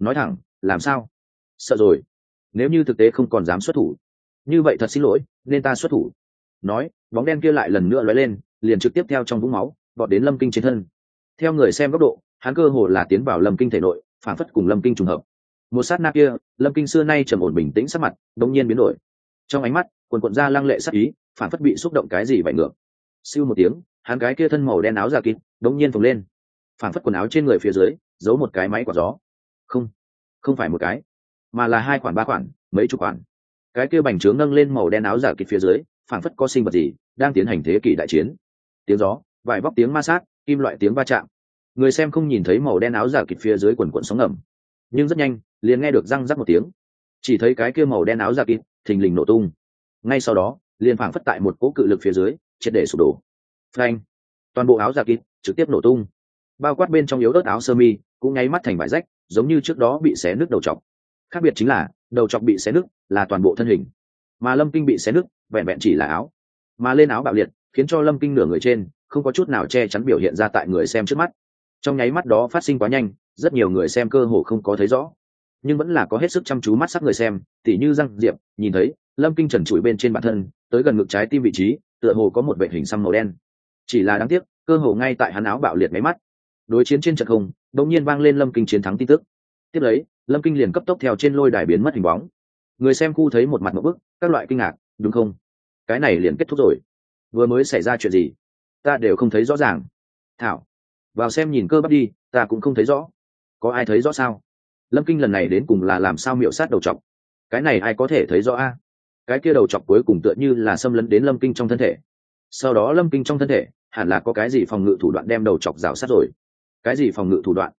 nói thẳng làm sao? Sợ rồi. Nếu như thực tế không còn dám xuất thủ, như vậy thật xin lỗi, nên ta xuất thủ. Nói, bóng đen kia lại lần nữa lóe lên, liền trực tiếp theo trong vũng máu vọt đến Lâm Kinh trên thân. Theo người xem góc độ, hắn cơ hồ là tiến vào Lâm Kinh thể nội, phản phất cùng Lâm Kinh trùng hợp. Một sát na kia, Lâm Kinh xưa nay trầm ổn bình tĩnh sắc mặt đống nhiên biến đổi. Trong ánh mắt quần quần ra lăng lệ sắc ý, phản phất bị xúc động cái gì vậy ngược. Siêu một tiếng, hắn cái kia thân màu đen áo da kín đống nhiên phồng lên, phản phất quần áo trên người phía dưới giấu một cái máy quạt gió. Không, không phải một cái, mà là hai khoản ba khoản, mấy chục khoản. Cái kia bành trướng nâng lên màu đen áo giả kịch phía dưới, phản phất có sinh vật gì đang tiến hành thế kỷ đại chiến. Tiếng gió, vài vóc tiếng ma sát, kim loại tiếng va chạm. Người xem không nhìn thấy màu đen áo giả kịch phía dưới quần quần sóng ngầm, nhưng rất nhanh liền nghe được răng rắc một tiếng, chỉ thấy cái kia màu đen áo giả kịch thình lình nổ tung. Ngay sau đó liền phảng phất tại một cỗ cự lực phía dưới triệt để sụp đổ. Phanh! Toàn bộ áo giả kịch trực tiếp nổ tung, bao quát bên trong yếu ớt áo sơ mi cũng nháy mắt thành vải rách, giống như trước đó bị xé nứt đầu trọc. Khác biệt chính là đầu trọc bị xé nứt là toàn bộ thân hình, mà Lâm Kinh bị xé nứt vẹn vẹn chỉ là áo. Mà lên áo bạo liệt khiến cho Lâm Kinh nửa người trên không có chút nào che chắn biểu hiện ra tại người xem trước mắt. Trong nháy mắt đó phát sinh quá nhanh, rất nhiều người xem cơ hồ không có thấy rõ, nhưng vẫn là có hết sức chăm chú mắt sắc người xem, tỉ như Giang Diệp nhìn thấy Lâm Kinh trần trụi bên trên bản thân tới gần ngực trái tim vị trí tựa hồ có một vệt hình xăm màu đen. Chỉ là đáng tiếc, cơ hồ ngay tại hắn áo bạo liệt mấy mắt, đối chiến trên trận không đột nhiên vang lên Lâm Kinh chiến thắng tin tức. Tiếp lấy Lâm Kinh liền cấp tốc theo trên lôi đài biến mất hình bóng. Người xem khu thấy một mặt ngộp bức, các loại kinh ngạc, đúng không? Cái này liền kết thúc rồi? Vừa mới xảy ra chuyện gì? Ta đều không thấy rõ ràng. Thảo, vào xem nhìn cơ bắp đi, ta cũng không thấy rõ. Có ai thấy rõ sao? Lâm Kinh lần này đến cùng là làm sao miệu sát đầu trọc? Cái này ai có thể thấy rõ a? Cái kia đầu trọc cuối cùng tựa như là xâm lấn đến Lâm Kinh trong thân thể. Sau đó Lâm Kinh trong thân thể hẳn là có cái gì phòng ngự thủ đoạn đem đầu trọc rào sát rồi. Cái gì phòng ngự thủ đoạn?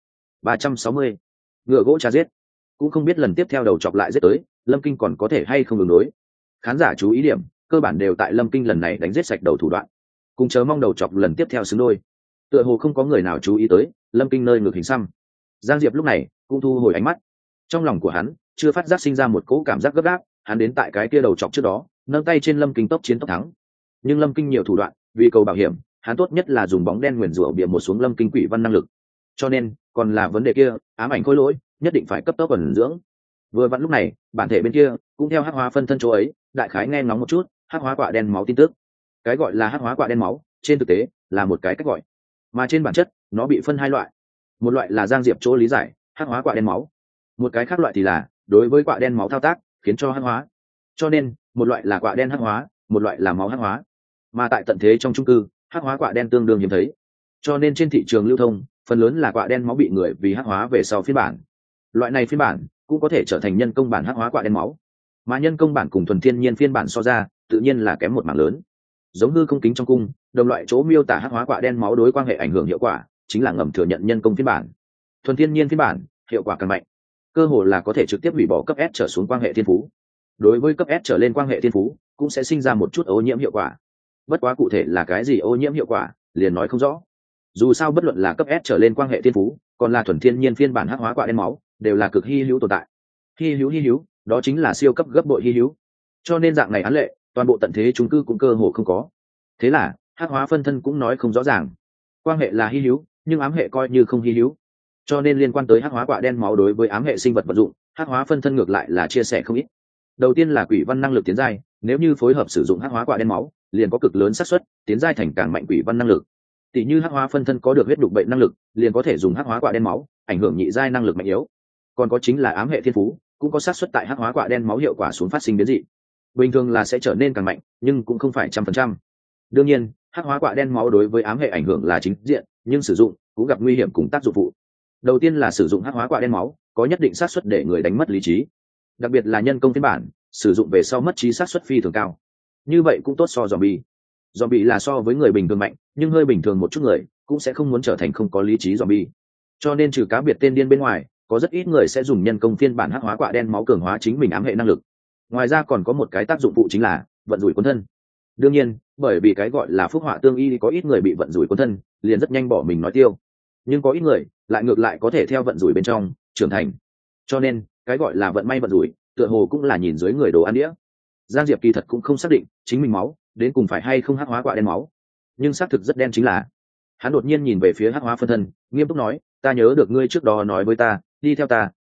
360. Ngựa gỗ cha giết. Cũng không biết lần tiếp theo đầu chọc lại giết tới, Lâm Kinh còn có thể hay không ứng đối. Khán giả chú ý điểm cơ bản đều tại Lâm Kinh lần này đánh giết sạch đầu thủ đoạn, cùng chờ mong đầu chọc lần tiếp theo xứng đôi. Tựa hồ không có người nào chú ý tới Lâm Kinh nơi ngược hình xăm. Giang Diệp lúc này cũng thu hồi ánh mắt, trong lòng của hắn chưa phát giác sinh ra một cỗ cảm giác gấp gáp. Hắn đến tại cái kia đầu chọc trước đó nâng tay trên Lâm Kinh tốc chiến tốc thắng, nhưng Lâm Kinh nhiều thủ đoạn, vì cầu bảo hiểm hắn tốt nhất là dùng bóng đen nguyền rủa bịa một xuống Lâm Kinh quỷ văn năng lực. Cho nên còn là vấn đề kia, ám ảnh khối lỗi nhất định phải cấp tốc ẩn dưỡng. Vừa vặn lúc này bản thể bên kia cũng theo hắc hóa phân thân chỗ ấy đại khái nghe ngóng một chút hắc hóa quạ đen máu tin tức. Cái gọi là hắc hóa quạ đen máu trên thực tế là một cái cách gọi, mà trên bản chất nó bị phân hai loại. Một loại là Giang Diệp chỗ lý giải hắc hóa quạ đen máu, một cái khác loại thì là đối với quạ đen máu thao tác khiến cho hắc hóa. Cho nên một loại là quạ đen hắc hóa, một loại là máu hắc hóa. Mà tại tận thế trong chung cư, hắc hóa quạ đen tương đương hiếm thấy, cho nên trên thị trường lưu thông phần lớn là quạ đen máu bị người vì hắc hóa về sau phiên bản. Loại này phiên bản cũng có thể trở thành nhân công bản hắc hóa quạ đen máu, mà nhân công bản cùng thuần thiên nhiên phiên bản so ra tự nhiên là kém một mảng lớn. Giống hư không kính trong cung, đồng loại chỗ miêu tả hắc hóa quạ đen máu đối quan hệ ảnh hưởng hiệu quả chính là ngầm thừa nhận nhân công phiên bản. Thuần thiên nhiên phiên bản hiệu quả càng mạnh, cơ hồ là có thể trực tiếp hủy bỏ cấp S trở xuống quan hệ thiên phú. Đối với cấp S trở lên quan hệ thiên phú cũng sẽ sinh ra một chút ô nhiễm hiệu quả, bất quá cụ thể là cái gì ô nhiễm hiệu quả liền nói không rõ. Dù sao bất luận là cấp S trở lên quan hệ thiên phú còn là thuần thiên nhiên phiên bản hắc hóa quạ đen máu đều là cực hy hữu tồn tại. Hy hữu đó chính là siêu cấp gấp bội hy hữu, cho nên dạng này án lệ toàn bộ tận thế chung cư cũng cơ hồ không có. Thế là hắc hóa phân thân cũng nói không rõ ràng, quan hệ là hy hữu nhưng ám hệ coi như không hy hữu, cho nên liên quan tới hắc hóa quạ đen máu đối với ám hệ sinh vật vật dụng, hắc hóa phân thân ngược lại là chia sẻ không ít. Đầu tiên là quỷ văn năng lực tiến giai, nếu như phối hợp sử dụng hắc hóa quạ đen máu liền có cực lớn xác suất tiến giai thành càng mạnh quỷ văn năng lực. Tỷ như hắc hóa phân thân có được huyết đục bệnh năng lực, liền có thể dùng hắc hóa quạ đen máu ảnh hưởng nhị giai năng lực mạnh yếu. Còn có chính là ám hệ thiên phú cũng có xác suất tại hắc hóa quạ đen máu hiệu quả xuống phát sinh biến dị, bình thường là sẽ trở nên càng mạnh nhưng cũng không phải 100%. Đương nhiên hắc hóa quạ đen máu đối với ám hệ ảnh hưởng là chính diện, nhưng sử dụng cũng gặp nguy hiểm cùng tác dụng phụ. Đầu tiên là sử dụng hắc hóa quạ đen máu có nhất định xác suất để người đánh mất lý trí, đặc biệt là nhân công phiên bản sử dụng về sau mất trí xác suất phi thường cao. Như vậy cũng tốt so zombie là so với người bình thường mạnh, nhưng hơi bình thường một chút người cũng sẽ không muốn trở thành không có lý trí zombie. Cho nên trừ cá biệt tên điên bên ngoài, có rất ít người sẽ dùng nhân công phiên bản hắc hóa quạ đen máu cường hóa chính mình ám hệ năng lực. Ngoài ra còn có một cái tác dụng phụ chính là vận rủi cuốn thân. Đương nhiên bởi vì cái gọi là phúc họa tương y, có ít người bị vận rủi cuốn thân liền rất nhanh bỏ mình nói tiêu, nhưng có ít người lại ngược lại có thể theo vận rủi bên trong trưởng thành. Cho nên cái gọi là vận may vận rủi tựa hồ cũng là nhìn dưới người đồ ăn đĩa. Giang Diệp kỳ thật cũng không xác định chính mình máu đến cùng phải hay không hắc hóa quạ đen máu, nhưng xác thực rất đen chính là hắn đột nhiên nhìn về phía hắc hóa phân thân, nghiêm túc nói, ta nhớ được ngươi trước đó nói với ta, đi theo ta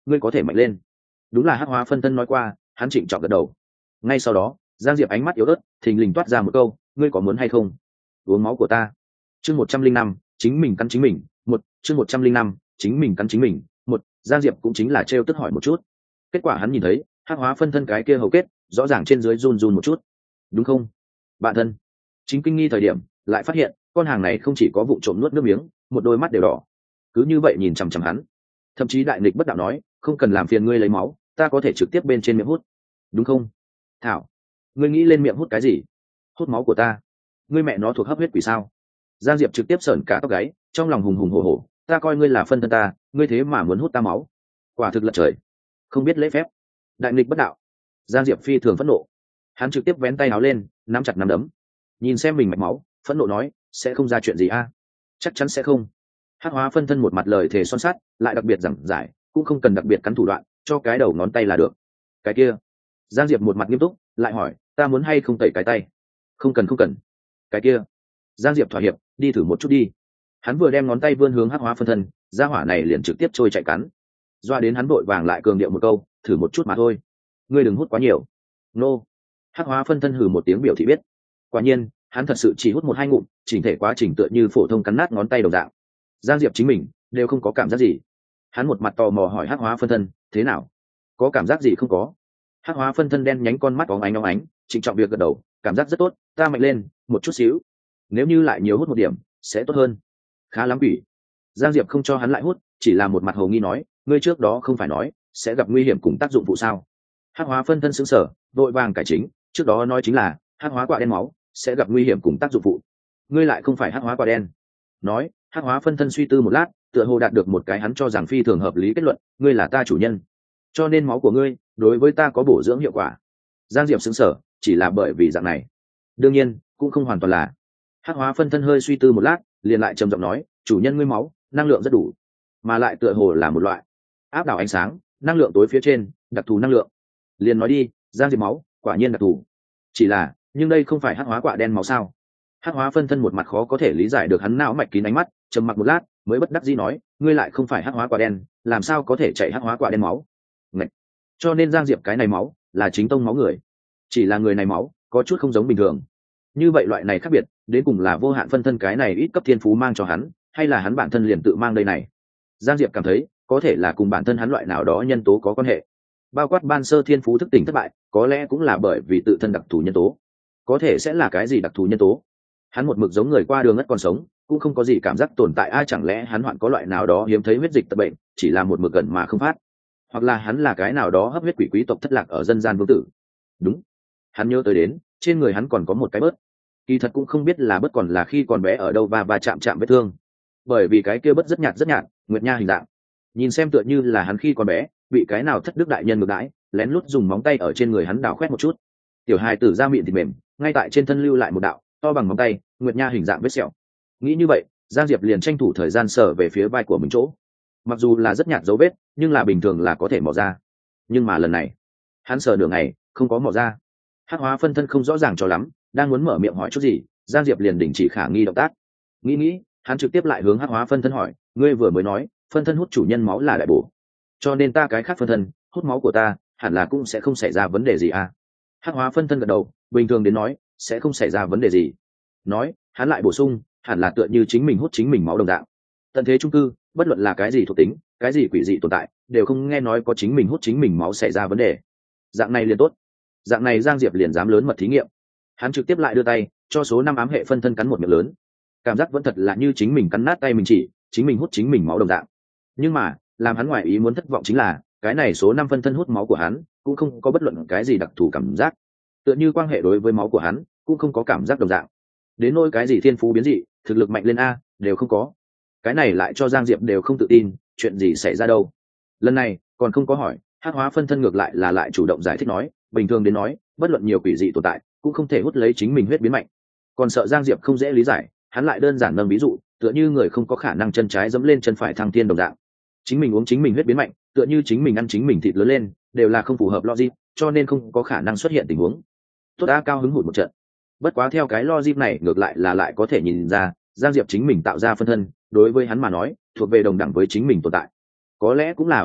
ngươi có thể mạnh lên. Đúng là hắc hóa phân thân nói qua, hắn trịnh trọng gật đầu. Ngay sau đó Giang Diệp ánh mắt yếu ớt thình lình toát ra một câu, ngươi có muốn hay không uống máu của ta? Chương 105, chính mình cắn chính mình. Chương 105, chính mình cắn chính mình. Giang Diệp cũng chính là trêu tức hỏi một chút. Kết quả hắn nhìn thấy hắc hóa phân thân cái kia hầu kết rõ ràng trên dưới run run một chút. Đúng không bạn thân? Chính kinh nghi thời điểm lại phát hiện con hàng này không chỉ có vụ trộm nuốt nước miếng, một đôi mắt đều đỏ. Cứ như vậy nhìn chằm chằm hắn, thậm chí đại nghịch bất đạo nói, không cần làm phiền ngươi lấy máu, ta có thể trực tiếp bên trên miệng hút, đúng không? Thảo, ngươi nghĩ lên miệng hút cái gì? Hút máu của ta? Ngươi mẹ nó thuộc hấp huyết quỷ sao? Giang Diệp trực tiếp sởn cả tóc gáy, trong lòng hùng hùng hổ hổ, ta coi ngươi là phân thân ta, ngươi thế mà muốn hút ta máu, quả thực lật trời, không biết lễ phép, đại nghịch bất đạo. Giang Diệp phi thường phẫn nộ, hắn trực tiếp vén tay áo lên, nắm chặt nắm đấm, nhìn xem mình mạch máu, phẫn nộ nói, sẽ không ra chuyện gì a? Chắc chắn sẽ không. Hắc hóa phân thân một mặt lời thề son sắt, lại đặc biệt giảng giải, cũng không cần đặc biệt cắn thủ đoạn, cho cái đầu ngón tay là được. Cái kia, Giang Diệp một mặt nghiêm túc, lại hỏi, ta muốn hay không tẩy cái tay? Không cần không cần. Cái kia, Giang Diệp thỏa hiệp, đi thử một chút đi. Hắn vừa đem ngón tay vươn hướng hắc hóa phân thân, gia hỏa này liền trực tiếp trôi chạy cắn. Doa đến hắn vội vàng lại cường điệu một câu, thử một chút mà thôi, ngươi đừng hút quá nhiều. Nô. Hắc hóa phân thân hừ một tiếng biểu thị biết. Quả nhiên hắn thật sự chỉ hút 1-2 ngụm, chỉnh thể quá trình tựa như phổ thông cắn nát ngón tay đồng dạng. Giang Diệp chính mình đều không có cảm giác gì. Hắn một mặt tò mò hỏi hắc hóa phân thân, thế nào, có cảm giác gì không có? Hắc hóa phân thân đen nhánh con mắt óng ánh trịnh trọng việc gật đầu, cảm giác rất tốt, ta mạnh lên một chút xíu, nếu như lại nhiều hút một điểm sẽ tốt hơn. Khá lắm quỷ. Giang Diệp không cho hắn lại hút, chỉ là một mặt hồ nghi nói, ngươi trước đó không phải nói sẽ gặp nguy hiểm cùng tác dụng phụ sao? Hắc hóa phân thân sững sờ, vội vàng cải chính, trước đó nói chính là hắc hóa quả đen máu sẽ gặp nguy hiểm cùng tác dụng phụ, ngươi lại không phải hắc hóa quả đen. Nói, hắc hóa phân thân suy tư một lát, tựa hồ đạt được một cái hắn cho rằng phi thường hợp lý kết luận, ngươi là ta chủ nhân, cho nên máu của ngươi đối với ta có bổ dưỡng hiệu quả. Giang Diệp sững sờ, chỉ là bởi vì dạng này? Đương nhiên cũng không hoàn toàn là. Hắc hóa phân thân hơi suy tư một lát, liền lại trầm giọng nói, chủ nhân ngươi máu năng lượng rất đủ, mà lại tựa hồ là một loại áp đảo ánh sáng năng lượng tối phía trên đặc thù năng lượng. Liền nói đi, Giang Diệp máu quả nhiên đặc thù, chỉ là nhưng đây không phải hắc hóa quả đen máu sao? Hắc hóa phân thân một mặt khó có thể lý giải được hắn não mạch kín ánh mắt, trầm mặc một lát mới bất đắc dĩ nói, ngươi lại không phải hắc hóa quả đen, làm sao có thể chạy hắc hóa quả đen máu? Ngậy. Cho nên Giang Diệp cái này máu là chính tông máu người, chỉ là người này máu có chút không giống bình thường. Như vậy loại này khác biệt đến cùng là vô hạn phân thân cái này ít cấp thiên phú mang cho hắn, hay là hắn bản thân liền tự mang đây này? Giang Diệp cảm thấy có thể là cùng bản thân hắn loại nào đó nhân tố có quan hệ, bao quát ban sơ thiên phú thức tỉnh thất bại, có lẽ cũng là bởi vì tự thân đặc thù nhân tố. Có thể sẽ là cái gì đặc thù nhân tố? Hắn một mực giống người qua đường ngất còn sống, cũng không có gì cảm giác tồn tại, ai chẳng lẽ hắn hoạn có loại nào đó hiếm thấy huyết dịch tật bệnh, chỉ là một mực gần mà không phát? Hoặc là hắn là cái nào đó hấp huyết quỷ quý tộc thất lạc ở dân gian vương tử? Đúng, hắn nhớ tới đến trên người hắn còn có một cái bớt, kỳ thật cũng không biết là bớt còn là khi còn bé ở đâu và chạm chạm vết thương, bởi vì cái kia bớt rất nhạt nguyệt nha hình dạng, nhìn xem tựa như là hắn khi còn bé bị cái nào thất đức đại nhân ngược đãi, lén lút dùng móng tay ở trên người hắn đào khoét một chút, tiểu hài tử da mịn thịt mềm, ngay tại trên thân lưu lại một đạo to bằng móng tay nguyệt nha hình dạng vết sẹo. Nghĩ như vậy, Giang Diệp liền tranh thủ thời gian sờ về phía vai của mình chỗ, mặc dù là rất nhạt dấu vết nhưng là bình thường là có thể mò ra, nhưng mà lần này hắn sờ nửa ngày không có mò ra. Hắc hóa phân thân không rõ ràng cho lắm, đang muốn mở miệng hỏi chút gì, Giang Diệp liền đình chỉ khả nghi động tác. Nghĩ hắn trực tiếp lại hướng hắc hóa phân thân hỏi, ngươi vừa mới nói phân thân hút chủ nhân máu là đại bổ, cho nên ta cái khác phân thân hút máu của ta hẳn là cũng sẽ không xảy ra vấn đề gì à? Hắc hóa phân thân gật đầu, bình thường đến nói sẽ không xảy ra vấn đề gì. Nói, hắn lại bổ sung, hẳn là tựa như chính mình hút chính mình máu đồng dạng. Tận thế chung cư, bất luận là cái gì thuộc tính, cái gì quỷ dị tồn tại, đều không nghe nói có chính mình hút chính mình máu xảy ra vấn đề. Dạng này liền tốt. Dạng này Giang Diệp liền dám lớn mật thí nghiệm. Hắn trực tiếp lại đưa tay cho số 5 ám hệ phân thân cắn một miệng lớn, cảm giác vẫn thật là như chính mình cắn nát tay mình, chỉ chính mình hút chính mình máu đồng dạng. Nhưng mà làm hắn ngoài ý muốn thất vọng chính là cái này số 5 phân thân hút máu của hắn cũng không có bất luận cái gì đặc thù cảm giác, tựa như quan hệ đối với máu của hắn cũng không có cảm giác đồng dạng. Đến nỗi cái gì thiên phú biến dị, thực lực mạnh lên a, đều không có. Cái này lại cho Giang Diệp đều không tự tin, chuyện gì xảy ra đâu. Lần này còn không có hỏi, hắc hóa phân thân ngược lại là lại chủ động giải thích nói, bình thường đến nói bất luận nhiều quỷ dị tồn tại cũng không thể hút lấy chính mình huyết biến mạnh. Còn sợ Giang Diệp không dễ lý giải, hắn lại đơn giản nâng ví dụ, tựa như người không có khả năng chân trái dẫm lên chân phải thăng thiên đồng dạng. Chính mình uống chính mình huyết biến mạnh, tựa như chính mình ăn chính mình thịt lớn lên, đều là không phù hợp logic, cho nên không có khả năng xuất hiện tình huống. Tốt đã cao hứng hụt một trận. Bất quá theo cái logic này ngược lại là lại có thể nhìn ra, Giang Diệp chính mình tạo ra phân thân, đối với hắn mà nói, thuộc về đồng đẳng với chính mình tồn tại. Có lẽ cũng là vì vậy,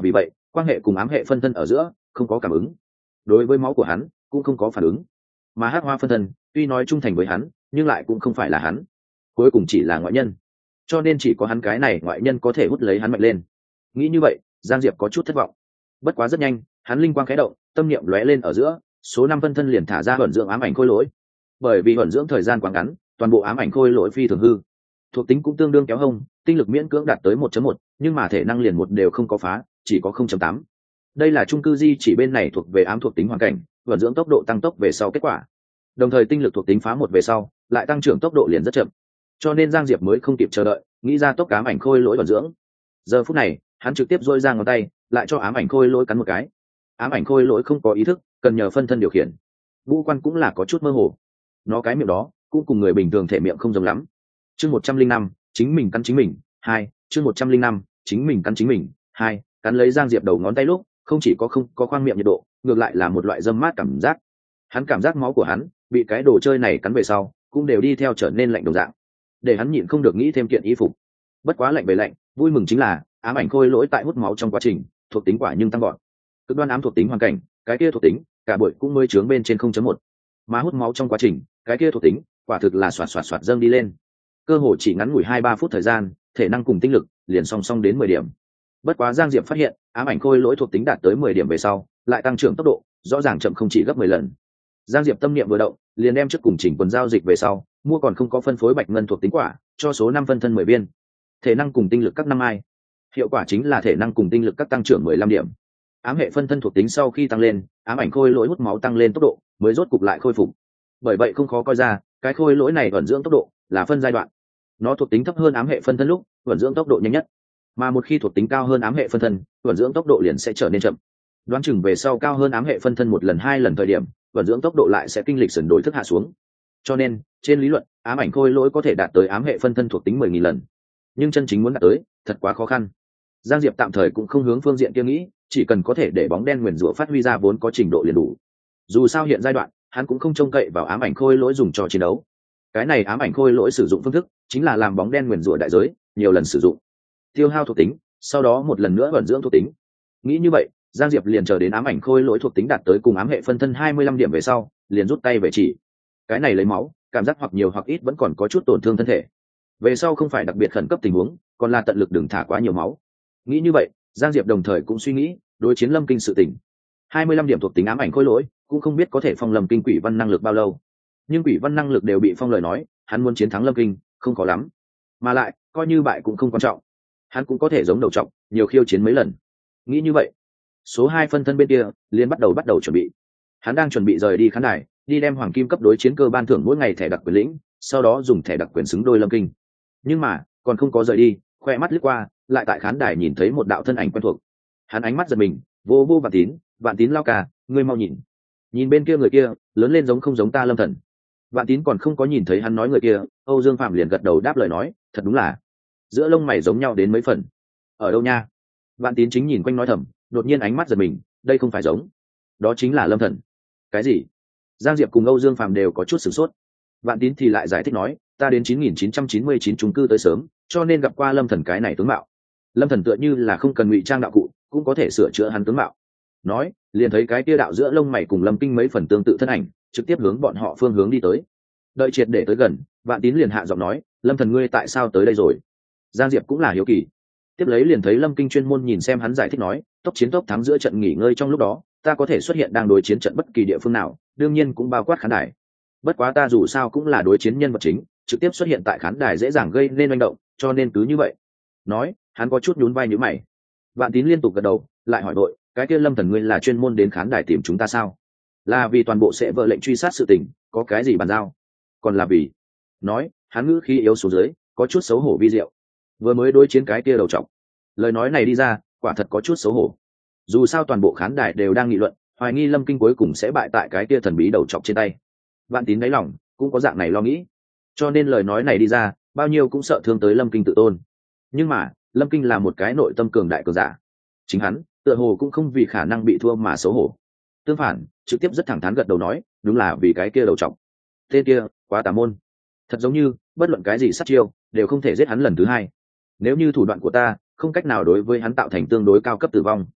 quan hệ cùng ám hệ phân thân ở giữa không có cảm ứng, đối với máu của hắn cũng không có phản ứng. Mà hắc hoa phân thân tuy nói trung thành với hắn nhưng lại cũng không phải là hắn, cuối cùng chỉ là ngoại nhân, cho nên chỉ có hắn cái này ngoại nhân có thể hút lấy hắn mạnh lên. Nghĩ như vậy, Giang Diệp có chút thất vọng. Bất quá rất nhanh, hắn linh quang khẽ động, tâm niệm lóe lên ở giữa, số 5 phân thân liền thả ra vận dưỡng ám ảnh khôi lỗi. Bởi vì vận dưỡng thời gian quá ngắn, toàn bộ ám ảnh khôi lỗi phi thường hư, thuộc tính cũng tương đương kéo hông, tinh lực miễn cưỡng đạt tới 1.1, nhưng mà thể năng liền một đều không có phá, chỉ có 0.8. Đây là chung cư di chỉ bên này thuộc về ám thuộc tính hoàn cảnh, vận dưỡng tốc độ tăng tốc về sau kết quả. Đồng thời tinh lực thuộc tính phá một về sau, lại tăng trưởng tốc độ liền rất chậm. Cho nên Giang Diệp mới không kịp chờ đợi, nghĩ ra tốc ám ảnh khôi lỗi vận dưỡng. Giờ phút này, hắn trực tiếp dôi ra ngón tay, lại cho ám ảnh khôi lỗi cắn một cái. Ám ảnh khôi lỗi không có ý thức, cần nhờ phân thân điều khiển. Ngũ quan cũng là có chút mơ hồ. Nó cái miệng đó cũng cùng người bình thường thể miệng không giống lắm. Chương 105, chính mình cắn chính mình. 2, chương 105, chính mình cắn chính mình. 2, cắn lấy Giang Diệp đầu ngón tay lúc, không chỉ có không có khoang miệng nhiệt độ, ngược lại là một loại dâm mát cảm giác. Hắn cảm giác máu của hắn bị cái đồ chơi này cắn về sau, cũng đều đi theo trở nên lạnh đồng dạng, để hắn nhịn không được nghĩ thêm kiện y phục. Bất quá lạnh về lạnh, vui mừng chính là ám ảnh khôi lỗi tại hút máu trong quá trình, thuộc tính quả nhưng tăng gọn. Cực đoan ám thuộc tính hoàn cảnh, cái kia thuộc tính cả bội cũng mới chướng bên trên 0.1, mà hút máu trong quá trình, cái kia thuộc tính quả thực là xoạt dâng đi lên. Cơ hội chỉ ngắn ngủi 2-3 phút thời gian, thể năng cùng tinh lực liền song song đến 10 điểm. Bất quá Giang Diệp phát hiện, ám ảnh khôi lỗi thuộc tính đạt tới 10 điểm về sau, lại tăng trưởng tốc độ, rõ ràng chậm không chỉ gấp 10 lần. Giang Diệp tâm niệm vừa động, liền đem trước cùng chỉnh quần giao dịch về sau, mua còn không có phân phối bạch ngân thuộc tính quả, cho số 5 phân thân 10 viên. Thể năng cùng tinh lực các năm ai. Hiệu quả chính là thể năng cùng tinh lực các tăng trưởng 15 điểm. Ám hệ phân thân thuộc tính sau khi tăng lên, ám ảnh khôi lỗi hút máu tăng lên tốc độ, mới rốt cục lại khôi phục. Bởi vậy không khó coi ra, cái khôi lỗi này ẩn dưỡng tốc độ là phân giai đoạn. Nó thuộc tính thấp hơn ám hệ phân thân lúc, ẩn dưỡng tốc độ nhanh nhất, mà một khi thuộc tính cao hơn ám hệ phân thân, ẩn dưỡng tốc độ liền sẽ trở nên chậm. Đoán chừng về sau cao hơn ám hệ phân thân 1 lần 2 lần thời điểm, ẩn dưỡng tốc độ lại sẽ kinh lịch sườn đổi thức hạ xuống. Cho nên, trên lý luận, ám ảnh khôi lỗi có thể đạt tới ám hệ phân thân thuộc tính 10.000 lần, nhưng chân chính muốn đạt tới, thật quá khó khăn. Giang Diệp tạm thời cũng không hướng phương diện kia nghĩ, chỉ cần có thể để bóng đen nguyền rủa phát huy ra vốn có trình độ liền đủ. Dù sao hiện giai đoạn, hắn cũng không trông cậy vào ám ảnh khôi lỗi dùng cho chiến đấu. Cái này ám ảnh khôi lỗi sử dụng phương thức chính là làm bóng đen nguyền rủa đại giới, nhiều lần sử dụng, tiêu hao thuộc tính, sau đó một lần nữa vận dưỡng thuộc tính. Nghĩ như vậy, Giang Diệp liền chờ đến ám ảnh khôi lỗi thuộc tính đạt tới cùng ám hệ phân thân 25 điểm về sau, liền rút tay về chỉ. Cái này lấy máu, cảm giác hoặc nhiều hoặc ít vẫn còn có chút tổn thương thân thể. Về sau không phải đặc biệt khẩn cấp tình huống, còn là tận lực đừng thả quá nhiều máu. Nghĩ như vậy, Giang Diệp đồng thời cũng suy nghĩ đối chiến Lâm Kinh sự tình. 25 điểm thuộc tính ám ảnh khôi lỗi, cũng không biết có thể phong Lâm Kinh quỷ văn năng lực bao lâu. Nhưng quỷ văn năng lực đều bị phong lời nói, hắn muốn chiến thắng Lâm Kinh, không khó lắm. Mà lại, coi như bại cũng không quan trọng. Hắn cũng có thể giống đầu trọng, nhiều khiêu chiến mấy lần. Nghĩ như vậy, số 2 phân thân bên kia liền bắt đầu chuẩn bị. Hắn đang chuẩn bị rời đi khán đài, đi đem hoàng kim cấp đối chiến cơ ban thưởng mỗi ngày thẻ đặc quyền lĩnh, sau đó dùng thẻ đặc quyền xứng đôi Lâm Kinh. Nhưng mà, còn không có rời đi, khoe mắt lướt qua, lại tại khán đài nhìn thấy một đạo thân ảnh quen thuộc. Hắn ánh mắt giật mình, vô Vạn Tín lao ca, ngươi mau nhìn bên kia người kia, lớn lên giống không giống ta Lâm Thần. Vạn Tín còn không có nhìn thấy hắn nói người kia, Âu Dương Phạm liền gật đầu đáp lời nói, thật đúng là, giữa lông mày giống nhau đến mấy phần. Ở đâu nha? Vạn Tín chính nhìn quanh nói thầm, đột nhiên ánh mắt giật mình, đây không phải giống, đó chính là Lâm Thần. Cái gì? Giang Diệp cùng Âu Dương Phạm đều có chút sửng sốt. Vạn Tín thì lại giải thích nói, ta đến 9999 chung cư tới sớm, cho nên gặp qua Lâm Thần cái này tướng mạo. Lâm Thần tựa như là không cần ngụy trang đạo cụ, cũng có thể sửa chữa hắn tướng mạo. Nói, liền thấy cái tia đạo giữa lông mày cùng Lâm Kinh mấy phần tương tự thân ảnh, trực tiếp hướng bọn họ phương hướng đi tới. Đợi triệt để tới gần, Vạn Tín liền hạ giọng nói, Lâm Thần ngươi tại sao tới đây rồi? Giang Diệp cũng là hiếu kỳ. Tiếp lấy liền thấy Lâm Kinh chuyên môn nhìn xem hắn giải thích nói, tốc chiến tốc thắng giữa trận nghỉ ngơi trong lúc đó, ta có thể xuất hiện đang đối chiến trận bất kỳ địa phương nào, đương nhiên cũng bao quát khán đài. Bất quá ta dù sao cũng là đối chiến nhân vật chính, trực tiếp xuất hiện tại khán đài dễ dàng gây nên manh động, cho nên cứ như vậy. Nói, hắn có chút nhún vai nhíu mày. Vạn Tín liên tục gật đầu, lại hỏi đội, cái kia Lâm Thần ngươi là chuyên môn đến khán đài tìm chúng ta sao? Là vì toàn bộ sẽ vợ lệnh truy sát sự tình, có cái gì bàn giao? Còn là vì? Nói, hắn ngữ khí yếu xuống dưới, có chút xấu hổ vi diệu. Vừa mới đối chiến cái kia đầu trọc, lời nói này đi ra, quả thật có chút xấu hổ. Dù sao toàn bộ khán đài đều đang nghị luận, hoài nghi Lâm Kinh cuối cùng sẽ bại tại cái kia thần bí đầu trọc trên tay. Vạn Tín đáy lòng cũng có dạng này lo nghĩ, cho nên lời nói này đi ra, bao nhiêu cũng sợ thương tới Lâm Kinh tự tôn. Nhưng mà, Lâm Kinh là một cái nội tâm cường đại cường giả, chính hắn tựa hồ cũng không vì khả năng bị thua mà xấu hổ. Tương phản, trực tiếp rất thẳng thắn gật đầu nói, đúng là vì cái kia đầu trọc. Tên kia quá tà môn, thật giống như bất luận cái gì sát chiêu đều không thể giết hắn lần thứ hai. Nếu như thủ đoạn của ta không cách nào đối với hắn tạo thành tương đối cao cấp tử vong,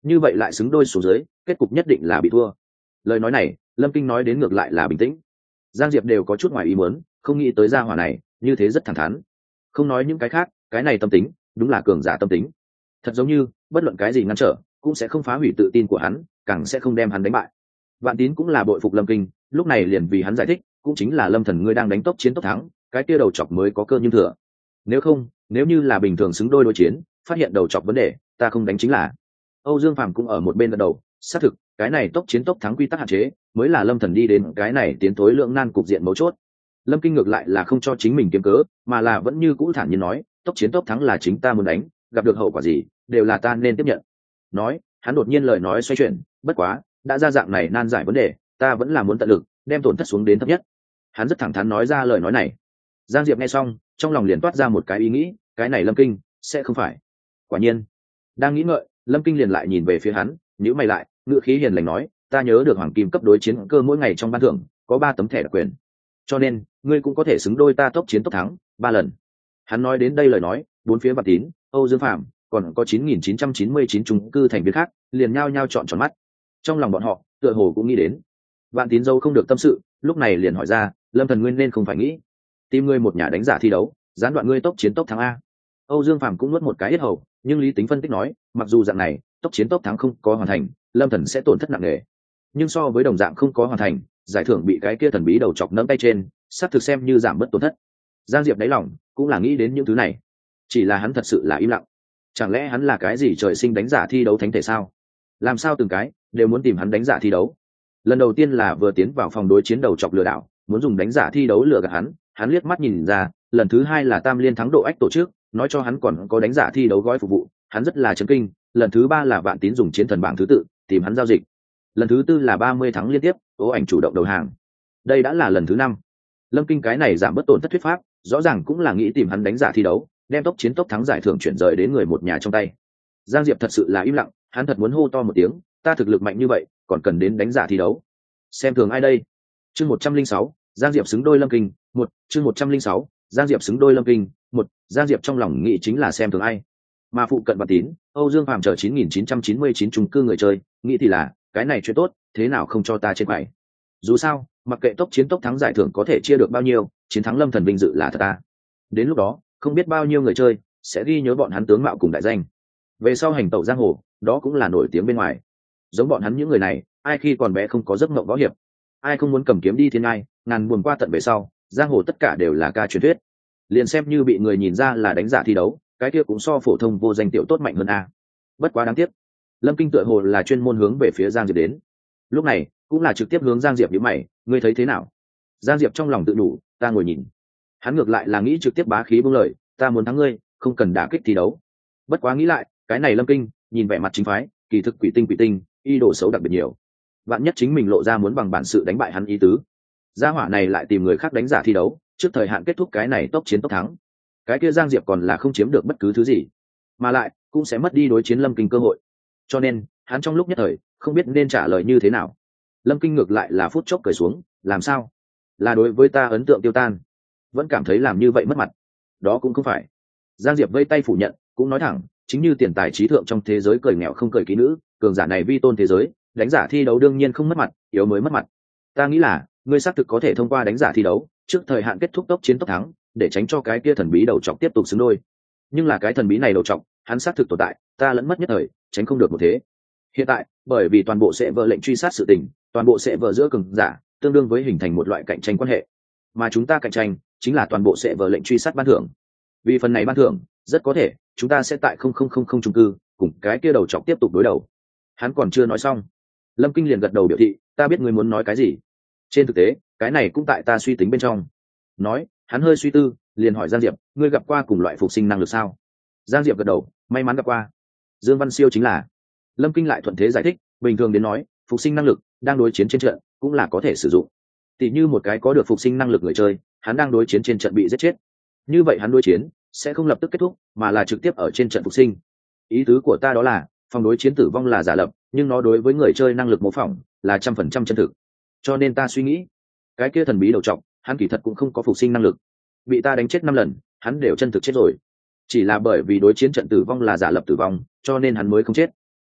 như vậy lại xứng đôi xuống dưới, kết cục nhất định là bị thua. Lời nói này Lâm Kinh nói đến ngược lại là bình tĩnh. Giang Diệp đều có chút ngoài ý muốn, không nghĩ tới gia hỏa này như thế rất thẳng thắn. Không nói những cái khác, cái này tâm tính đúng là cường giả tâm tính. Thật giống như bất luận cái gì ngăn trở cũng sẽ không phá hủy tự tin của hắn, càng sẽ không đem hắn đánh bại. Vạn Tín cũng là bội phục Lâm Kinh, lúc này liền vì hắn giải thích, cũng chính là Lâm Thần ngươi đang đánh tốc chiến tốc thắng, cái kia đầu chọc mới có cơ nhưng thừa. Nếu không, nếu như là bình thường xứng đôi đối chiến, phát hiện đầu chọc vấn đề, ta không đánh chính là. Âu Dương Phàm cũng ở một bên gật đầu, xác thực, cái này tốc chiến tốc thắng quy tắc hạn chế, mới là Lâm Thần đi đến cái này tiến tối lượng nan cục diện mấu chốt. Lâm Kinh ngược lại là không cho chính mình kiếm cớ, mà là vẫn như cũ thản nhiên nói, tốc chiến tốc thắng là chính ta muốn đánh, gặp được hậu quả gì, đều là ta nên tiếp nhận. Nói, hắn đột nhiên lời nói xoay chuyển, bất quá, đã ra dạng này nan giải vấn đề, ta vẫn là muốn tận lực đem tổn thất xuống đến thấp nhất. Hắn rất thẳng thắn nói ra lời nói này. Giang Diệp nghe xong, trong lòng liền toát ra một cái ý nghĩ, cái này Lâm Kinh sẽ không phải. Quả nhiên, đang nghĩ ngợi, Lâm Kinh liền lại nhìn về phía hắn, nhíu mày lại, ngữ khí hiền lành nói, ta nhớ được hoàng kim cấp đối chiến cơ mỗi ngày trong ban thưởng có 3 tấm thẻ đặc quyền, cho nên ngươi cũng có thể xứng đôi ta tốc chiến tốc thắng 3 lần. Hắn nói đến đây lời nói, bốn phía Vạn Tín, Âu Dương Phạm, còn có 9.999 chung cư thành viên khác liền nhao nhao trọn tròn mắt. Trong lòng bọn họ tựa hồ cũng nghĩ đến. Vạn Tín dâu không được tâm sự, lúc này liền hỏi ra, Lâm Thần nguyên nên không phải nghĩ tìm ngươi một nhà đánh giả thi đấu, gián đoạn ngươi tốc chiến tốc thắng a. Âu Dương Phàm cũng nuốt một cái hết hầu, nhưng lý tính phân tích nói, mặc dù dạng này tốc chiến tốc thắng không có hoàn thành, Lâm Thần sẽ tổn thất nặng nề, nhưng so với đồng dạng không có hoàn thành, giải thưởng bị cái kia thần bí đầu chọc nắm tay trên, sắp thực xem như giảm bớt tổn thất. Giang Diệp đáy lòng cũng là nghĩ đến những thứ này, chỉ là hắn thật sự là im lặng. Chẳng lẽ hắn là cái gì trời sinh đánh giả thi đấu thánh thể sao? Làm sao từng cái đều muốn tìm hắn đánh giả thi đấu? Lần đầu tiên là vừa tiến vào phòng đối chiến đầu chọc lừa đảo, muốn dùng đánh giả thi đấu lừa gạt hắn liếc mắt nhìn ra. Lần thứ hai là Tam Liên thắng độ ách tổ chức, nói cho hắn còn có đánh giả thi đấu gói phục vụ, hắn rất là chấn kinh. Lần thứ ba là Vạn Tín dùng chiến thần bảng thứ tự tìm hắn giao dịch. Lần thứ tư là 30 thắng liên tiếp, Tố Ảnh chủ động đầu hàng. Đây đã là lần thứ 5. Lâm Kinh cái này giảm bớt tổn thất thuyết pháp, rõ ràng cũng là nghĩ tìm hắn đánh giả thi đấu, đem tốc chiến tốc thắng giải thưởng chuyển rời đến người một nhà trong tay. Giang Diệp thật sự là im lặng, hắn thật muốn hô to một tiếng, ta thực lực mạnh như vậy, còn cần đến đánh giả thi đấu? Xem thường ai đây? Chương 106, Giang Diệp xứng đôi Lâm Kinh, 1, chương 106, Giang Diệp xứng đôi Lâm Kinh, 1, Giang Diệp trong lòng nghĩ chính là xem thường ai. Mà phụ cận Vạn Tín, Âu Dương Phàm chờ 9999 chung cư người chơi, nghĩ thì là, cái này chuyện tốt, thế nào không cho ta trên bảy. Dù sao, mặc kệ tốc chiến tốc thắng giải thưởng có thể chia được bao nhiêu, chiến thắng Lâm Thần vinh dự là thật ta. Đến lúc đó, không biết bao nhiêu người chơi sẽ ghi nhớ bọn hắn tướng mạo cùng đại danh. Về sau hành tẩu giang hồ, đó cũng là nổi tiếng bên ngoài. Giống bọn hắn những người này, ai khi còn bé không có giấc mộng võ hiệp, ai không muốn cầm kiếm đi thiên ngai, ngàn buồn qua tận về sau, giang hồ tất cả đều là ca truyền thuyết. Liền xem như bị người nhìn ra là đánh giả thi đấu, cái kia cũng so phổ thông vô danh tiểu tốt mạnh hơn a. Bất quá đáng tiếc, Lâm Kinh tựa hồ là chuyên môn hướng về phía Giang Diệp đến. Lúc này cũng là trực tiếp hướng Giang Diệp nhíu mày, ngươi thấy thế nào? Giang Diệp trong lòng tự đủ, ta ngồi nhìn. Hắn ngược lại là nghĩ trực tiếp bá khí buông lời, ta muốn thắng ngươi, không cần đả kích thi đấu. Bất quá nghĩ lại, cái này Lâm Kinh nhìn vẻ mặt chính phái, kỳ thực quỷ tinh ý đồ xấu đặc biệt nhiều. Vạn nhất chính mình lộ ra muốn bằng bản sự đánh bại hắn ý tứ, gia hỏa này lại tìm người khác đánh giả thi đấu, trước thời hạn kết thúc cái này tốc chiến tốc thắng, cái kia Giang Diệp còn là không chiếm được bất cứ thứ gì, mà lại cũng sẽ mất đi đối chiến Lâm Kinh cơ hội. Cho nên hắn trong lúc nhất thời không biết nên trả lời như thế nào. Lâm Kinh ngược lại là phút chốc cười xuống, làm sao? Là đối với ta ấn tượng tiêu tan, vẫn cảm thấy làm như vậy mất mặt? Đó cũng không phải. Giang Diệp vây tay phủ nhận, cũng nói thẳng, chính như tiền tài trí thượng trong thế giới cười nghèo không cười kỹ nữ, cường giả này vi tôn thế giới, đánh giả thi đấu đương nhiên không mất mặt, yếu mới mất mặt. Ta nghĩ là ngươi xác thực có thể thông qua đánh giả thi đấu trước thời hạn kết thúc tốc chiến tốc thắng, để tránh cho cái kia thần bí đầu trọc tiếp tục xứng đôi. Nhưng là cái thần bí này đầu trọc, hắn xác thực tồn tại, ta lẫn mất nhất thời, tránh không được một thế. Hiện tại, bởi vì toàn bộ sẽ vợ lệnh truy sát sự tình, toàn bộ sẽ vợ giữa cường giả tương đương với hình thành một loại cạnh tranh quan hệ, mà chúng ta cạnh tranh chính là toàn bộ sẽ vợ lệnh truy sát ban thưởng. Vì phần này ban thưởng, rất có thể chúng ta sẽ tại 0000 chung cư cùng cái kia đầu trọc tiếp tục đối đầu. Hắn còn chưa nói xong, Lâm Kinh liền gật đầu biểu thị, ta biết ngươi muốn nói cái gì. Trên thực tế, cái này cũng tại ta suy tính bên trong. Nói, hắn hơi suy tư, liền hỏi Giang Diệp, ngươi gặp qua cùng loại phục sinh năng lực sao? Giang Diệp gật đầu, may mắn gặp qua. Dương Văn Siêu chính là. Lâm Kinh lại thuận thế giải thích, bình thường đến nói, phục sinh năng lực đang đối chiến trên trận cũng là có thể sử dụng. Tỷ như một cái có được phục sinh năng lực người chơi, hắn đang đối chiến trên trận bị giết chết, như vậy hắn đối chiến sẽ không lập tức kết thúc, mà là trực tiếp ở trên trận phục sinh. Ý tứ của ta đó là, phòng đối chiến tử vong là giả lập, nhưng nó đối với người chơi năng lực mô phỏng là 100% chân thực. Cho nên ta suy nghĩ, cái kia thần bí đầu trọc, hắn kỳ thật cũng không có phục sinh năng lực. Bị ta đánh chết 5 lần, hắn đều chân thực chết rồi. Chỉ là bởi vì đối chiến trận tử vong là giả lập tử vong, cho nên hắn mới không chết.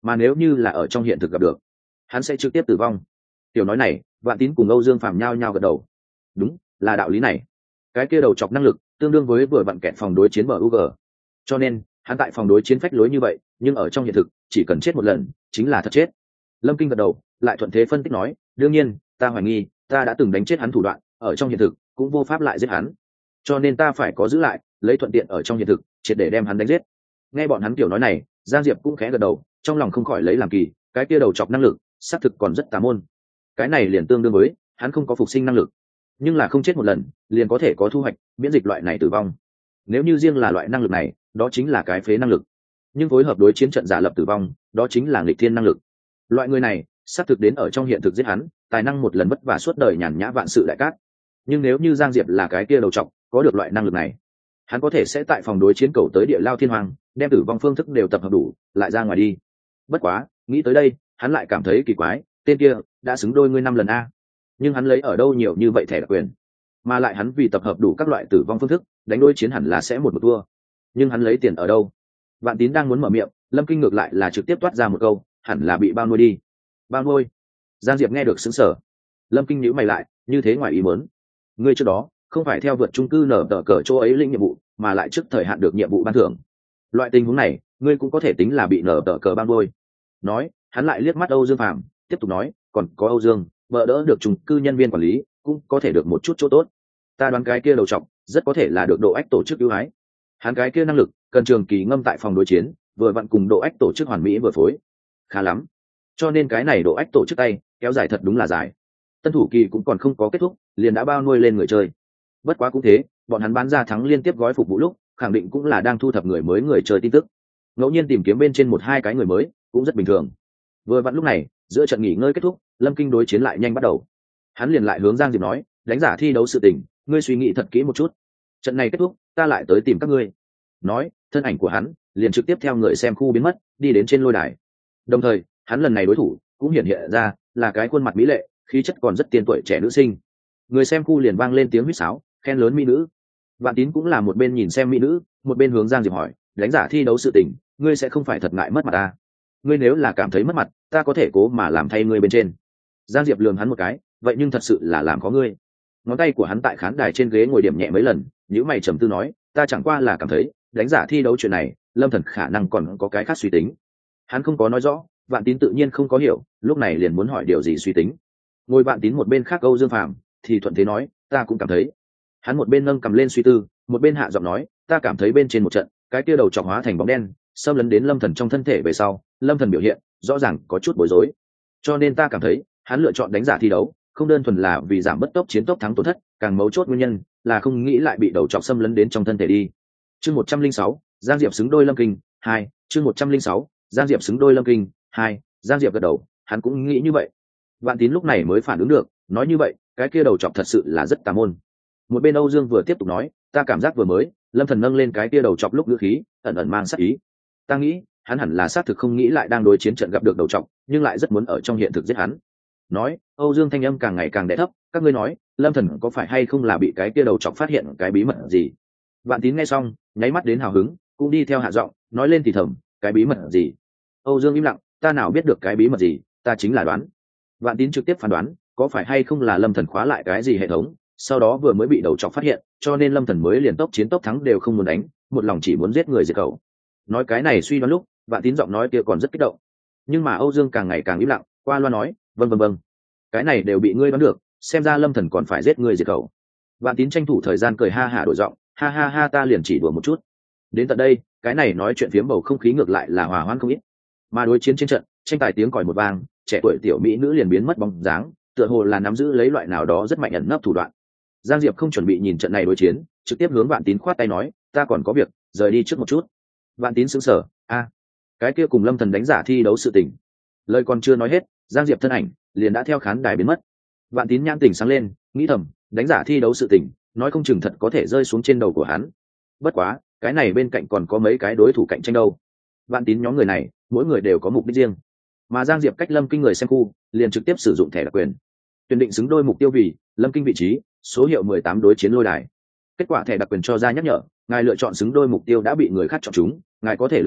mà nếu như là ở trong hiện thực gặp được, hắn sẽ trực tiếp tử vong. Tiểu nói này, Vạn Tín cùng Âu Dương Phàm nhao nhao gật đầu. Đúng, là đạo lý này. Cái kia đầu chọc năng lực tương đương với vừa vặn kẹt phòng đối chiến bug, cho nên hắn tại phòng đối chiến phách lối như vậy, nhưng ở trong hiện thực chỉ cần chết một lần chính là thật chết. Lâm Kinh gật đầu, lại thuận thế phân tích nói, đương nhiên ta hoài nghi ta đã từng đánh chết hắn thủ đoạn ở trong hiện thực cũng vô pháp lại giết hắn, cho nên ta phải có giữ lại, lấy thuận tiện ở trong hiện thực triệt để đem hắn đánh giết. Nghe bọn hắn kiểu nói này, Giang Diệp cũng khẽ gật đầu, trong lòng không khỏi lấy làm kỳ, cái kia đầu chọc năng lực xác thực còn rất tà môn. Cái này liền tương đương với hắn không có phục sinh năng lực, nhưng là không chết một lần liền có thể có thu hoạch miễn dịch loại này tử vong. Nếu như riêng là loại năng lực này, đó chính là cái phế năng lực, nhưng phối hợp đối chiến trận giả lập tử vong, đó chính là nghịch thiên năng lực. Loại người này xác thực đến ở trong hiện thực giết hắn, tài năng một lần vất vả suốt đời nhàn nhã vạn sự đại cát. Nhưng nếu như Giang Diệp là cái kia đầu trọc, có được loại năng lực này, hắn có thể sẽ tại phòng đối chiến cầu tới địa lao thiên hoàng, đem tử vong phương thức đều tập hợp đủ, lại ra ngoài đi. Bất quá, nghĩ tới đây, hắn lại cảm thấy kỳ quái, tên kia đã xứng đôi ngươi 5 lần a, nhưng hắn lấy ở đâu nhiều như vậy thẻ đặc quyền, mà lại hắn vì tập hợp đủ các loại tử vong phương thức, đánh đối chiến hẳn là sẽ một thua, nhưng hắn lấy tiền ở đâu? Vạn Tín đang muốn mở miệng, Lâm Kinh ngược lại là trực tiếp toát ra một câu, hẳn là bị bao nuôi đi. Bao nuôi? Giang Diệp nghe được sững sờ. Lâm Kinh nhíu mày lại, như thế ngoài ý muốn. Ngươi trước đó không phải theo vượt chung cư nở tờ cờ chỗ ấy lĩnh nhiệm vụ, mà lại trước thời hạn được nhiệm vụ ban thưởng. Loại tình huống này, ngươi cũng có thể tính là bị nở tờ cờ bao nuôi. Nói, hắn lại liếc mắt Âu Dương Phàm, tiếp tục nói, còn có Âu Dương, vợ đỡ được chung cư nhân viên quản lý, cũng có thể được một chút chỗ tốt. Ta đoán cái kia đầu trọc rất có thể là được Độ Ách tổ chức ưu ái. Hắn cái kia năng lực cần trường kỳ ngâm tại phòng đối chiến, vừa vặn cùng Độ Ách tổ chức hoàn mỹ vừa phối, khá lắm. Cho nên cái này Độ Ách tổ chức tay kéo dài thật đúng là dài. Tân thủ kỳ cũng còn không có kết thúc, liền đã bao nuôi lên người chơi. Bất quá cũng thế, bọn hắn bán ra thắng liên tiếp gói phục vụ lúc, khẳng định cũng là đang thu thập người mới người chơi tin tức. Ngẫu nhiên tìm kiếm bên trên 1-2 cái người mới, cũng rất bình thường. Vừa vặn lúc này, giữa trận nghỉ ngơi kết thúc, Lâm Kinh đối chiến lại nhanh bắt đầu. Hắn liền lại hướng Giang Diệp nói, đánh giả thi đấu sự tình, ngươi suy nghĩ thật kỹ một chút. Trận này kết thúc, ta lại tới tìm các ngươi. Nói, thân ảnh của hắn liền trực tiếp theo người xem khu biến mất, đi đến trên lôi đài. Đồng thời, hắn lần này đối thủ cũng hiện ra là cái khuôn mặt mỹ lệ, khí chất còn rất tiên tuổi trẻ nữ sinh. Người xem khu liền vang lên tiếng huýt sáo, khen lớn mỹ nữ. Vạn Tín cũng là một bên nhìn xem mỹ nữ, một bên hướng Giang Diệp hỏi, đánh giả thi đấu sự tình, ngươi sẽ không phải thật ngại mất mặt ta? Ngươi nếu là cảm thấy mất mặt, ta có thể cố mà làm thay ngươi bên trên. Giang Diệp lườm hắn một cái, vậy nhưng thật sự là làm khó ngươi. Ngón tay của hắn tại khán đài trên ghế ngồi điểm nhẹ mấy lần, nhíu mày trầm tư nói, ta chẳng qua là cảm thấy đánh giả thi đấu chuyện này, Lâm Thần khả năng còn có cái khác suy tính. Hắn không có nói rõ, Vạn Tín tự nhiên không có hiểu, lúc này liền muốn hỏi điều gì suy tính. Ngồi Vạn Tín một bên khác Âu Dương Phàm thì thuận thế nói, ta cũng cảm thấy. Hắn một bên nâng cầm lên suy tư, một bên hạ giọng nói, ta cảm thấy bên trên một trận, cái kia đầu chọc hóa thành bóng đen, xâm lấn đến Lâm Thần trong thân thể về sau, Lâm Thần biểu hiện rõ ràng có chút bối rối, cho nên ta cảm thấy hắn lựa chọn đánh giả thi đấu không đơn thuần là vì giảm bất tốc chiến tốc thắng tổn thất, càng mấu chốt nguyên nhân là không nghĩ lại bị đầu chọc xâm lấn đến trong thân thể đi. Chương 106, Giang Diệp xứng đôi Lâm Kinh 2. Chương 106, Giang Diệp xứng đôi Lâm Kinh 2. Giang Diệp gật đầu, hắn cũng nghĩ như vậy. Vạn Tín lúc này mới phản ứng được, nói như vậy cái kia đầu chọc thật sự là rất tà môn. Một bên Âu Dương vừa tiếp tục nói, ta cảm giác vừa mới Lâm Thần nâng lên cái kia đầu chọc lúc ngữ khí ẩn ẩn mang sát ý, ta nghĩ hắn hẳn là xác thực không nghĩ lại đang đối chiến trận gặp được đầu chọc, nhưng lại rất muốn ở trong hiện thực giết hắn. Nói, Âu Dương thanh âm càng ngày càng đè thấp, các ngươi nói Lâm Thần có phải hay không là bị cái kia đầu chọc phát hiện cái bí mật gì? Vạn Tín nghe xong nháy mắt đến hào hứng, cũng đi theo hạ giọng nói lên thì thầm, cái bí mật gì? Âu Dương im lặng, ta nào biết được cái bí mật gì, ta chính là đoán. Vạn Tín trực tiếp phán đoán, có phải hay không là Lâm Thần khóa lại cái gì hệ thống, sau đó vừa mới bị đầu chọc phát hiện, cho nên Lâm Thần mới liền tốc chiến tốc thắng đều không muốn đánh, một lòng chỉ muốn giết người diệt khẩu. Nói cái này suy đoán lúc, Vạn Tín giọng nói kia còn rất kích động, nhưng mà Âu Dương càng ngày càng im lặng, qua loa nói, vâng, cái này đều bị ngươi đoán được, xem ra Lâm Thần còn phải giết người diệt khẩu. Vạn Tín tranh thủ thời gian cười ha hả đổi giọng, ha ha ha, ta liền chỉ đùa một chút. Đến tận đây, cái này nói chuyện phiếm bầu không khí ngược lại là hòa hoãn không ít, mà đối chiến trên trận, tranh tài tiếng còi một vang, trẻ tuổi tiểu mỹ nữ liền biến mất bóng dáng, tựa hồ là nắm giữ lấy loại nào đó rất mạnh ẩn nấp thủ đoạn. Giang Diệp không chuẩn bị nhìn trận này đối chiến, trực tiếp hướng Vạn Tín khoát tay nói, ta còn có việc, rời đi trước một chút. Vạn Tín sững sờ, cái kia cùng Lâm Thần đánh giả thi đấu sự tình. Lời còn chưa nói hết, Giang Diệp thân ảnh liền đã theo khán đài biến mất. Vạn Tín nhãn tỉnh sáng lên, nghĩ thầm, đánh giả thi đấu sự tình, nói không chừng thật có thể rơi xuống trên đầu của hắn. Bất quá, cái này bên cạnh còn có mấy cái đối thủ cạnh tranh đâu. Vạn Tín nhóm người này, mỗi người đều có mục đích riêng, mà Giang Diệp cách Lâm Kinh người xem khu, liền trực tiếp sử dụng thẻ đặc quyền, tuyển định xứng đôi mục tiêu vì Lâm Kinh vị trí, số hiệu 18 đối chiến lôi đài. Kết quả thẻ đặc quyền cho ra nhắc nhở, ngài lựa chọn xứng đôi mục tiêu đã bị người khác chọn chúng, ngài có thể lựa chọn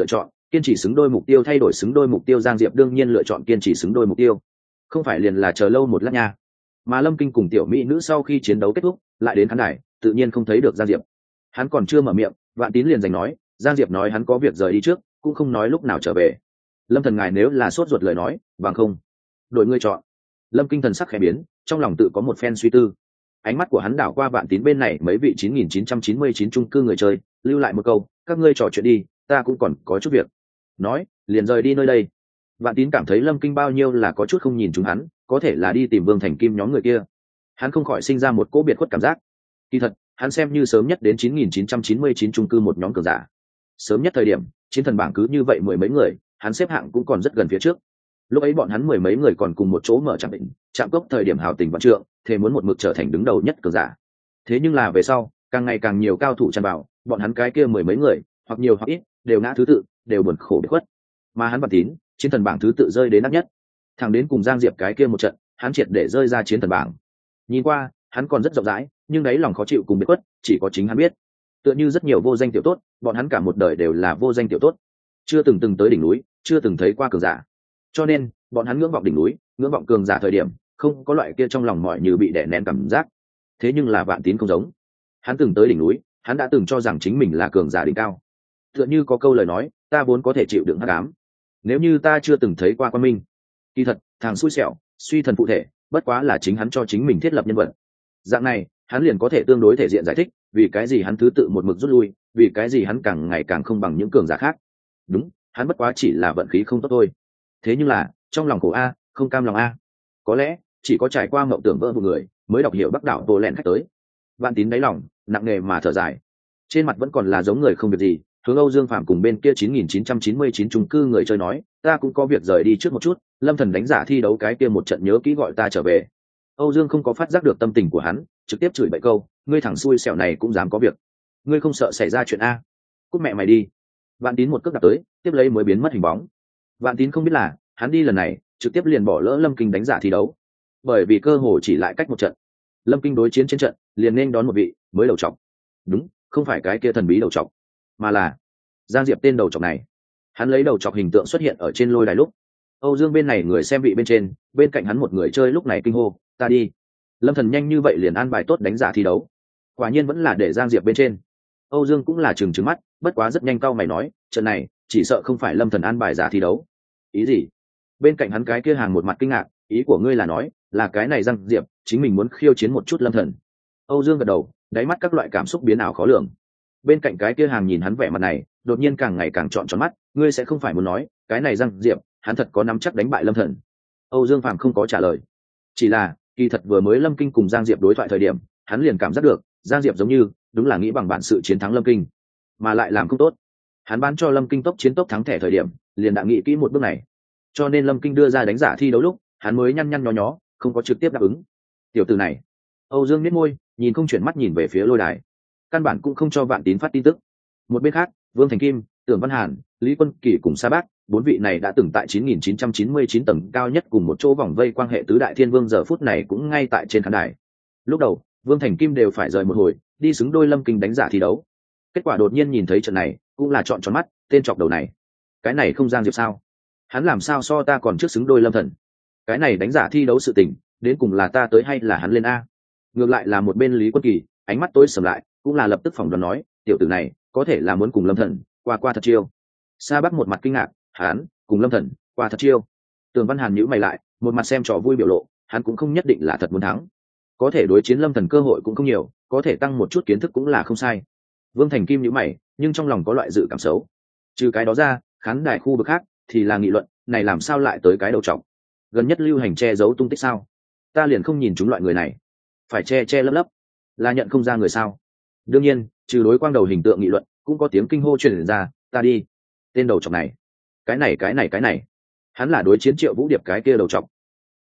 Kiên trì xứng đôi mục tiêu thay đổi xứng đôi mục tiêu, Giang Diệp đương nhiên lựa chọn kiên trì xứng đôi mục tiêu, không phải liền là chờ lâu một lát nha. Mà Lâm Kinh cùng tiểu mỹ nữ sau khi chiến đấu kết thúc lại đến khán đài, tự nhiên không thấy được Giang Diệp. Hắn còn chưa mở miệng, Vạn Tín liền giành nói, Giang Diệp nói hắn có việc rời đi trước, cũng không nói lúc nào trở về. Lâm thần ngài nếu là sốt ruột lời nói, bằng không đội ngươi chọn. Lâm Kinh thần sắc khẽ biến, trong lòng tự có một phen suy tư. Ánh mắt của hắn đảo qua Vạn Tín bên này mấy vị 9999 chung cư người chơi, lưu lại một câu, các ngươi trò chuyện đi, ta cũng còn có chút việc. Nói liền rời đi nơi đây. Vạn Tín cảm thấy Lâm Kinh bao nhiêu là có chút không nhìn chúng hắn, có thể là đi tìm Vương Thành Kim nhóm người kia. Hắn không khỏi sinh ra một cỗ biệt khuất cảm giác. Kỳ thật hắn xem như sớm nhất đến 9999 chung cư một nhóm cường giả. Sớm nhất thời điểm chiến thần bảng cứ như vậy mười mấy người, hắn xếp hạng cũng còn rất gần phía trước. Lúc ấy bọn hắn mười mấy người còn cùng một chỗ mở trạm định trạm cốc, thời điểm hào tình vạn trượng, thề muốn một mực trở thành đứng đầu nhất cường giả. Thế nhưng là về sau càng ngày càng nhiều cao thủ tràn vào, bọn hắn cái kia mười mấy người hoặc nhiều hoặc ít đều ngã thứ tự, đều buồn khổ biệt khuất. Mà hắn Vạn Tín chiến thần bảng thứ tự rơi đến nát nhất, thẳng đến cùng Giang Diệp cái kia một trận, hắn triệt để rơi ra chiến thần bảng. Nhìn qua hắn còn rất rộng rãi, nhưng đấy lòng khó chịu cùng biệt khuất chỉ có chính hắn biết. Tựa như rất nhiều vô danh tiểu tốt, bọn hắn cả một đời đều là vô danh tiểu tốt, chưa từng tới đỉnh núi, chưa từng thấy qua cường giả, cho nên bọn hắn ngưỡng vọng đỉnh núi, ngưỡng vọng cường giả thời điểm không có loại kia trong lòng mỏi như bị đè nén cảm giác. Thế nhưng là Vạn Tín không giống, hắn từng tới đỉnh núi, hắn đã từng cho rằng chính mình là cường giả đỉnh cao. Tựa như có câu lời nói, ta vốn có thể chịu đựng hắc ám, nếu như ta chưa từng thấy qua quan minh. Kỳ thật thằng xui xẻo suy thần phụ thể bất quá là chính hắn cho chính mình thiết lập nhân vật. Dạng này hắn liền có thể tương đối thể diện giải thích vì cái gì hắn thứ tự một mực rút lui, vì cái gì hắn càng ngày càng không bằng những cường giả khác. Đúng, hắn bất quá chỉ là vận khí không tốt thôi. Thế nhưng là trong lòng khổ a, không cam lòng a. Có lẽ chỉ có trải qua mộng tưởng vỡ một người mới đọc hiểu Bắc đảo vô lẹn khách tới. Vạn Tín đáy lòng nặng nề mà thở dài, trên mặt vẫn còn là giống người không việc gì, hướng Âu Dương Phạm cùng bên kia 9999 chung cư người chơi nói, ta cũng có việc rời đi trước một chút, Lâm Thần đánh giả thi đấu cái kia một trận nhớ kỹ gọi ta trở về. Âu Dương không có phát giác được tâm tình của hắn, trực tiếp chửi bậy câu, ngươi thằng xui xẻo này cũng dám có việc, ngươi không sợ xảy ra chuyện a? Cút mẹ mày đi. Vạn Tín một cước đạp tới, tiếp lấy mới biến mất hình bóng. Vạn Tín không biết là hắn đi lần này trực tiếp liền bỏ lỡ Lâm Kinh đánh giả thi đấu, bởi vì cơ hồ chỉ lại cách một trận. Lâm Kinh đối chiến trên trận liền nên đón một vị mới đầu trọc. Đúng, không phải cái kia thần bí đầu trọc, mà là Giang Diệp tên đầu trọc này. Hắn lấy đầu trọc hình tượng xuất hiện ở trên lôi đài lúc, Âu Dương bên này người xem vị bên trên, bên cạnh hắn một người chơi lúc này kinh hô, ta đi. Lâm Thần nhanh như vậy liền an bài tốt đánh giả thi đấu, quả nhiên vẫn là để Giang Diệp bên trên. Âu Dương cũng là trừng mắt, bất quá rất nhanh cau mày nói, trận này chỉ sợ không phải Lâm Thần an bài giả thi đấu. Ý gì? Bên cạnh hắn cái kia hàng một mặt kinh ngạc, ý của ngươi là nói là cái này Giang Diệp chính mình muốn khiêu chiến một chút Lâm Thần. Âu Dương gật đầu, đáy mắt các loại cảm xúc biến ảo khó lường. Bên cạnh cái kia hàng nhìn hắn vẻ mặt này, đột nhiên càng ngày càng trọn tròn mắt, ngươi sẽ không phải muốn nói cái này Giang Diệp hắn thật có nắm chắc đánh bại Lâm Thần? Âu Dương Phạm không có trả lời, chỉ là kỳ thật vừa mới Lâm Kinh cùng Giang Diệp đối thoại thời điểm, hắn liền cảm giác được Giang Diệp giống như đúng là nghĩ bằng bản sự chiến thắng Lâm Kinh, mà lại làm không tốt. Hắn bán cho Lâm Kinh tốc chiến tốc thắng thẻ thời điểm liền đã nghĩ kỹ một bước này, cho nên Lâm Kinh đưa ra đánh giả thi đấu lúc hắn mới nhăn nhăn nhó nhó, không có trực tiếp đáp ứng. Tiểu tử này. Âu Dương nhếch môi, nhìn không chuyển mắt nhìn về phía lôi đài, căn bản cũng không cho Vạn Tín phát tin tức. Một bên khác, Vương Thành Kim, Tưởng Văn Hàn, Lý Quân Kỳ cùng Sa Bác, bốn vị này đã từng tại 9999 tầng cao nhất cùng một chỗ vòng vây quan hệ tứ đại thiên vương, giờ phút này cũng ngay tại trên khán đài. Lúc đầu Vương Thành Kim đều phải rời một hồi đi xứng đôi Lâm Kinh đánh giả thi đấu, kết quả đột nhiên nhìn thấy trận này cũng là trọn tròn mắt, tên chọc đầu này, cái này không Giang Diệp sao? Hắn làm sao so ta còn trước xứng đôi Lâm Thần? Cái này đánh giả thi đấu sự tình đến cùng là ta tới hay là hắn lên a? Ngược lại là một bên Lý Quân Kỳ ánh mắt tối sầm lại, cũng là lập tức phỏng đoán nói, tiểu tử này có thể là muốn cùng Lâm Thần qua thật chiêu. Sa Bắc một mặt kinh ngạc, hắn cùng Lâm Thần qua thật chiêu? Tường Văn Hàn nhíu mày lại, một mặt xem trò vui biểu lộ, hắn cũng không nhất định là thật muốn thắng, có thể đối chiến Lâm Thần cơ hội cũng không nhiều, có thể tăng một chút kiến thức cũng là không sai. Vương Thành Kim nhíu mày, nhưng trong lòng có loại dự cảm xấu. Trừ cái đó ra, khán đài khu vực khác thì là nghị luận, này làm sao lại tới cái đầu trọc? Gần nhất lưu hành che giấu tung tích sao? Ta liền không nhìn chúng loại người này, phải che lấp, là nhận không ra người sao? Đương nhiên, trừ đối quang đầu hình tượng nghị luận, cũng có tiếng kinh hô truyền ra, ta đi. Tên đầu trọc này, cái này, hắn là đối chiến Triệu Vũ Điệp cái kia đầu trọc,